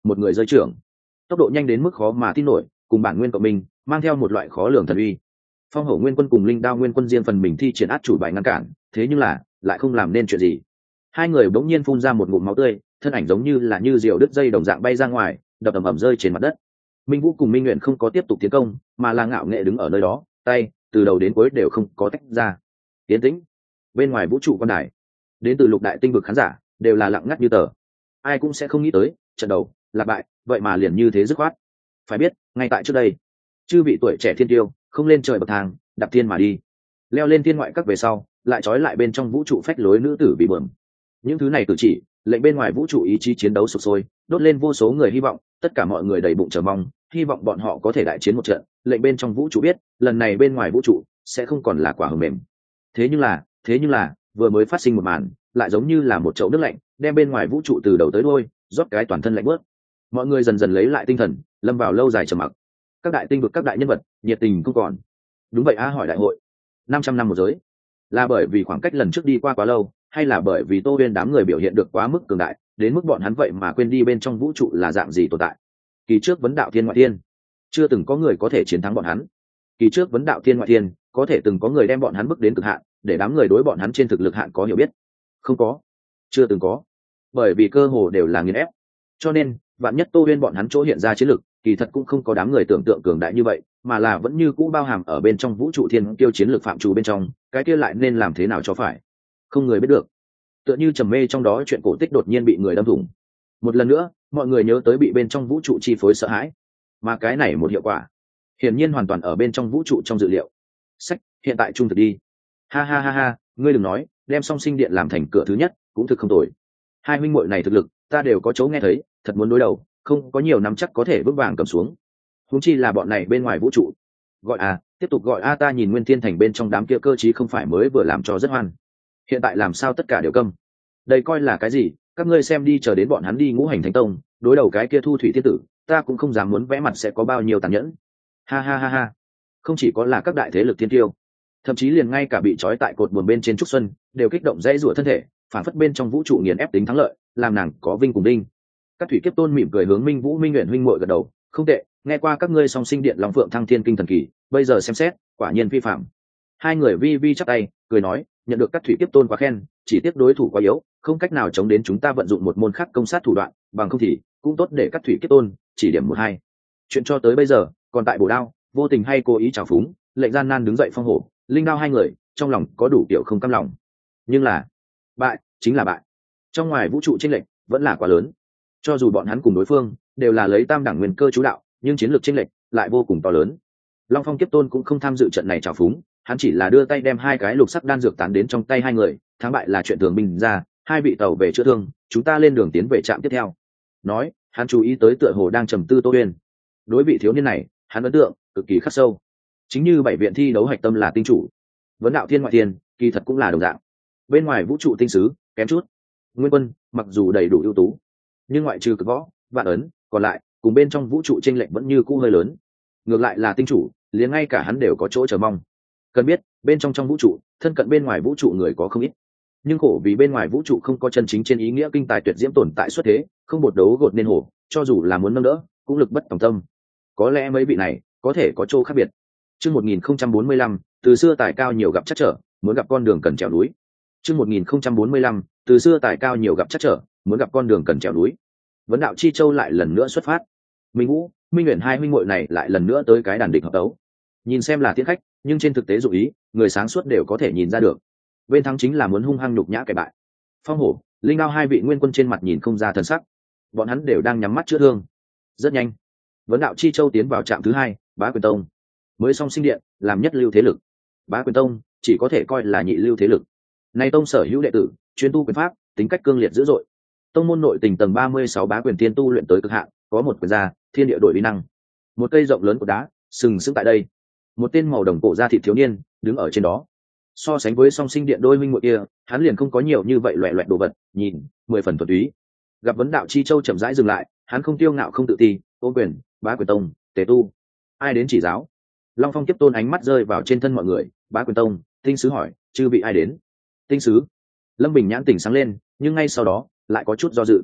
một người rơi trưởng, tốc độ nhanh đến mức khó mà tin nổi, cùng bản nguyên của mình mang theo một loại khó lường thần uy. Phong hổ nguyên quân cùng linh đao nguyên quân riêng phần mình thi triển át chủ bài ngăn cản, thế nhưng là lại không làm nên chuyện gì. Hai người bỗng nhiên phun ra một ngụm máu tươi, thân ảnh giống như là như diều đứt dây đồng dạng bay ra ngoài, đập ầm ầm rơi trên mặt đất. Minh Vũ cùng Minh Nguyện không có tiếp tục tiến công, mà là ngạo nghệ đứng ở nơi đó, tay từ đầu đến cuối đều không có tách ra. Tiến tĩnh. Bên ngoài vũ trụ quan đài, đến từ lục đại tinh vực khán giả đều là lặng ngắt như tờ. Ai cũng sẽ không nghĩ tới, trận đầu là bại, vậy mà liền như thế dứt khoát. Phải biết, ngay tại trước đây, chư vị tuổi trẻ thiên tiêu không lên trời bậc thang, đạp thiên mà đi, leo lên thiên ngoại các về sau, lại trói lại bên trong vũ trụ phách lối nữ tử bị bờm. Những thứ này cử chỉ, lệnh bên ngoài vũ trụ ý chí chiến đấu sục sôi, đốt lên vô số người hy vọng, tất cả mọi người đầy bụng chờ mong, hy vọng bọn họ có thể đại chiến một trận, lệnh bên trong vũ trụ biết, lần này bên ngoài vũ trụ sẽ không còn là quả hờ mềm. Thế nhưng là, thế nhưng là, vừa mới phát sinh một màn, lại giống như là một chậu nước lạnh, đem bên ngoài vũ trụ từ đầu tới đuôi rót cái toàn thân lạnh bớt. Mọi người dần dần lấy lại tinh thần, lâm vào lâu dài trầm mặc. Các đại tinh vực, các đại nhân vật, nhiệt tình không còn. Đúng vậy a, hỏi đại hội năm trăm năm một giới, là bởi vì khoảng cách lần trước đi qua quá lâu, hay là bởi vì Tô Uyên đám người biểu hiện được quá mức cường đại, đến mức bọn hắn vậy mà quên đi bên trong vũ trụ là dạng gì tồn tại. Kỳ trước vấn đạo thiên ngoại thiên, chưa từng có người có thể chiến thắng bọn hắn. Kỳ trước vấn đạo thiên ngoại thiên, có thể từng có người đem bọn hắn bước đến cực hạn, để đám người đối bọn hắn trên thực lực hạn có hiểu biết. Không có, chưa từng có, bởi vì cơ hồ đều là nghiền ép. Cho nên vạn nhất Tô Uyên bọn hắn chỗ hiện ra chiến lực, kỳ thật cũng không có đám người tưởng tượng cường đại như vậy, mà là vẫn như cũ bao hàm ở bên trong vũ trụ thiên tiêu chiến lược phạm trù bên trong, cái kia lại nên làm thế nào cho phải, không người biết được. Tựa như trầm mê trong đó chuyện cổ tích đột nhiên bị người đâm thủng. Một lần nữa, mọi người nhớ tới bị bên trong vũ trụ chi phối sợ hãi, mà cái này một hiệu quả hiển nhiên hoàn toàn ở bên trong vũ trụ trong dự liệu. Sách, hiện tại trung thực đi. Ha ha ha ha, ngươi đừng nói, đem song sinh điện làm thành cửa thứ nhất cũng thực không tồi. Hai huynh muội này thực lực ta đều có chỗ nghe thấy, thật muốn đối đầu, không có nhiều nắm chắc có thể vững vàng cầm xuống. Huống chi là bọn này bên ngoài vũ trụ. Gọi a, tiếp tục gọi a, ta nhìn Nguyên Thiên Thành bên trong đám kia cơ chí không phải mới vừa làm cho rất hoan. Hiện tại làm sao tất cả đều câm. Đây coi là cái gì, các ngươi xem đi, chờ đến bọn hắn đi ngũ hành thánh tông, đối đầu cái kia Thu Thủy Thiên Tử, ta cũng không dám muốn vẽ mặt sẽ có bao nhiêu tàn nhẫn. Ha ha ha ha. Không chỉ có là các đại thế lực thiên tiêu, thậm chí liền ngay cả bị trói tại cột buồm bên trên trúc xuân đều kích động dãy rủa thân thể, phản phất bên trong vũ trụ nghiền ép tính thắng lợi, làm nàng có vinh cùng đinh. Các thủy kiếp tôn mỉm cười hướng Minh Vũ, Minh Nguyện huynh muội gật đầu, không tệ, nghe qua các ngươi song sinh điện long phượng thăng thiên kinh thần kỳ, bây giờ xem xét, quả nhiên phi phạm. Hai người vi vi chắp tay, cười nói, nhận được các thủy kiếp tôn quá khen, chỉ tiếc đối thủ quá yếu, không cách nào chống đến chúng ta vận dụng một môn khác công sát thủ đoạn, bằng không thì cũng tốt để các thủy kiếp tôn chỉ điểm một hai. Chuyện cho tới bây giờ, còn tại bổ đao, vô tình hay cố ý trào phúng, lệnh gian nan đứng dậy phong hổ, linh đao hai người, trong lòng có đủ kiểu không cam lòng. Nhưng là, bại chính là bại. Trong ngoài vũ trụ chênh lệch vẫn là quá lớn. Cho dù bọn hắn cùng đối phương đều là lấy tam đẳng nguyên cơ chú đạo, nhưng chiến lược chênh lệch lại vô cùng to lớn. Long Phong Kiếp Tôn cũng không tham dự trận này trào phúng, hắn chỉ là đưa tay đem hai cái lục sắc đan dược tán đến trong tay hai người, thắng bại là chuyện thường bình ra, hai vị tàu về chữa thương, chúng ta lên đường tiến về trạm tiếp theo. Nói, hắn chú ý tới tựa hồ đang trầm tư Tô Uyên. Đối vị thiếu niên này, hắn ấn tượng cực kỳ khắc sâu. Chính như bảy viện thi đấu hạch tâm là tinh chủ, vấn đạo thiên ngoại thiên, kỳ thật cũng là đồng dạng. Bên ngoài vũ trụ tinh sứ, kém chút. Nguyên Quân, mặc dù đầy đủ ưu tú, nhưng ngoại trừ cực võ, vạn ấn, còn lại, cùng bên trong vũ trụ chênh lệch vẫn như cũ hơi lớn. Ngược lại là tinh chủ, liền ngay cả hắn đều có chỗ chờ mong. Cần biết, bên trong trong vũ trụ, thân cận bên ngoài vũ trụ người có không ít. Nhưng khổ vì bên ngoài vũ trụ không có chân chính trên ý nghĩa kinh tài tuyệt diễm tồn tại xuất thế, không bột đấu gột nên hổ, cho dù là muốn nâng đỡ, cũng lực bất tòng tâm. Có lẽ mấy vị này có thể có chỗ khác biệt. Chương một nghìn không trăm bốn mươi lăm, từ xưa tài cao nhiều gặp chắc trở, muốn gặp con đường cần trèo núi. Chương một nghìn không trăm bốn mươi lăm, từ xưa tài cao nhiều gặp chắc trở, muốn gặp con đường cần trèo núi. Vấn đạo chi châu lại lần nữa xuất phát. Minh Vũ, Minh Nguyện hai huynh muội này lại lần nữa tới cái đàn địch hợp đấu. Nhìn xem là tiễn khách, nhưng trên thực tế dụ ý, người sáng suốt đều có thể nhìn ra được. Bên thắng chính là muốn hung hăng nhục nhã kẻ bại. Phong hổ, linh đao hai vị nguyên quân trên mặt nhìn không ra thần sắc, bọn hắn đều đang nhắm mắt chữa thương. Rất nhanh, vấn đạo chi châu tiến vào trạm thứ hai, Bá Quyền Tông. Mới song sinh điện, làm nhất lưu thế lực. Bá Quyền Tông chỉ có thể coi là nhị lưu thế lực. Nay tông sở hữu đệ tử, chuyên tu quyền pháp, tính cách cương liệt dữ dội. Tông môn nội tình tầng ba mươi sáu Bá Quyền Tiên tu luyện tới cực hạn, có một quyền gia, thiên địa đổi uy năng. Một cây rộng lớn của đá, sừng sững tại đây. Một tên màu đồng cổ da thịt thiếu niên đứng ở trên đó. So sánh với song sinh điện đôi minh muội kia, hắn liền không có nhiều như vậy loẻ loẹt đồ vật, nhìn mười phần thuần túy. Gặp vấn đạo chi châu chậm rãi dừng lại, hắn không tiêu ngạo không tự ti, ôm quyền, Bá Quyền Tông, tề tu, ai đến chỉ giáo? Long Phong Kiếp Tôn ánh mắt rơi vào trên thân mọi người, Bá Quyền Tông, tinh sứ hỏi, chư vị ai đến? Tinh sứ. Lâm Bình nhãn tỉnh sáng lên, nhưng ngay sau đó lại có chút do dự.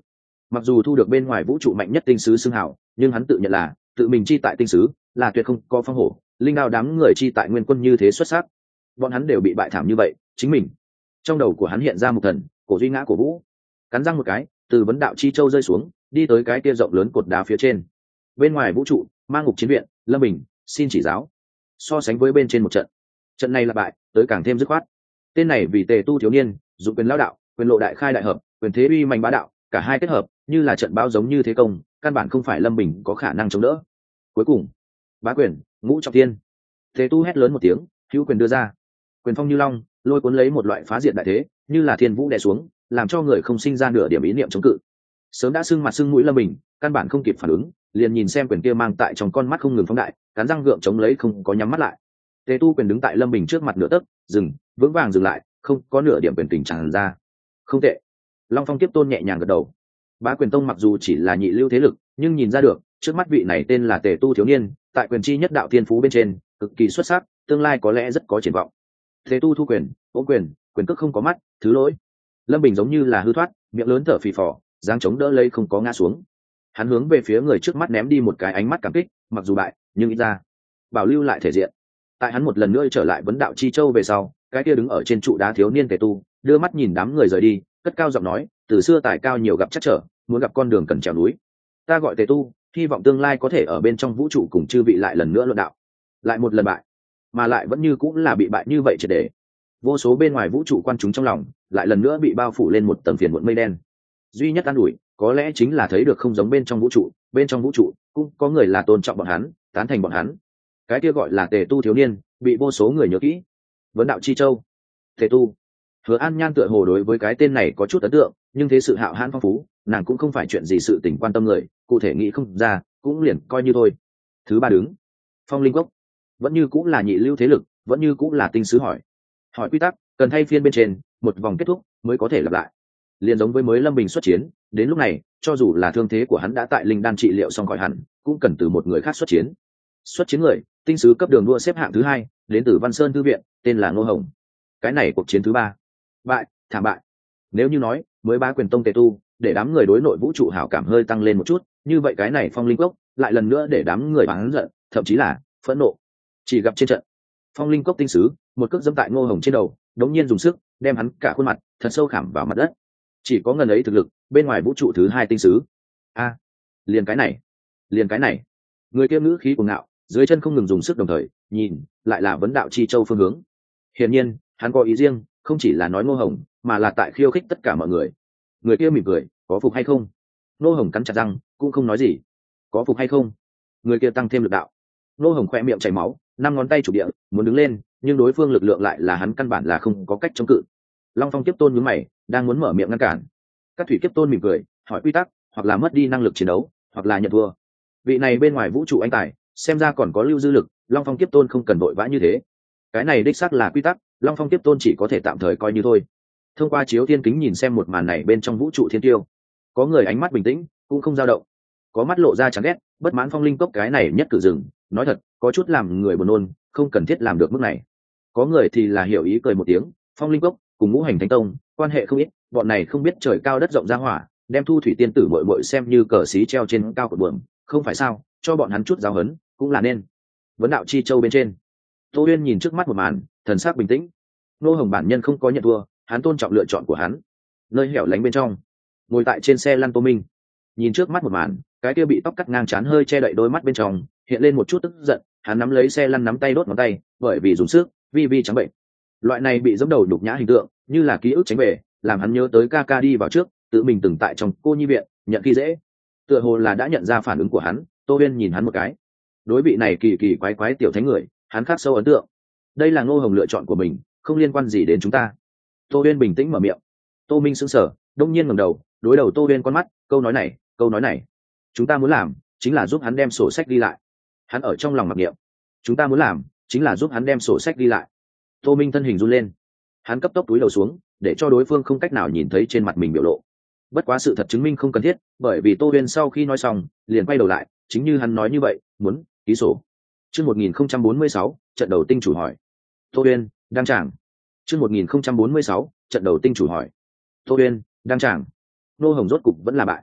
Mặc dù thu được bên ngoài vũ trụ mạnh nhất tinh sứ xưng hảo, nhưng hắn tự nhận là tự mình chi tại tinh sứ là tuyệt không có phong hổ, linh đao đám người chi tại nguyên quân như thế xuất sắc, bọn hắn đều bị bại thảm như vậy. Chính mình trong đầu của hắn hiện ra một thần cổ duy ngã của vũ, cắn răng một cái từ vấn đạo chi châu rơi xuống, đi tới cái kia rộng lớn cột đá phía trên. Bên ngoài vũ trụ ma ngục chiến viện, Lâm Bình xin chỉ giáo. So sánh với bên trên một trận, trận này là bại tới càng thêm dứt khoát. Tên này vì tề tu thiếu niên dụng quyền lao đạo, quyền lộ đại khai đại hợp, quyền thế uy mạnh bá đạo, cả hai kết hợp như là trận bão giống như thế công, căn bản không phải Lâm Bình có khả năng chống đỡ. Cuối cùng bá quyền ngũ trọng thiên, tề tu hét lớn một tiếng, hữu quyền đưa ra, quyền phong như long, lôi cuốn lấy một loại phá diện đại thế, như là thiên vũ đè xuống, làm cho người không sinh ra nửa điểm ý niệm chống cự. Sớm đã sưng mặt sưng mũi Lâm Bình căn bản không kịp phản ứng, liền nhìn xem quyền kia mang tại trong con mắt không ngừng phóng đại, cắn răng gượng chống lấy không có nhắm mắt lại. Tề tu quyền đứng tại Lâm Bình trước mặt nửa tấc, dừng vững vàng dừng lại, không có nửa điểm quyền tình tràn ra. Không tệ. Long Phong Kiếp Tôn nhẹ nhàng gật đầu. Bá Quyền Tông mặc dù chỉ là nhị lưu thế lực, nhưng nhìn ra được trước mắt vị này tên là Tề tu thiếu niên, tại quyền chi nhất đạo thiên phú bên trên cực kỳ xuất sắc, tương lai có lẽ rất có triển vọng. Tề tu thu quyền, ôm quyền, quyền cước không có mắt, thứ lỗi. Lâm Bình giống như là hư thoát, miệng lớn thở phì phò, giang chống đỡ lấy không có ngã xuống. Hắn hướng về phía người trước mắt ném đi một cái ánh mắt cảm kích, mặc dù bại nhưng ít ra bảo lưu lại thể diện. Tại hắn một lần nữa trở lại vấn đạo chi châu về sau, cái kia đứng ở trên trụ đá thiếu niên Tề tu đưa mắt nhìn đám người rời đi, cất cao giọng nói, từ xưa tài cao nhiều gặp chắc trở, muốn gặp con đường cần trèo núi. Ta gọi Tề tu, hy vọng tương lai có thể ở bên trong vũ trụ cùng chư vị lại lần nữa luận đạo. Lại một lần bại, mà lại vẫn như cũng là bị bại như vậy triệt để. Vô số bên ngoài vũ trụ quan chúng trong lòng lại lần nữa bị bao phủ lên một tầng phiền muộn mây đen. Duy nhất an ủi có lẽ chính là thấy được không giống bên trong vũ trụ, bên trong vũ trụ cũng có người là tôn trọng bọn hắn, tán thành bọn hắn. Cái kia gọi là Tề tu thiếu niên bị vô số người nhớ kỹ. Vấn đạo chi châu, Tề tu. Hứa An Nhan tựa hồ đối với cái tên này có chút ấn tượng, nhưng thế sự hạo hãn phong phú, nàng cũng không phải chuyện gì sự tình quan tâm người, cụ thể nghĩ không ra, cũng liền coi như thôi. Thứ ba đứng, Phong Linh Cốc, vẫn như cũng là nhị lưu thế lực, vẫn như cũng là tinh sứ hỏi. Hỏi quy tắc, cần thay phiên bên trên, một vòng kết thúc mới có thể lặp lại. Liền giống với mới Lâm Bình xuất chiến, đến lúc này, cho dù là thương thế của hắn đã tại linh đan trị liệu xong khỏi hẳn, cũng cần từ một người khác xuất chiến. Xuất chiến người, tinh sứ cấp đường đua xếp hạng thứ hai, đến từ Văn Sơn thư viện, tên là Ngô Hồng. Cái này cuộc chiến thứ ba, bại, thảm bại. Nếu như nói mới Bá Quyền Tông Tề tu để đám người đối nội vũ trụ hảo cảm hơi tăng lên một chút, như vậy cái này Phong Linh Cốc lại lần nữa để đám người oán giận, thậm chí là phẫn nộ. Chỉ gặp trên trận, Phong Linh Cốc tinh sứ một cước dẫm tại Ngô Hồng trên đầu, đống nhiên dùng sức đem hắn cả khuôn mặt thật sâu khảm vào mặt đất. Chỉ có ngần ấy thực lực, bên ngoài vũ trụ thứ hai tinh sứ. A, liền cái này, liền cái này. Người kia ngữ khí cuồng ngạo, dưới chân không ngừng dùng sức, đồng thời nhìn lại là vấn đạo chi châu phương hướng. Hiển nhiên hắn có ý riêng, không chỉ là nói Ngô Hồng, mà là tại khiêu khích tất cả mọi người. Người kia mỉm cười, có phục hay không? Ngô Hồng cắn chặt răng, cũng không nói gì. Có phục hay không? Người kia tăng thêm lực đạo. Ngô Hồng khoe miệng chảy máu, năm ngón tay chủ địa muốn đứng lên, nhưng đối phương lực lượng lại là hắn căn bản là không có cách chống cự. Long Phong Kiếp Tôn nhướng mày, đang muốn mở miệng ngăn cản. Các Thủy Kiếp Tôn mỉm cười, hỏi quy tắc, hoặc là mất đi năng lực chiến đấu, hoặc là nhận thua. Vị này bên ngoài vũ trụ anh tài, xem ra còn có lưu dư lực, Long Phong Kiếp Tôn không cần vội vã như thế. Cái này đích xác là quy tắc, Long Phong Kiếp Tôn chỉ có thể tạm thời coi như thôi. Thông qua chiếu thiên kính nhìn xem một màn này bên trong vũ trụ thiên tiêu, có người ánh mắt bình tĩnh, cũng không dao động, có mắt lộ ra chán ghét, bất mãn Phong Linh Cốc cái này nhất cử dừng, nói thật, có chút làm người buồn nôn, không cần thiết làm được mức này. Có người thì là hiểu ý cười một tiếng, Phong Linh Cốc cùng Ngũ Hành Thánh Tông quan hệ không ít, bọn này không biết trời cao đất rộng ra hỏa, đem Thu Thủy Tiên tử muội muội xem như cờ xí treo trên cao cột buồm, không phải sao, cho bọn hắn chút giáo huấn cũng là nên. Vấn đạo chi châu bên trên, Tô Uyên nhìn trước mắt một màn, thần sắc bình tĩnh. Ngô Hồng bản nhân không có nhận thua, hắn tôn trọng lựa chọn của hắn. Nơi hẻo lánh bên trong, ngồi tại trên xe lăn Tô Minh, nhìn trước mắt một màn, cái kia bị tóc cắt ngang trán hơi che đậy đôi mắt bên trong hiện lên một chút tức giận, hắn nắm lấy xe lăn nắm tay đốt ngón tay, bởi vì dùng sức, vi vi trắng bệnh. Loại này bị giẫm đầu đục nhã hình tượng, như là ký ức tránh về, làm hắn nhớ tới ca ca đi vào trước, tự mình từng tại trong cô nhi viện, nhận khi dễ. Tựa hồ là đã nhận ra phản ứng của hắn, Tô Uyên nhìn hắn một cái. Đối vị này kỳ kỳ quái quái tiểu thánh người, hắn khắc sâu ấn tượng. Đây là Ngô Hồng lựa chọn của mình, không liên quan gì đến chúng ta. Tô Uyên bình tĩnh mở miệng. Tô Minh sững sờ, đông nhiên ngẩng đầu, đối đầu Tô Uyên con mắt, câu nói này, câu nói này, chúng ta muốn làm chính là giúp hắn đem sổ sách đi lại. Hắn ở trong lòng mặc niệm, chúng ta muốn làm chính là giúp hắn đem sổ sách đi lại. Tô Minh thân hình run lên, hắn cấp tốc túi đầu xuống, để cho đối phương không cách nào nhìn thấy trên mặt mình biểu lộ. Bất quá sự thật chứng minh không cần thiết, bởi vì Tô Uyên sau khi nói xong, liền quay đầu lại, chính như hắn nói như vậy, muốn ký sổ. Chương một nghìn không trăm bốn mươi sáu, trận đầu tinh chủ hỏi. Tô Uyên, đăng tràng. Chương một nghìn không trăm bốn mươi sáu, trận đầu tinh chủ hỏi. Tô Uyên, đăng tràng. Ngô Hồng rốt cục vẫn là bại.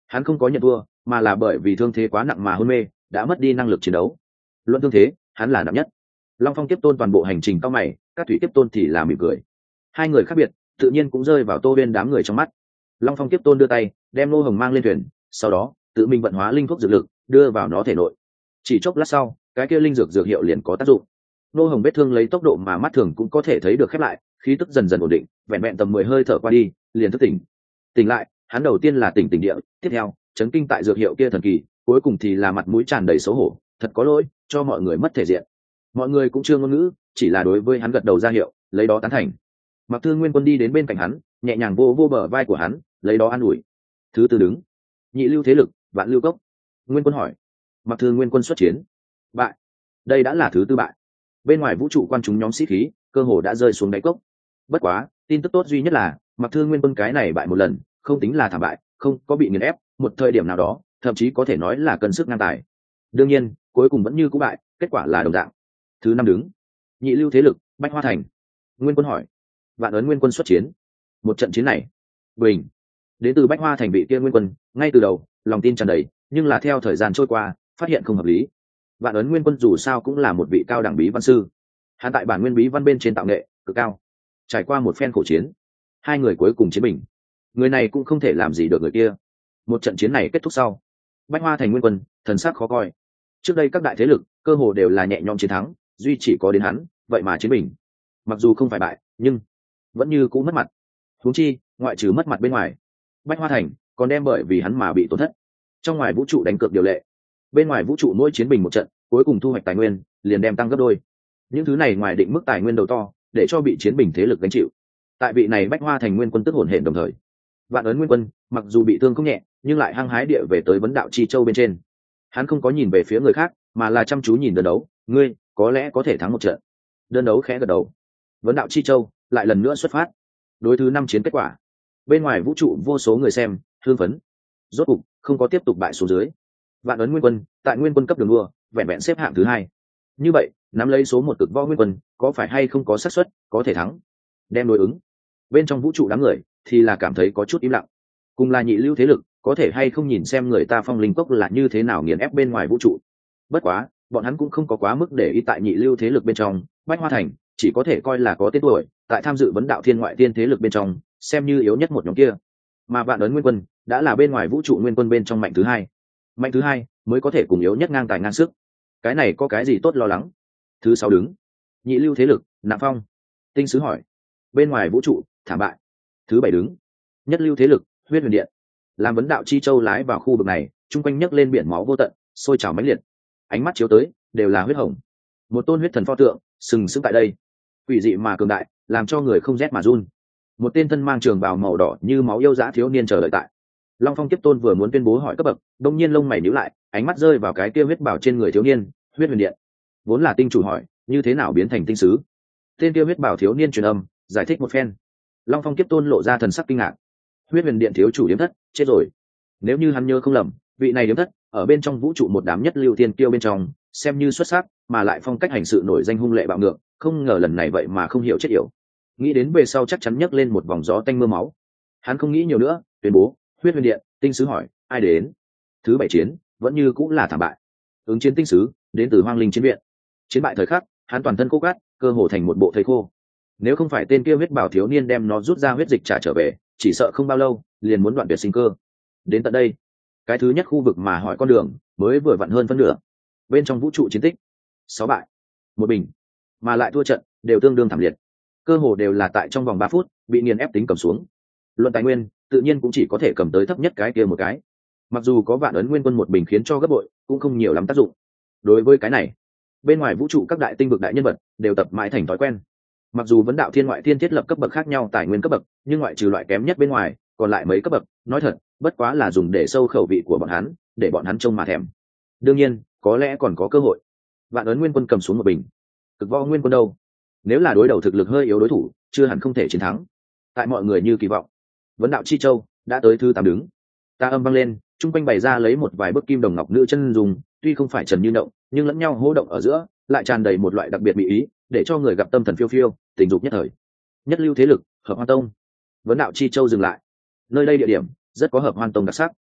Hắn không có nhận thua, mà là bởi vì thương thế quá nặng mà hôn mê, đã mất đi năng lực chiến đấu. Luận thương thế, hắn là nặng nhất. Long Phong Kiếp Tôn toàn bộ hành trình cao mày, các thủy Kiếp Tôn thì là mỉm cười. Hai người khác biệt, tự nhiên cũng rơi vào Tô Uyên đám người trong mắt. Long Phong Kiếp Tôn đưa tay, đem Ngô Hồng mang lên thuyền, sau đó tự mình vận hóa linh thuốc dược lực, đưa vào nó thể nội. Chỉ chốc lát sau, cái kia linh dược dược hiệu liền có tác dụng. Ngô Hồng vết thương lấy tốc độ mà mắt thường cũng có thể thấy được khép lại, khí tức dần dần ổn định, vẹn vẹn tầm mười hơi thở qua đi, liền thức tỉnh. Tỉnh lại, hắn đầu tiên là tỉnh tỉnh địa, tiếp theo, chấn kinh tại dược hiệu kia thần kỳ, cuối cùng thì là mặt mũi tràn đầy xấu hổ, thật có lỗi, cho mọi người mất thể diện. Mọi người cũng chưa ngôn ngữ, chỉ là đối với hắn gật đầu ra hiệu, lấy đó tán thành. Mặc Thương Nguyên Quân đi đến bên cạnh hắn, nhẹ nhàng vô vô bờ vai của hắn, lấy đó an ủi. Thứ tư đứng, nhị lưu thế lực, vạn lưu cốc. Nguyên Quân hỏi, Mặc Thương Nguyên Quân xuất chiến, bại. Đây đã là thứ tư bại. Bên ngoài vũ trụ quan chúng nhóm sĩ khí, cơ hồ đã rơi xuống đáy cốc. Bất quá, tin tức tốt duy nhất là, Mặc Thương Nguyên Quân cái này bại một lần, không tính là thảm bại, không có bị nghiền ép, một thời điểm nào đó, thậm chí có thể nói là cân sức ngang tài. Đương nhiên, cuối cùng vẫn như cũ bại, kết quả là đồng dạng. Thứ năm đứng, nhị lưu thế lực, Bách Hoa Thành. Nguyên Quân hỏi, Vạn Ấn Nguyên Quân xuất chiến. Một trận chiến này, bình. Đến từ Bách Hoa Thành vị kia Nguyên Quân, ngay từ đầu, lòng tin tràn đầy, nhưng là theo thời gian trôi qua, phát hiện không hợp lý. Vạn Ấn Nguyên Quân dù sao cũng là một vị cao đẳng bí văn sư, hắn tại bản nguyên bí văn bên trên tạo nghệ cực cao, trải qua một phen khổ chiến, hai người cuối cùng chiến bình, người này cũng không thể làm gì được người kia. Một trận chiến này kết thúc sau, Bách Hoa Thành Nguyên Quân thần sắc khó coi. Trước đây các đại thế lực cơ hồ đều là nhẹ nhõm chiến thắng, duy chỉ có đến hắn vậy mà chiến bình. Mặc dù không phải bại, nhưng vẫn như cũ mất mặt. Huống chi, ngoại trừ mất mặt bên ngoài, Bách Hoa Thành còn đem bởi vì hắn mà bị tổn thất. Trong ngoài vũ trụ đánh cược điều lệ, bên ngoài vũ trụ mỗi chiến bình một trận, cuối cùng thu hoạch tài nguyên liền đem tăng gấp đôi. Những thứ này ngoài định mức tài nguyên đầu to, để cho bị chiến bình thế lực gánh chịu. Tại vị này Bách Hoa Thành Nguyên Quân tức hồn hển đồng thời, Vạn Ấn Nguyên Quân mặc dù bị thương không nhẹ, nhưng lại hăng hái địa về tới vấn đạo chi châu bên trên. Hắn không có nhìn về phía người khác, mà là chăm chú nhìn đơn đấu. Ngươi có lẽ có thể thắng một trận. Đơn đấu khẽ gật đầu. Vấn đạo chi châu lại lần nữa xuất phát. Đối thứ năm chiến kết quả, bên ngoài vũ trụ vô số người xem thương phấn. Rốt cục không có tiếp tục bại xuống dưới. Vạn Ấn Nguyên Quân tại Nguyên Quân cấp đường đua vẹn vẹn xếp hạng thứ hai. Như vậy, nắm lấy số một cực võ Nguyên Quân, có phải hay không có xác suất có thể thắng? Đem đối ứng. Bên trong vũ trụ đám người thì là cảm thấy có chút im lặng. Cùng là nhị lưu thế lực, có thể hay không nhìn xem người ta Phong Linh Cốc là như thế nào nghiền ép bên ngoài vũ trụ. Bất quá, bọn hắn cũng không có quá mức để ý tại nhị lưu thế lực bên trong, Bách Hoa Thành chỉ có thể coi là có tên tuổi, tại tham dự vấn đạo thiên ngoại tiên thế lực bên trong, xem như yếu nhất một nhóm kia. Mà Vạn Ấn Nguyên Quân đã là bên ngoài vũ trụ Nguyên Quân bên trong mạnh thứ hai. Mạnh thứ hai mới có thể cùng yếu nhất ngang tài ngang sức. Cái này có cái gì tốt lo lắng? Thứ sáu đứng, nhị lưu thế lực, Nạp Phong. Tinh sứ hỏi, bên ngoài vũ trụ thảm bại. Thứ bảy đứng, nhất lưu thế lực, Huyết Huyền Điện. Làm vấn đạo chi châu lái vào khu vực này, chung quanh nhấc lên biển máu vô tận, sôi trào mãnh liệt. Ánh mắt chiếu tới đều là huyết hồng. Một tôn huyết thần pho tượng sừng sững tại đây, quỷ dị mà cường đại, làm cho người không rét mà run. Một tên thân mang trường bào màu đỏ như máu yêu dã thiếu niên chờ đợi tại. Long Phong Kiếp Tôn vừa muốn tuyên bố hỏi cấp bậc, đông nhiên lông mày nhíu lại, ánh mắt rơi vào cái kia huyết bảo trên người thiếu niên. Huyết Huyền Điện vốn là tinh chủ hỏi, như thế nào biến thành tinh sứ? Tên kia huyết bảo thiếu niên truyền âm giải thích một phen. Long Phong Kiếp Tôn lộ ra thần sắc kinh ngạc. Huyết Huyền Điện thiếu chủ điếm thất chết rồi. Nếu như hắn nhớ không lầm, vị này điếm thất ở bên trong vũ trụ một đám nhất lưu tiên kiêu bên trong, xem như xuất sắc, mà lại phong cách hành sự nổi danh hung lệ bạo ngược, không ngờ lần này vậy mà không hiểu chết yểu. Nghĩ đến về sau chắc chắn nhấc lên một vòng gió tanh mưa máu. Hắn không nghĩ nhiều nữa, tuyên bố, Huyết Huyền Điện, tinh sứ hỏi, ai đến? Thứ bảy chiến, vẫn như cũng là thảm bại. Ứng chiến tinh sứ, đến từ Hoang Linh chiến viện. Chiến bại thời khắc, hắn toàn thân khô gắt, cơ hồ thành một bộ thây khô. Nếu không phải tên kia huyết bảo thiếu niên đem nó rút ra huyết dịch trả trở về, chỉ sợ không bao lâu liền muốn đoạn tuyệt sinh cơ. Đến tận đây, cái thứ nhất khu vực mà hỏi con đường mới vừa vặn hơn phân nửa. Bên trong vũ trụ chiến tích, sáu bại, một bình, mà lại thua trận đều tương đương thảm liệt, cơ hồ đều là tại trong vòng ba phút bị nghiền ép tính cầm xuống. Luận tài nguyên, tự nhiên cũng chỉ có thể cầm tới thấp nhất cái kia một cái. Mặc dù có Vạn Ấn Nguyên Quân một bình khiến cho gấp bội, cũng không nhiều lắm tác dụng. Đối với cái này, bên ngoài vũ trụ các đại tinh vực đại nhân vật đều tập mãi thành thói quen. Mặc dù vấn đạo thiên ngoại thiên thiết lập cấp bậc khác nhau tài nguyên cấp bậc, nhưng ngoại trừ loại kém nhất bên ngoài, còn lại mấy cấp bậc, nói thật, bất quá là dùng để sâu khẩu vị của bọn hắn, để bọn hắn trông mà thèm. Đương nhiên, có lẽ còn có cơ hội. Vạn Ấn Nguyên Quân cầm xuống một bình. Cực Võ Nguyên Quân đâu? Nếu là đối đầu thực lực hơi yếu đối thủ, chưa hẳn không thể chiến thắng. Tại mọi người như kỳ vọng, vấn đạo chi châu đã tới thứ tám đứng. Ta âm vang lên, trung quanh bày ra lấy một vài bức kim đồng ngọc nữ chân dùng, tuy không phải trần như động, nhưng lẫn nhau hô động ở giữa, lại tràn đầy một loại đặc biệt mỹ ý, để cho người gặp tâm thần phiêu phiêu, tình dục nhất thời. Nhất lưu thế lực, Hợp Hoan Tông. Vấn đạo chi châu dừng lại. Nơi đây địa điểm rất có Hợp Hoan Tông đặc sắc.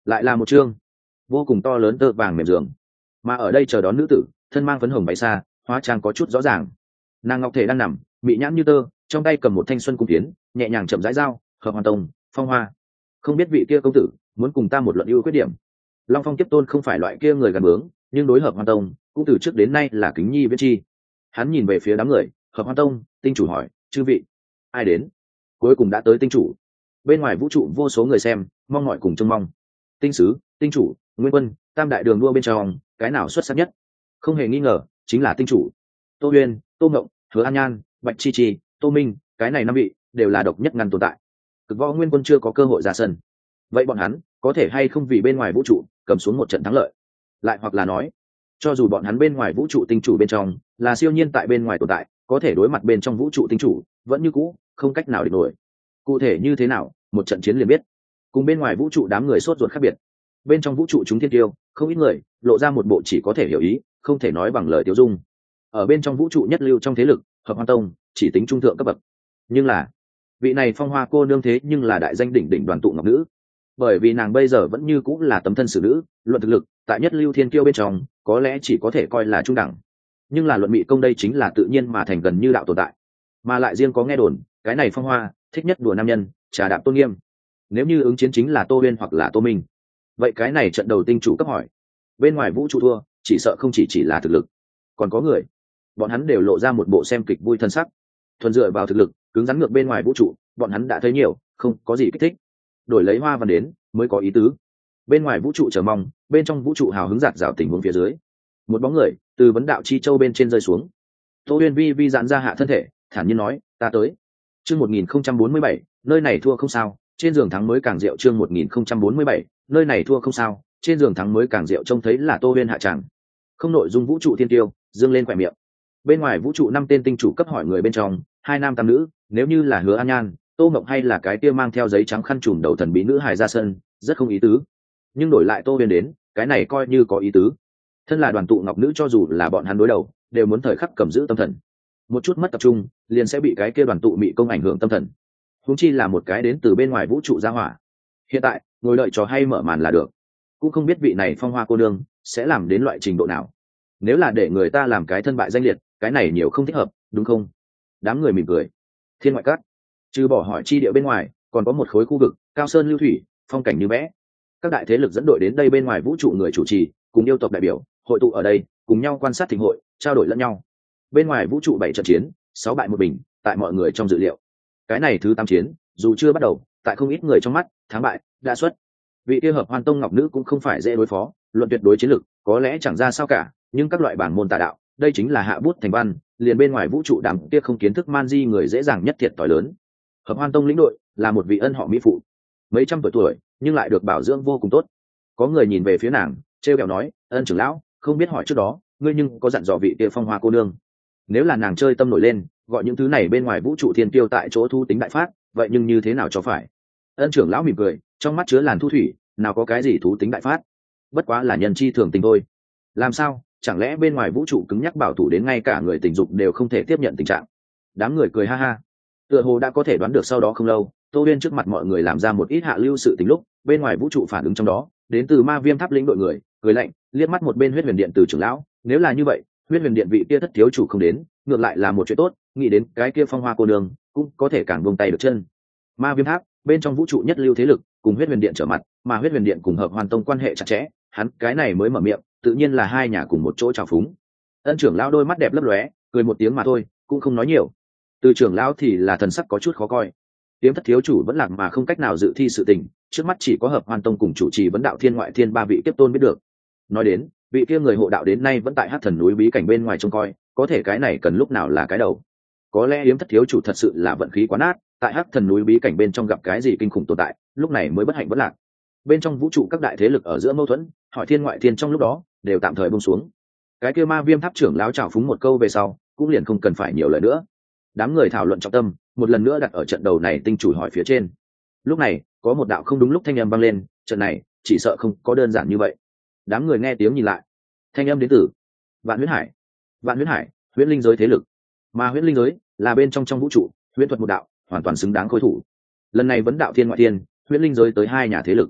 lại là một chương vô cùng to lớn tơ vàng mềm giường, mà ở đây chờ đón nữ tử thân mang phấn hồng váy xa, hóa trang có chút rõ ràng. Nàng ngọc thể đang nằm bị nhãn như tơ, trong tay cầm một thanh xuân cung tiến, nhẹ nhàng chậm rãi dao. Hợp Hoàn Tông, Phong Hoa, không biết vị kia công tử muốn cùng ta một luận ưu khuyết điểm. Long Phong Kiếp Tôn không phải loại kia người gần bướng, nhưng đối Hợp Hoàn Tông cũng từ trước đến nay là kính nhi viễn chi. Hắn nhìn về phía đám người. Hợp Hoàn Tông tinh chủ hỏi, chư vị ai đến? Cuối cùng đã tới tinh chủ. Bên ngoài vũ trụ vô số người xem mong mỏi cùng trông mong. Tinh sứ, tinh chủ, nguyên quân, tam đại đường đua bên trong cái nào xuất sắc nhất? Không hề nghi ngờ chính là tinh chủ. Tô Uyên, Tô Ngộng, Hứa An Nhan, Bạch Chi Chi, Tô Minh, cái này năm vị đều là độc nhất ngăn tồn tại. Cực võ nguyên quân chưa có cơ hội ra sân, vậy bọn hắn có thể hay không vì bên ngoài vũ trụ cầm xuống một trận thắng lợi? Lại hoặc là nói, cho dù bọn hắn bên ngoài vũ trụ tinh chủ bên trong là siêu nhiên tại bên ngoài tồn tại, có thể đối mặt bên trong vũ trụ tinh chủ vẫn như cũ không cách nào địch nổi. Cụ thể như thế nào, một trận chiến liền biết. Cùng bên ngoài vũ trụ đám người sốt ruột khác biệt, bên trong vũ trụ chúng thiên tiêu không ít người lộ ra một bộ chỉ có thể hiểu ý không thể nói bằng lời tiêu dung. Ở bên trong vũ trụ nhất lưu trong thế lực, Hợp Hoan Tông chỉ tính trung thượng cấp bậc, nhưng là vị này Phong Hoa cô nương thế nhưng là đại danh đỉnh đỉnh đoàn tụ ngọc nữ. Bởi vì nàng bây giờ vẫn như cũng là tấm thân xử nữ, luận thực lực tại nhất lưu thiên kiêu bên trong có lẽ chỉ có thể coi là trung đẳng, nhưng là luận mỹ công đây chính là tự nhiên mà thành gần như đạo tồn tại. Mà lại riêng có nghe đồn cái này Phong Hoa thích nhất đùa nam nhân, trà đạp tôn nghiêm. Nếu như ứng chiến chính là Tô Uyên hoặc là Tô Minh, vậy cái này trận đầu tinh chủ cấp hỏi bên ngoài vũ trụ thua, chỉ sợ không chỉ chỉ là thực lực, còn có người bọn hắn đều lộ ra một bộ xem kịch vui thân sắc. Thuần dựa vào thực lực cứng rắn ngược bên ngoài vũ trụ, bọn hắn đã thấy nhiều, không có gì kích thích. Đổi lấy hoa văn đến mới có ý tứ. Bên ngoài vũ trụ chờ mong, bên trong vũ trụ hào hứng giạt rào tình huống phía dưới, một bóng người từ vấn đạo chi châu bên trên rơi xuống. Tô Uyên vi vi giãn ra hạ thân thể, thản nhiên nói, ta tới. Chương một nghìn không trăm bốn mươi bảy, nơi này thua không sao, trên giường thắng mới càng rượu. Chương một nghìn không trăm bốn mươi bảy, nơi này thua không sao, trên giường thắng mới càng rượu. Trông thấy là Tô Uyên hạ tràng, không nội dung vũ trụ thiên tiêu dương lên quẻ miệng. Bên ngoài vũ trụ năm tên tinh chủ cấp hỏi người bên trong hai nam tam nữ, nếu như là Hứa An Nhan, Tô Mộng hay là cái kia mang theo giấy trắng khăn trùm đầu thần bí nữ hài ra sân, rất không ý tứ. Nhưng đổi lại Tô Uyên đến, cái này coi như có ý tứ. Thân là đoàn tụ ngọc nữ, cho dù là bọn hắn đối đầu đều muốn thời khắc cầm giữ tâm thần, một chút mất tập trung liền sẽ bị cái kia đoàn tụ mị công ảnh hưởng tâm thần, huống chi là một cái đến từ bên ngoài vũ trụ ra hỏa. Hiện tại ngồi đợi trò hay mở màn là được, cũng không biết vị này Phong Hoa cô nương sẽ làm đến loại trình độ nào. Nếu là để người ta làm cái thân bại danh liệt, cái này nhiều không thích hợp, đúng không? Đám người mỉm cười. Thiên ngoại các trừ bỏ hỏi chi địa bên ngoài, còn có một khối khu vực cao sơn lưu thủy, phong cảnh như vẽ. Các đại thế lực dẫn đội đến đây, bên ngoài vũ trụ người chủ trì cùng yêu tộc đại biểu hội tụ ở đây, cùng nhau quan sát thịnh hội, trao đổi lẫn nhau. Bên ngoài vũ trụ bảy trận chiến, sáu bại một bình, tại mọi người trong dự liệu. Cái này thứ tám chiến, dù chưa bắt đầu, tại không ít người trong mắt, thắng bại đã xuất. Vị kia Hợp Hoan Tông ngọc nữ cũng không phải dễ đối phó, luận tuyệt đối chiến lực có lẽ chẳng ra sao cả, nhưng các loại bản môn tà đạo, đây chính là hạ bút thành văn, liền bên ngoài vũ trụ đám kia không kiến thức man di người dễ dàng nhất thiệt tỏi lớn. Hợp Hoan Tông lĩnh đội là một vị ân họ mỹ phụ, mấy trăm tuổi tuổi nhưng lại được bảo dưỡng vô cùng tốt. Có người nhìn về phía nàng, trêu ghẹo nói, ân trưởng lão, không biết hỏi trước đó ngươi nhưng có dặn dò vị kia Phong Hoa cô nương, nếu là nàng chơi tâm nổi lên, gọi những thứ này bên ngoài vũ trụ thiên tiêu tại chỗ thu tính đại phát, vậy nhưng như thế nào cho phải? Ân trưởng lão mỉm cười, trong mắt chứa làn thu thủy, nào có cái gì thú tính đại phát, bất quá là nhân chi thường tình thôi. Làm sao, chẳng lẽ bên ngoài vũ trụ cứng nhắc bảo thủ đến ngay cả người tình dục đều không thể tiếp nhận tình trạng? Đám người cười ha ha. Tựa hồ đã có thể đoán được sau đó không lâu, Tô Uyên trước mặt mọi người làm ra một ít hạ lưu sự tình lúc, bên ngoài vũ trụ phản ứng trong đó, đến từ Ma Viêm Tháp lĩnh đội người, cười lạnh, liếc mắt một bên Huyết Huyền Điện từ trưởng lão, nếu là như vậy, Huyết Huyền Điện vị kia thất thiếu chủ không đến, ngược lại là một chuyện tốt, nghĩ đến cái kia Phong Hoa cô nương, cũng có thể càng buông tay được chân. Ma Viêm Tháp, bên trong vũ trụ nhất lưu thế lực, cùng Huyết Huyền Điện trở mặt, mà Huyết Huyền Điện cùng Hợp Hoàn Tông quan hệ chặt chẽ, hắn cái này mới mở miệng, tự nhiên là hai nhà cùng một chỗ trào phúng. Ân trưởng lão đôi mắt đẹp lấp lóe, cười một tiếng mà thôi, cũng không nói nhiều. Từ trưởng lão thì là thần sắc có chút khó coi. Tiếm thất thiếu chủ vẫn lạc mà không cách nào dự thi sự tình, trước mắt chỉ có Hợp Hoàn Tông cùng chủ trì vấn đạo thiên ngoại thiên ba vị tiếp tôn biết được. Nói đến, vị kia người hộ đạo đến nay vẫn tại Hắc Thần núi bí cảnh bên ngoài trông coi, có thể cái này cần lúc nào là cái đầu. Có lẽ Yếm thất thiếu chủ thật sự là vận khí quá nát, tại Hắc Thần núi bí cảnh bên trong gặp cái gì kinh khủng tồn tại, lúc này mới bất hạnh bất lạc. Bên trong vũ trụ các đại thế lực ở giữa mâu thuẫn, hỏi thiên ngoại thiên trong lúc đó đều tạm thời buông xuống. Cái kia Ma Viêm Tháp trưởng lão chào phúng một câu về sau, cũng liền không cần phải nhiều lời nữa. Đám người thảo luận trọng tâm một lần nữa đặt ở trận đầu này tinh chủ hỏi phía trên. Lúc này có một đạo không đúng lúc thanh âm vang lên, trận này chỉ sợ không có đơn giản như vậy. Đám người nghe tiếng nhìn lại, thanh âm đến từ Vạn Huyễn Hải. Vạn Huyễn Hải, huyễn linh giới thế lực, mà huyễn linh giới là bên trong trong vũ trụ huyễn thuật một đạo, hoàn toàn xứng đáng khối thủ. Lần này vấn đạo thiên ngoại thiên, huyễn linh giới tới hai nhà thế lực.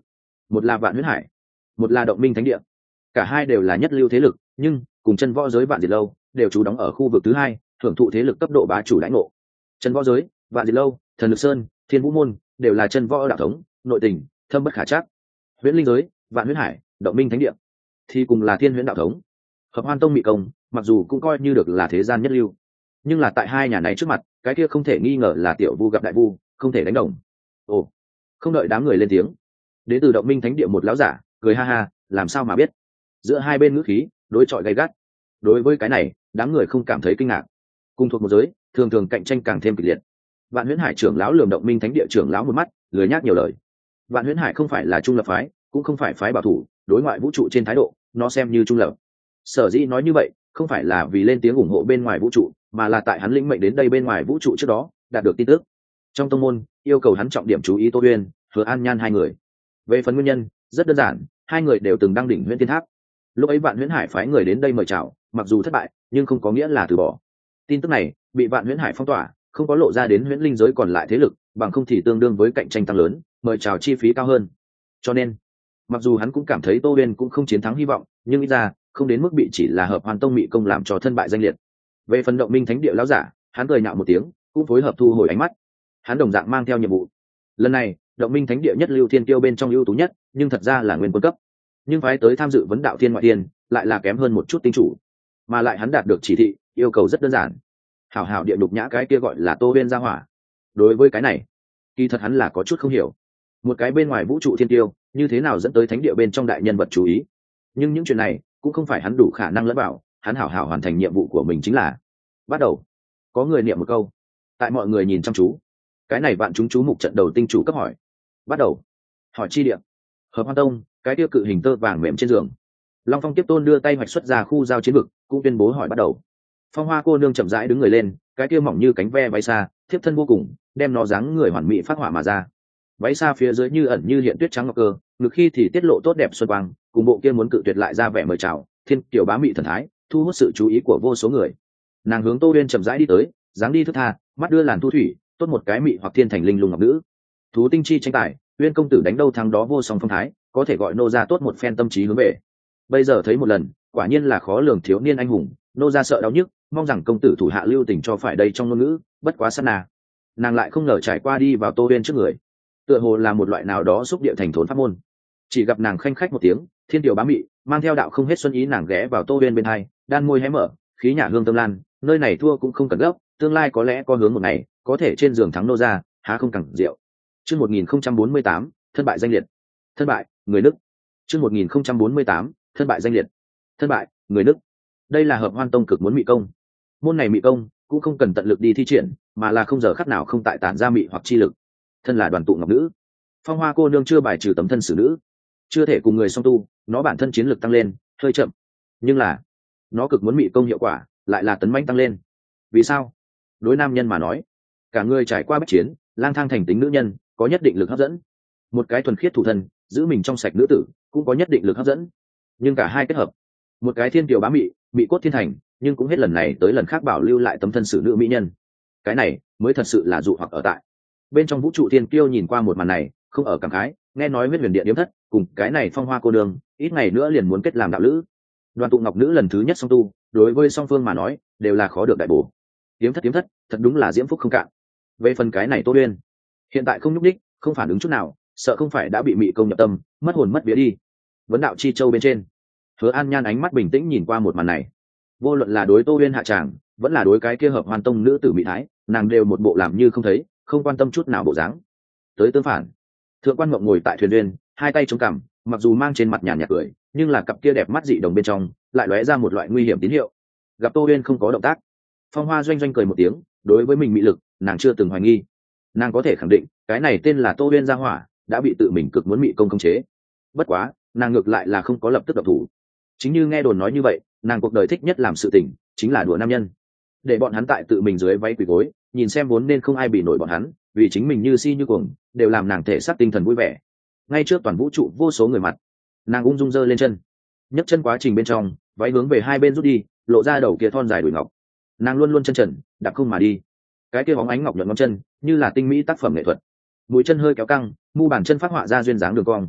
một là Vạn Huyễn Hải, một là Động Minh Thánh Địa. Cả hai đều là nhất lưu thế lực, nhưng cùng chân võ giới Vạn Diệt Lâu đều trú đóng ở khu vực thứ hai, hưởng thụ thế lực cấp độ bá chủ lãnh ngộ. Chân võ giới, Vạn Diệt Lâu, Thần Lực Sơn, Thiên Vũ môn đều là chân võ đạo thống, nội tình thâm bất khả trắc. Huyễn Linh giới, Vạn Huyễn Hải, Động Minh Thánh Địa thì cùng là Thiên Huyễn đạo thống. Hợp Hoan Tông Mị Công mặc dù cũng coi như được là thế gian nhất lưu, nhưng là tại hai nhà này trước mặt, cái kia không thể nghi ngờ là tiểu vu gặp đại vu, không thể đánh đồng. Ồ, không đợi đám người lên tiếng, đến từ Động Minh Thánh Địa một lão giả cười ha ha, làm sao mà biết? Giữa hai bên ngữ khí đối chọi gay gắt. Đối với cái này, đám người không cảm thấy kinh ngạc. Cùng thuộc một giới, thường thường cạnh tranh càng thêm kịch liệt. Vạn Huyễn Hải trưởng lão lườm Động Minh Thánh Địa trưởng lão một mắt, lười nhác nhiều lời. Vạn Huyễn Hải không phải là trung lập phái, cũng không phải phái bảo thủ, đối ngoại vũ trụ trên thái độ, nó xem như trung lập. Sở dĩ nói như vậy, không phải là vì lên tiếng ủng hộ bên ngoài vũ trụ, mà là tại hắn lĩnh mệnh đến đây bên ngoài vũ trụ trước đó, đạt được tin tức. Trong tông môn, yêu cầu hắn trọng điểm chú ý Tô Uyên, Hứa An Nhan hai người. Về phần nguyên nhân, rất đơn giản, hai người đều từng đăng đỉnh Huyễn Tiên Tháp. Lúc ấy Vạn Huyễn Hải phái người đến đây mời chào, mặc dù thất bại, nhưng không có nghĩa là từ bỏ. Tin tức này bị Vạn Huyễn Hải phong tỏa, không có lộ ra đến Huyễn Linh giới còn lại thế lực, bằng không thì tương đương với cạnh tranh tăng lớn, mời chào chi phí cao hơn. Cho nên, mặc dù hắn cũng cảm thấy Tô Uyên cũng không chiến thắng hy vọng, nhưng ít ra không đến mức bị chỉ là Hợp Hoàn Tông Mị Công làm cho thân bại danh liệt. Về phần Động Minh Thánh Địa lão giả, hắn cười nhạo một tiếng, cũng phối hợp thu hồi ánh mắt. Hắn đồng dạng mang theo nhiệm vụ. Lần này, Động Minh Thánh Địa nhất lưu thiên tiêu bên trong ưu tú nhất, nhưng thật ra là nguyên quân cấp. Nhưng phái tới tham dự vấn đạo thiên ngoại thiên, lại là kém hơn một chút tinh chủ. Mà lại hắn đạt được chỉ thị, yêu cầu rất đơn giản. Hảo hảo địa đục nhã cái kia gọi là Tô Uyên gia hỏa. Đối với cái này, kỳ thật hắn là có chút không hiểu. Một cái bên ngoài vũ trụ thiên tiêu, như thế nào dẫn tới thánh địa bên trong đại nhân vật chú ý. Nhưng những chuyện này cũng không phải hắn đủ khả năng lẫn vào, hắn hảo hảo hoàn thành nhiệm vụ của mình chính là. Bắt đầu, có người niệm một câu, tại mọi người nhìn chăm chú, cái này bạn chúng chú mục trận đầu tinh chủ cấp hỏi. Bắt đầu, hỏi chi địa. Hợp Hoan Tông, cái tiêu cự hình tơ vàng mềm trên giường. Long Phong tiếp tôn đưa tay hoạch xuất ra khu giao chiến vực, cũng tuyên bố hỏi bắt đầu. Phong Hoa cô nương chậm rãi đứng người lên, cái kia mỏng như cánh ve váy xa, thiếp thân vô cùng, đem nó dáng người hoàn mỹ phát họa mà ra. Váy xa phía dưới như ẩn như hiện tuyết trắng ngọc cơ, ngực khi thì tiết lộ tốt đẹp xuân quang, cùng bộ kia muốn cự tuyệt lại ra vẻ mời chào, thiên kiểu bá mị thần thái, thu hút sự chú ý của vô số người. Nàng hướng Tô Uyên chậm rãi đi tới, dáng đi thướt tha, mắt đưa làn thu thủy, tốt một cái mị hoặc thiên thành linh lung ngọc nữ. Thú tinh chi tranh tài, Uyên công tử đánh đâu thắng đó vô song phong thái, có thể gọi nô gia tốt một phen tâm trí hướng về. Bây giờ thấy một lần, quả nhiên là khó lường thiếu niên anh hùng, nô gia sợ đau nhức, mong rằng công tử thủ hạ lưu tình cho phải đây trong ngôn ngữ, bất quá sát na. Nàng lại không ngờ trải qua đi vào Tô Uyên trước người, tựa hồ là một loại nào đó xúc địa thành thốn pháp môn. Chỉ gặp nàng khanh khách một tiếng, thiên tiểu bá mị, mang theo đạo không hết xuân ý, nàng ghé vào Tô Uyên bên hai, đan môi hé mở, khí nhả hương tâm lan, nơi này thua cũng không cần gấp, tương lai có lẽ có hướng một ngày, có thể trên giường thắng nô gia, há không càng diệu. Chương một nghìn không trăm bốn mươi tám, thân bại danh liệt. Thân bại, người Đức. Chương một nghìn không trăm bốn mươi tám, thân bại danh liệt. Thân bại, người Đức. Đây là Hợp Hoan Tông cực muốn mị công. Môn này mị công cũng không cần tận lực đi thi triển, mà là không giờ khắc nào không tại tản ra mị hoặc chi lực. Thân là đoàn tụ ngọc nữ, Phong Hoa cô nương chưa bài trừ tấm thân xử nữ, chưa thể cùng người song tu, nó bản thân chiến lực tăng lên hơi chậm, nhưng là nó cực muốn mị công hiệu quả lại là tấn mãnh tăng lên. Vì sao? Đối nam nhân mà nói, cả người trải qua bách chiến, lang thang thành tính nữ nhân có nhất định lực hấp dẫn. Một cái thuần khiết thủ thân, giữ mình trong sạch nữ tử cũng có nhất định lực hấp dẫn. Nhưng cả hai kết hợp, một cái thiên kiều bá mị, mị cốt thiên thành, nhưng cũng hết lần này tới lần khác bảo lưu lại tấm thân xử nữ mỹ nhân. Cái này mới thật sự là dụ hoặc ở tại. Bên trong vũ trụ thiên kiêu nhìn qua một màn này, không ở cảm khái, nghe nói huyết huyền điện điếm thất cùng cái này Phong Hoa cô đường ít ngày nữa liền muốn kết làm đạo lữ. Đoàn tụ ngọc nữ lần thứ nhất song tu, đối với song phương mà nói đều là khó được đại bổ. Điếm thất điếm thất, thật đúng là diễm phúc không cạn. Về phần cái này Tô Uyên, hiện tại không nhúc đích, không phản ứng chút nào, sợ không phải đã bị mị công nhập tâm, mất hồn mất vía đi. Vấn đạo chi châu bên trên, Hứa An Nhan ánh mắt bình tĩnh nhìn qua một màn này. Vô luận là đối Tô Uyên hạ tràng, vẫn là đối cái kia Hợp Hoan Tông nữ tử mỹ thái, nàng đều một bộ làm như không thấy, không quan tâm chút nào bộ dáng. Tới tương phản, Thượng Quan Ngộng ngồi tại thuyền uyên, hai tay chống cằm, mặc dù mang trên mặt nhàn nhạt cười, nhưng là cặp kia đẹp mắt dị đồng bên trong lại lóe ra một loại nguy hiểm tín hiệu. Gặp Tô Uyên không có động tác, Phong Hoa doanh doanh cười một tiếng, đối với mình mị lực, nàng chưa từng hoài nghi. Nàng có thể khẳng định, cái này tên là Tô Uyên gia hỏa, đã bị tự mình cực muốn mị công khống chế. Bất quá, nàng ngược lại là không có lập tức động thủ. Chính như nghe đồn nói như vậy, nàng cuộc đời thích nhất làm sự tình chính là đùa nam nhân, để bọn hắn tại tự mình dưới váy quỳ gối, nhìn xem vốn nên không ai bị nổi bọn hắn, vì chính mình như si như cuồng, đều làm nàng thể xác tinh thần vui vẻ. Ngay trước toàn vũ trụ vô số người mặt, nàng ung dung giơ lên chân, nhấc chân quá trình bên trong, váy hướng về hai bên rút đi, lộ ra đầu kia thon dài đùi ngọc. Nàng luôn luôn chân trần, đạp không mà đi, cái kia bóng ánh ngọc nhuận ngón chân như là tinh mỹ tác phẩm nghệ thuật. Mũi chân hơi kéo căng, mu bàn chân phát họa ra duyên dáng đường cong.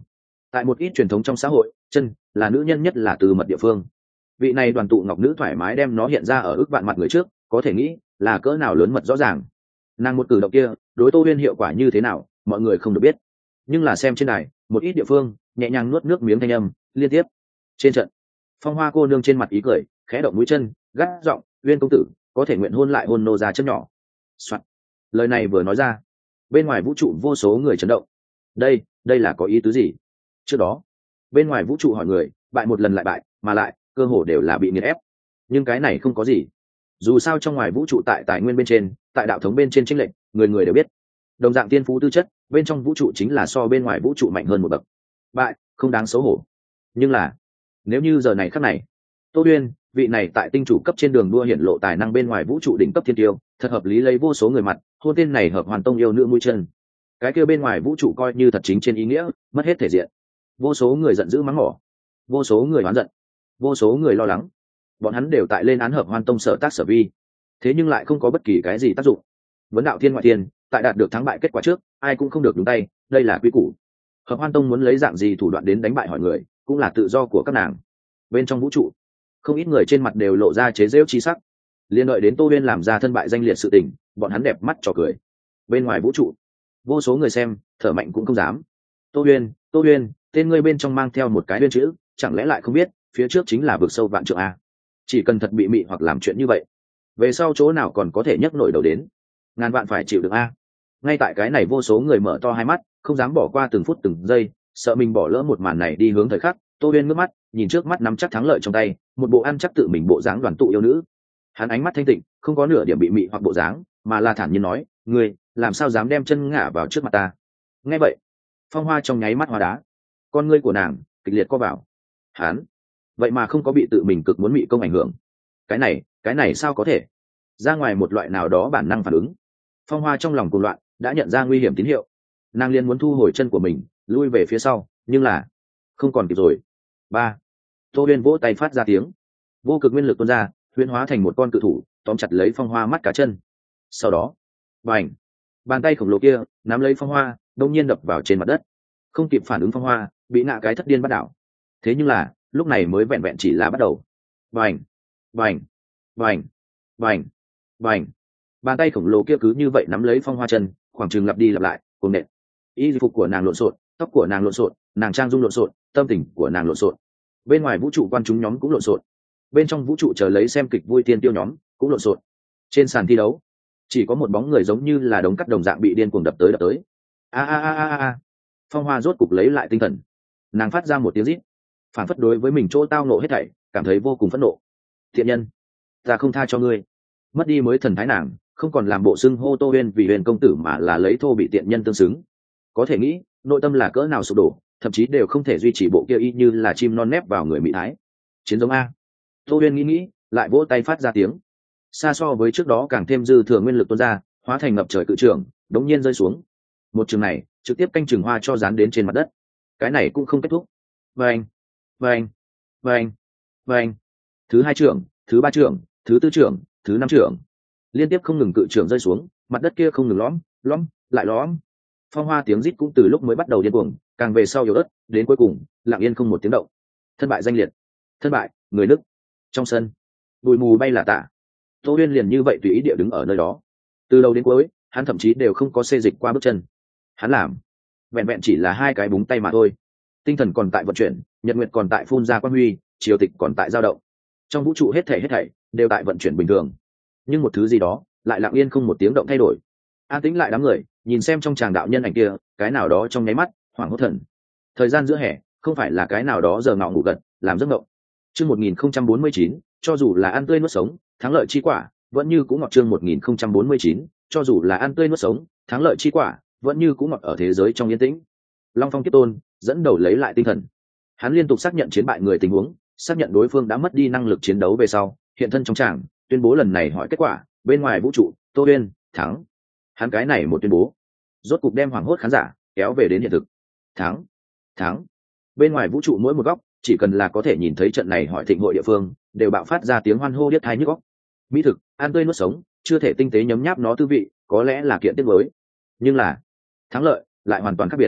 Tại một ít truyền thống trong xã hội, chân là nữ nhân nhất là từ mật địa phương. Vị này đoàn tụ ngọc nữ thoải mái đem nó hiện ra ở ước vạn mặt người trước, có thể nghĩ là cỡ nào lớn mật rõ ràng. Nàng một cử động kia đối Tô Huyên hiệu quả như thế nào mọi người không được biết, nhưng là xem trên này một ít địa phương nhẹ nhàng nuốt nước miếng thanh âm liên tiếp. Trên trận, Phong Hoa cô nương trên mặt ý cười, khẽ động mũi chân, gắt giọng, Uyên công tử có thể nguyện hôn lại hôn nô ra chân nhỏ. Soạn. Lời này vừa nói ra, bên ngoài vũ trụ vô số người chấn động. Đây, đây là có ý tứ gì? Trước đó, bên ngoài vũ trụ hỏi người, bại một lần lại bại, mà lại cơ hồ đều là bị nghiền ép. Nhưng cái này không có gì. Dù sao trong ngoài vũ trụ tại tài nguyên bên trên, tại đạo thống bên trên chênh lệch, người người đều biết. Đồng dạng tiên phú tư chất, bên trong vũ trụ chính là so bên ngoài vũ trụ mạnh hơn một bậc. Bại, không đáng xấu hổ. Nhưng là, nếu như giờ này khắc này, Tô Uyên, vị này tại tinh chủ cấp trên đường đua hiển lộ tài năng bên ngoài vũ trụ đỉnh cấp thiên tiêu, thật hợp lý lấy vô số người mặt, hôn tên này hợp hoàn tông yêu nữ mũi chân. Cái kia bên ngoài vũ trụ coi như thật chính trên ý nghĩa, mất hết thể diện. Vô số người giận dữ mắng mỏ, vô số người oán giận, vô số người lo lắng. Bọn hắn đều tại lên án hợp hoàn tông sở tác sở vi, thế nhưng lại không có bất kỳ cái gì tác dụng. Vấn đạo thiên ngoại thiên, tại đạt được thắng bại kết quả trước, ai cũng không được nhúng tay, đây là quy củ. Hợp Hoan Tông muốn lấy dạng gì thủ đoạn đến đánh bại hỏi người, cũng là tự do của các nàng. Bên trong vũ trụ, không ít người trên mặt đều lộ ra chế giễu chi sắc. Liên đợi đến Tô Uyên làm ra thân bại danh liệt sự tình, bọn hắn đẹp mắt trò cười. Bên ngoài vũ trụ, vô số người xem, thở mạnh cũng không dám. Tô Uyên, Tô Uyên, tên ngươi bên trong mang theo một cái uyên chữ, chẳng lẽ lại không biết, phía trước chính là vực sâu vạn trượng a? Chỉ cần thật bị mị hoặc làm chuyện như vậy, về sau chỗ nào còn có thể nhấc nổi đầu đến? Ngàn vạn phải chịu được a. Ngay tại cái này vô số người mở to hai mắt, không dám bỏ qua từng phút từng giây, sợ mình bỏ lỡ một màn này đi hướng thời khắc. Tô Uyên ngước mắt, nhìn trước mắt nắm chắc thắng lợi trong tay, một bộ ăn chắc tự mình bộ dáng đoàn tụ yêu nữ. Hắn ánh mắt thanh tịnh, không có nửa điểm bị mị hoặc bộ dáng, mà là thản nhiên nói, ngươi làm sao dám đem chân ngả vào trước mặt ta? Nghe vậy, Phong Hoa trong nháy mắt hóa đá, con ngươi của nàng kịch liệt co vào. Hắn vậy mà không có bị tự mình cực muốn mị công ảnh hưởng. Cái này, cái này sao có thể? Ra ngoài một loại nào đó bản năng phản ứng, Phong Hoa trong lòng cuồng loạn, đã nhận ra nguy hiểm tín hiệu. Nàng liền muốn thu hồi chân của mình, lui về phía sau, nhưng là không còn kịp rồi. Ba. Tô Uyên vỗ tay phát ra tiếng, vô cực nguyên lực tuôn ra, huyễn hóa thành một con cự thủ, tóm chặt lấy Phong Hoa mắt cá chân. Sau đó, bành, bàn tay khổng lồ kia nắm lấy Phong Hoa, đông nhiên đập vào trên mặt đất. Không kịp phản ứng Phong Hoa bị ngã cái thất điên bắt đảo. Thế nhưng là lúc này mới vẹn vẹn chỉ là bắt đầu. Bành, bành, bành, bành, bành. Bàn tay khổng lồ kia cứ như vậy nắm lấy Phong Hoa chân, khoảng chừng lặp đi lặp lại, cùng nện. Y phục của nàng lộn xộn, tóc của nàng lộn xộn, nàng trang dung lộn xộn, tâm tình của nàng lộn xộn. Bên ngoài vũ trụ quan chúng nhóm cũng lộn xộn, bên trong vũ trụ chờ lấy xem kịch vui tiên tiêu nhóm cũng lộn xộn. Trên sàn thi đấu, chỉ có một bóng người giống như là đống cắt đồng dạng bị điên cuồng đập tới đập tới. A a a a a. Phong Hoa rốt cục lấy lại tinh thần, nàng phát ra một tiếng rít, phản phất đối với mình chỗ tao nộ hết thảy cảm thấy vô cùng phẫn nộ. Thiện nhân, ta không tha cho ngươi. Mất đi mới thần thái nàng, không còn làm bộ xưng hô Tô Uyên vì Huyền công tử mà là lấy thô bị tiện nhân tương xứng. Có thể nghĩ nội tâm là cỡ nào sụp đổ, thậm chí đều không thể duy trì bộ kia y như là chim non nép vào người mỹ thái. Chiến giống a. Tô Uyên nghĩ nghĩ, lại vỗ tay phát ra tiếng. Xa so với trước đó càng thêm dư thừa nguyên lực tuôn ra, hóa thành ngập trời cự trường, đống nhiên rơi xuống. Một trường này trực tiếp canh trường hoa cho dán đến trên mặt đất. Cái này cũng không kết thúc. Vâng, vâng, vâng, vâng. Thứ hai trường, thứ ba trường, thứ tư trường, thứ năm trường, liên tiếp không ngừng cự trường rơi xuống, mặt đất kia không ngừng lõm, lõm, lại lõm. Phong Hoa tiếng rít cũng từ lúc mới bắt đầu điên cuồng, càng về sau yếu ớt, đến cuối cùng lặng yên không một tiếng động. Thân bại danh liệt, thân bại, người nức. Trong sân, bụi mù bay là tả. Tô Uyên liền như vậy tùy ý địa đứng ở nơi đó, từ đầu đến cuối hắn thậm chí đều không có xê dịch qua bước chân. Hắn làm vẹn vẹn chỉ là hai cái búng tay mà thôi. Tinh thần còn tại vận chuyển, nhật nguyệt còn tại phun ra quang huy, triều tịch còn tại dao động. Trong vũ trụ hết thảy hết thảy đều tại vận chuyển bình thường, nhưng một thứ gì đó lại lặng yên không một tiếng động thay đổi. An tĩnh lại đám người nhìn xem trong tràng đạo nhân ảnh kia, cái nào đó trong nháy mắt hoảng hốt thần. Thời gian giữa hè không phải là cái nào đó giờ ngọ ngủ gật làm giấc mộng. Chương một nghìn không trăm bốn mươi chín, cho dù là ăn tươi nuốt sống, thắng lợi chi quả vẫn như cũng ngọt. Chương một nghìn không trăm bốn mươi chín, cho dù là ăn tươi nuốt sống, thắng lợi chi quả vẫn như cũng ngọt ở thế giới trong yên tĩnh. Long Phong Kiếp Tôn dẫn đầu lấy lại tinh thần. Hắn liên tục xác nhận chiến bại người tình huống, xác nhận đối phương đã mất đi năng lực chiến đấu về sau, hiện thân trong tràng, tuyên bố lần này hỏi kết quả, bên ngoài vũ trụ, Tô Uyên thắng. Hắn cái này một tuyên bố, rốt cục đem hoảng hốt khán giả kéo về đến hiện thực. Thắng, thắng. Bên ngoài vũ trụ mỗi một góc, chỉ cần là có thể nhìn thấy trận này hỏi thịnh hội địa phương, đều bạo phát ra tiếng hoan hô điếc tai nhức óc. Mỹ thực, ăn tươi nuốt sống, chưa thể tinh tế nhấm nháp nó tư vị, có lẽ là kiện tiếc nuối, nhưng là thắng lợi lại hoàn toàn khác biệt.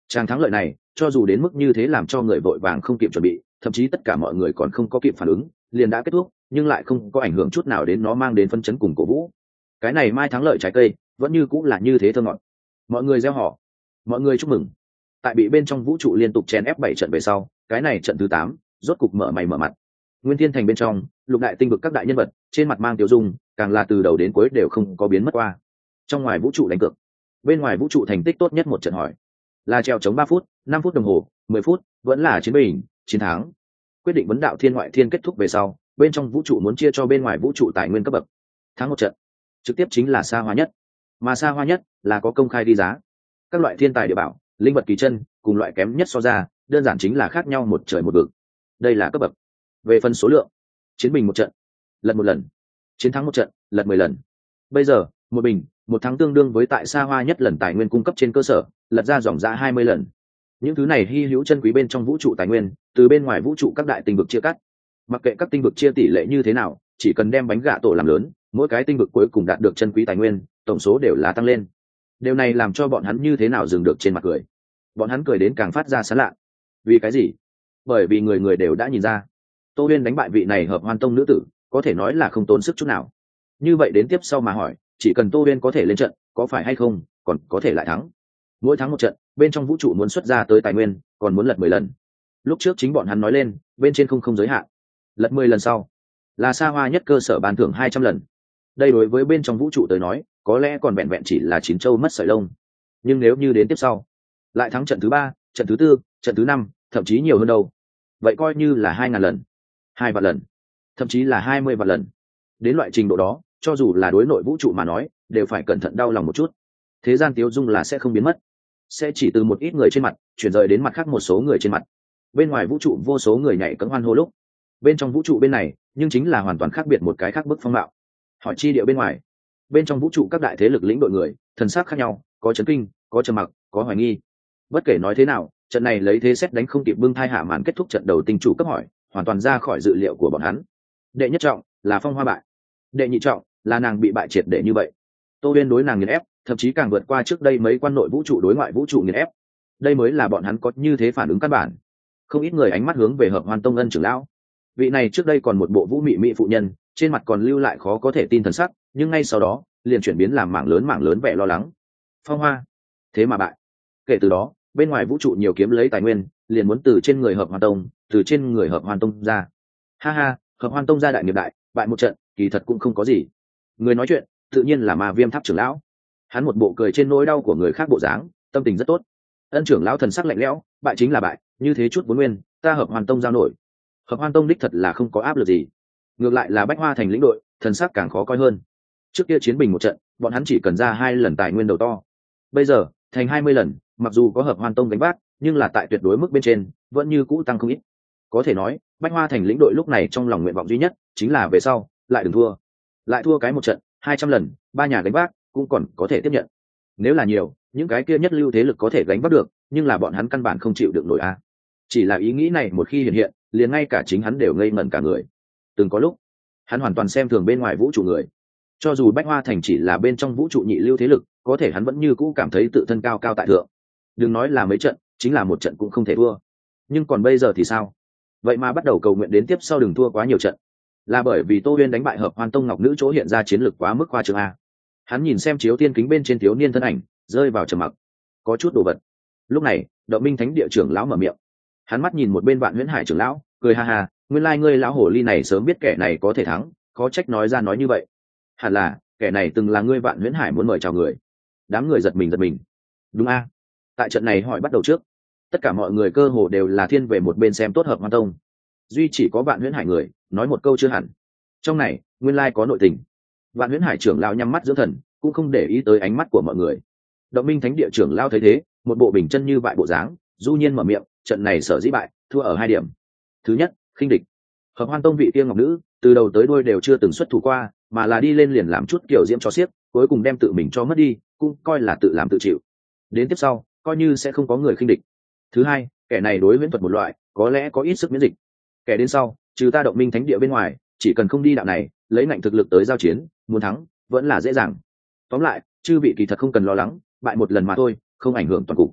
Tràng thắng lợi này cho dù đến mức như thế làm cho người vội vàng không kịp chuẩn bị, thậm chí tất cả mọi người còn không có kịp phản ứng liền đã kết thúc, nhưng lại không có ảnh hưởng chút nào đến nó mang đến phấn chấn cùng cổ vũ. Cái này mai thắng lợi trái cây vẫn như cũng là như thế thơ ngọt. Mọi người reo hò, mọi người chúc mừng. Tại bị bên trong vũ trụ liên tục chèn ép bảy trận về sau, cái này trận thứ tám rốt cục mở mày mở mặt. Nguyên Thiên Thành bên trong, lục đại tinh vực các đại nhân vật trên mặt mang tiêu dung, càng là từ đầu đến cuối đều không có biến mất qua. Trong ngoài vũ trụ đánh cược, bên ngoài vũ trụ thành tích tốt nhất một trận hỏi là treo chống ba phút, năm phút đồng hồ, mười phút, vẫn là chiến bình, chiến thắng. Quyết định vấn đạo thiên ngoại thiên kết thúc về sau, bên trong vũ trụ muốn chia cho bên ngoài vũ trụ tài nguyên cấp bậc. Thắng một trận, trực tiếp chính là xa hoa nhất, mà xa hoa nhất là có công khai đi giá. Các loại thiên tài địa bảo, linh vật kỳ chân, cùng loại kém nhất so ra, đơn giản chính là khác nhau một trời một vực. Đây là cấp bậc. Về phần số lượng, chiến bình một trận, lật một lần, chiến thắng một trận, lật mười lần. Bây giờ, một bình, một thắng tương đương với tại xa hoa nhất lần tài nguyên cung cấp trên cơ sở, lật ra dòng ra hai mươi lần. Những thứ này hy hữu chân quý bên trong vũ trụ tài nguyên, từ bên ngoài vũ trụ các đại tinh vực chia cắt. Mặc kệ các tinh vực chia tỷ lệ như thế nào, chỉ cần đem bánh gạ tổ làm lớn, mỗi cái tinh vực cuối cùng đạt được chân quý tài nguyên, tổng số đều là tăng lên. Điều này làm cho bọn hắn như thế nào dừng được trên mặt cười. Bọn hắn cười đến càng phát ra sán lạ. Vì cái gì? Bởi vì người người đều đã nhìn ra, Tô Huyên đánh bại vị này hợp hoan tông nữ tử, có thể nói là không tốn sức chút nào. Như vậy đến tiếp sau mà hỏi, chỉ cần Tô Huyên có thể lên trận, có phải hay không, còn có thể lại thắng. Mỗi thắng một trận, bên trong vũ trụ muốn xuất ra tới tài nguyên, còn muốn lật mười lần. Lúc trước chính bọn hắn nói lên, bên trên không không giới hạn. Lật mười lần sau, là xa hoa nhất cơ sở ban thưởng hai trăm lần. Đây đối với bên trong vũ trụ tới nói, có lẽ còn vẹn vẹn chỉ là chín châu mất sợi lông. Nhưng nếu như đến tiếp sau, lại thắng trận thứ ba, trận thứ tư, trận thứ năm, thậm chí nhiều hơn đâu. Vậy coi như là hai ngàn lần, hai vạn lần, thậm chí là hai mươi vạn lần. Đến loại trình độ đó, cho dù là đối nội vũ trụ mà nói, đều phải cẩn thận đau lòng một chút. Thế gian tiêu dung là sẽ không biến mất, sẽ chỉ từ một ít người trên mặt chuyển rời đến mặt khác một số người trên mặt. Bên ngoài vũ trụ vô số người nhảy cẫng hoan hô lúc, bên trong vũ trụ bên này nhưng chính là hoàn toàn khác biệt một cái khác bức phong mạo. Hỏi chi địa bên ngoài, bên trong vũ trụ các đại thế lực lĩnh đội người thần sắc khác nhau, có chấn kinh, có trầm mặc, có hoài nghi. Bất kể nói thế nào, trận này lấy thế xét đánh không kịp bưng thai hạ màn kết thúc trận đầu tinh chủ cấp hỏi, hoàn toàn ra khỏi dự liệu của bọn hắn. Đệ nhất trọng là Phong Hoa bại, đệ nhị trọng là nàng bị bại triệt để như vậy. Tô Uyên đối nàng nghiền ép, thậm chí càng vượt qua trước đây mấy quan nội vũ trụ đối ngoại vũ trụ nghiền ép. Đây mới là bọn hắn có như thế phản ứng căn bản. Không ít người ánh mắt hướng về Hợp Hoan Tông ân trưởng lão. Vị này trước đây còn một bộ vũ mị mị phụ nhân, trên mặt còn lưu lại khó có thể tin thần sắc, nhưng ngay sau đó liền chuyển biến làm mảng lớn mảng lớn vẻ lo lắng. Phong Hoa, thế mà bại. Kể từ đó, bên ngoài vũ trụ nhiều kiếm lấy tài nguyên, liền muốn từ trên người Hợp Hoan Tông, từ trên người Hợp Hoan Tông ra. Ha ha, Hợp Hoan Tông gia đại nghiệp đại, bại một trận, kỳ thật cũng không có gì. Người nói chuyện, tự nhiên là Ma Viêm Tháp trưởng lão. Hắn một bộ cười trên nỗi đau của người khác bộ dáng, tâm tình rất tốt. Ân trưởng lão thần sắc lạnh lẽo, bại chính là bại, như thế chút vốn nguyên, ta Hợp Hoan Tông giao nổi. Hợp Hoan Tông đích thật là không có áp lực gì. Ngược lại là Bách Hoa Thành lĩnh đội, thần sắc càng khó coi hơn. Trước kia chiến bình một trận, bọn hắn chỉ cần ra hai lần tài nguyên đầu to. Bây giờ, thành hai mươi lần, mặc dù có Hợp Hoan Tông gánh vác, nhưng là tại tuyệt đối mức bên trên, vẫn như cũ tăng không ít. Có thể nói, Bách Hoa Thành lĩnh đội lúc này trong lòng nguyện vọng duy nhất chính là về sau lại đừng thua, lại thua cái một trận hai trăm lần, ba nhà gánh vác cũng còn có thể tiếp nhận. Nếu là nhiều, những cái kia nhất lưu thế lực có thể gánh vác được, nhưng là bọn hắn căn bản không chịu được nổi a. Chỉ là ý nghĩ này một khi hiện hiện, liền ngay cả chính hắn đều ngây ngẩn cả người. Từng có lúc, hắn hoàn toàn xem thường bên ngoài vũ trụ người. Cho dù Bách Hoa Thành chỉ là bên trong vũ trụ nhị lưu thế lực, có thể hắn vẫn như cũ cảm thấy tự thân cao cao tại thượng. Đừng nói là mấy trận, chính là một trận cũng không thể thua. Nhưng còn bây giờ thì sao? Vậy mà bắt đầu cầu nguyện đến tiếp sau đừng thua quá nhiều trận, là bởi vì Tô Uyên đánh bại Hợp Hoan Tông ngọc nữ chỗ hiện ra chiến lược quá mức khoa trương a. Hắn nhìn xem chiếu tiên kính bên trên thiếu niên thân ảnh, rơi vào trầm mặc, có chút đồ vật. Lúc này, Động Minh Thánh địa trưởng lão mở miệng. Hắn mắt nhìn một bên Vạn Huyễn Hải trưởng lão, cười ha ha, nguyên lai ngươi lão hồ ly này sớm biết kẻ này có thể thắng, khó trách nói ra nói như vậy. Hẳn là kẻ này từng là ngươi Vạn Huyễn Hải muốn mời chào người. Đám người giật mình giật mình. Đúng a. Tại trận này hỏi bắt đầu trước, tất cả mọi người cơ hồ đều là thiên về một bên xem tốt Hợp Hoan Tông, duy chỉ có Vạn Huyễn Hải người nói một câu chưa hẳn. Trong này nguyên lai có nội tình. Vạn Huyễn Hải trưởng lão nhắm mắt dưỡng thần, cũng không để ý tới ánh mắt của mọi người. Động Minh Thánh địa trưởng lão thấy thế, một bộ bình chân như bại bộ dáng, du nhiên mở miệng, trận này sở dĩ bại, thua ở hai điểm. Thứ nhất, khinh địch. Hợp Hoan Tông vị tiên ngọc nữ, từ đầu tới đuôi đều chưa từng xuất thủ qua, mà là đi lên liền làm chút kiểu diễm cho xiếc, cuối cùng đem tự mình cho mất đi, cũng coi là tự làm tự chịu. Đến tiếp sau, coi như sẽ không có người khinh địch. Thứ hai, kẻ này đối huyễn thuật một loại, có lẽ có ít sức miễn dịch. Kẻ đến sau, trừ ta Động Minh Thánh địa bên ngoài, chỉ cần không đi đạo này, lấy ngạnh thực lực tới giao chiến, muốn thắng vẫn là dễ dàng. Tóm lại, chư vị kỳ thật không cần lo lắng, bại một lần mà thôi, không ảnh hưởng toàn cục.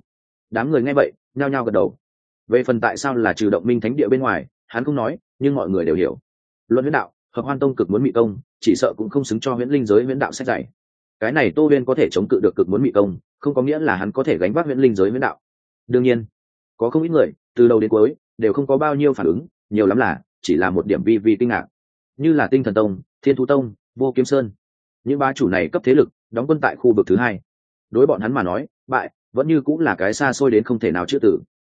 Đám người nghe vậy nhao nhao gật đầu. Về phần tại sao là trừ động minh thánh địa bên ngoài, hắn không nói, nhưng mọi người đều hiểu. Luận huyễn đạo, hợp hoan tông cực muốn mị công, chỉ sợ cũng không xứng cho huyễn linh giới huyễn đạo sách dạy. Cái này Tô Huyên có thể chống cự được cực muốn mị công, không có nghĩa là hắn có thể gánh vác huyễn linh giới huyễn đạo. Đương nhiên, có không ít người từ đầu đến cuối đều không có bao nhiêu phản ứng, nhiều lắm là chỉ là một điểm vi vi kinh ngạc, như là Tinh Thần Tông, Thiên Thú Tông, Vô Kiếm Sơn. Những bá chủ này cấp thế lực, đóng quân tại khu vực thứ hai. Đối bọn hắn mà nói, bại vẫn như cũng là cái xa xôi đến không thể nào chữa tử.